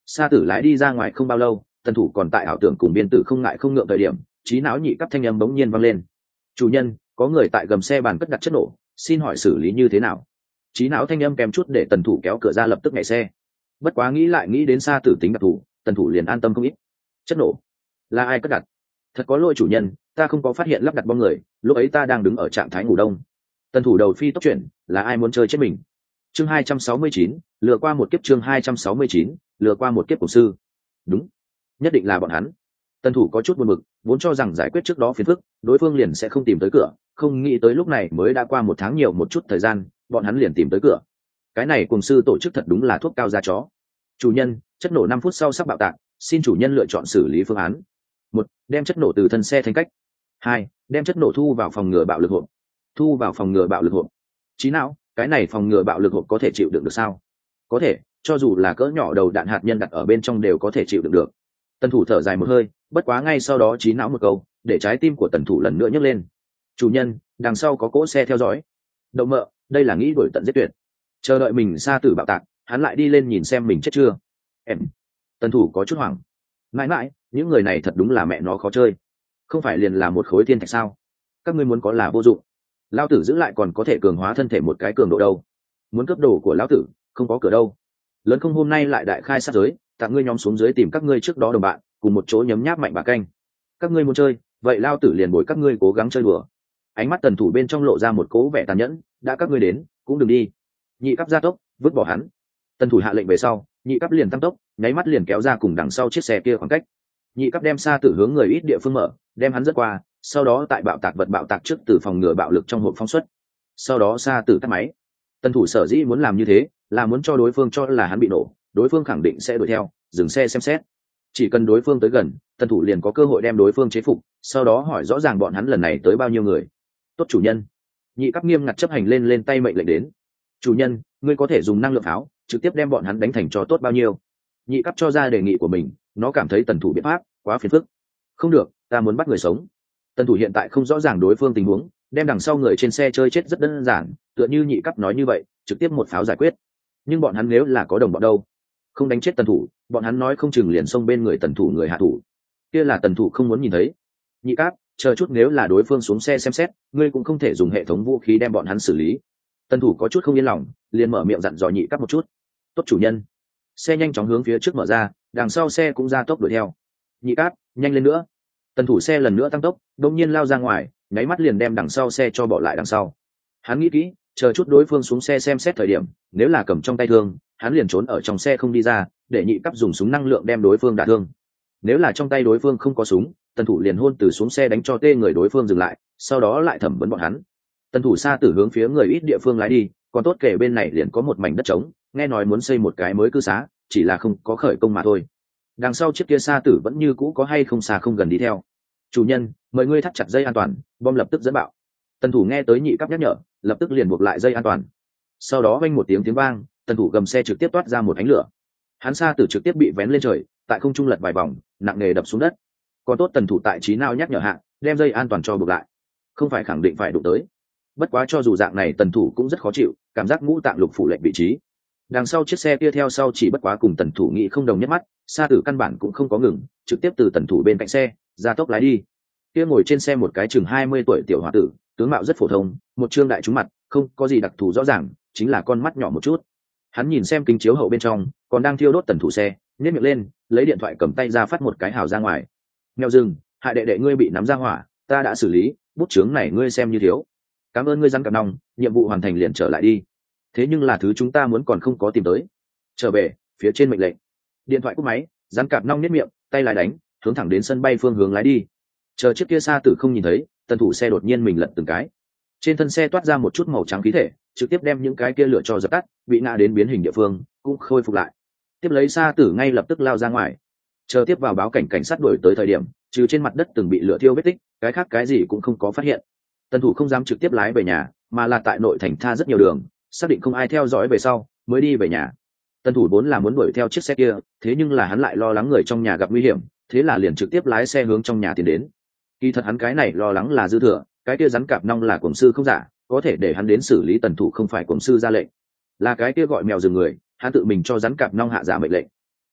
Sa tử lái đi ra ngoài không bao lâu, tần thủ còn tại ảo tưởng cùng biên tử không ngại không ngượng thời điểm, trí não nhị cấp thanh âm bỗng nhiên vang lên. Chủ nhân, có người tại gầm xe bàn cất đặt chất nổ, xin hỏi xử lý như thế nào? Trí não thanh âm kèm chút để tần thủ kéo cửa ra lập tức nhảy xe. Bất quá nghĩ lại nghĩ đến Sa tử tính đặc thủ, tần thủ liền an tâm không ít. Chất nổ là ai cất đặt? Thật có lỗi chủ nhân, ta không có phát hiện lắp đặt bom người, lúc ấy ta đang đứng ở trạng thái ngủ đông. Tần thủ đầu phi tốc chuyển, là ai muốn chơi chết mình? Chương 269, lừa qua một kiếp. Chương 269, lừa qua một kiếp của sư. Đúng, nhất định là bọn hắn. Tần thủ có chút buồn bực, vốn cho rằng giải quyết trước đó phiền phức, đối phương liền sẽ không tìm tới cửa, không nghĩ tới lúc này mới đã qua 1 tháng nhiều một chút thời gian, bọn hắn liền tìm tới cửa. Cái này cùng sư tổ chức thật đúng là thuốc cao da chó. Chủ nhân, chất nổ 5 phút sau sắp bạo tạc, xin chủ nhân lựa chọn xử lý phương án. 1. Đem chất nổ từ thân xe thành cách. 2. Đem chất nổ thu vào phòng ngừa bạo lực hộp. Thu vào phòng ngừa bạo lực hộp. Trí não, cái này phòng ngừa bạo lực hộp có thể chịu đựng được sao? Có thể, cho dù là cỡ nhỏ đầu đạn hạt nhân đặt ở bên trong đều có thể chịu đựng được. Tần thủ thở dài một hơi, bất quá ngay sau đó trí não một câu, để trái tim của tần thủ lần nữa nhấc lên. Chủ nhân, đằng sau có cỗ xe theo dõi. Đậu mợ, đây là nghĩ đuổi tận giết tuyệt. Chờ đợi mình xa tử bạo tạc, hắn lại đi lên nhìn xem mình chết chưa. Em. Tần thủ có chút hoảng. Mãi mãi, những người này thật đúng là mẹ nó khó chơi. Không phải liền là một khối thiên thạch sao? Các ngươi muốn có là vô dụng. Lão tử giữ lại còn có thể cường hóa thân thể một cái cường độ đâu. Muốn cướp đồ của lão tử, không có cửa đâu. Lớn không hôm nay lại đại khai sát giới, tặng ngươi nhóm xuống dưới tìm các ngươi trước đó đồng bạn, cùng một chỗ nhấm nháp mạnh bà canh. Các ngươi muốn chơi, vậy lão tử liền bồi các ngươi cố gắng chơi đùa. Ánh mắt tần thủ bên trong lộ ra một cố vẻ tàn nhẫn, đã các ngươi đến, cũng đừng đi. Nhị cấp gia tốc, vứt bỏ hắn. Tần thủ hạ lệnh về sau, nhị cấp liền tăng tốc, nháy mắt liền kéo ra cùng đằng sau chiếc xe kia khoảng cách. Nhị cấp đem xa tử hướng người ít địa phương mở, đem hắn rất qua, sau đó tại bạo tạc trước từ phòng ngừa bạo lực trong hộp phóng xuất. Sau đó xa tử tắt máy. Tần thủ sở dĩ muốn làm như thế, là muốn cho đối phương cho là hắn bị nổ, đối phương khẳng định sẽ đuổi theo, dừng xe xem xét. Chỉ cần đối phương tới gần, tần thủ liền có cơ hội đem đối phương chế phục, sau đó hỏi rõ ràng bọn hắn lần này tới bao nhiêu người. Tốt chủ nhân. Nhị cấp nghiêm ngặt chấp hành lên tay mệnh lệnh đến. Chủ nhân, ngươi có thể dùng năng lượng pháo trực tiếp đem bọn hắn đánh thành cho tốt bao nhiêu. Nhị cấp cho ra đề nghị của mình, nó cảm thấy tần thủ biện pháp quá phiền phức. Không được, ta muốn bắt người sống. Tần thủ hiện tại không rõ ràng đối phương tình huống, đem đằng sau người trên xe chơi chết rất đơn giản, tựa như nhị cấp nói như vậy, trực tiếp một pháo giải quyết. Nhưng bọn hắn nếu là có đồng bọn đâu, không đánh chết tần thủ, bọn hắn nói không chừng liền xông bên người tần thủ người hạ thủ, kia là tần thủ không muốn nhìn thấy. Nhị cấp, chờ chút nếu là đối phương xuống xe xem xét, ngươi cũng không thể dùng hệ thống vũ khí đem bọn hắn xử lý. Tần thủ có chút không yên lòng, liền mở miệng dặn dò nhị cấp một chút. Tốt chủ nhân. Xe nhanh chóng hướng phía trước mở ra, đằng sau xe cũng ra tốc đuổi theo. Nhị cấp, nhanh lên nữa. Tần thủ xe lần nữa tăng tốc, đột nhiên lao ra ngoài, nháy mắt liền đem đằng sau xe cho bỏ lại đằng sau. Hắn nghĩ kỹ, chờ chút đối phương xuống xe xem xét thời điểm, nếu là cầm trong tay thương, hắn liền trốn ở trong xe không đi ra, để nhị cấp dùng súng năng lượng đem đối phương đả thương. Nếu là trong tay đối phương không có súng, tần thủ liền hôn từ xuống xe đánh cho tê người đối phương dừng lại, sau đó lại thẩm vấn bọn hắn. Tần thủ xa tử hướng phía người ít địa phương lái đi, còn tốt kể bên này liền có một mảnh đất trống, nghe nói muốn xây một cái mới cư xá, chỉ là không có khởi công mà thôi. Đằng sau chiếc kia xa tử vẫn như cũ có hay không xa không gần đi theo. Chủ nhân, mời ngươi thắt chặt dây an toàn, bom lập tức dẫn bạo. Tần thủ nghe tới nhị cấp nhắc nhở, lập tức liền buộc lại dây an toàn. Sau đó vang một tiếng vang, tần thủ gầm xe trực tiếp toát ra một ánh lửa. Hắn xa tử trực tiếp bị vén lên trời, tại không trung lật vài vòng, nặng nề đập xuống đất. Còn tốt tần thủ tại trí nào nhắc nhở hạ, đem dây an toàn cho buộc lại. Không phải khẳng định phải đụng tới. Bất quá cho dù dạng này tần thủ cũng rất khó chịu, cảm giác ngũ tạng lục phủ lệch vị trí. Đằng sau chiếc xe kia theo sau chỉ bất quá cùng tần thủ nghĩ không đồng nhất mắt, xa tử căn bản cũng không có ngừng, trực tiếp từ tần thủ bên cạnh xe ra tốc lái đi. Kia ngồi trên xe một cái chừng 20 tuổi tiểu hòa tử, tướng mạo rất phổ thông, một trương đại trúng mặt, không có gì đặc thù rõ ràng, chính là con mắt nhỏ một chút. Hắn nhìn xem kính chiếu hậu bên trong, còn đang thiêu đốt tần thủ xe, nhếch miệng lên, lấy điện thoại cầm tay ra phát một cái hào ra ngoài. Mèo rừng, hại đệ đệ ngươi bị nắm ra hỏa, ta đã xử lý, bút chướng này ngươi xem như thiếu. Cảm ơn ngươi rắn cặp nòng, nhiệm vụ hoàn thành liền trở lại đi. Thế nhưng là thứ chúng ta muốn còn không có tìm tới. Trở về, phía trên mệnh lệnh. Điện thoại cúp máy, rắn cặp nong nhếch miệng, tay lại đánh, hướng thẳng đến sân bay phương hướng lái đi. Chờ chiếc kia xa tử không nhìn thấy, tần thủ xe đột nhiên mình lật từng cái. Trên thân xe toát ra một chút màu trắng khí thể, trực tiếp đem những cái kia lửa cho dập tắt, bị ngã đến biến hình địa phương cũng khôi phục lại. Tiếp lấy xa tử ngay lập tức lao ra ngoài. Chờ tiếp vào báo cảnh sát đuổi tới thời điểm, trừ trên mặt đất từng bị lửa thiêu vết tích, cái khác cái gì cũng không có phát hiện. Tần thủ không dám trực tiếp lái về nhà, mà là tại nội thành tha rất nhiều đường, xác định không ai theo dõi về sau mới đi về nhà. Tần thủ vốn là muốn đuổi theo chiếc xe kia, thế nhưng là hắn lại lo lắng người trong nhà gặp nguy hiểm, thế là liền trực tiếp lái xe hướng trong nhà tiến đến. Kỳ thật hắn cái này lo lắng là dư thừa, cái kia rắn cạp nong là cuồng sư không giả, có thể để hắn đến xử lý tần thủ không phải cuồng sư ra lệnh, là cái kia gọi mèo rừng người, hắn tự mình cho rắn cạp nong hạ giả mệnh lệnh.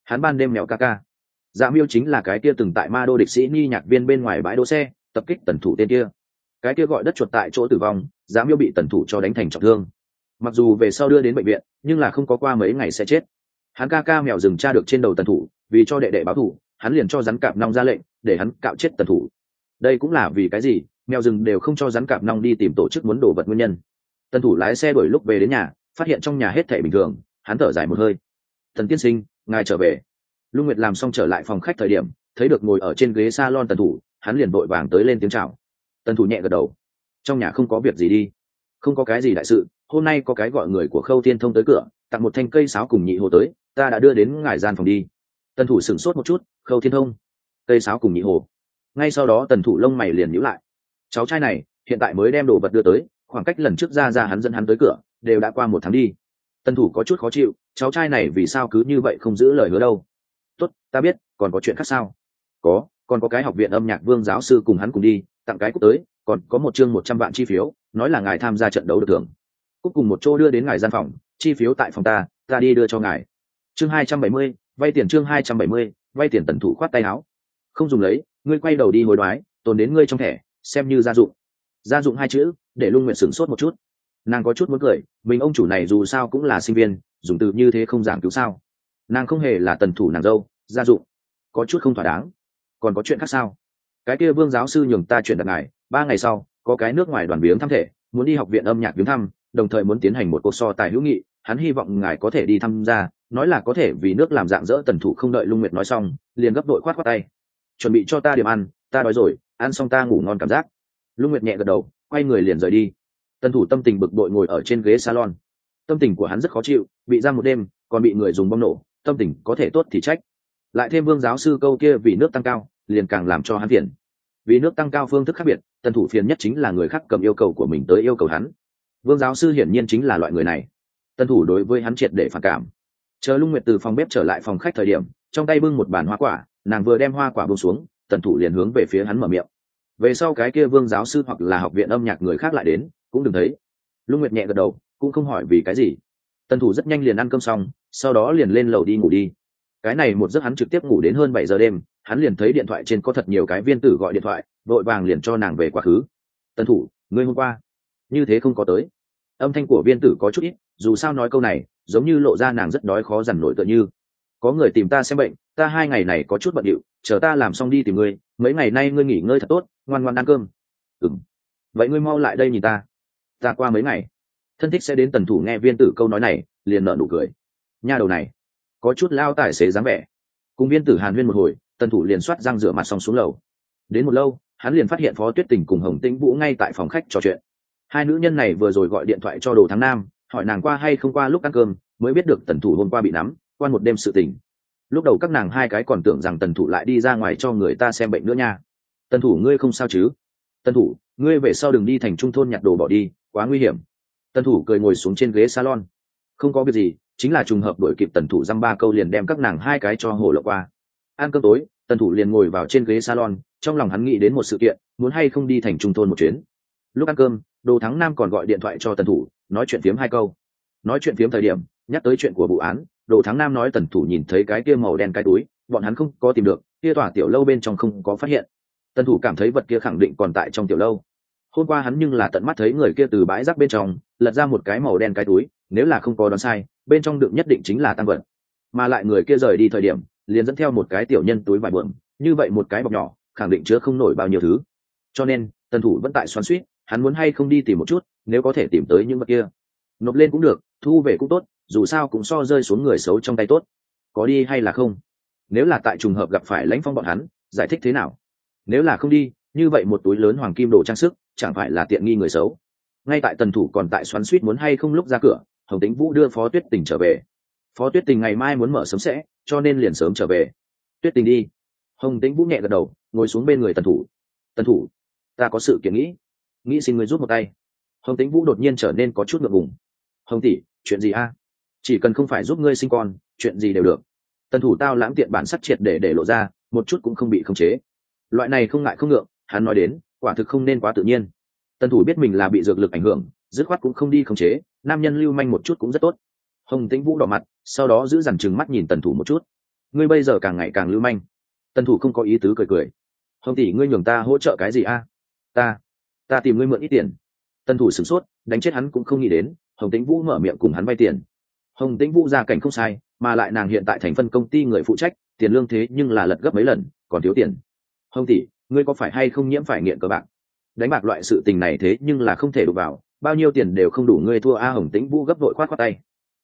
hắn ban đêm mèo ca ca. Dạ Miêu chính là cái kia từng tại ma đô địch sĩ ni nhạc viên bên ngoài bãi đỗ xe tập kích tần thủ tên kia. Cái kia gọi đất chuột tại chỗ tử vong, Dạ Miêu bị tần thủ cho đánh thành trọng thương. Mặc dù về sau đưa đến bệnh viện, nhưng là không có qua mấy ngày sẽ chết. Hắn ca ca mèo rừng tra được trên đầu tần thủ, vì cho đệ đệ báo thù, hắn liền cho rắn cạp nong ra lệnh để hắn cạo chết tần thủ. Đây cũng là vì cái gì mèo rừng đều không cho rắn cạp nong đi tìm tổ chức muốn đổ vật nguyên nhân. Tần thủ lái xe đuổi lúc về đến nhà, phát hiện trong nhà hết thảy bình thường, hắn thở dài một hơi. Thần tiên sinh, ngài trở về. Lung Nguyệt làm xong trở lại phòng khách thời điểm, thấy được ngồi ở trên ghế salon tần thủ, hắn liền vội vàng tới lên tiếng chào. Tần thủ nhẹ gật đầu. Trong nhà không có việc gì đi. Không có cái gì đại sự, hôm nay có cái gọi người của Khâu Thiên Thông tới cửa, tặng một thanh cây sáo cùng nhị hồ tới, ta đã đưa đến ngài gian phòng đi. Tần thủ sửng sốt một chút, Khâu Thiên Thông, cây sáo cùng nhị hồ. Ngay sau đó tần thủ lông mày liền nhíu lại. Cháu trai này hiện tại mới đem đồ vật đưa tới, khoảng cách lần trước ra hắn dẫn hắn tới cửa đều đã qua 1 tháng đi. Tần thủ có chút khó chịu, cháu trai này vì sao cứ như vậy không giữ lời hứa đâu. Tốt, ta biết, còn có chuyện khác sao? Còn có cái học viện âm nhạc Vương giáo sư cùng hắn cùng đi, tặng cái cúp tới, còn có một chương 100 vạn chi phiếu, nói là ngài tham gia trận đấu được thưởng. Cúp cùng một chỗ đưa đến ngài gian phòng, chi phiếu tại phòng ta đi đưa cho ngài. Chương 270, vay tiền. Chương 270, vay tiền. Tần thủ khoát tay áo. Không dùng lấy, ngươi quay đầu đi hối đoái, tồn đến ngươi trong thẻ, xem như gia dụng. Gia dụng 2 chữ để Lung Nguyệt sửng sốt một chút. Nàng có chút muốn cười, mình ông chủ này dù sao cũng là sinh viên, dùng từ như thế không giảng cứu sao. Nàng không hề là tần thủ nàng dâu, gia dụng có chút không thỏa đáng. Còn có chuyện khác sao? Cái kia Vương giáo sư nhường ta chuyển đặt ngài, 3 ngày sau có cái nước ngoài đoàn viếng thăm thể, muốn đi học viện âm nhạc viếng thăm, đồng thời muốn tiến hành một cuộc so tài hữu nghị, hắn hy vọng ngài có thể đi tham gia, nói là có thể vì nước làm dạng dỡ. Tần thủ không đợi Lung Nguyệt nói xong, liền gấp đội khoát tay. Chuẩn bị cho ta điểm ăn, ta đói rồi, ăn xong ta ngủ ngon cảm giác. Lung Nguyệt nhẹ gật đầu, quay người liền rời đi. Tần thủ tâm tình bực bội ngồi ở trên ghế salon. Tâm tình của hắn rất khó chịu, bị giam 1 đêm, còn bị người dùng bom nổ, tâm tình có thể tốt thì trách. Lại thêm Vương giáo sư câu kia vì nước tăng cao, liền càng làm cho hắn phiền. Vì nước tăng cao phương thức khác biệt, tần thủ phiền nhất chính là người khác cầm yêu cầu của mình tới yêu cầu hắn. Vương giáo sư hiển nhiên chính là loại người này. Tần thủ đối với hắn triệt để phản cảm. Chờ Lung Nguyệt từ phòng bếp trở lại phòng khách thời điểm, trong tay bưng một bàn hoa quả, nàng vừa đem hoa quả buông xuống, tần thủ liền hướng về phía hắn mở miệng. Về sau cái kia Vương giáo sư hoặc là học viện âm nhạc người khác lại đến, cũng đừng thấy. Lung Nguyệt nhẹ gật đầu, cũng không hỏi vì cái gì. Tần thủ rất nhanh liền ăn cơm xong, sau đó liền lên lầu đi ngủ đi. Cái này một giấc hắn trực tiếp ngủ đến hơn 7 giờ đêm, hắn liền thấy điện thoại trên có thật nhiều cái viên tử gọi điện thoại, vội vàng liền cho nàng về quá khứ. Tần thủ, ngươi hôm qua như thế không có tới. Âm thanh của viên tử có chút ít, dù sao nói câu này giống như lộ ra nàng rất đói khó dằn nổi tựa như. Có người tìm ta xem bệnh, ta 2 ngày này có chút bận rộn, chờ ta làm xong đi tìm ngươi, mấy ngày nay ngươi nghỉ ngơi thật tốt, ngoan ngoan ăn cơm. Vậy ngươi mau lại đây nhìn ta. Ta qua mấy ngày thân thích sẽ đến. Tần thủ nghe viên tử câu nói này liền nở nụ cười. Nha đầu này có chút lao tài xế dáng vẻ. Cùng viên tử hàn huyên một hồi, tần thủ liền soát răng rửa mặt xong xuống lầu. Đến một lâu, hắn liền phát hiện Phó Tuyết Tình cùng Hồng Tĩnh Vũ ngay tại phòng khách trò chuyện. Hai nữ nhân này vừa rồi gọi điện thoại cho Đồ Thắng Nam, hỏi nàng qua hay không qua lúc ăn cơm, mới biết được tần thủ hôm qua bị nắm, quan một đêm sự tình. Lúc đầu các nàng hai cái còn tưởng rằng tần thủ lại đi ra ngoài cho người ta xem bệnh nữa nha. Tần thủ ngươi không sao chứ? Tần thủ, ngươi về sau đừng đi thành trung thôn nhặt đồ bỏ đi, quá nguy hiểm. Tần thủ cười ngồi xuống trên ghế salon. Không có việc gì, chính là trùng hợp đuổi kịp tần thủ dăm ba câu liền đem các nàng hai cái cho hồ lộ qua. Ăn cơm tối, tần thủ liền ngồi vào trên ghế salon, trong lòng hắn nghĩ đến một sự kiện, muốn hay không đi thành trung thôn một chuyến. Lúc ăn cơm, Đồ Thắng Nam còn gọi điện thoại cho tần thủ, nói chuyện phiếm 2 câu. Nói chuyện phiếm thời điểm, nhắc tới chuyện của vụ án, Đồ Thắng Nam nói tần thủ nhìn thấy cái kia màu đen cái túi, bọn hắn không có tìm được, kia tòa tiểu lâu bên trong không có phát hiện. Tần thủ cảm thấy vật kia khẳng định còn tại trong tiểu lâu. Hôm qua hắn nhưng là tận mắt thấy người kia từ bãi rác bên trong lật ra một cái màu đen cái túi, nếu là không có đoán sai, bên trong đựng nhất định chính là tang vật. Mà lại người kia rời đi thời điểm, liền dẫn theo một cái tiểu nhân túi vải bượm, như vậy một cái bọc nhỏ, khẳng định chứa không nổi bao nhiêu thứ. Cho nên, tần thủ vẫn tại xoắn xuýt, hắn muốn hay không đi tìm một chút, nếu có thể tìm tới những vật kia, nộp lên cũng được, thu về cũng tốt, dù sao cũng so rơi xuống người xấu trong tay tốt. Có đi hay là không? Nếu là tại trùng hợp gặp phải Lãnh Phong bọn hắn, giải thích thế nào? Nếu là không đi, như vậy một túi lớn hoàng kim đồ trang sức, chẳng phải là tiện nghi người xấu. Ngay tại tần thủ còn tại xoắn xuýt muốn hay không lúc ra cửa, Hồng Tĩnh Vũ đưa Phó Tuyết Tình trở về. Phó Tuyết Tình ngày mai muốn mở sớm sẽ, cho nên liền sớm trở về. Tuyết Tình đi. Hồng Tĩnh Vũ nhẹ gật đầu, ngồi xuống bên người tần thủ. Tần thủ, ta có sự kiện nghĩ xin ngươi giúp một tay. Hồng Tĩnh Vũ đột nhiên trở nên có chút ngượng ngùng. Hồng tỷ, chuyện gì a? Chỉ cần không phải giúp ngươi sinh con, chuyện gì đều được. Tần thủ tao lãng tiện bản sắc triệt để lộ ra, một chút cũng không bị khống chế. Loại này không ngại không ngượng, hắn nói đến, quả thực không nên quá tự nhiên. Tần thủ biết mình là bị dược lực ảnh hưởng, dứt khoát cũng không đi khống chế, nam nhân lưu manh một chút cũng rất tốt. Hồng Tĩnh Vũ đỏ mặt, sau đó giữ dằn chừng mắt nhìn tần thủ một chút. ngươi bây giờ càng ngày càng lưu manh. Tần thủ không có ý tứ cười cười. Hồng tỷ, ngươi nhường ta hỗ trợ cái gì a? Ta tìm ngươi mượn ít tiền. Tần thủ sửng sốt, đánh chết hắn cũng không nghĩ đến Hồng Tĩnh Vũ mở miệng cùng hắn vay tiền. Hồng Tĩnh Vũ gia cảnh không sai, mà lại nàng hiện tại thành phân công ty người phụ trách, tiền lương thế nhưng là lật gấp mấy lần, còn thiếu tiền. Hồng tỷ, ngươi có phải hay không nhiễm phải nghiện cờ bạc? Đánh bạc loại sự tình này thế nhưng là không thể đụng vào, bao nhiêu tiền đều không đủ ngươi thua a. Hồng Tĩnh Vũ gấp đội khoát khoát tay.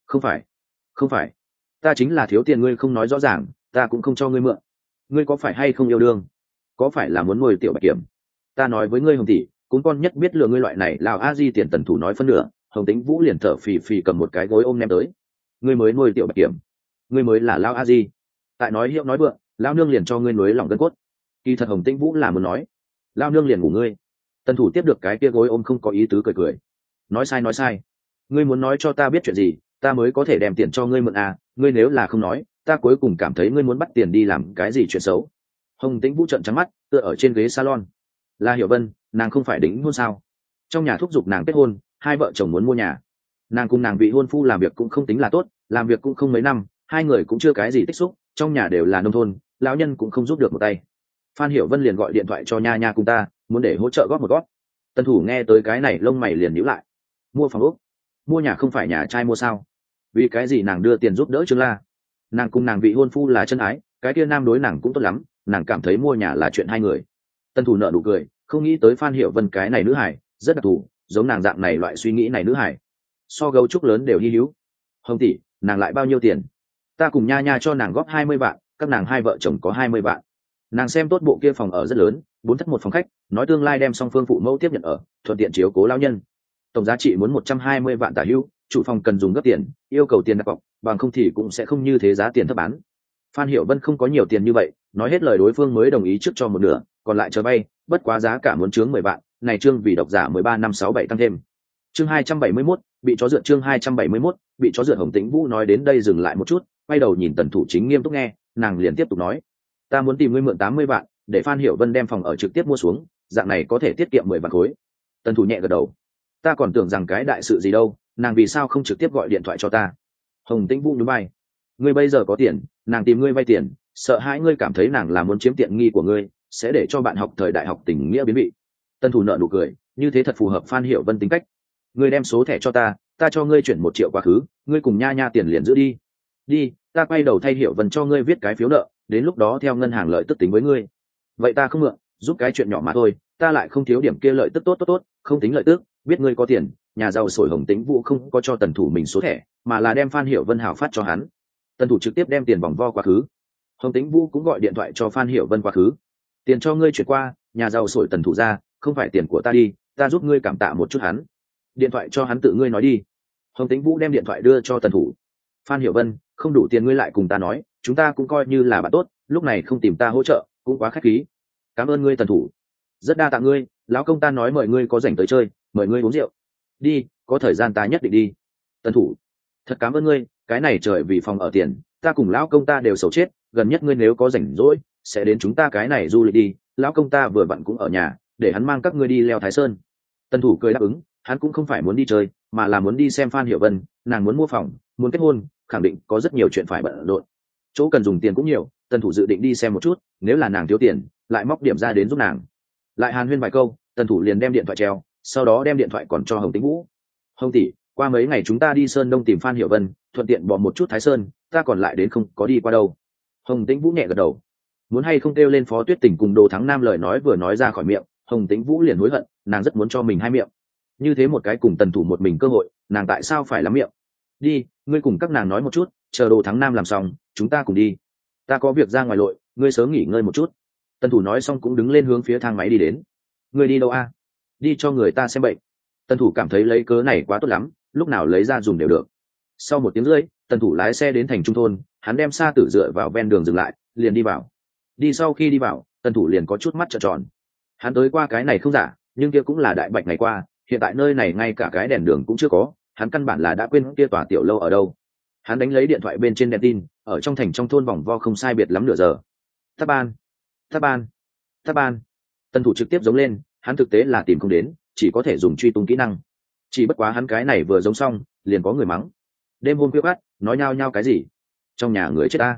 Không phải, ta chính là thiếu tiền, ngươi không nói rõ ràng, ta cũng không cho ngươi mượn. Ngươi có phải hay không yêu đương? Có phải là muốn nuôi tiểu bạch kiểm? Ta nói với ngươi Hồng tỷ, cũng con nhất biết lừa ngươi loại này lào a di tiền. Tần thủ nói phân nửa, Hồng Tĩnh Vũ liền thở phì phì cầm một cái gối ôm ném tới. Ngươi mới nuôi tiểu bạch kiểm, ngươi mới là lao a di. Tại nói hiệu nói vượng, lao nương liền cho ngươi nuối lòng gân cốt. Kỳ thật Hồng Tĩnh Vũ là muốn nói, lao nương liền ngủ ngươi. Tần thủ tiếp được cái kia gối ôm không có ý tứ cười cười. Nói sai, ngươi muốn nói cho ta biết chuyện gì, ta mới có thể đem tiền cho ngươi mượn à. Ngươi nếu là không nói, ta cuối cùng cảm thấy ngươi muốn bắt tiền đi làm cái gì chuyện xấu. Hồng Tĩnh Vũ trợn trắng mắt, tựa ở trên ghế salon. Là Hiểu Vân, nàng không phải đính hôn sao? Trong nhà thúc giục nàng kết hôn, hai vợ chồng muốn mua nhà. Nàng cùng nàng vị hôn phu làm việc cũng không tính là tốt, làm việc cũng không mấy năm, hai người cũng chưa cái gì tích xúc, trong nhà đều là nông thôn, lão nhân cũng không giúp được một tay. Phan Hiểu Vân liền gọi điện thoại cho nha nha cùng ta, muốn để hỗ trợ góp một góp. Tân thủ nghe tới cái này lông mày liền nhíu lại. Mua phòng ốc, mua nhà không phải nhà trai mua sao? Vì cái gì nàng đưa tiền giúp đỡ Trương La? Nàng cùng nàng vị hôn phu là chân ái, cái kia nam đối nàng cũng tốt lắm, nàng cảm thấy mua nhà là chuyện hai người. Tân thủ nợ nụ cười, không nghĩ tới Phan Hiểu Vân cái này nữ hải rất đặc thù, giống nàng dạng này loại suy nghĩ này nữ hải so gấu trúc lớn đều hy hữu. Hồng tỷ, nàng lại bao nhiêu tiền? Ta cùng nha nha cho nàng góp 20 vạn, các nàng hai vợ chồng có 20 vạn. Nàng xem tốt bộ kia phòng ở rất lớn, 4 thất 1 phòng khách, nói tương lai đem song phương phụ mẫu tiếp nhận ở, thuận tiện chiếu cố lão nhân. Tổng giá trị muốn 120 vạn tả hữu, chủ phòng cần dùng gấp tiền, yêu cầu tiền đặt cọc, bằng không thì cũng sẽ không như thế giá tiền thấp bán. Phan Hiểu Vân không có nhiều tiền như vậy, nói hết lời đối phương mới đồng ý trước cho một nửa, còn lại chờ vay, bất quá giá cả muốn chướng 10 vạn, này chương vì độc giả 13 5 6 7 tăng thêm. Chương 271, bị chó rượt. Chương 271, bị chó rượt. Hồng Tĩnh Vũ nói đến đây dừng lại một chút, quay đầu nhìn Tần Thủ Chính nghiêm túc nghe, nàng liền tiếp tục nói: "Ta muốn tìm ngươi mượn 80 vạn, để Phan Hiểu Vân đem phòng ở trực tiếp mua xuống, dạng này có thể tiết kiệm 10 vạn khối." Tần Thủ nhẹ gật đầu. "Ta còn tưởng rằng cái đại sự gì đâu, nàng vì sao không trực tiếp gọi điện thoại cho ta?" Hồng Tĩnh Vũ nhún vai: "Ngươi bây giờ có tiền, nàng tìm ngươi vay tiền, sợ hãi ngươi cảm thấy nàng là muốn chiếm tiện nghi của ngươi, sẽ để cho bạn học thời đại học tình nghĩa biến vị." Tân Thủ nợ nụ cười, như thế thật phù hợp Phan Hiểu Vân tính cách. "Ngươi đem số thẻ cho ta, ta cho ngươi chuyển 1 triệu quá khứ, ngươi cùng nha nha tiền liền giữ đi." "Đi, ta quay đầu thay Hiểu Vân cho ngươi viết cái phiếu nợ, đến lúc đó theo ngân hàng lợi tức tính với ngươi." "Vậy ta không mượn, giúp cái chuyện nhỏ mà thôi, ta lại không thiếu điểm kia lợi tức tốt, không tính lợi tức, biết ngươi có tiền." Nhà giàu sổi Hồng Tĩnh Vũ không có cho Tần Thủ mình số thẻ, mà là đem Phan Hiểu Vân hảo phát cho hắn. Tần Thủ trực tiếp đem tiền vòng vo quá khứ. Hồng Tĩnh Vũ cũng gọi điện thoại cho Phan Hiểu Vân quá khứ. "Tiền cho ngươi chuyển qua, nhà giàu sổi Tần Thủ ra, không phải tiền của ta đi, ta giúp ngươi cảm tạ một chút hắn." "Điện thoại cho hắn tự ngươi nói đi." Hồng Tĩnh Vũ đem điện thoại đưa cho Tần Thủ. "Phan Hiểu Vân, không đủ tiền ngươi lại cùng ta nói, chúng ta cũng coi như là bạn tốt, lúc này không tìm ta hỗ trợ cũng quá khách khí." "Cảm ơn ngươi Tần Thủ." "Rất đa tạ ngươi, lão công ta nói mời ngươi có rảnh tới chơi, mời ngươi uống rượu." "Đi, có thời gian ta nhất định đi." Tần Thủ: "Thật cảm ơn ngươi, cái này trời vì phòng ở tiền, ta cùng lão công ta đều xấu chết, gần nhất ngươi nếu có rảnh rỗi sẽ đến chúng ta cái này du lịch đi, lão công ta vừa vặn cũng ở nhà, để hắn mang các ngươi đi leo Thái Sơn." Tần Thủ cười đáp ứng, hắn cũng không phải muốn đi chơi, mà là muốn đi xem Phan Hiểu Vân, nàng muốn mua phòng, muốn kết hôn, khẳng định có rất nhiều chuyện phải bận rộn, chỗ cần dùng tiền cũng nhiều. Tần Thủ dự định đi xem một chút, nếu là nàng thiếu tiền, lại móc điểm ra đến giúp nàng. Lại hàn huyên vài câu, Tần Thủ liền đem điện thoại treo, sau đó đem điện thoại còn cho Hồng Tĩnh Vũ. "Hồng tỷ, qua mấy ngày chúng ta đi Sơn Đông tìm Phan Hiểu Vân, thuận tiện bỏ một chút Thái Sơn, ta còn lại đến không có đi qua đâu." Hồng Tĩnh Vũ nhẹ gật đầu. Muốn hay không kêu lên Phó Tuyết Tình cùng Đồ Thắng Nam lời nói vừa nói ra khỏi miệng, Hồng Tĩnh Vũ liền hối hận, nàng rất muốn cho mình hai miệng. Như thế một cái cùng Tần Thủ một mình cơ hội, nàng tại sao phải lắm miệng? "Đi, ngươi cùng các nàng nói một chút, chờ Đồ Thắng Nam làm xong, chúng ta cùng đi. Ta có việc ra ngoài lội, ngươi sớm nghỉ ngơi một chút." Tần Thủ nói xong cũng đứng lên hướng phía thang máy đi đến. "Ngươi đi đâu a?" "Đi cho người ta xem bệnh." Tần Thủ cảm thấy lấy cớ này quá tốt lắm, lúc nào lấy ra dùng đều được. Sau 1 tiếng rưỡi, Tần Thủ lái xe đến thành trung thôn, hắn đem xa tử dựa vào ven đường dừng lại, liền đi vào. Sau khi đi vào, Tần Thủ liền có chút mắt trợn tròn. Hắn tới qua cái này không giả, nhưng kia cũng là đại bạch ngày qua, hiện tại nơi này ngay cả cái đèn đường cũng chưa có, hắn căn bản là đã quên kia tòa tiểu lâu ở đâu. Hắn đánh lấy điện thoại bên trên đèn tin, ở trong thành trong thôn vòng vo không sai biệt lắm nửa giờ. "Tháp ban, tháp ban, tháp ban." Tần Thủ trực tiếp giống lên, hắn thực tế là tìm không đến, chỉ có thể dùng truy tung kỹ năng. Chỉ bất quá hắn cái này vừa giống xong, liền có người mắng: "Đêm hôm khuya khoắt, nói nhao nhao cái gì? Trong nhà người chết ta."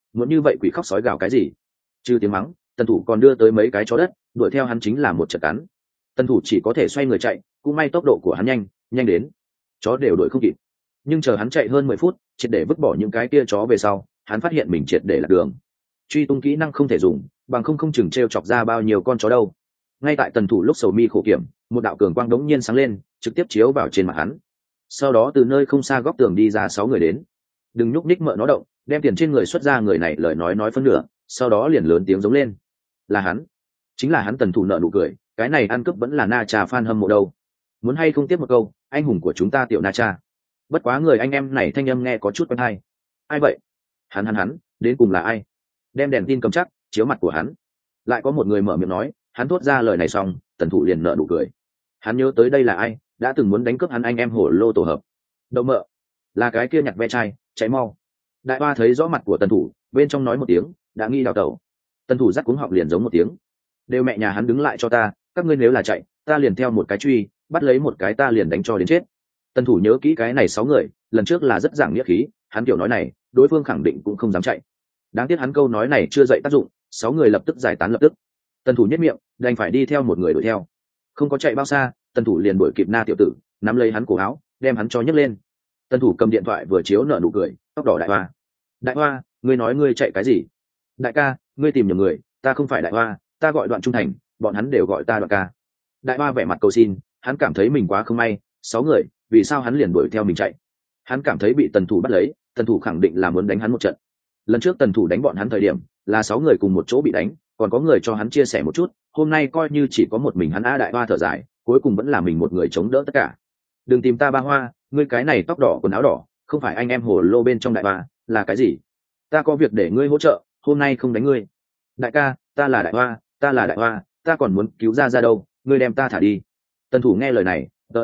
muốn như vậy quỷ khóc sói gào cái gì? Trừ tiếng mắng, tần thủ còn đưa tới mấy cái chó đất, đuổi theo hắn chính là một trận cắn. Tần thủ chỉ có thể xoay người chạy, cũng may tốc độ của hắn nhanh, nhanh đến chó đều đuổi không kịp. Nhưng chờ hắn chạy hơn 10 phút, triệt để vứt bỏ những cái kia chó về sau, hắn phát hiện mình triệt để lạc đường. Truy tung kỹ năng không thể dùng, bằng không chừng treo chọc ra bao nhiêu con chó đâu. Ngay tại tần thủ lúc sầu mi khổ kiểm, một đạo cường quang đống nhiên sáng lên, trực tiếp chiếu vào trên mặt hắn. Sau đó từ nơi không xa góc tường đi ra 6 người đến. Đừng nhúc nhích mợ nó động, đem tiền trên người xuất ra. Người này lời nói phân nửa, sau đó liền lớn tiếng giống lên. Là hắn, chính là hắn. Tần thủ nợ nụ cười, cái này ăn cướp vẫn là Na Cha fan hâm mộ đâu. Muốn hay không tiếp một câu, anh hùng của chúng ta tiểu Na Cha. Bất quá người anh em này thanh âm nghe có chút quen hay. Ai vậy? Hắn đến cùng là ai? Đem đèn tin cầm chắc chiếu mặt của hắn. Lại có một người mở miệng nói. Hắn thốt ra lời này xong, tần thủ liền nợ nụ cười. Hắn nhớ tới đây là ai, đã từng muốn đánh cướp hắn anh em hổ lô tổ hợp. Đậu mợ, là cái kia nhặt ve chai, cháy mau. Đại hoa thấy rõ mặt của tần thủ, bên trong nói một tiếng, đã nghi đào tẩu. Tần thủ dắt cuống họng liền giống một tiếng. Đều mẹ nhà hắn đứng lại cho ta, các ngươi nếu là chạy, ta liền theo một cái truy, bắt lấy một cái ta liền đánh cho đến chết. Tần thủ nhớ kỹ cái này 6 người, lần trước là rất giảng nghĩa khí, hắn kiểu nói này, đối phương khẳng định cũng không dám chạy. Đáng tiếc hắn câu nói này chưa dậy tác dụng, 6 người lập tức giải tán lập tức. Tần thủ nhất miệng, đành phải đi theo một người đuổi theo. Không có chạy bao xa, tần thủ liền đuổi kịp Na tiểu tử, nắm lấy hắn cổ áo, đem hắn cho nhấc lên. Tần thủ cầm điện thoại vừa chiếu nở nụ cười, tóc đỏ. Đại hoa, đại hoa, ngươi nói ngươi chạy cái gì? Đại ca, ngươi tìm nhầm người, ta không phải đại hoa, ta gọi Đoạn Trung Thành, bọn hắn đều gọi ta Đoạn ca. Đại hoa vẻ mặt cầu xin, hắn cảm thấy mình quá không may, 6 người, vì sao hắn liền đuổi theo mình chạy? Hắn cảm thấy bị tần thủ bắt lấy, tần thủ khẳng định là muốn đánh hắn một trận. Lần trước tần thủ đánh bọn hắn thời điểm, là 6 người cùng một chỗ bị đánh, còn có người cho hắn chia sẻ một chút. Hôm nay coi như chỉ có một mình hắn. Đại hoa thở dài, cuối cùng vẫn là mình một người chống đỡ tất cả. Đừng tìm ta ba hoa, ngươi cái này tóc đỏ quần áo đỏ, không phải anh em hồ lô bên trong đại hoa, là cái gì? Ta có việc để ngươi hỗ trợ, hôm nay không đánh ngươi. Đại ca, ta là đại hoa, ta còn muốn cứu ra đâu, ngươi đem ta thả đi. Tần thủ nghe lời này,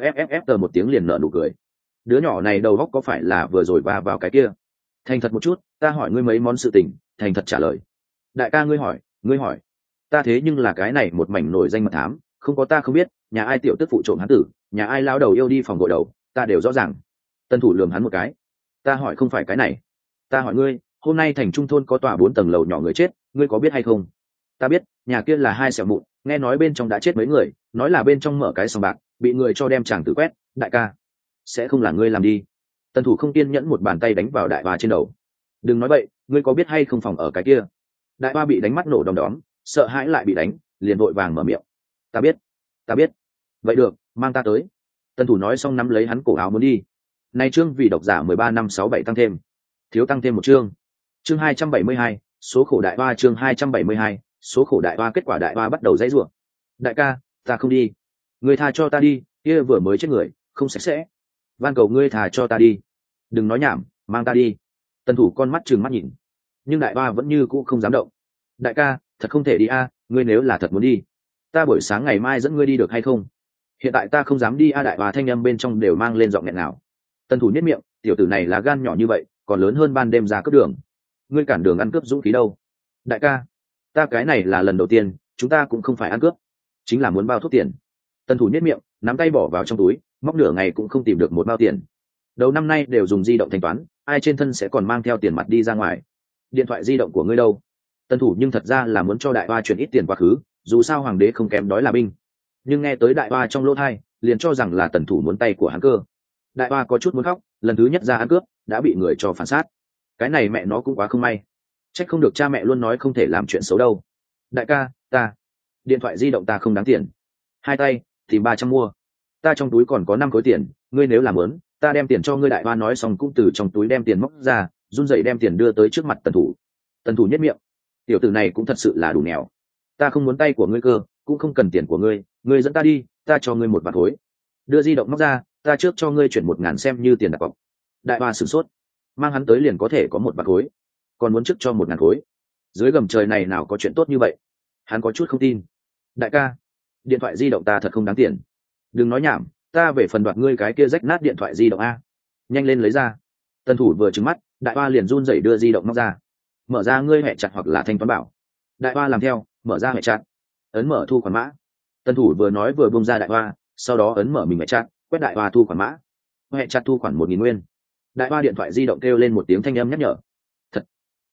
tờ một tiếng liền nở nụ cười. Đứa nhỏ này đầu óc có phải là vừa rồi va vào cái kia? Thành thật một chút, ta hỏi ngươi mấy món sự tình, thành thật trả lời. Đại ca ngươi hỏi, ta thế nhưng là cái này một mảnh nổi danh mật thám, không có ta không biết, nhà ai tiểu tức phụ trộm hắn tử, nhà ai lao đầu yêu đi phòng gội đầu, ta đều rõ ràng. Tân thủ lườm hắn một cái. Ta hỏi không phải cái này, ta hỏi ngươi, hôm nay thành trung thôn có tòa 4 tầng lầu nhỏ người chết, ngươi có biết hay không? Ta biết, nhà kia là 2 sẹo mụn, nghe nói bên trong đã chết mấy người, nói là bên trong mở cái sòng bạc, bị người cho đem chàng tử quét. Đại ca, sẽ không là ngươi làm đi? Tân thủ không kiên nhẫn một bàn tay đánh vào đại hoa trên đầu. Đừng nói bậy, ngươi có biết hay không phòng ở cái kia? Đại hoa bị đánh mắt nổ đom đóm, sợ hãi lại bị đánh, liền vội vàng mở miệng. Ta biết. Vậy được, mang ta tới. Tân thủ nói xong nắm lấy hắn cổ áo muốn đi. Này chương vì độc giả 13 năm 67 tăng thêm. Thiếu tăng thêm một chương. Chương 272, số khổ đại hoa. Chương 272, số khổ đại hoa. Kết quả đại hoa bắt đầu dãy rủa. Đại ca, ta không đi. Ngươi tha cho ta đi, kia vừa mới chết người, không sạch sẽ. Van cầu ngươi tha cho ta đi. Đừng nói nhảm, mang ta đi. Tân thủ con mắt trừng mắt nhìn. Nhưng đại hoa vẫn như cũ không dám động. Đại ca, thật không thể đi a, ngươi nếu là thật muốn đi, ta buổi sáng ngày mai dẫn ngươi đi được hay không? Hiện tại ta không dám đi a. Đại hoa thanh âm bên trong đều mang lên giọng nghẹn nào. Tân thủ nhất miệng, tiểu tử này là gan nhỏ như vậy, còn lớn hơn ban đêm ra cướp đường. Ngươi cản đường ăn cướp dũng khí đâu? Đại ca, ta cái này là lần đầu tiên, chúng ta cũng không phải ăn cướp, chính là muốn bao thuốc tiền. Tân thủ nhất miệng, nắm tay bỏ vào trong túi, móc nửa ngày cũng không tìm được một bao tiền. Đầu năm nay đều dùng di động thanh toán, ai trên thân sẽ còn mang theo tiền mặt đi ra ngoài? Điện thoại di động của ngươi đâu? Tân thủ nhưng thật ra là muốn cho đại hoa chuyển ít tiền quá khứ, dù sao hoàng đế không kém đói là binh. Nhưng nghe tới đại hoa trong lỗ thai, liền cho rằng là tần thủ muốn tay của hắn cơ. Đại hoa có chút muốn khóc, lần thứ nhất ra ăn cướp đã bị người cho phản sát. Cái này mẹ nó cũng quá không may, trách không được cha mẹ luôn nói không thể làm chuyện xấu đâu. Đại ca, ta điện thoại di động ta không đáng tiền, hai tay thì 300 mua, ta trong túi còn có 5 khối tiền, ngươi nếu làm lớn, ta đem tiền cho ngươi. Đại hoa nói xong cũng từ trong túi đem tiền móc ra, run rẩy đem tiền đưa tới trước mặt tần thủ. Tần thủ nhất miệng, tiểu tử này cũng thật sự là đủ nghèo. Ta không muốn tay của ngươi cơ, cũng không cần tiền của ngươi, ngươi dẫn ta đi, ta cho ngươi 1 vạn khối. Đưa di động móc ra, ta trước cho ngươi chuyển 1.000 xem như tiền đặt cọc. Đại hoa sửng sốt, mang hắn tới liền có thể có 1 vạn khối, còn muốn trước cho 1.000 khối, dưới gầm trời này nào có chuyện tốt như vậy? Hắn có chút không tin. Đại ca, điện thoại di động ta thật không đáng tiền. Đừng nói nhảm, ta về phần đoạt ngươi cái kia rách nát điện thoại di động a. Nhanh lên lấy ra. Tân thủ vừa trừng mắt, đại hoa liền run rẩy đưa di động móc ra. Mở ra ngươi hệ chặt hoặc là thanh toán bảo. Đại hoa làm theo, mở ra hệ chặt, ấn mở thu khoản mã. Tân thủ vừa nói vừa bung ra đại hoa, sau đó ấn mở mình hệ chặt, quét đại hoa thu khoản mã. Hệ chặt thu khoản 1.000 nguyên. Đại hoa điện thoại di động kêu lên một tiếng thanh âm nhắc nhở. Thật,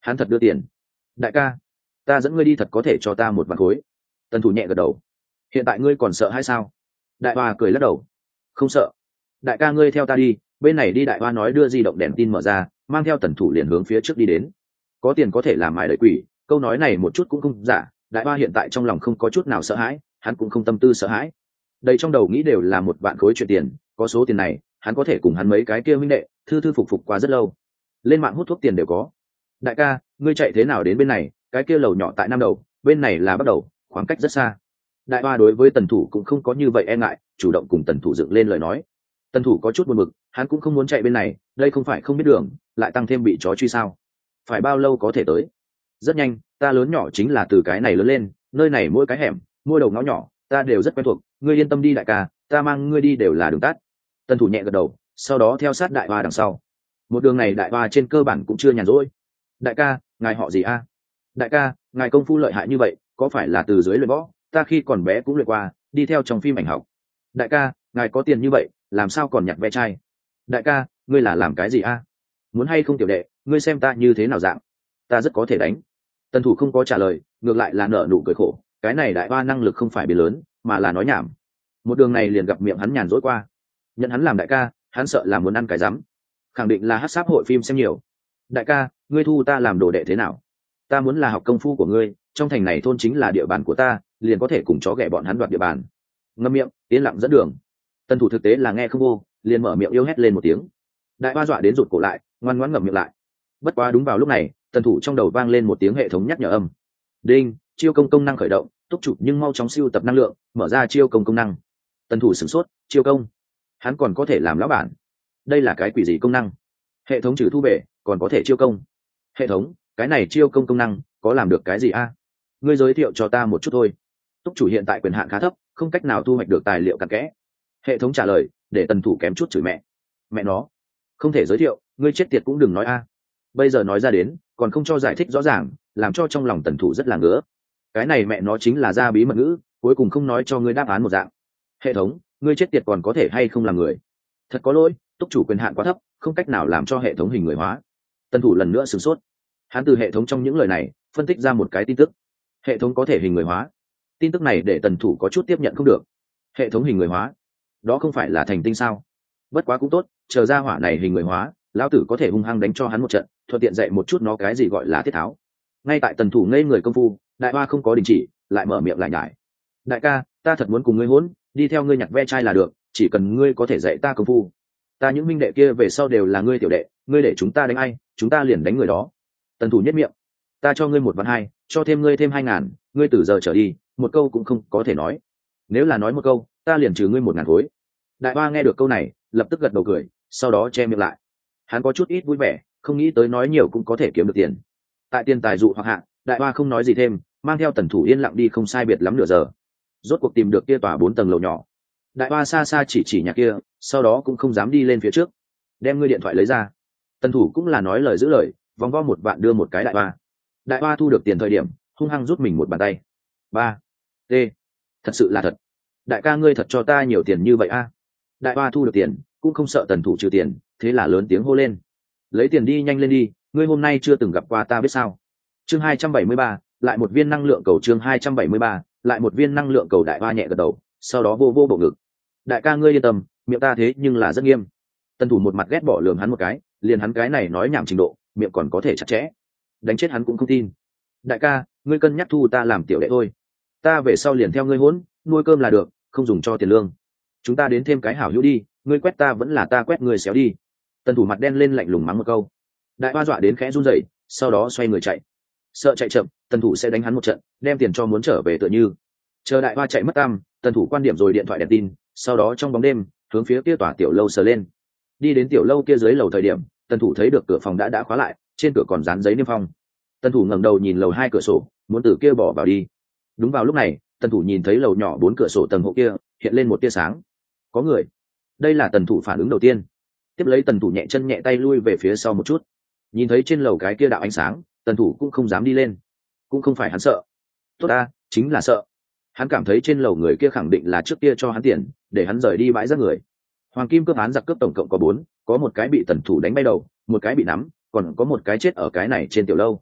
Hắn thật đưa tiền. Đại ca, ta dẫn ngươi đi thật có thể cho ta 1 vạn khối. Tần thủ nhẹ gật đầu. Hiện tại ngươi còn sợ hay sao? Đại hoa cười lắc đầu. Không sợ. Đại ca ngươi theo ta đi, bên này đi. Đại hoa nói, đưa di động đèn tin mở ra, mang theo tần thủ liền hướng phía trước đi đến. Có tiền có thể làm mài đợi quỷ, câu nói này một chút cũng không giả. Đại hoa hiện tại trong lòng không có chút nào sợ hãi, hắn cũng không tâm tư sợ hãi. Đây trong đầu nghĩ đều là 1 vạn khối chuyện tiền, có số tiền này, hắn có thể cùng hắn mấy cái kia huynh đệ thư thư phục phục qua rất lâu. Lên mạng hút thuốc tiền đều có. Đại ca, ngươi chạy thế nào đến bên này? Cái kia lầu nhỏ tại Nam Đầu, bên này là Bắc Đầu, khoảng cách rất xa. Đại hoa đối với tần thủ cũng không có như vậy e ngại, chủ động cùng tần thủ dựng lên lời nói. Tần thủ có chút buồn bực, hắn cũng không muốn chạy bên này, đây không phải không biết đường, lại tăng thêm bị chó truy sao? Phải bao lâu có thể tới? Rất nhanh, ta lớn nhỏ chính là từ cái này lớn lên, nơi này mỗi cái hẻm, mỗi đầu ngõ nhỏ, ta đều rất quen thuộc. Ngươi yên tâm đi đại ca, ta mang ngươi đi đều là đường tắt. Tần thủ nhẹ gật đầu, sau đó theo sát đại hoa đằng sau. Một đường này đại hoa trên cơ bản cũng chưa nhàn rỗi. Đại ca, ngài họ gì a? Đại ca, ngài công phu lợi hại như vậy, có phải là từ dưới luyện võ? Ta khi còn bé cũng luyện qua, đi theo trong phim ảnh học. Đại ca, ngài có tiền như vậy, làm sao còn nhặt ve chai? Đại ca, ngươi là làm cái gì a? Muốn hay không tiểu đệ, ngươi xem ta như thế nào dạng? Ta rất có thể đánh. Tần thủ không có trả lời, ngược lại là nở nụ cười khổ. Cái này đại hoa năng lực không phải biến lớn, mà là nói nhảm. Một đường này liền gặp miệng hắn nhàn rỗi qua. Nhận hắn làm đại ca, hắn sợ là muốn ăn cái rắm. Khẳng định là hát sáp hội phim xem nhiều. Đại ca, ngươi thu ta làm đồ đệ thế nào? Ta muốn là học công phu của ngươi, trong thành này thôn chính là địa bàn của ta, liền có thể cùng chó ghẻ bọn hắn đoạt địa bàn. Ngâm miệng, yên lặng dẫn đường. Tần thủ thực tế là nghe không vô, liền mở miệng yêu hét lên một tiếng. Đại hoa dọa đến rụt cổ lại, ngoan ngoãn ngậm miệng lại. Bất quá đúng vào lúc này, tần thủ trong đầu vang lên một tiếng hệ thống nhắc nhở âm. Đinh, chiêu công công năng khởi động, túc chủ nhưng mau chóng siêu tập năng lượng, mở ra chiêu công công năng. Tần thủ sửng sốt, chiêu công, hắn còn có thể làm lão bản. Đây là cái quỷ gì công năng? Hệ thống trừ thu bể, còn có thể chiêu công. Hệ thống, cái này chiêu công công năng có làm được cái gì a? Ngươi giới thiệu cho ta một chút thôi. Túc chủ hiện tại quyền hạn khá thấp, không cách nào thu hoạch được tài liệu cặn kẽ. Hệ thống trả lời, để tần thủ kém chút chửi mẹ. Mẹ nó, không thể giới thiệu, ngươi chết tiệt cũng đừng nói a. Bây giờ nói ra đến, còn không cho giải thích rõ ràng, làm cho trong lòng tần thủ rất là ngứa. Cái này mẹ nó chính là ra bí mật ngữ, cuối cùng không nói cho ngươi đáp án một dạng. Hệ thống, ngươi chết tiệt còn có thể hay không làm người? Thật có lỗi, túc chủ quyền hạn quá thấp, không cách nào làm cho hệ thống hình người hóa. Tần thủ lần nữa sửng sốt. Hắn từ hệ thống trong những lời này phân tích ra một cái tin tức. Hệ thống có thể hình người hóa. Tin tức này để tần thủ có chút tiếp nhận không được. Hệ thống hình người hóa, đó không phải là thành tinh sao? Bất quá cũng tốt, chờ ra hỏa này hình người hóa, lão tử có thể hung hăng đánh cho hắn một trận, thuận tiện dạy một chút nó cái gì gọi là thiết tháo. Ngay tại tần thủ ngây người công phu, đại hoa không có đình chỉ, lại mở miệng lại nhải. Đại ca, ta thật muốn cùng ngươi hỗn, đi theo ngươi nhặt ve chai là được, chỉ cần ngươi có thể dạy ta công phu. Ta những minh đệ kia về sau đều là ngươi tiểu đệ, ngươi để chúng ta đánh ai, chúng ta liền đánh người đó. Tần thủ nhất miệng, ta cho ngươi 1 vạn 2, cho thêm ngươi thêm 2.000, ngươi từ giờ trở đi, một câu cũng không có thể nói. Nếu là nói một câu, ta liền trừ ngươi 1.000 khối. Đại hoa nghe được câu này, lập tức gật đầu cười, sau đó che miệng lại. Hắn có chút ít vui vẻ, không nghĩ tới nói nhiều cũng có thể kiếm được tiền. Tại tiền tài dụ hoặc hạ, đại hoa không nói gì thêm, mang theo tần thủ yên lặng đi không sai biệt lắm nửa giờ. Rốt cuộc tìm được kia tòa 4 tầng lầu nhỏ. Đại hoa xa xa chỉ nhà kia, sau đó cũng không dám đi lên phía trước. Đem ngươi điện thoại lấy ra. Tần thủ cũng là nói lời giữ lời, vòng vo 1 vạn đưa một cái đại hoa. Đại hoa thu được tiền thời điểm, hung hăng rút mình một bàn tay. Ba, t, thật sự là thật. Đại ca ngươi thật cho ta nhiều tiền như vậy a? Đại hoa thu được tiền, cũng không sợ tần thủ trừ tiền, thế là lớn tiếng hô lên. Lấy tiền đi, nhanh lên đi, ngươi hôm nay chưa từng gặp qua ta biết sao? Chương 273, lại một viên năng lượng cầu. Chương 273, lại một viên năng lượng cầu. Đại hoa nhẹ gật đầu, sau đó vô vô bộ ngực. Đại ca ngươi yên tâm, miệng ta thế nhưng là rất nghiêm. Tần thủ một mặt ghét bỏ lườm hắn một cái, liền hắn cái này nói nhảm trình độ, miệng còn có thể chặt chẽ. Đánh chết hắn cũng không tin. Đại ca, ngươi cân nhắc thu ta làm tiểu đệ thôi. Ta về sau liền theo ngươi hỗn, nuôi cơm là được, không dùng cho tiền lương. Chúng ta đến thêm cái hảo hữu đi, ngươi quét ta vẫn là ta quét ngươi xéo đi. Tần thủ mặt đen lên lạnh lùng mắng một câu. Đại hoa dọa đến khẽ run rẩy, sau đó xoay người chạy. Sợ chạy chậm, tần thủ sẽ đánh hắn một trận, đem tiền cho muốn trở về tựa như. Chờ đại hoa chạy mất tăm, tần thủ quan điểm rồi điện thoại đèn tin, sau đó trong bóng đêm hướng phía kia tòa tiểu lâu sờ lên. Đi đến tiểu lâu kia dưới lầu thời điểm, tần thủ thấy được cửa phòng đã khóa lại, trên cửa còn dán giấy niêm phong. Tần thủ ngẩng đầu nhìn lầu 2 cửa sổ, muốn từ kia bỏ vào đi. Đúng vào lúc này, tần thủ nhìn thấy lầu nhỏ 4 cửa sổ tầng hộ kia hiện lên một tia sáng. Có người. Đây là tần thủ phản ứng đầu tiên. Tiếp lấy tần thủ nhẹ chân nhẹ tay lui về phía sau một chút. Nhìn thấy trên lầu cái kia đạo ánh sáng, tần thủ cũng không dám đi lên. Cũng không phải hắn sợ. Tốt ta, chính là sợ. Hắn cảm thấy trên lầu người kia khẳng định là trước kia cho hắn tiền, để hắn rời đi bãi rác người. Hoàng kim cướp án giặc cướp tổng cộng có 4, có một cái bị tần thủ đánh bay đầu, một cái bị nắm, còn có một cái chết ở cái này trên tiểu lâu.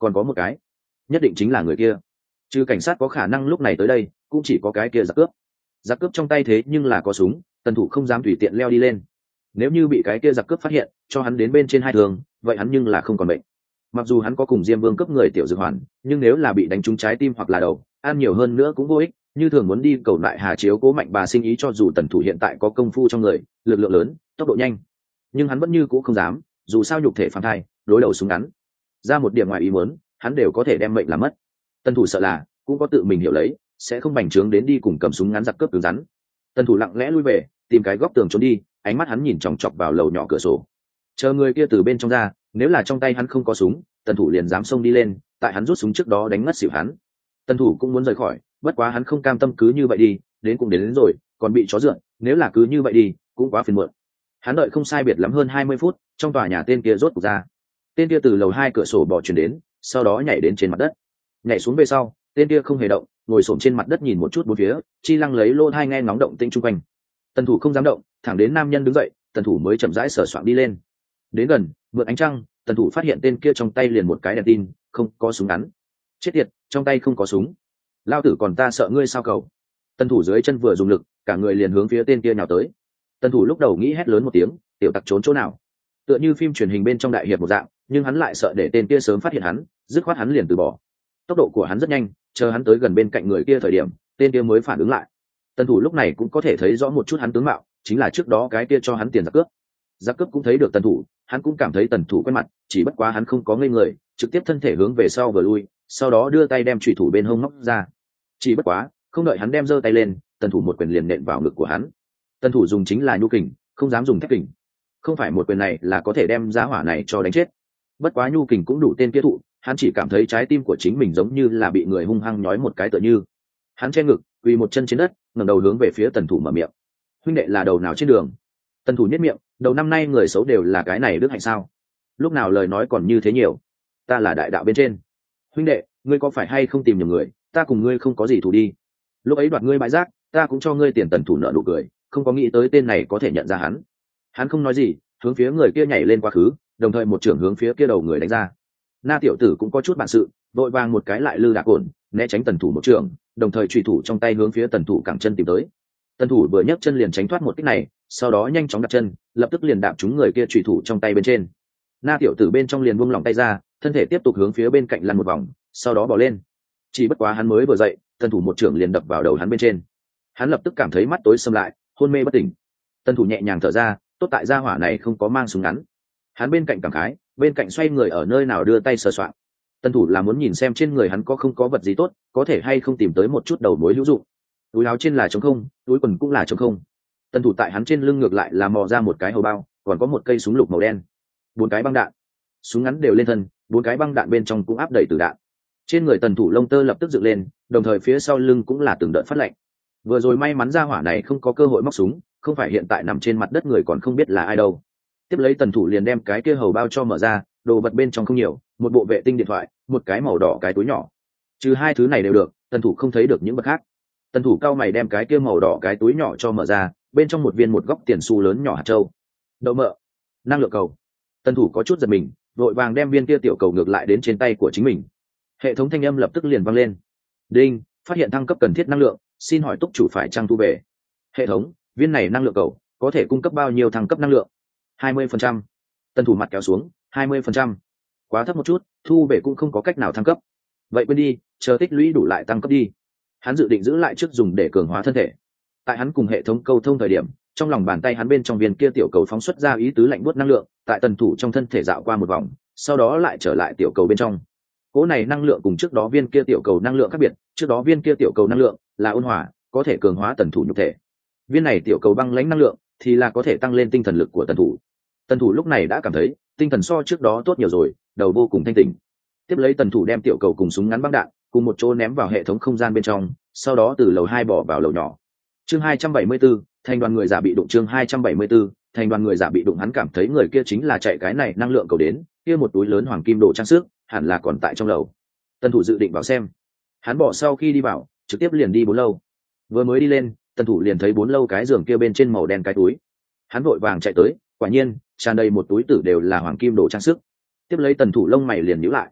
còn có một cái, nhất định chính là người kia. Trừ cảnh sát có khả năng lúc này tới đây, cũng chỉ có cái kia giặc cướp. Giặc cướp trong tay thế nhưng là có súng, tần thủ không dám tùy tiện leo đi lên. Nếu như bị cái kia giặc cướp phát hiện, cho hắn đến bên trên 2 thương, vậy hắn nhưng là không còn bệnh. Mặc dù hắn có cùng Diêm Vương cướp người tiểu dược hoàn, nhưng nếu là bị đánh trúng trái tim hoặc là đầu, ăn nhiều hơn nữa cũng vô ích. Như thường muốn đi cầu lại Hà Chiếu cố mạnh bà sinh ý, cho dù tần thủ hiện tại có công phu trong người, lực lượng lớn, tốc độ nhanh, nhưng hắn vẫn như cũ không dám, dù sao nhục thể phàm thai, đối đầu súng ngắn, ra một điểm ngoài ý muốn, hắn đều có thể đem mệnh làm mất. Tần thủ sợ là cũng có tự mình hiểu lấy, sẽ không bành trướng đến đi cùng cầm súng ngắn giặc cướp cứng rắn. Tần thủ lặng lẽ lui về, tìm cái góc tường trốn đi, ánh mắt hắn nhìn chòng chọc vào lầu nhỏ cửa sổ, chờ người kia từ bên trong ra. Nếu là trong tay hắn không có súng, tần thủ liền dám xông đi lên, tại hắn rút súng trước đó đánh ngất xỉu hắn. Tần thủ cũng muốn rời khỏi, bất quá hắn không cam tâm cứ như vậy đi, đến cũng đến rồi, còn bị chó dượn, nếu là cứ như vậy đi, cũng quá phiền muộn. Hắn đợi không sai biệt lắm hơn 20 phút, trong tòa nhà tên kia rốt cuộc ra. Tên kia từ lầu 2 cửa sổ bò chuyển đến, sau đó nhảy đến trên mặt đất. Nhảy xuống về sau, tên kia không hề động, ngồi xổm trên mặt đất nhìn một chút bốn phía, chi lăng lấy lô thai nghe ngóng động tĩnh chung quanh. Tần thủ không dám động, thẳng đến nam nhân đứng dậy, tần thủ mới chậm rãi sờ soạng đi lên. Đến gần, mượn ánh trăng, tần thủ phát hiện tên kia trong tay liền một cái đèn tin, không có súng ngắn. Chết tiệt, trong tay không có súng. Lao tử còn ta sợ ngươi sao cậu? Tần thủ dưới chân vừa dùng lực, cả người liền hướng phía tên kia nhào tới. Tần thủ lúc đầu nghĩ hét lớn một tiếng, tiểu tặc trốn chỗ nào? Tựa như phim truyền hình bên trong đại hiệp một dạng, nhưng hắn lại sợ để tên kia sớm phát hiện hắn, dứt khoát hắn liền từ bỏ. Tốc độ của hắn rất nhanh, chờ hắn tới gần bên cạnh người kia thời điểm, tên kia mới phản ứng lại. Tần thủ lúc này cũng có thể thấy rõ một chút hắn tướng mạo, chính là trước đó cái kia cho hắn tiền giặc cướp. Giặc cướp cũng thấy được tần thủ, hắn cũng cảm thấy tần thủ quen mặt, chỉ bất quá hắn không có ngây người, trực tiếp thân thể hướng về sau vừa lui, sau đó đưa tay đem chủy thủ bên hông móc ra. Chỉ bất quá, không đợi hắn đem giơ tay lên, tần thủ một quyền liền nện vào ngực của hắn. Tần thủ dùng chính là nhu kình, không dám dùng thép kình. Không phải một quyền này là có thể đem giá hỏa này cho đánh chết. Bất quá nhu kình cũng đủ tên kia thụ, hắn chỉ cảm thấy trái tim của chính mình giống như là bị người hung hăng nhói một cái tựa như. Hắn che ngực, quỳ một chân trên đất, ngẩng đầu hướng về phía tần thủ mở miệng. Huynh đệ là đầu nào trên đường? Tần thủ nhếch miệng, đầu năm nay người xấu đều là cái này đức hạnh sao? Lúc nào lời nói còn như thế nhiều. Ta là đại đạo bên trên. Huynh đệ, ngươi có phải hay không tìm nhầm người, ta cùng ngươi không có gì thù đi. Lúc ấy đoạt ngươi bãi rác, ta cũng cho ngươi tiền. Tần thủ nợ nụ cười, không có nghĩ tới tên này có thể nhận ra hắn. Hắn không nói gì, hướng phía người kia nhảy lên quá khứ, đồng thời một trưởng hướng phía kia đầu người đánh ra. Na tiểu tử cũng có chút bản sự, vội vàng một cái lại lư đạc ổn, né tránh tần thủ một trưởng, đồng thời chủy thủ trong tay hướng phía tần thủ cẳng chân tìm tới. Tần thủ vừa nhấc chân liền tránh thoát một kích này, sau đó nhanh chóng đặt chân, lập tức liền đạp trúng người kia chủy thủ trong tay bên trên. Na tiểu tử bên trong liền buông lỏng tay ra, thân thể tiếp tục hướng phía bên cạnh lăn một vòng, sau đó bỏ lên. Chỉ bất quá hắn mới vừa dậy, tần thủ một trưởng liền đập vào đầu hắn bên trên. Hắn lập tức cảm thấy mắt tối sầm lại, hôn mê bất tỉnh. Tần thủ nhẹ nhàng thở ra, tốt tại gia hỏa này không có mang súng ngắn. Hắn bên cạnh cảm khái, bên cạnh xoay người ở nơi nào đưa tay sờ soạng. Tần thủ là muốn nhìn xem trên người hắn có không có vật gì tốt, có thể hay không tìm tới một chút đầu mối hữu dụng. Túi áo trên là trống không, túi quần cũng là trống không. Tần thủ tại hắn trên lưng ngược lại là mò ra một cái hầu bao, còn có một cây súng lục màu đen, 4 cái băng đạn, súng ngắn đều lên thân, 4 cái băng đạn bên trong cũng áp đầy tử đạn. Trên người tần thủ lông tơ lập tức dựng lên, đồng thời phía sau lưng cũng là từng đợt phát lạnh. Vừa rồi may mắn ra hỏa này không có cơ hội móc súng, không phải hiện tại nằm trên mặt đất người còn không biết là ai đâu. Tiếp lấy tần thủ liền đem cái kia hầu bao cho mở ra, đồ vật bên trong không nhiều, một bộ vệ tinh điện thoại, một cái màu đỏ cái túi nhỏ. Trừ 2 thứ này đều được, tần thủ không thấy được những vật khác. Tần thủ cao mày đem cái kia màu đỏ cái túi nhỏ cho mở ra, bên trong một viên một góc tiền xu lớn nhỏ hạt châu. Đậu mỡ, năng lượng cầu. Tần thủ có chút giật mình, vội vàng đem viên kia tiểu cầu ngược lại đến trên tay của chính mình. Hệ thống thanh âm lập tức liền vang lên. Đinh, phát hiện thăng cấp cần thiết năng lượng, xin hỏi túc chủ phải trang thu về. Hệ thống, viên này năng lượng cầu có thể cung cấp bao nhiêu thăng cấp năng lượng? 20%. Tần thủ mặt kéo xuống, 20%. Quá thấp một chút, thu về cũng không có cách nào thăng cấp. Vậy quên đi, chờ tích lũy đủ lại tăng cấp đi. Hắn dự định giữ lại trước dùng để cường hóa thân thể. Tại hắn cùng hệ thống câu thông thời điểm, trong lòng bàn tay hắn bên trong viên kia tiểu cầu phóng xuất ra ý tứ lạnh buốt năng lượng, tại tần thủ trong thân thể dạo qua một vòng, sau đó lại trở lại tiểu cầu bên trong. Cỗ này năng lượng cùng trước đó viên kia tiểu cầu năng lượng khác biệt, trước đó viên kia tiểu cầu năng lượng là ôn hòa, có thể cường hóa tần thủ nhục thể. Viên này tiểu cầu băng lãnh năng lượng thì là có thể tăng lên tinh thần lực của tần thủ. Tần thủ lúc này đã cảm thấy tinh thần so trước đó tốt nhiều rồi, đầu vô cùng thanh tỉnh. Tiếp lấy tần thủ đem tiểu cầu cùng súng ngắn băng đạn cùng một chỗ ném vào hệ thống không gian bên trong, sau đó từ lầu 2 bỏ vào lầu nhỏ. Chương 274, thành đoàn người giả bị đụng. Chương 274, thành đoàn người giả bị đụng. Hắn cảm thấy người kia chính là chạy cái này năng lượng cầu đến, kia một túi lớn hoàng kim đồ trang sức hẳn là còn tại trong lầu. Tần thủ dự định vào xem. Hắn bỏ sau khi đi vào, trực tiếp liền đi 4 lâu. Vừa mới đi lên, tần thủ liền thấy 4 lâu cái giường kia bên trên màu đen cái túi. Hắn vội vàng chạy tới, quả nhiên tràn đầy một túi tử đều là hoàng kim đồ trang sức. Tiếp lấy tần thủ lông mày liền nhíu lại.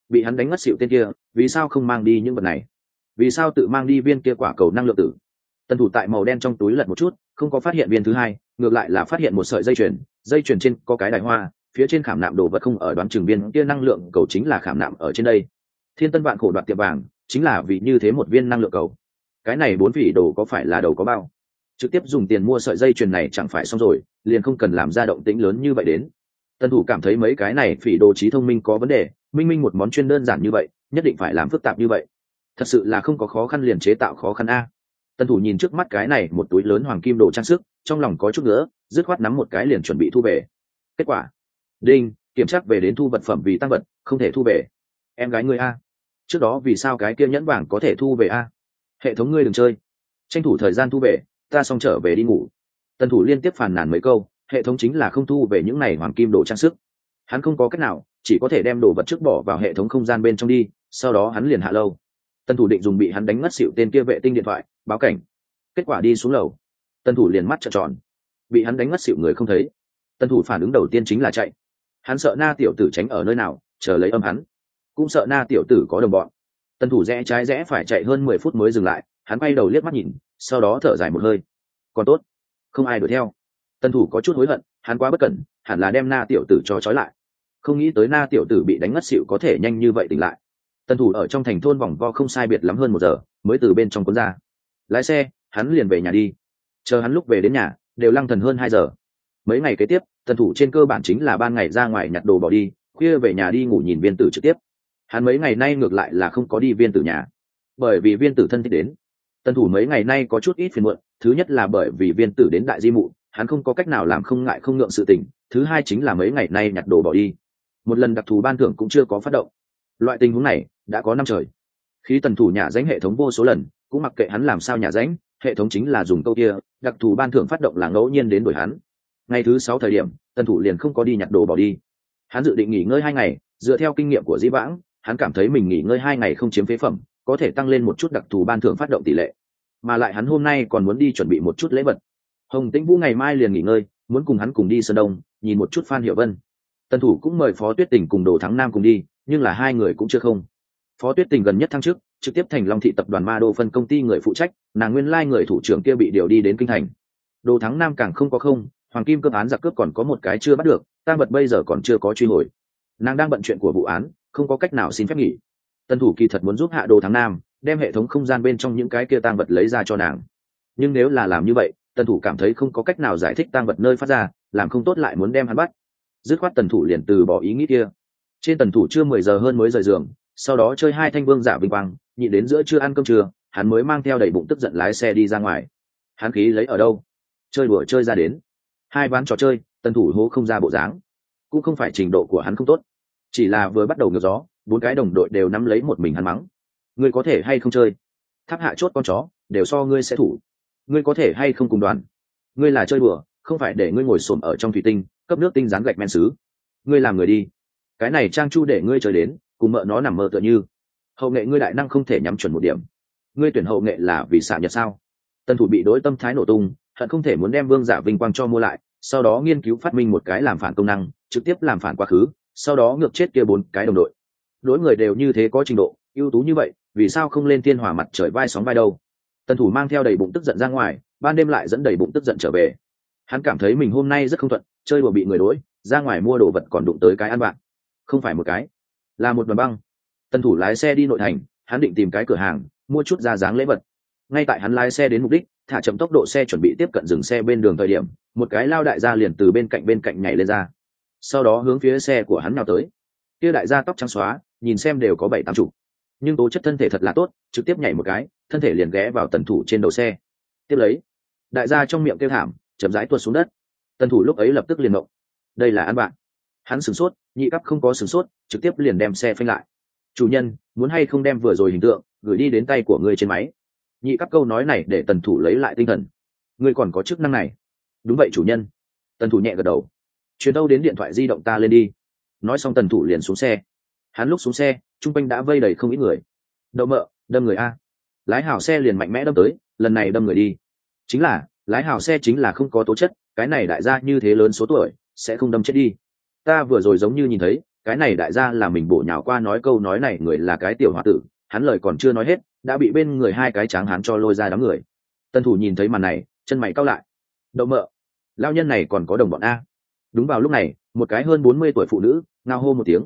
bị hắn đánh ngất xỉu tên kia vì sao không mang đi những vật này, vì sao tự mang đi viên kia quả cầu năng lượng tử. Tần thủ tại màu đen trong túi lật một chút, không có phát hiện viên thứ hai, ngược lại là phát hiện một sợi dây chuyền trên có cái đài hoa, phía trên khảm nạm đồ vật không ở, đoán chừng viên kia năng lượng cầu chính là khảm nạm ở trên đây. Thiên Tân vạn khổ đoạt tiệm vàng chính là vì như thế một viên năng lượng cầu. Cái này 4 vị đồ có phải là đầu có bao, trực tiếp dùng tiền mua sợi dây chuyền này chẳng phải xong rồi, liền không cần làm ra động tĩnh lớn như vậy đến. Tân thủ cảm thấy mấy cái này phỉ đồ trí thông minh có vấn đề, minh một món chuyên đơn giản như vậy nhất định phải làm phức tạp như vậy, thật sự là không có khó khăn liền chế tạo khó khăn a. Tân thủ nhìn trước mắt cái này một túi lớn hoàng kim đồ trang sức, trong lòng có chút nữa, dứt khoát nắm một cái liền chuẩn bị thu về. Kết quả đinh, kiểm tra về đến thu vật phẩm vì tăng vật, không thể thu về. Em gái ngươi a, trước đó vì sao cái kia nhẫn vàng có thể thu về a? Hệ thống ngươi đừng chơi, tranh thủ thời gian thu về, ta xong trở về đi ngủ. Tân thủ liên tiếp phàn nàn mấy câu, hệ thống chính là không thu về những này hoàng kim đồ trang sức. Hắn không có cách nào, chỉ có thể đem đồ vật trước bỏ vào hệ thống không gian bên trong đi, sau đó hắn liền hạ lâu. Tân thủ định dùng bị hắn đánh ngất xỉu tên kia vệ tinh điện thoại báo cảnh, kết quả đi xuống lầu, Tân thủ liền mắt trợn tròn, bị hắn đánh ngất xỉu người không thấy. Tân thủ phản ứng đầu tiên chính là chạy, hắn sợ Na tiểu tử tránh ở nơi nào chờ lấy âm hắn, cũng sợ Na tiểu tử có đồng bọn. Tân thủ rẽ trái rẽ phải chạy hơn 10 phút mới dừng lại, hắn quay đầu liếc mắt nhìn, sau đó thở dài một hơi, còn tốt không ai đuổi theo. Tân thủ có chút hối hận, hắn quá bất cẩn, hẳn là đem Na tiểu tử cho trói lại, không nghĩ tới Na tiểu tử bị đánh ngất xỉu có thể nhanh như vậy tỉnh lại. Tân thủ ở trong thành thôn vòng vo không sai biệt lắm hơn 1 giờ mới từ bên trong cuốn ra, lái xe hắn liền về nhà đi. Chờ hắn lúc về đến nhà đều lăng thần hơn 2 giờ. Mấy ngày kế tiếp Tân thủ trên cơ bản chính là ban ngày ra ngoài nhặt đồ bỏ đi, khuya về nhà đi ngủ nhìn viên tử trực tiếp. Hắn mấy ngày nay ngược lại là không có đi viên tử nhà, bởi vì viên tử thân thích đến. Tân thủ mấy ngày nay có chút ít phiền muộn, thứ nhất là bởi vì viên tử đến đại di mụ, hắn không có cách nào làm không ngại không ngượng sự tình, thứ hai chính là mấy ngày nay nhặt đồ bỏ đi, một lần đặc thù ban thưởng cũng chưa có phát động. Loại tình huống này đã có năm trời. Khi Tần thủ nhà danh hệ thống vô số lần, cũng mặc kệ hắn làm sao nhà danh, hệ thống chính là dùng câu kia, đặc thù ban thưởng phát động là ngẫu nhiên đến đổi hắn. Ngày thứ 6 thời điểm, Tần thủ liền không có đi nhặt đồ bỏ đi. Hắn dự định nghỉ ngơi 2 ngày, dựa theo kinh nghiệm của Dĩ Vãng, hắn cảm thấy mình nghỉ ngơi 2 ngày không chiếm phế phẩm, có thể tăng lên một chút đặc thù ban thưởng phát động tỷ lệ. Mà lại hắn hôm nay còn muốn đi chuẩn bị một chút lễ vật. Hồng Tĩnh Vũ ngày mai liền nghỉ ngơi, muốn cùng hắn cùng đi Sơn Đông, nhìn một chút Phan Hiểu Vân. Tần thủ cũng mời Phó Tuyết Tình cùng Đồ Thắng Nam cùng đi, nhưng là hai người cũng chưa không. Phó Tuyết Tình gần nhất thăng chức, trực tiếp thành Long thị tập đoàn Ma Đô phân công ty người phụ trách, nàng nguyên lai người thủ trưởng kia bị điều đi đến kinh thành. Đồ Thắng Nam càng không có không, hoàng kim cướp án giặc cướp còn có một cái chưa bắt được, tang vật bây giờ còn chưa có truy hồi. Nàng đang bận chuyện của vụ án, không có cách nào xin phép nghỉ. Tần thủ kỳ thật muốn giúp hạ Đồ Thắng Nam, đem hệ thống không gian bên trong những cái kia tang vật lấy ra cho nàng. Nhưng nếu là làm như vậy, Tần thủ cảm thấy không có cách nào giải thích tang vật nơi phát ra, làm không tốt lại muốn đem hắn bắt. Dứt khoát Tần thủ liền từ bỏ ý nghĩ kia. Trên Tần thủ chưa 10 giờ hơn mới rời giường, sau đó chơi 2 thanh vương giả vinh quang, nhịn đến giữa trưa ăn cơm trưa, hắn mới mang theo đầy bụng tức giận lái xe đi ra ngoài. Hắn khí lấy ở đâu? Chơi đùa chơi ra đến. 2 ván trò chơi, Tần thủ hố không ra bộ dáng. Cũng không phải trình độ của hắn không tốt, chỉ là vừa bắt đầu ngược gió, 4 cái đồng đội đều nắm lấy một mình hắn mắng. Ngươi có thể hay không chơi? Tháp hạ chốt con chó, đều so ngươi sẽ thủ. Ngươi có thể hay không cùng đoàn? Ngươi là chơi đùa, không phải để ngươi ngồi xổm ở trong thủy tinh, cấp nước tinh rán gạch men sứ. Ngươi làm người đi. Cái này trang chu để ngươi chơi đến, cùng mợ nó nằm mơ tựa như. Hậu nghệ ngươi đại năng không thể nhắm chuẩn một điểm. Ngươi tuyển hậu nghệ là vì xạ nhật sao? Tần thủ bị đối tâm thái nổ tung, hận không thể muốn đem vương giả vinh quang cho mua lại, sau đó nghiên cứu phát minh một cái làm phản công năng, trực tiếp làm phản quá khứ, sau đó ngược chết kia 4 cái đồng đội. Đối người đều như thế có trình độ, ưu tú như vậy, vì sao không lên thiên hỏa mặt trời vai sóng vai đâu? Tần thủ mang theo đầy bụng tức giận ra ngoài, ban đêm lại dẫn đầy bụng tức giận trở về. Hắn cảm thấy mình hôm nay rất không thuận, chơi đùa bị người đối, ra ngoài mua đồ vật còn đụng tới cái ăn bạn, không phải một cái, là một đoàn băng. Tần thủ lái xe đi nội thành, hắn định tìm cái cửa hàng mua chút ra dáng lễ vật. Ngay tại hắn lái xe đến mục đích, thả chậm tốc độ xe chuẩn bị tiếp cận dừng xe bên đường thời điểm, một cái lao đại gia liền từ bên cạnh nhảy lên ra, sau đó hướng phía xe của hắn nào tới. Kia đại gia tóc trắng xóa, nhìn xem đều có 7-8 chục, nhưng tố chất thân thể thật là tốt, trực tiếp nhảy một cái, thân thể liền ghé vào Tần thủ trên đầu xe. Tiếp lấy, đại gia trong miệng kêu thảm, chậm rãi tuột xuống đất. Tần thủ lúc ấy lập tức liền động, đây là ăn bạn. Hắn sửng sốt, nhị cấp không có sửng sốt, trực tiếp liền đem xe phanh lại. Chủ nhân, muốn hay không đem vừa rồi hình tượng gửi đi đến tay của ngươi trên máy? Nhị cấp câu nói này để Tần thủ lấy lại tinh thần. Ngươi còn có chức năng này? Đúng vậy chủ nhân. Tần thủ nhẹ gật đầu. Truyền đâu đến điện thoại di động ta lên đi. Nói xong Tần thủ liền xuống xe. Hắn lúc xuống xe, trung quanh đã vây đầy không ít người. Đậu mợ, đâm người a. Lái hào xe liền mạnh mẽ đâm tới, lần này đâm người đi. Chính là, lái hào xe chính là không có tố chất, cái này đại gia như thế lớn số tuổi, sẽ không đâm chết đi. Ta vừa rồi giống như nhìn thấy, cái này đại gia là mình bổ nhào qua nói câu nói này người là cái tiểu h tử, hắn lời còn chưa nói hết đã bị bên người hai cái tráng hắn cho lôi ra đám người. Tân thủ nhìn thấy màn này chân mày cau lại. Đậu mợ, lao nhân này còn có đồng bọn a. Đúng vào lúc này một cái hơn 40 tuổi phụ nữ ngao hô một tiếng.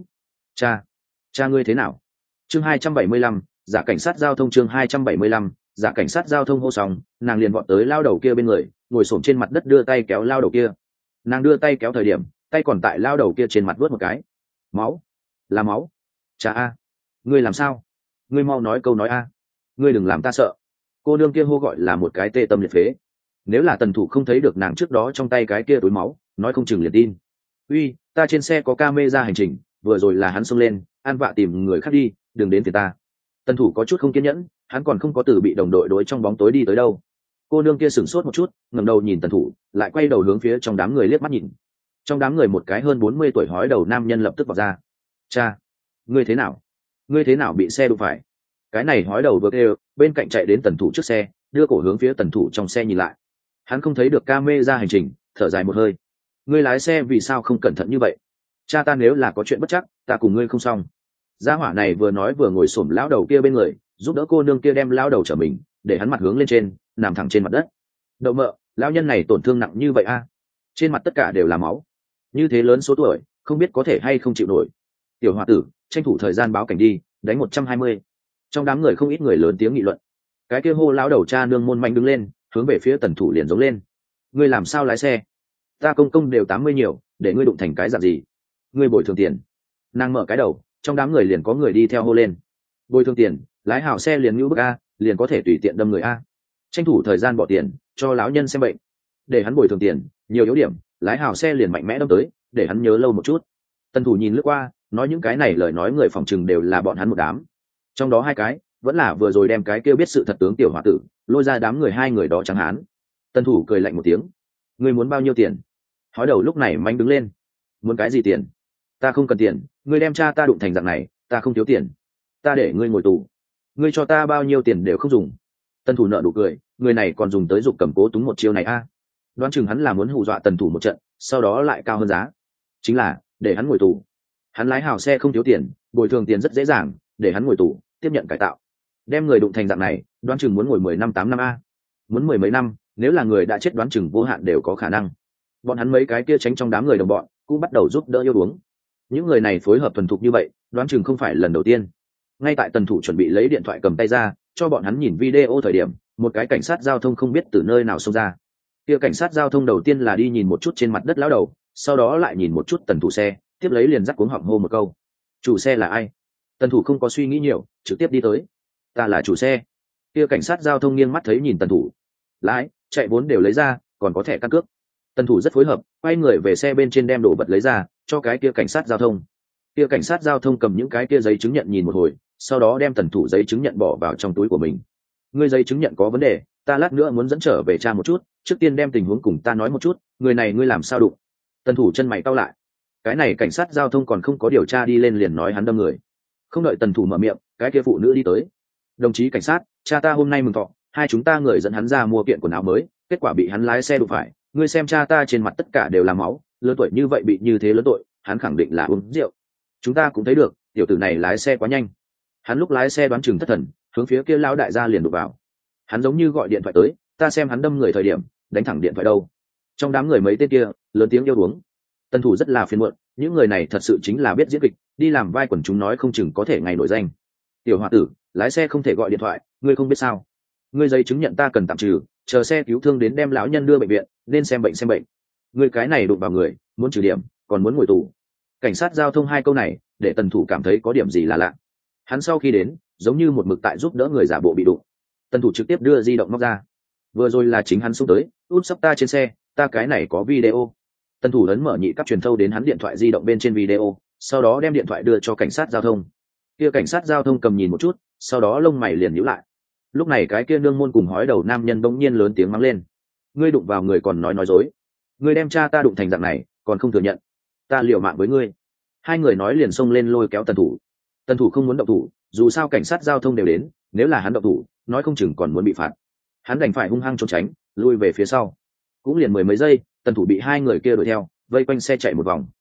Cha ngươi thế nào? Chương 275, giả cảnh sát giao thông. Chương 275, giả cảnh sát giao thông. Hô xong nàng liền vọt tới lao đầu kia bên người, ngồi xổm trên mặt đất đưa tay kéo lao đầu kia. Nàng đưa tay kéo thời điểm tay còn tại lao đầu kia trên mặt vớt một cái. Máu, là máu. Cha a, ngươi làm sao? Ngươi mau nói câu nói a. Ngươi đừng làm ta sợ. Cô nương kia hô gọi là một cái tê tâm liệt phế. Nếu là Tần Thủ không thấy được nàng trước đó trong tay cái kia túi máu nói không chừng liền tin. Uy, ta trên xe có camera hành trình, vừa rồi là hắn xông lên an vạ tìm người khác đi, đừng đến phiền ta. Tần Thủ có chút không kiên nhẫn, hắn còn không có từ bị đồng đội đối trong bóng tối đi tới đâu. Cô nương kia sửng sốt một chút, ngẩng đầu nhìn Tần Thủ, lại quay đầu hướng phía trong đám người liếc mắt nhìn. Trong đám người một cái hơn 40 tuổi hói đầu nam nhân lập tức vào ra. Cha, ngươi thế nào? Ngươi thế nào bị xe đụng phải? Cái này hói đầu vừa kêu, bên cạnh chạy đến Tần Thủ trước xe, đưa cổ hướng phía Tần Thủ trong xe nhìn lại. Hắn không thấy được camera hành trình, thở dài một hơi. Ngươi lái xe vì sao không cẩn thận như vậy? Cha ta nếu là có chuyện bất chắc, ta cùng ngươi không xong. Gia hỏa này vừa nói vừa ngồi xổm lão đầu kia bên người, giúp đỡ cô nương kia đem lão đầu trở mình, để hắn mặt hướng lên trên, nằm thẳng trên mặt đất. Đậu mợ, lão nhân này tổn thương nặng như vậy a? Trên mặt tất cả đều là máu. Như thế lớn số tuổi, không biết có thể hay không chịu nổi. Tiểu hòa tử, tranh thủ thời gian báo cảnh đi, đánh 120. Trong đám người không ít người lớn tiếng nghị luận. Cái kia hô lão đầu cha nương môn mạnh đứng lên, hướng về phía Tần Thủ liền giống lên. Ngươi làm sao lái xe? Ta công công đều 80 nhiều, để ngươi đụng thành cái dạng gì? Ngươi bồi thường tiền. Nàng mở cái đầu, trong đám người liền có người đi theo hô lên. Bồi thường tiền, lái hảo xe liền ngưu bức a, liền có thể tùy tiện đâm người a. Tranh thủ thời gian bỏ tiền cho lão nhân xem bệnh, để hắn bồi thường tiền, nhiều yếu điểm, lái hảo xe liền mạnh mẽ đâm tới, để hắn nhớ lâu một chút. Tần Thủ nhìn lướt qua, nói những cái này lời nói người phòng trừng đều là bọn hắn một đám. Trong đó hai cái vẫn là vừa rồi đem cái kia biết sự thật tướng tiểu hòa tử lôi ra đám người, hai người đó trắng hán. Tần Thủ cười lạnh một tiếng. Ngươi muốn bao nhiêu tiền? Hói đầu lúc này manh đứng lên. Muốn cái gì tiền? Ta không cần tiền, ngươi đem cha ta đụng thành dạng này, ta không thiếu tiền. Ta để ngươi ngồi tù, ngươi cho ta bao nhiêu tiền đều không dùng. Tần Thủ nợ nụ cười, người này còn dùng tới dục cầm cố túng một chiêu này a. Đoán chừng hắn là muốn hù dọa Tần Thủ một trận, sau đó lại cao hơn giá. Chính là để hắn ngồi tù. Hắn lái hào xe không thiếu tiền, bồi thường tiền rất dễ dàng, để hắn ngồi tù, tiếp nhận cải tạo. Đem người đụng thành dạng này, đoán chừng muốn ngồi 10 năm 8 năm a. Muốn 10 mấy năm, nếu là người đã chết đoán chừng vô hạn đều có khả năng. Bọn hắn mấy cái kia tránh trong đám người đồng bọn cũng bắt đầu giúp đỡ yêu uống. Những người này phối hợp thuần thục như vậy, đoán chừng không phải lần đầu tiên. Ngay tại Tần Thủ chuẩn bị lấy điện thoại cầm tay ra cho bọn hắn nhìn video thời điểm, một cái cảnh sát giao thông không biết từ nơi nào xông ra. Kia cảnh sát giao thông đầu tiên là đi nhìn một chút trên mặt đất lão đầu, sau đó lại nhìn một chút Tần Thủ xe, tiếp lấy liền dắt cuống họng hô một câu. Chủ xe là ai? Tần Thủ không có suy nghĩ nhiều, trực tiếp đi tới. Ta là chủ xe. Kia cảnh sát giao thông nghiêng mắt thấy nhìn Tần Thủ. Lái, chạy vốn đều lấy ra, còn có thẻ căn cước. Tần Thủ rất phối hợp, quay người về xe bên trên đem đồ vật lấy ra cho cái kia cảnh sát giao thông. Kia cảnh sát giao thông cầm những cái kia giấy chứng nhận nhìn một hồi, sau đó đem Tần Thủ giấy chứng nhận bỏ vào trong túi của mình. Ngươi giấy chứng nhận có vấn đề, ta lát nữa muốn dẫn trở về tra một chút, trước tiên đem tình huống cùng ta nói một chút, người này ngươi làm sao đụng? Tần Thủ chân mày cau lại. Cái này cảnh sát giao thông còn không có điều tra đi lên liền nói hắn đâm người. Không đợi Tần Thủ mở miệng, cái kia phụ nữ đi tới. Đồng chí cảnh sát, cha ta hôm nay mừng thọ, hai chúng ta người dẫn hắn ra mua kiện quần áo mới, kết quả bị hắn lái xe đụng phải. Ngươi xem cha ta trên mặt tất cả đều là máu, lớn tuổi như vậy bị như thế lớn tội, hắn khẳng định là uống rượu. Chúng ta cũng thấy được, tiểu tử này lái xe quá nhanh. Hắn lúc lái xe đoán chừng thất thần, hướng phía kia lão đại gia liền đụng vào. Hắn giống như gọi điện thoại tới, ta xem hắn đâm người thời điểm, đánh thẳng điện thoại đâu. Trong đám người mấy tên kia, lớn tiếng yêu uống. Tần Thủ rất là phiền muộn, những người này thật sự chính là biết diễn kịch, đi làm vai quần chúng nói không chừng có thể ngày nổi danh. Tiểu hòa tử, lái xe không thể gọi điện thoại, ngươi không biết sao? Ngươi giấy chứng nhận ta cần tạm trừ, chờ xe cứu thương đến đem lão nhân đưa bệnh viện, nên xem bệnh xem bệnh. Ngươi cái này đụng vào người, muốn trừ điểm, còn muốn ngồi tù. Cảnh sát giao thông hai câu này, để Tần Thủ cảm thấy có điểm gì là lạ. Hắn sau khi đến, giống như một mực tại giúp đỡ người giả bộ bị đụng. Tần Thủ trực tiếp đưa di động móc ra. Vừa rồi là chính hắn xông tới, út sấp ta trên xe, ta cái này có video. Tần Thủ ấn mở nhị cấp truyền thâu đến hắn điện thoại di động bên trên video, sau đó đem điện thoại đưa cho cảnh sát giao thông. Kia cảnh sát giao thông cầm nhìn một chút, sau đó lông mày liền nhíu lại. Lúc này cái kia nương môn cùng hói đầu nam nhân bỗng nhiên lớn tiếng mắng lên. Ngươi đụng vào người còn nói dối. Ngươi đem cha ta đụng thành dạng này, còn không thừa nhận. Ta liều mạng với ngươi. Hai người nói liền xông lên lôi kéo Tần Thủ. Tần Thủ không muốn động thủ, dù sao cảnh sát giao thông đều đến, nếu là hắn động thủ, nói không chừng còn muốn bị phạt. Hắn đành phải hung hăng trốn tránh, lui về phía sau. Cũng liền mười mấy giây, Tần Thủ bị hai người kia đuổi theo, vây quanh xe chạy một vòng.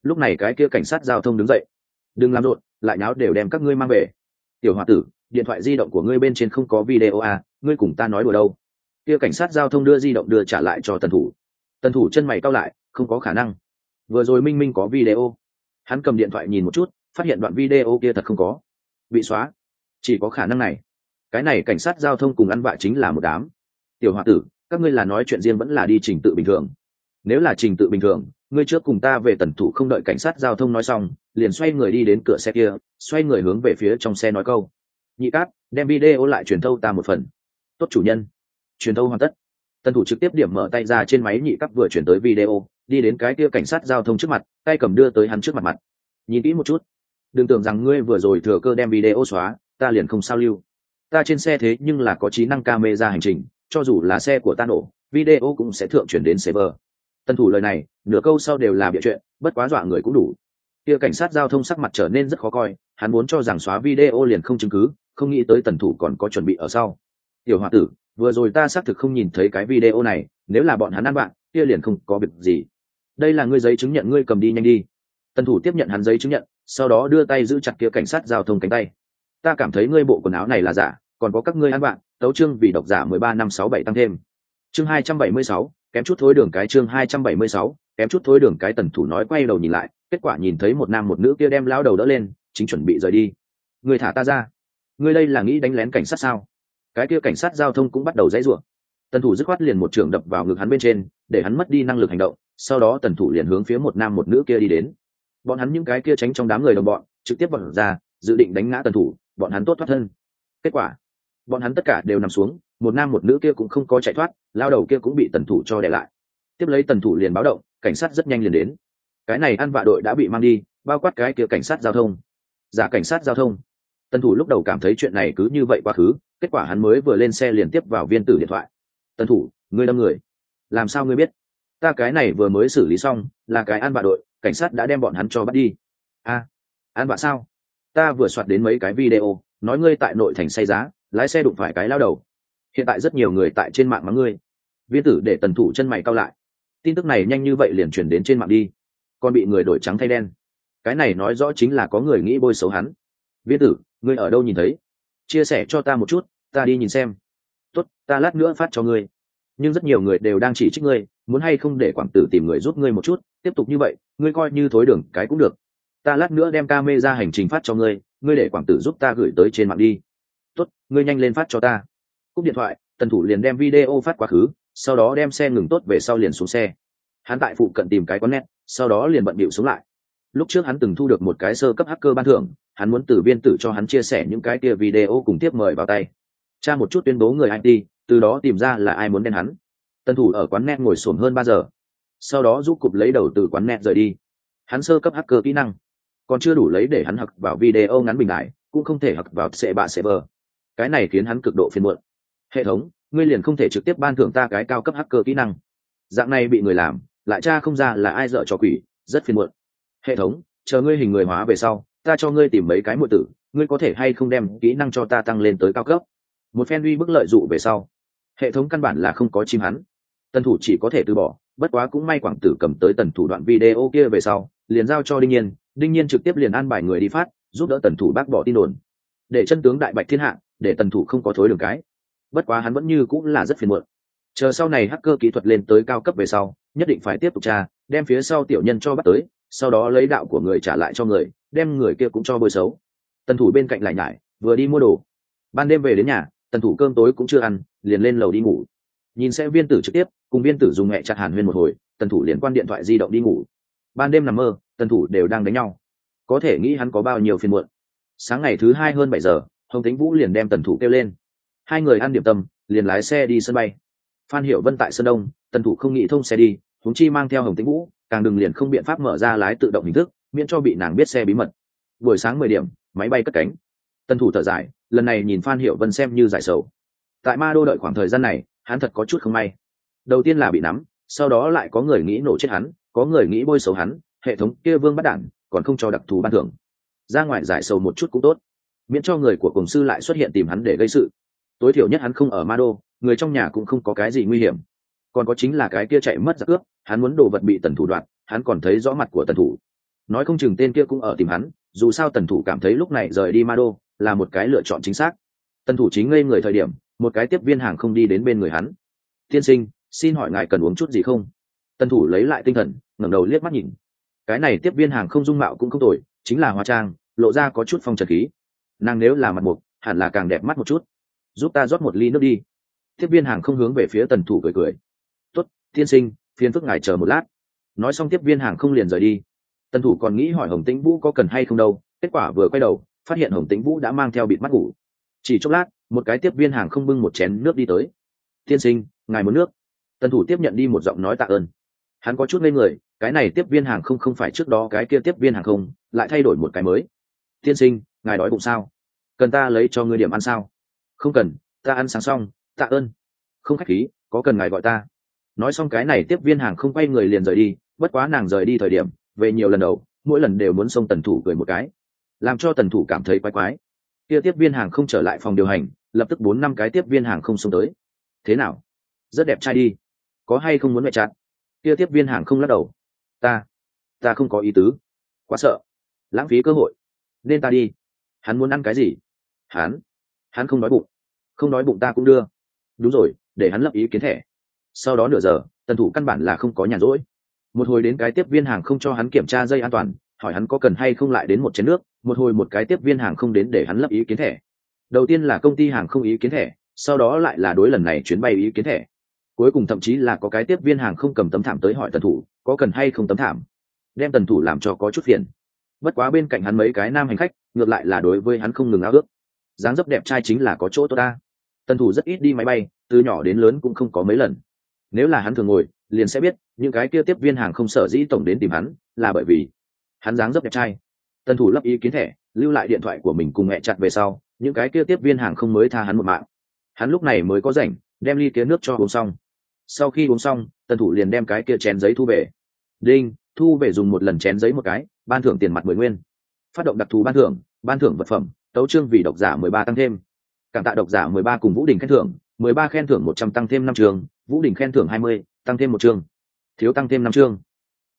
Lúc này cái kia cảnh sát giao thông đứng dậy. Đừng làm rộn, lại nháo đều đem các ngươi mang về. Tiểu h tử, điện thoại di động của ngươi bên trên không có video à, ngươi cùng ta nói đùa đâu. Kia cảnh sát giao thông đưa di động đưa trả lại cho tần thủ. Tần thủ chân mày cau lại, không có khả năng. Vừa rồi minh minh có video. Hắn cầm điện thoại nhìn một chút, phát hiện đoạn video kia thật không có, bị xóa. Chỉ có khả năng này. Cái này cảnh sát giao thông cùng ăn vạ chính là một đám. Tiểu h tử, các ngươi là nói chuyện riêng vẫn là đi trình tự bình thường? Nếu là trình tự bình thường, ngươi trước cùng ta về tần thủ, không đợi cảnh sát giao thông nói xong liền xoay người đi đến cửa xe kia, xoay người hướng về phía trong xe nói câu: Nhị Cáp, đem video lại truyền thâu ta một phần. Tốt chủ nhân. Truyền thâu hoàn tất. Tần thủ trực tiếp điểm mở tay ra trên máy Nhị Cáp vừa chuyển tới video, đi đến cái kia cảnh sát giao thông trước mặt, tay cầm đưa tới hắn trước mặt mặt. Nhìn kỹ một chút, đừng tưởng rằng ngươi vừa rồi thừa cơ đem video xóa, ta liền không sao lưu. Ta trên xe thế nhưng là có trí năng camera hành trình, cho dù là xe của ta nổ, video cũng sẽ thượng chuyển đến server. Tần thủ lời này nửa câu sau đều là bịa chuyện, bất quá dọa người cũng đủ. Kia cảnh sát giao thông sắc mặt trở nên rất khó coi, hắn muốn cho rằng xóa video liền không chứng cứ, không nghĩ tới tần thủ còn có chuẩn bị ở sau. Tiểu h tử, vừa rồi ta xác thực không nhìn thấy cái video này, nếu là bọn hắn ăn bạn kia liền không có việc gì. Đây là ngươi giấy chứng nhận, ngươi cầm đi nhanh đi. Tần thủ tiếp nhận hắn giấy chứng nhận, sau đó đưa tay giữ chặt kia cảnh sát giao thông cánh tay. Ta cảm thấy ngươi bộ quần áo này là giả, còn có các ngươi ăn bạn, tấu chương vì độc giả 13 năm 67 tăng thêm. Chương 276, kém chút thối đường cái. Chương 276, kém chút thối đường cái. Tần thủ nói quay đầu nhìn lại, kết quả nhìn thấy một nam một nữ kia đem lão đầu đỡ lên, chính chuẩn bị rời đi. Ngươi thả ta ra. Ngươi đây là nghĩ đánh lén cảnh sát sao? Cái kia cảnh sát giao thông cũng bắt đầu giãy giụa. Tần thủ dứt khoát liền một trường đập vào ngực hắn bên trên, để hắn mất đi năng lực hành động. Sau đó tần thủ liền hướng phía một nam một nữ kia đi đến. Bọn hắn những cái kia tránh trong đám người đồng bọn, trực tiếp vọt ra, dự định đánh ngã tần thủ, bọn hắn tốt thoát thân. Kết quả, bọn hắn tất cả đều nằm xuống, một nam một nữ kia cũng không có chạy thoát, lao đầu kia cũng bị tần thủ cho đè lại. Tiếp lấy tần thủ liền báo động, cảnh sát rất nhanh liền đến. Cái này ăn vạ đội đã bị mang đi, bao quát cái kia cảnh sát giao thông. Giả cảnh sát giao thông. Tần thủ lúc đầu cảm thấy chuyện này cứ như vậy quá khứ, kết quả hắn mới vừa lên xe liền tiếp vào viên tử điện thoại. Tần thủ, ngươi đâm người. Làm sao ngươi biết? Ta cái này vừa mới xử lý xong, là cái ăn vạ đội, cảnh sát đã đem bọn hắn cho bắt đi. Ăn vạ sao? Ta vừa soạt đến mấy cái video, nói ngươi tại nội thành say giá, lái xe đụng phải cái lao đầu. Hiện tại rất nhiều người tại trên mạng mắng ngươi. Viên tử để tần thủ chân mày cau lại. Tin tức này nhanh như vậy liền truyền đến trên mạng đi, còn bị người đổi trắng thay đen. Cái này nói rõ chính là có người nghĩ bôi xấu hắn. Viên tử, ngươi ở đâu nhìn thấy? Chia sẻ cho ta một chút, ta đi nhìn xem. Tốt, ta lát nữa phát cho ngươi. Nhưng rất nhiều người đều đang chỉ trích ngươi, muốn hay không để Quảng Tử tìm người giúp ngươi một chút, tiếp tục như vậy, ngươi coi như thối đường cái cũng được. Ta lát nữa đem camera hành trình phát cho ngươi, ngươi để Quảng Tử giúp ta gửi tới trên mạng đi. Tốt, ngươi nhanh lên phát cho ta. Cúp điện thoại, tần thủ liền đem video phát quá khứ, sau đó đem xe ngừng tốt về sau liền xuống xe. Hắn tại phụ cận tìm cái quán net, sau đó liền bận bịu xuống lại. Lúc trước hắn từng thu được một cái sơ cấp hacker ban thưởng, hắn muốn từ viên tử cho hắn chia sẻ những cái kia video cùng tiếp mời vào tay. Tra một chút tuyên bố người IT, từ đó tìm ra là ai muốn đen hắn. Tần thủ ở quán net ngồi xổm hơn 3 giờ, sau đó giúp cục lấy đầu từ quán net rời đi. Hắn sơ cấp hacker kỹ năng còn chưa đủ lấy để hắn học vào video ngắn bình đại, cũng không thể học vào C3 server. Cái này khiến hắn cực độ phiền muộn. Hệ thống, ngươi liền không thể trực tiếp ban thưởng ta cái cao cấp hacker kỹ năng? Dạng này bị người làm, lại tra không ra là ai dở trò quỷ, rất phiền muộn. Hệ thống, chờ ngươi hình người hóa về sau, ta cho ngươi tìm mấy cái muội tử, ngươi có thể hay không đem kỹ năng cho ta tăng lên tới cao cấp? Một phen uy bức lợi dụ về sau, hệ thống căn bản là không có chim hắn. Tần thủ chỉ có thể từ bỏ, bất quá cũng may Quảng Tử cầm tới tần thủ đoạn video kia về sau, liền giao cho Đinh Nhiên trực tiếp liền an bài người đi phát, giúp đỡ tần thủ bác bỏ tin đồn, để chân tướng đại bạch thiên hạ, để tần thủ không có thối đường cái. Bất quá hắn vẫn như cũng là rất phiền muộn. Chờ sau này hacker kỹ thuật lên tới cao cấp về sau, nhất định phải tiếp tục tra, đem phía sau tiểu nhân cho bắt tới, sau đó lấy đạo của người trả lại cho người, đem người kia cũng cho bôi xấu. Tần thủ bên cạnh lại nhải, vừa đi mua đồ. Ban đêm về đến nhà, tần thủ cơm tối cũng chưa ăn, liền lên lầu đi ngủ. Nhìn xem viên tử trực tiếp, cùng viên tử dùng mẹ chặt hàn huyên một hồi, tần thủ liền quan điện thoại di động đi ngủ. Ban đêm nằm mơ, tần thủ đều đang đánh nhau, có thể nghĩ hắn có bao nhiêu phiền muộn. Sáng ngày thứ 2 hơn 7 giờ, Hồng Tĩnh Vũ liền đem tần thủ kêu lên. Hai người ăn điểm tâm, liền lái xe đi sân bay. Phan Hiểu Vân tại sân đông, tần thủ không nghĩ thông xe đi, huống chi mang theo Hồng Tĩnh Vũ, càng đừng liền không biện pháp mở ra lái tự động hình thức, miễn cho bị nàng biết xe bí mật. Buổi sáng 10 điểm, máy bay cất cánh. Tần thủ thở dài, lần này nhìn Phan Hiểu Vân xem như giải sầu. Tại Ma Đô đợi khoảng thời gian này, hắn thật có chút không may. Đầu tiên là bị nắm, sau đó lại có người nghĩ nổ chết hắn, có người nghĩ bôi xấu hắn, hệ thống kia vương bắt đản, còn không cho đặc thù ban thưởng. Ra ngoài giải sầu một chút cũng tốt, miễn cho người của cùng sư lại xuất hiện tìm hắn để gây sự. Tối thiểu nhất hắn không ở Ma Đô, người trong nhà cũng không có cái gì nguy hiểm. Còn có chính là cái kia chạy mất giặc cướp, hắn muốn đồ vật bị tần thủ đoạt, hắn còn thấy rõ mặt của tần thủ. nói không chừng tên kia cũng ở tìm hắn, dù sao tần thủ cảm thấy lúc này rời đi Ma Đô là một cái lựa chọn chính xác. Tần thủ chính ngây người thời điểm, một cái tiếp viên hàng không đi đến bên người hắn. Tiên sinh, xin hỏi ngài cần uống chút gì không? Tần thủ lấy lại tinh thần, ngẩng đầu liếc mắt nhìn. Cái này tiếp viên hàng không dung mạo cũng không tồi, chính là hóa trang, lộ ra có chút phong trần khí. Nàng nếu là mặt mục, hẳn là càng đẹp mắt một chút. Giúp ta rót một ly nước đi. Tiếp viên hàng không hướng về phía tần thủ cười cười. Tốt, tiên sinh, phiền phức ngài chờ một lát. Nói xong tiếp viên hàng không liền rời đi. Tần thủ còn nghĩ hỏi Hồng Tĩnh Vũ có cần hay không đâu, kết quả vừa quay đầu phát hiện Hồng Tĩnh Vũ đã mang theo bịt mắt ngủ. Chỉ chốc lát, một cái tiếp viên hàng không bưng một chén nước đi tới. Tiên sinh, ngài muốn nước? Tần thủ tiếp nhận đi một giọng nói tạ ơn. Hắn có chút ngây người, cái này tiếp viên hàng không phải trước đó cái kia tiếp viên hàng không, lại thay đổi một cái mới. Tiên sinh, ngài đói bụng sao? Cần ta lấy cho ngươi điểm ăn sao? Không cần, ta ăn sáng xong, tạ ơn. Không khách khí, có cần ngài gọi ta? Nói xong cái này tiếp viên hàng không quay người liền rời đi, bất quá nàng rời đi thời điểm về nhiều lần đầu, mỗi lần đều muốn xông tần thủ cười một cái, làm cho tần thủ cảm thấy quái quái. Kia tiếp viên hàng không trở lại phòng điều hành, lập tức 4-5 cái tiếp viên hàng không xông tới. Thế nào? Rất đẹp trai đi, có hay không muốn mẹ chặn? Kia tiếp viên hàng không lắc đầu. Ta không có ý tứ, quá sợ, lãng phí cơ hội, nên ta đi. Hắn muốn ăn cái gì? Hắn không đói bụng. Không đói bụng ta cũng đưa. Đúng rồi, để hắn lập ý kiến thẻ. Sau đó nửa giờ, tần thủ căn bản là không có nhàn rỗi. Một hồi đến cái tiếp viên hàng không cho hắn kiểm tra dây an toàn, hỏi hắn có cần hay không lại đến một chén nước. Một hồi một cái tiếp viên hàng không đến để hắn lập ý kiến thẻ. Đầu tiên là công ty hàng không ý kiến thẻ, sau đó lại là đối lần này chuyến bay ý kiến thẻ. Cuối cùng thậm chí là có cái tiếp viên hàng không cầm tấm thảm tới hỏi tần thủ có cần hay không tấm thảm, đem tần thủ làm cho có chút phiền. Bất quá bên cạnh hắn mấy cái nam hành khách ngược lại là đối với hắn không ngừng ao ước. Dáng dấp đẹp trai chính là có chỗ tốt ta. Tần thủ rất ít đi máy bay, từ nhỏ đến lớn cũng không có mấy lần. Nếu là hắn thường ngồi liền sẽ biết những cái kia tiếp viên hàng không sở dĩ tổng đến tìm hắn là bởi vì hắn dáng dấp đẹp trai. Tần thủ lắp ý kiến thẻ, lưu lại điện thoại của mình cùng mẹ chặt về sau, những cái kia tiếp viên hàng không mới tha hắn một mạng. Hắn lúc này mới có rảnh đem ly kia nước cho uống xong. Sau khi uống xong, tần thủ liền đem cái kia chén giấy thu về. Đinh, thu về dùng một lần chén giấy một cái, ban thưởng tiền mặt 10 nguyên. Phát động đặc thù ban thưởng vật phẩm, tấu chương vì độc giả 13 tăng thêm. Cảm tạ độc giả 13 cùng Vũ Đình khen thưởng, 13 khen thưởng 100 tăng thêm 5 trường, Vũ Đình khen thưởng 20, tăng thêm 1 trường. Thiếu tăng thêm 5 chương.